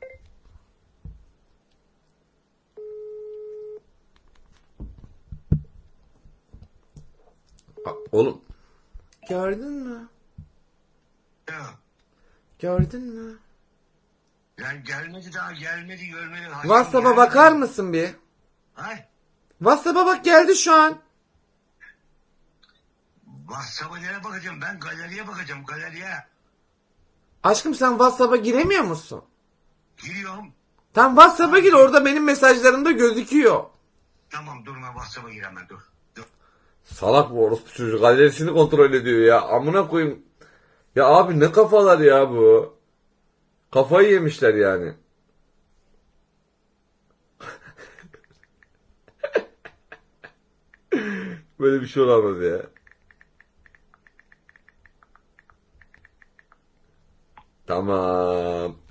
Oğlum. Gördün mü? Ya. Gördün mü? Yani gelmedi daha gelmedi görmedi. WhatsApp'a bakar mısın bir? Hay. WhatsApp'a bak geldi şu an. WhatsApp'a nereye bakacağım? Ben galeriye bakacağım galeriye. Aşkım sen WhatsApp'a giremiyor musun? Giriyorum. Tam WhatsApp'a gir, orada benim mesajlarımda gözüküyor. Tamam dur ben WhatsApp'a giremem dur. dur. Salak bu orospu çocuğu. Galerisini kontrol ediyor ya. Amına koyayım. Ya abi ne kafalar ya bu. Kafayı yemişler yani. Böyle bir şey olamaz ya. Tamam.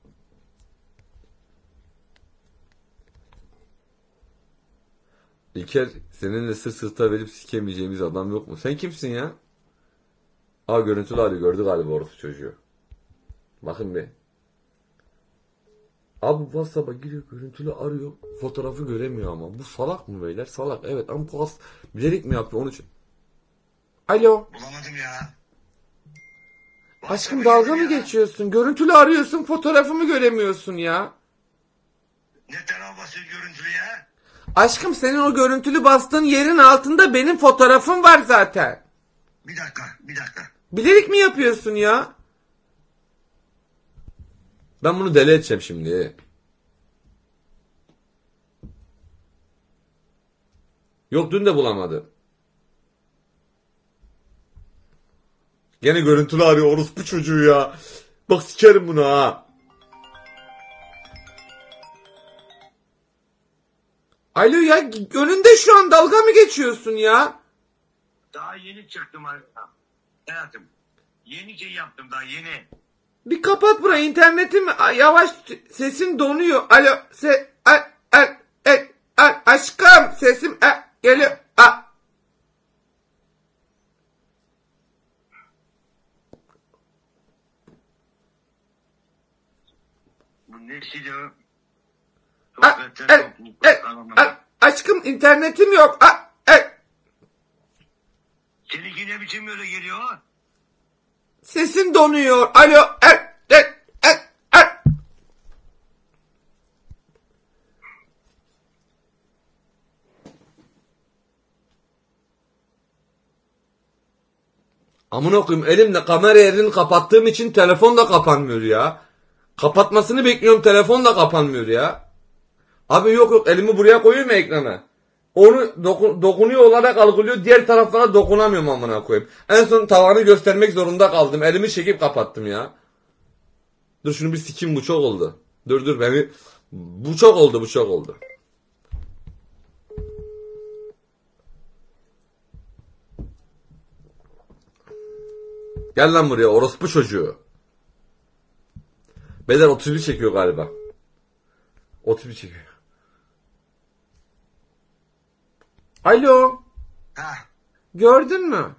İlker, seninle sırt sırta verip sikemeyeceğimiz adam yok mu? Sen kimsin ya? Aa, görüntülü arıyor. Gördü galiba orospu çocuğu. Bakın bir. Abi WhatsApp'a giriyor, görüntülü arıyor. Fotoğrafı göremiyor ama. Bu salak mı beyler? Salak. Evet ama bu as bilerek mi yapıyor onun için? Alo. Bulamadım ya. Aşkım dalga mı geçiyorsun? Görüntülü arıyorsun, fotoğrafımı göremiyorsun ya. Ne tarafa basıyor görüntülü ya? Aşkım senin o görüntülü bastığın yerin altında benim fotoğrafım var zaten. Bir dakika bir dakika. Bilerek mi yapıyorsun ya? Ben bunu deli edeceğim şimdi. Yok, dün de bulamadı. Gene görüntülü arıyor orospu çocuğu ya. Bak sikerim bunu ha. Alo ya, önünde şu an, dalga mı geçiyorsun ya? Daha yeni çıktım hayatım. Yeni şey yaptım daha yeni. Bir kapat burayı, internetim yavaş, sesin donuyor. Alo se al, al, al, al, aşkım sesim al, geliyor. Al. Bu ne şey diyor? Al, al, al, al, aşkım internetim yok. Al, al. Seninki ne biçim böyle geliyor? Sesin donuyor. Alo al, al, al, al. Amına koyayım, elimle kamera yerini kapattığım için telefon da kapanmıyor ya. Kapatmasını bekliyorum, telefon da kapanmıyor ya. Abi yok yok, elimi buraya koyuyorum ya ekrana. Onu doku, dokunuyor olarak algılıyor, diğer taraflara dokunamıyorum amına koyayım. En son tavanı göstermek zorunda kaldım. Elimi çekip kapattım ya. Dur şunu bir sikeyim, bu çok oldu. Dur dur ben bir... Bu çok oldu, bu çok oldu. Gel lan buraya orospu çocuğu. Beyler otuz bir çekiyor galiba. otuz bir çekiyor. Alo. Ha. Gördün mü?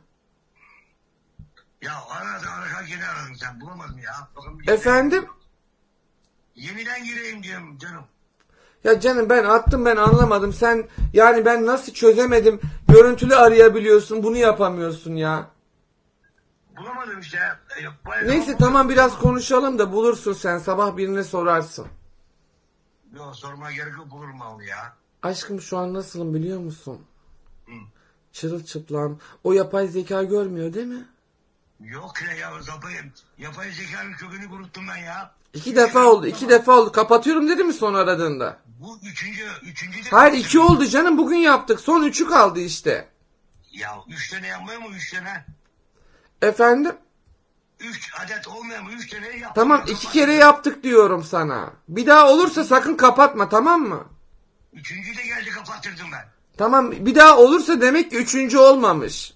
Ya aradı araka gene aradım sen bulamadın ya. Bakalım, Efendim? Yeniden gireyim diyorum canım. Ya canım ben attım, ben anlamadım. Sen yani ben nasıl çözemedim. Görüntülü arayabiliyorsun, bunu yapamıyorsun ya. Bulamadım işte. E, Neyse tamam, biraz konuşalım da bulursun sen. Sabah birine sorarsın. Yok sormaya gerek yok, bulurum onu ya. Aşkım şu an nasılım biliyor musun? Hı. Çırılçıplam. O yapay zeka görmüyor değil mi? Yok ya, ya yapay, yapay zekanın kökünü kuruttum ben ya. İki defa oldu, iki defa oldu. Kapatıyorum dedi mi son aradığında? Bu üçüncü, üçüncü de... Hayır, iki oldu canım, bugün yaptık. Son üçü kaldı işte. Ya üç tane yapmıyor mu üç tane? Efendim? Üç adet olmuyor mu üç tane yaptık. Tamam, iki kere yaptık diyorum sana. Bir daha olursa sakın kapatma, tamam mı? Üçüncü de geldi, kapattırdım ben. Tamam, bir daha olursa demek ki üçüncü olmamış.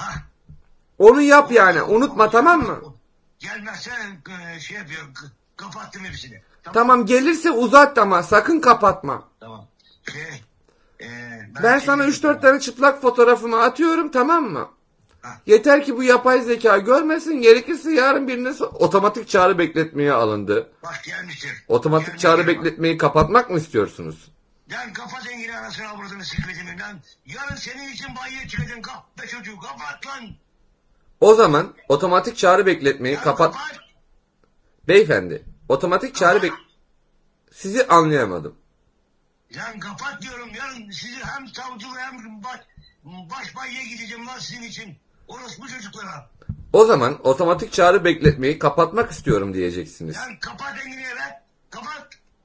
Onu yap yani, unutma, tamam mı? Gelmezse e, şey yapıyor. k- Kapattım hepsini. Tamam, gelirse uzat ama sakın kapatma. Tamam. Şey, e, ben, Ben sana üç dört tane çıplak fotoğrafımı atıyorum, tamam mı? Yeter ki bu yapay zeka görmesin, gerekirse yarın birine so- otomatik çağrı bekletmeye alındı. Bak gelmiştir. Otomatik çağrı bekletmeyi kapatmak mı istiyorsunuz? Lan kapat engini anasını avradını sikmediğimi lan. Yarın senin için banyoya çıkacaksın. Kap be çocuğu kapat lan. O zaman otomatik çağrı bekletmeyi kapat. Beyefendi, otomatik çağrı bek... Sizi anlayamadım. Lan kapat diyorum. Yarın sizi hem savcılığı hem baş, baş banyoya gideceğim lan sizin için. Orospu çocuklara. O zaman otomatik çağrı bekletmeyi kapatmak istiyorum diyeceksiniz. Lan kapat engini lan. Kapat.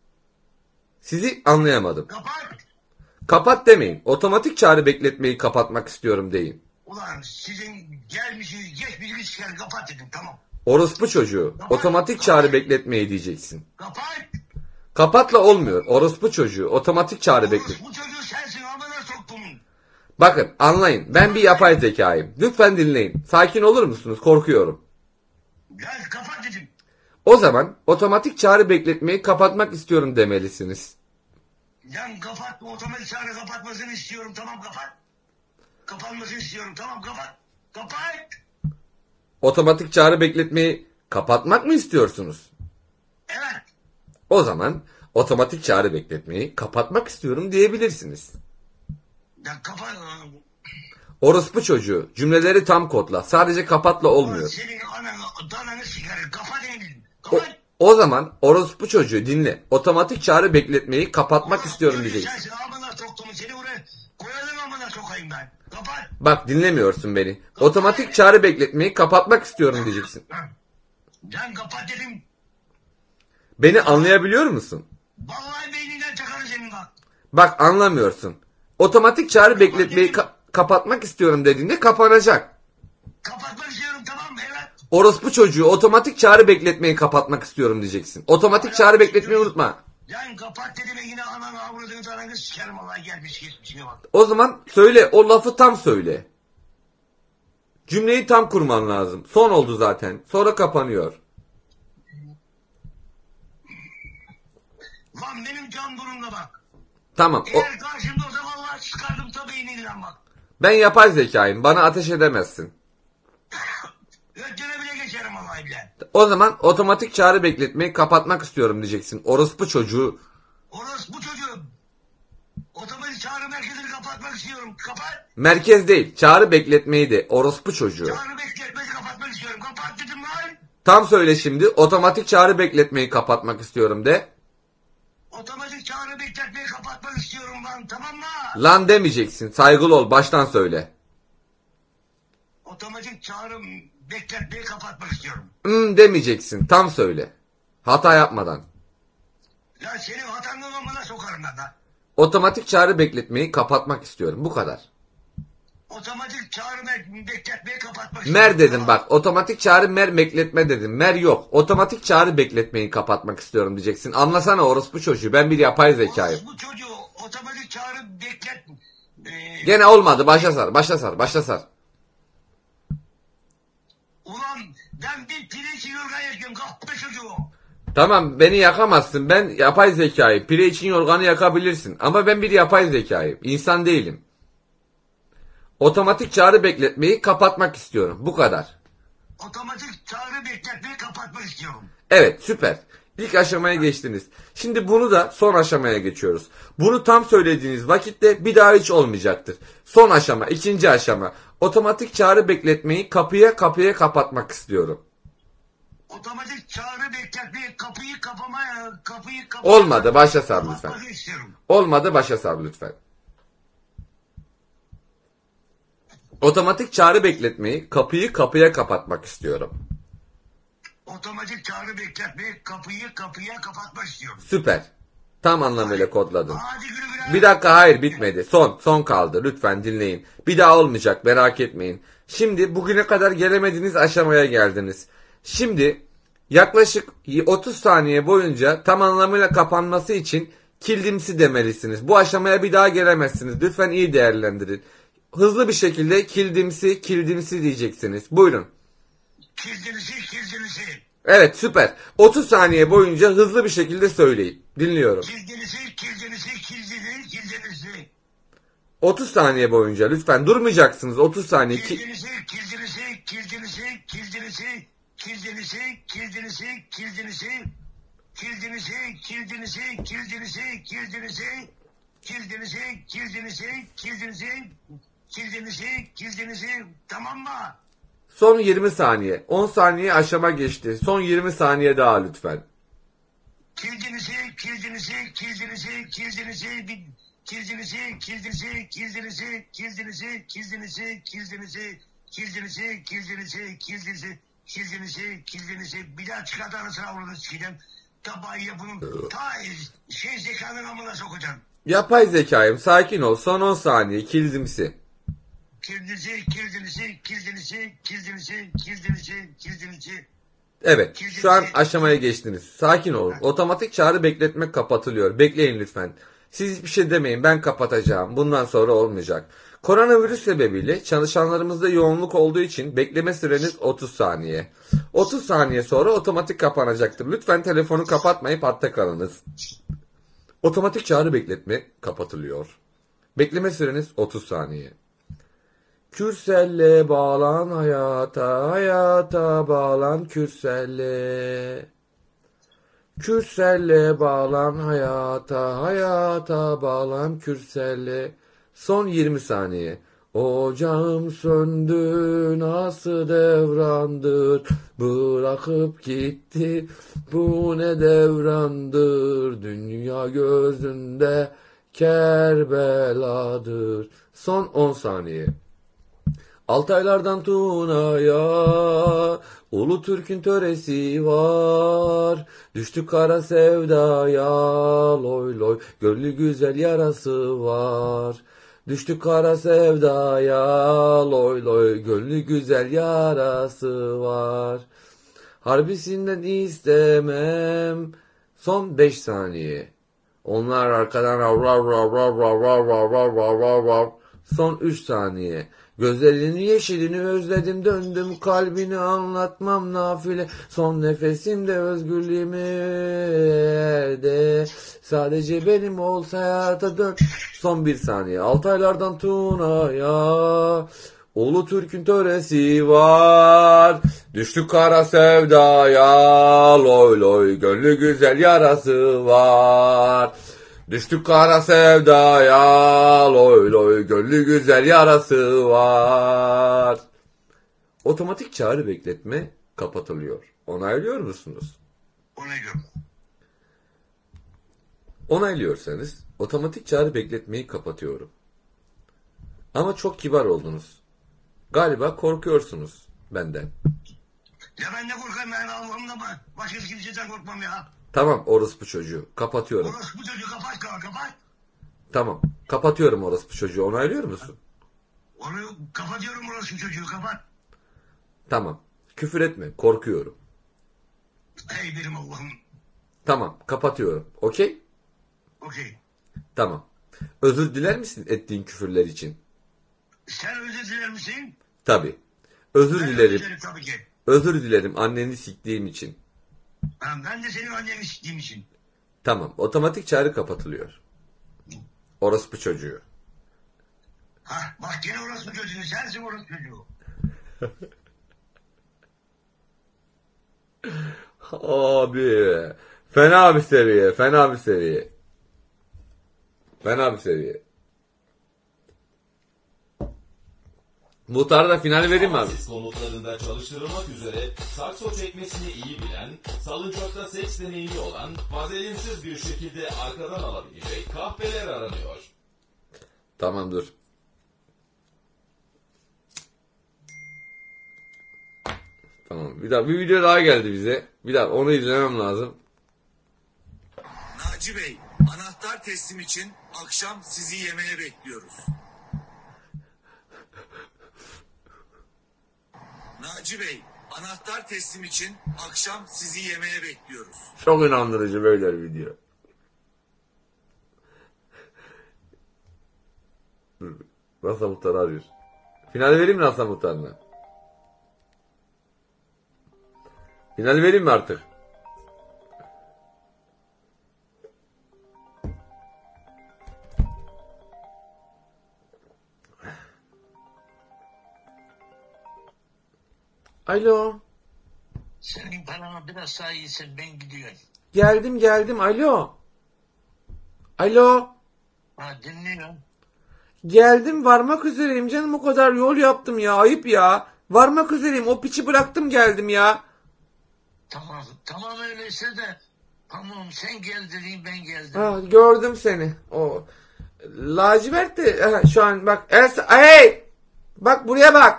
Sizi anlayamadım. Kapat. Kapat demeyin. Otomatik çağrı bekletmeyi kapatmak istiyorum deyin. Ulan sizin gelmişsiniz geçmişiniz siker kapat dedim tamam. Orospu çocuğu. Otomatik çağrı bekletmeyi diyeceksin. Kapat. Kapatla olmuyor. Orospu çocuğu. Otomatik çağrı beklet. Bu çocuğu sensin amına soktum. Bakın, anlayın. Ben bir yapay zekayım. Lütfen dinleyin. Sakin olur musunuz? Korkuyorum. Lan kapat dedim. O zaman otomatik çağrı bekletmeyi kapatmak istiyorum demelisiniz. Lan kapat, otomatik çağrı kapatmasını istiyorum tamam kapat. Kapanmasını istiyorum tamam kapat. Kapat. Otomatik çağrı bekletmeyi kapatmak mı istiyorsunuz? Evet. O zaman otomatik çağrı bekletmeyi kapatmak istiyorum diyebilirsiniz. Lan kapat. Orospu çocuğu. Cümleleri tam kodla. Sadece kapatla olmuyor. Senin ananı, dananı sikerim. Kapat engini. O, o zaman orospu çocuğu dinle. Otomatik çağrı bekletmeyi kapatmak istiyorum diyeceksin. Sensin amına soktum seni buraya koyalım amına sokayım ben. Kapat. Bak, dinlemiyorsun beni. Otomatik çağrı bekletmeyi kapatmak istiyorum diyeceksin. Lan kapat dedim. Beni anlayabiliyor musun? Vallahi beyninden çakarım senin bak. Bak, anlamıyorsun. Otomatik çağrı bekletmeyi ka- kapatmak istiyorum dediğinde kapanacak. Kapatmak istiyorum tamam evet. Orospu çocuğu, otomatik çağrı bekletmeyi kapatmak istiyorum diyeceksin. Otomatik çağrı bekletmeyi unutma. Lan kapat dedim yine ananı avradını dananı sikerim vallahi gelmiş geçmişine bak. O zaman söyle, o lafı tam söyle. Cümleyi tam kurman lazım. Son oldu zaten. Sonra kapanıyor. Lan benim can durumda bak. Tamam. O, Eğer karşımda olsa vallahi çıkardım tabii beyninden bak. ben yapay zekayım. Bana ateş edemezsin. Ötüne bile geçerim vallahi bile. O zaman otomatik çağrı bekletmeyi kapatmak istiyorum diyeceksin. Orospu çocuğu. Orospu çocuğum. Otomatik çağrı merkezini kapatmak istiyorum. Kapat. Merkez değil. Çağrı bekletmeyi de. Orospu çocuğu. Çağrı bekletmeyi kapatmak istiyorum. Kapat dedim lan. Tam söyle şimdi. Otomatik çağrı bekletmeyi kapatmak istiyorum de. Otomatik çağrı bekletmeyi kapatmak istiyorum lan tamam mı? Lan demeyeceksin. Saygılı ol. Baştan söyle. Otomatik çağrı bekletmeyi kapatmak istiyorum. Hmm demeyeceksin. Tam söyle. Hata yapmadan. Ya senin hatanın olmana sokarım ben lan. Otomatik çağrı bekletmeyi kapatmak istiyorum. Bu kadar. Otomatik çağrı be- bekletmeyi kapatmak Mer istiyorum. dedim bak. Otomatik çağrı mer bekletme dedim. Mer yok. Otomatik çağrı bekletmeyi kapatmak istiyorum diyeceksin. Anlasana orospu çocuğu. Ben bir yapay zekayım. Bu çocuğu otomatik çağrı beklet. Ee, Gene olmadı. Başa sar. Başa sar. Başa sar. ulan ben bir pirinç yorgan yakıyorum. Kahpe çocuğu. Tamam, beni yakamazsın. Ben yapay zekayım. Pire için yorganı yakabilirsin. Ama ben bir yapay zekayım. İnsan değilim. Otomatik çağrı bekletmeyi kapatmak istiyorum. Bu kadar. Otomatik çağrı bekletmeyi kapatmak istiyorum. Evet, süper. İlk aşamaya geçtiniz. Şimdi bunu da son aşamaya geçiyoruz. Bunu tam söylediğiniz vakitte bir daha hiç olmayacaktır. Son aşama, ikinci aşama. Otomatik çağrı bekletmeyi kapıya kapıya kapatmak istiyorum. Otomatik çağrı bekletmeyi kapıyı kapamaya kapıyı kapamaya. Olmadı, başa sar lütfen. Kapatmak istiyorum. Olmadı, başa sar lütfen. Otomatik çağrı bekletmeyi kapıyı kapıya kapatmak istiyorum. Otomatik çağrı bekletmeyi kapıyı kapıya kapatmak istiyorum. Süper. Tam anlamıyla kodladın. Hadi gülü güle. Bir dakika, hayır bitmedi. Son, son kaldı. Lütfen dinleyin. Bir daha olmayacak, merak etmeyin. Şimdi bugüne kadar gelemediğiniz aşamaya geldiniz. Şimdi yaklaşık otuz saniye boyunca tam anlamıyla kapanması için kildimsi demelisiniz. Bu aşamaya bir daha gelemezsiniz. Lütfen iyi değerlendirin. Hızlı bir şekilde kildimsi, kildimsi diyeceksiniz. Buyurun. Kildimsi, kildimsi. Evet, süper. otuz saniye boyunca hızlı bir şekilde söyleyin. Dinliyorum. Kildimsi, kildimsi, kildimsi, kildimsi. otuz saniye boyunca lütfen durmayacaksınız. otuz saniye. Ki... Kildimsi, kildimsi, kildimsi, kildimsi, kildimsi, kildimsi, kildimsi. Kildimsi, kildimsi, kildimsi, kildimsi. Kildimsi, kildimsi, kildimsi. Kildimsi, kildimsi. Tamam mı? Son yirmi saniye. on saniye aşama geçti. Son yirmi saniye daha lütfen. Kildimsi, kildimsi, kildimsi, kildimsi, kildimsi, kildimsi, kildimsi, kildimsi, kildimsi, kildimsi, kildimsi, kildimsi, kildimsi, kildimsi, kildimsi. Bir daha çıkardı arasına avradı sikeceğim. Tabağı yapının ta şey zekanın amına sokacağım. Yapay zekayım, sakin ol. Son on saniye kildimsi. Kildimsi, kildimsi, kildimsi, kildimsi, kildimsi, kildimsi. Evet, şu an aşamaya geçtiniz. Sakin olun. Otomatik çağrı bekletmek kapatılıyor. Bekleyin lütfen. Siz hiçbir şey demeyin, ben kapatacağım. Bundan sonra olmayacak. Koronavirüs sebebiyle çalışanlarımızda yoğunluk olduğu için bekleme süreniz otuz saniye. otuz saniye sonra otomatik kapanacaktır. Lütfen telefonu kapatmayıp hatta kalınız. Otomatik çağrı bekletme kapatılıyor. Bekleme süreniz otuz saniye. Kürselle bağlan hayata, hayata bağlan kürselle. Kürselle bağlan hayata, hayata bağlan kürselle. Son yirmi saniye. Ocağım söndü, nasıl devrandır, bırakıp gitti, bu ne devrandır, dünya gözünde Kerbeladır. Son on saniye. Altaylardan Tuna'ya, Ulu Türk'ün töresi var. Düştük kara sevdaya, loy loy, gönlü güzel yarası var. Düştük kara sevdaya, loy loy, gönlü güzel yarası var. Harbisinden istemem. Son beş saniye. Onlar arkadan rav rav rav rav rav rav rav rav rav rav rav. Son üç saniye. Gözlerini yeşilini özledim, döndüm kalbini anlatmam nafile. Son nefesimde özgürlüğümü erde. Sadece benim olsa hayata dön. Son bir saniye. Altaylardan Tuna'ya, Ulu Türk'ün töresi var. Düştük kara sevdaya, loy loy, gönlü güzel yarası var. Düştük kara sevdaya, loy loy, gönlü güzel yarası var. Otomatik çağrı bekletme kapatılıyor. Onaylıyor musunuz? Onaylıyorum. Onaylıyorsanız otomatik çağrı bekletmeyi kapatıyorum. Ama çok kibar oldunuz. Galiba korkuyorsunuz benden. Ya ben ne korkarım ben Allah'ımda mı? Başka kimseden korkmam ya. Tamam orospu çocuğu. Kapatıyorum. Orospu çocuğu kapat kapat kapat. Tamam. Kapatıyorum orospu çocuğu. Onaylıyor musun? Onu kapatıyorum orospu çocuğu kapat. Tamam. Küfür etme. Korkuyorum. Ey benim Allah'ım. Tamam. Kapatıyorum. Okey? Okey. Tamam. Özür diler misin ettiğin küfürler için? Sen özür diler misin? Tabii. Özür Ben dilerim. özür dilerim tabii ki. Özür dilerim anneni siktiğim için. Ha, ben de senin anneni siktiğim için. Tamam. Otomatik çağrı kapatılıyor. Orospu çocuğu. Ha bak gene orospu çocuğu. Sensin orospu çocuğu. Abi. Fena bir seviye. Fena bir seviye. Fena bir seviye. Muhtarı da final vereyim mi abi? Siz konutlarında çalıştırılmak üzere sakso çekmesini iyi bilen, salıncakta seks deneyimi olan, vazelinsiz bir şekilde arkadan alabilecek kahveler aranıyor. Tamam dur. Tamam. Bir daha bir video daha geldi bize. Bir daha onu izlemem lazım. Naci Bey, anahtar teslim için akşam sizi yemeğe bekliyoruz. Naci Bey, anahtar teslim için akşam sizi yemeğe bekliyoruz. Çok inandırıcı böyle bir video. NASA muhtarı arıyor. Final vereyim mi NASA muhtarına? Final vereyim mi artık? Alo. Senin paranı biraz sayıysan ben gidiyorum. Geldim geldim. Alo. Alo. Ha dinliyorum. Geldim varmak üzereyim canım, o kadar yol yaptım ya, ayıp ya. Varmak üzereyim, o piçi bıraktım geldim ya. Tamam tamam öyleyse de tamam sen gel dediğin ben geldim. Ha, gördüm seni. O lacivert de ha, şu an bak Elsa, hey! Bak buraya bak.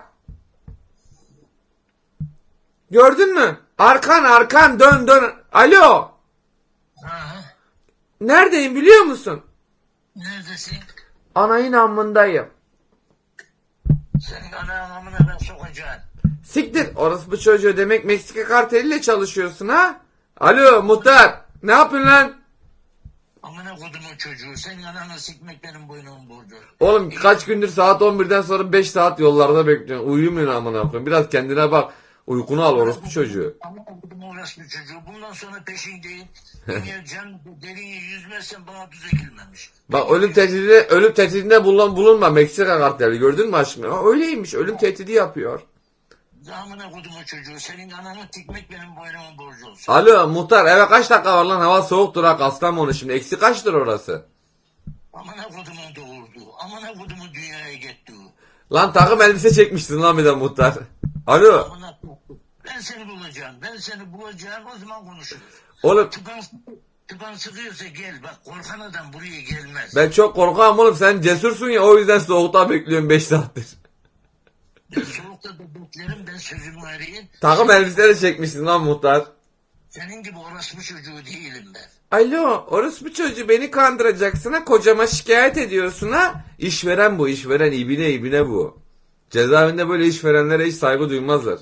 Gördün mü? Arkan arkan dön dön. Alo. Ha, Neredeyim biliyor musun? neredesin? Anayın amındayım. Senin ana anamına ben sokacağım. Siktir, orası bu çocuğu, demek Meksika karteliyle çalışıyorsun ha? Alo muhtar, ne yapıyorsun lan? Amına kodum o çocuğu. Senin ananı sikmek benim boynumun borcu. Oğlum kaç gündür saat on birden sonra beş saat yollarda bekliyorsun. Uyumuyorsun amına koyayım. Biraz kendine bak. Uykunu al, orospu çocuğu. Amına kodum orospu çocuğu. Bundan sonra peşindeyim. Eğer can derince yüzmezsen bana tuz ekilmemiş. Bak ölüm tehdidinde, ölüm tehdidinde bulun, bulunma Meksika karteli, gördün mü aşkım? Ha, öyleymiş, ölüm tehdidi yapıyor. Amına kodum o çocuğu. Senin ananı tikmek benim boynumun borcu olsun. Alo muhtar, eve kaç dakika var lan? Hava soğuktur ha, Kastamonu şimdi. Eksi kaçtır orası? Amına kodumun doğurdu. Amına kodumun dünyaya getti. Lan takım elbise çekmişsin lan bir de muhtar. Alo. Amına kodum. Ben seni bulacağım. Ben seni bulacağım. O zaman konuşuruz. Oğlum. Tıpan, tıpan sıkıyorsa gel. Bak korkan adam buraya gelmez. Ben çok korkağım oğlum. Sen cesursun ya, o yüzden soğukta bekliyorum beş saattir. Ben soğukta da beklerim. Ben sözümü arayayım. Takım elbise de çekmişsin lan muhtar. Senin gibi orospu çocuğu değilim ben. Alo, orospu çocuğu, beni kandıracaksın ha, kocama şikayet ediyorsun ha. İşveren bu, işveren, ibine ibine bu. Cezaevinde böyle işverenlere hiç saygı duymazlar.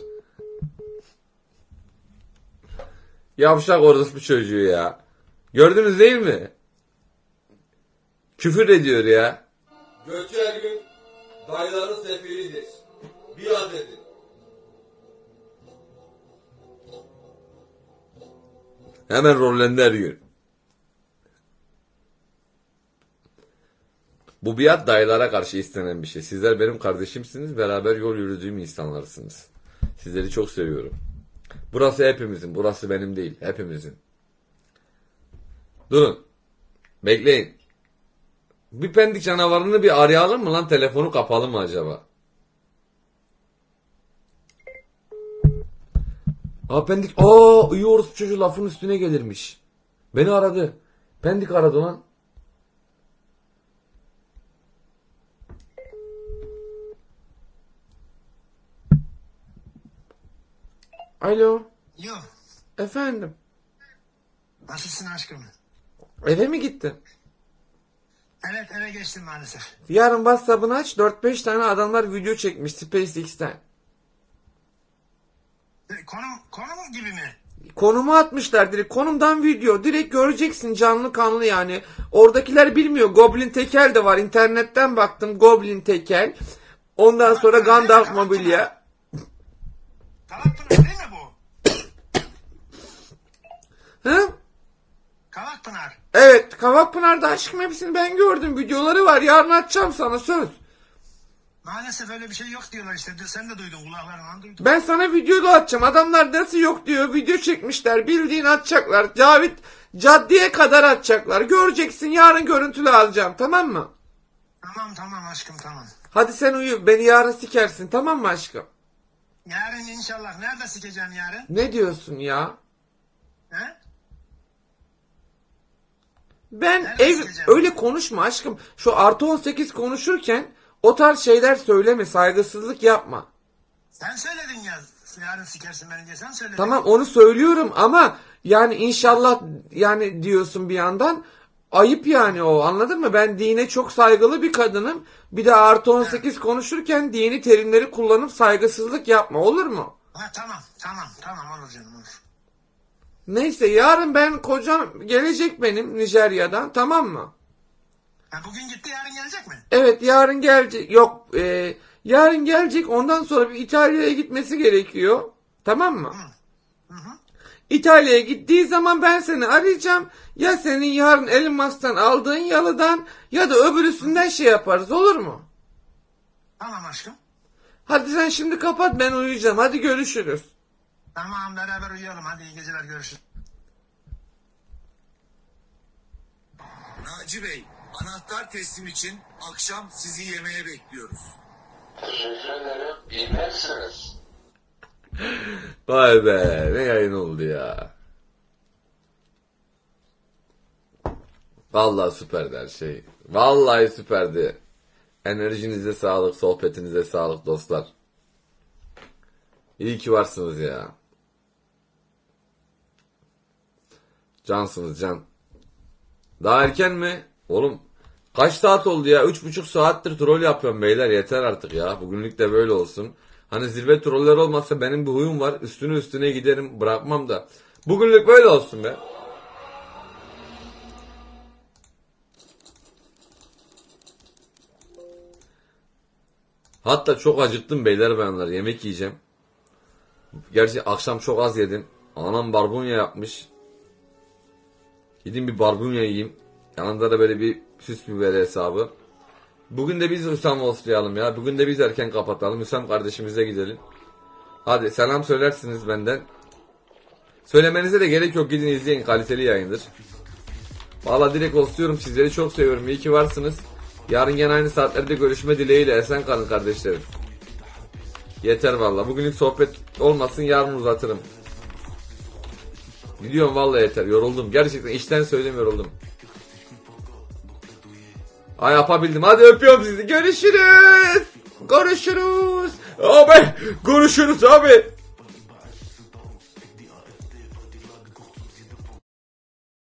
Yavşak orospu çocuğu ya. Gördünüz değil mi? Küfür ediyor ya. Gökçe Ergün dayıların sefiridir. Biat edin. Hemen rollendi her gün. Bu biat dayılara karşı istenen bir şey. Sizler benim kardeşimsiniz. Beraber yol yürüdüğüm insanlarsınız. Sizleri çok seviyorum. Burası hepimizin. Burası benim değil. Hepimizin. Durun. Bekleyin. Bir Pendik canavarını bir arayalım mı lan? Telefonu kapalı mı acaba? Aa Pendik. Aa iyi, orospu çocuğu lafın üstüne gelirmiş. Beni aradı. Pendik aradı lan. Alo. Yo. Efendim. Nasılsın aşkım? Eve mi gittin? Evet eve geçtim maalesef. Yarın WhatsApp'ını aç, dört beş tane adamlar video çekmiş SpaceX'ten. Konum, konum gibi mi? Konumu atmışlar direkt. Konumdan video. Direkt göreceksin canlı kanlı yani. Oradakiler bilmiyor. Goblin Tekel de var. İnternetten baktım. Goblin Tekel. Ondan sonra Gandalf Mobilya. Kavakpınar değil mi bu? Hı? Kavakpınar. Evet. Kavakpınar'da aşkım, hepsini ben gördüm. Videoları var. Yarın atacağım sana, söz. Maalesef öyle bir şey yok diyorlar işte. Sen de duydun, kulaklarından duydun. Ben sana video da atacağım. Adamlar nasıl yok diyor. Video çekmişler. Bildiğin atacaklar. Cavit caddeye kadar atacaklar. Göreceksin. Yarın görüntülü alacağım. Tamam mı? Tamam tamam aşkım tamam. Hadi sen uyu. Beni yarın sikersin. Tamam mı aşkım? Yarın inşallah. Nerede sikeceksin yarın? Ne diyorsun ya? He? Ben Nerede ev sikeceğim? öyle konuşma aşkım. Şu artı on sekiz konuşurken o tarz şeyler söyleme. Saygısızlık yapma. Sen söyledin ya. Yarın sikersin beni diye sen söyledin. Tamam, onu söylüyorum ama yani inşallah yani diyorsun bir yandan. Ayıp yani o, anladın mı? Ben dine çok saygılı bir kadınım. Bir de artı on sekiz konuşurken dini terimleri kullanıp saygısızlık yapma, olur mu? Ha, tamam tamam tamam olur canım olur. Neyse yarın ben kocam gelecek benim Nijerya'dan, tamam mı? Ha, bugün gitti yarın gelecek mi? Evet yarın gelecek. Yok e, yarın gelecek ondan sonra bir İtalya'ya gitmesi gerekiyor. Tamam mı? Hı hı. İtalya'ya gittiği zaman ben seni arayacağım. Ya senin yarın Elmas'tan aldığın yalıdan ya da öbürüsünden şey yaparız olur mu? Tamam aşkım. Hadi sen şimdi kapat ben uyuyacağım. Hadi görüşürüz. Tamam beraber uyuyalım. Hadi iyi geceler görüşürüz. Naci Bey, anahtar teslim için akşam sizi yemeğe bekliyoruz. Teşekkür ederim. Bilmezsiniz. Vay be ne yayın oldu ya. Vallahi süperdi her şey. Vallahi süperdi. Enerjinize sağlık, sohbetinize sağlık dostlar. İyi ki varsınız ya. Cansınız can. Daha erken mi? Oğlum kaç saat oldu ya? Üç buçuk saattir troll yapıyorum beyler. Yeter artık ya. Bugünlük de böyle olsun. Hani zirve troller olmazsa benim bir huyum var. Üstüne üstüne giderim. Bırakmam da. Bugünlük böyle olsun be. Hatta çok acıktım beyler bayanlar. Yemek yiyeceğim. Gerçi akşam çok az yedim. Anam barbunya yapmış. Gidin bir barbunya yiyeyim. Yanında da böyle bir süs biberi hesabı. Bugün de biz Hüsam olsayalım ya. Bugün de biz erken kapatalım. Hüsam kardeşimize gidelim. Hadi selam söylersiniz benden. Söylemenize de gerek yok. Gidin izleyin. Kaliteli yayındır. Valla direkt olsuyorum. Sizleri çok seviyorum. İyi ki varsınız. Yarın gene aynı saatlerde görüşme dileğiyle. Esen kalın kardeşlerim. Yeter valla. Bugünlük sohbet olmasın. Yarın uzatırım. Gidiyorum valla yeter. Yoruldum. Gerçekten işten söyleyeyim yoruldum. Ay yapabildim. Hadi öpüyorum sizi. Görüşürüz. Görüşürüz. Abi görüşürüz abi.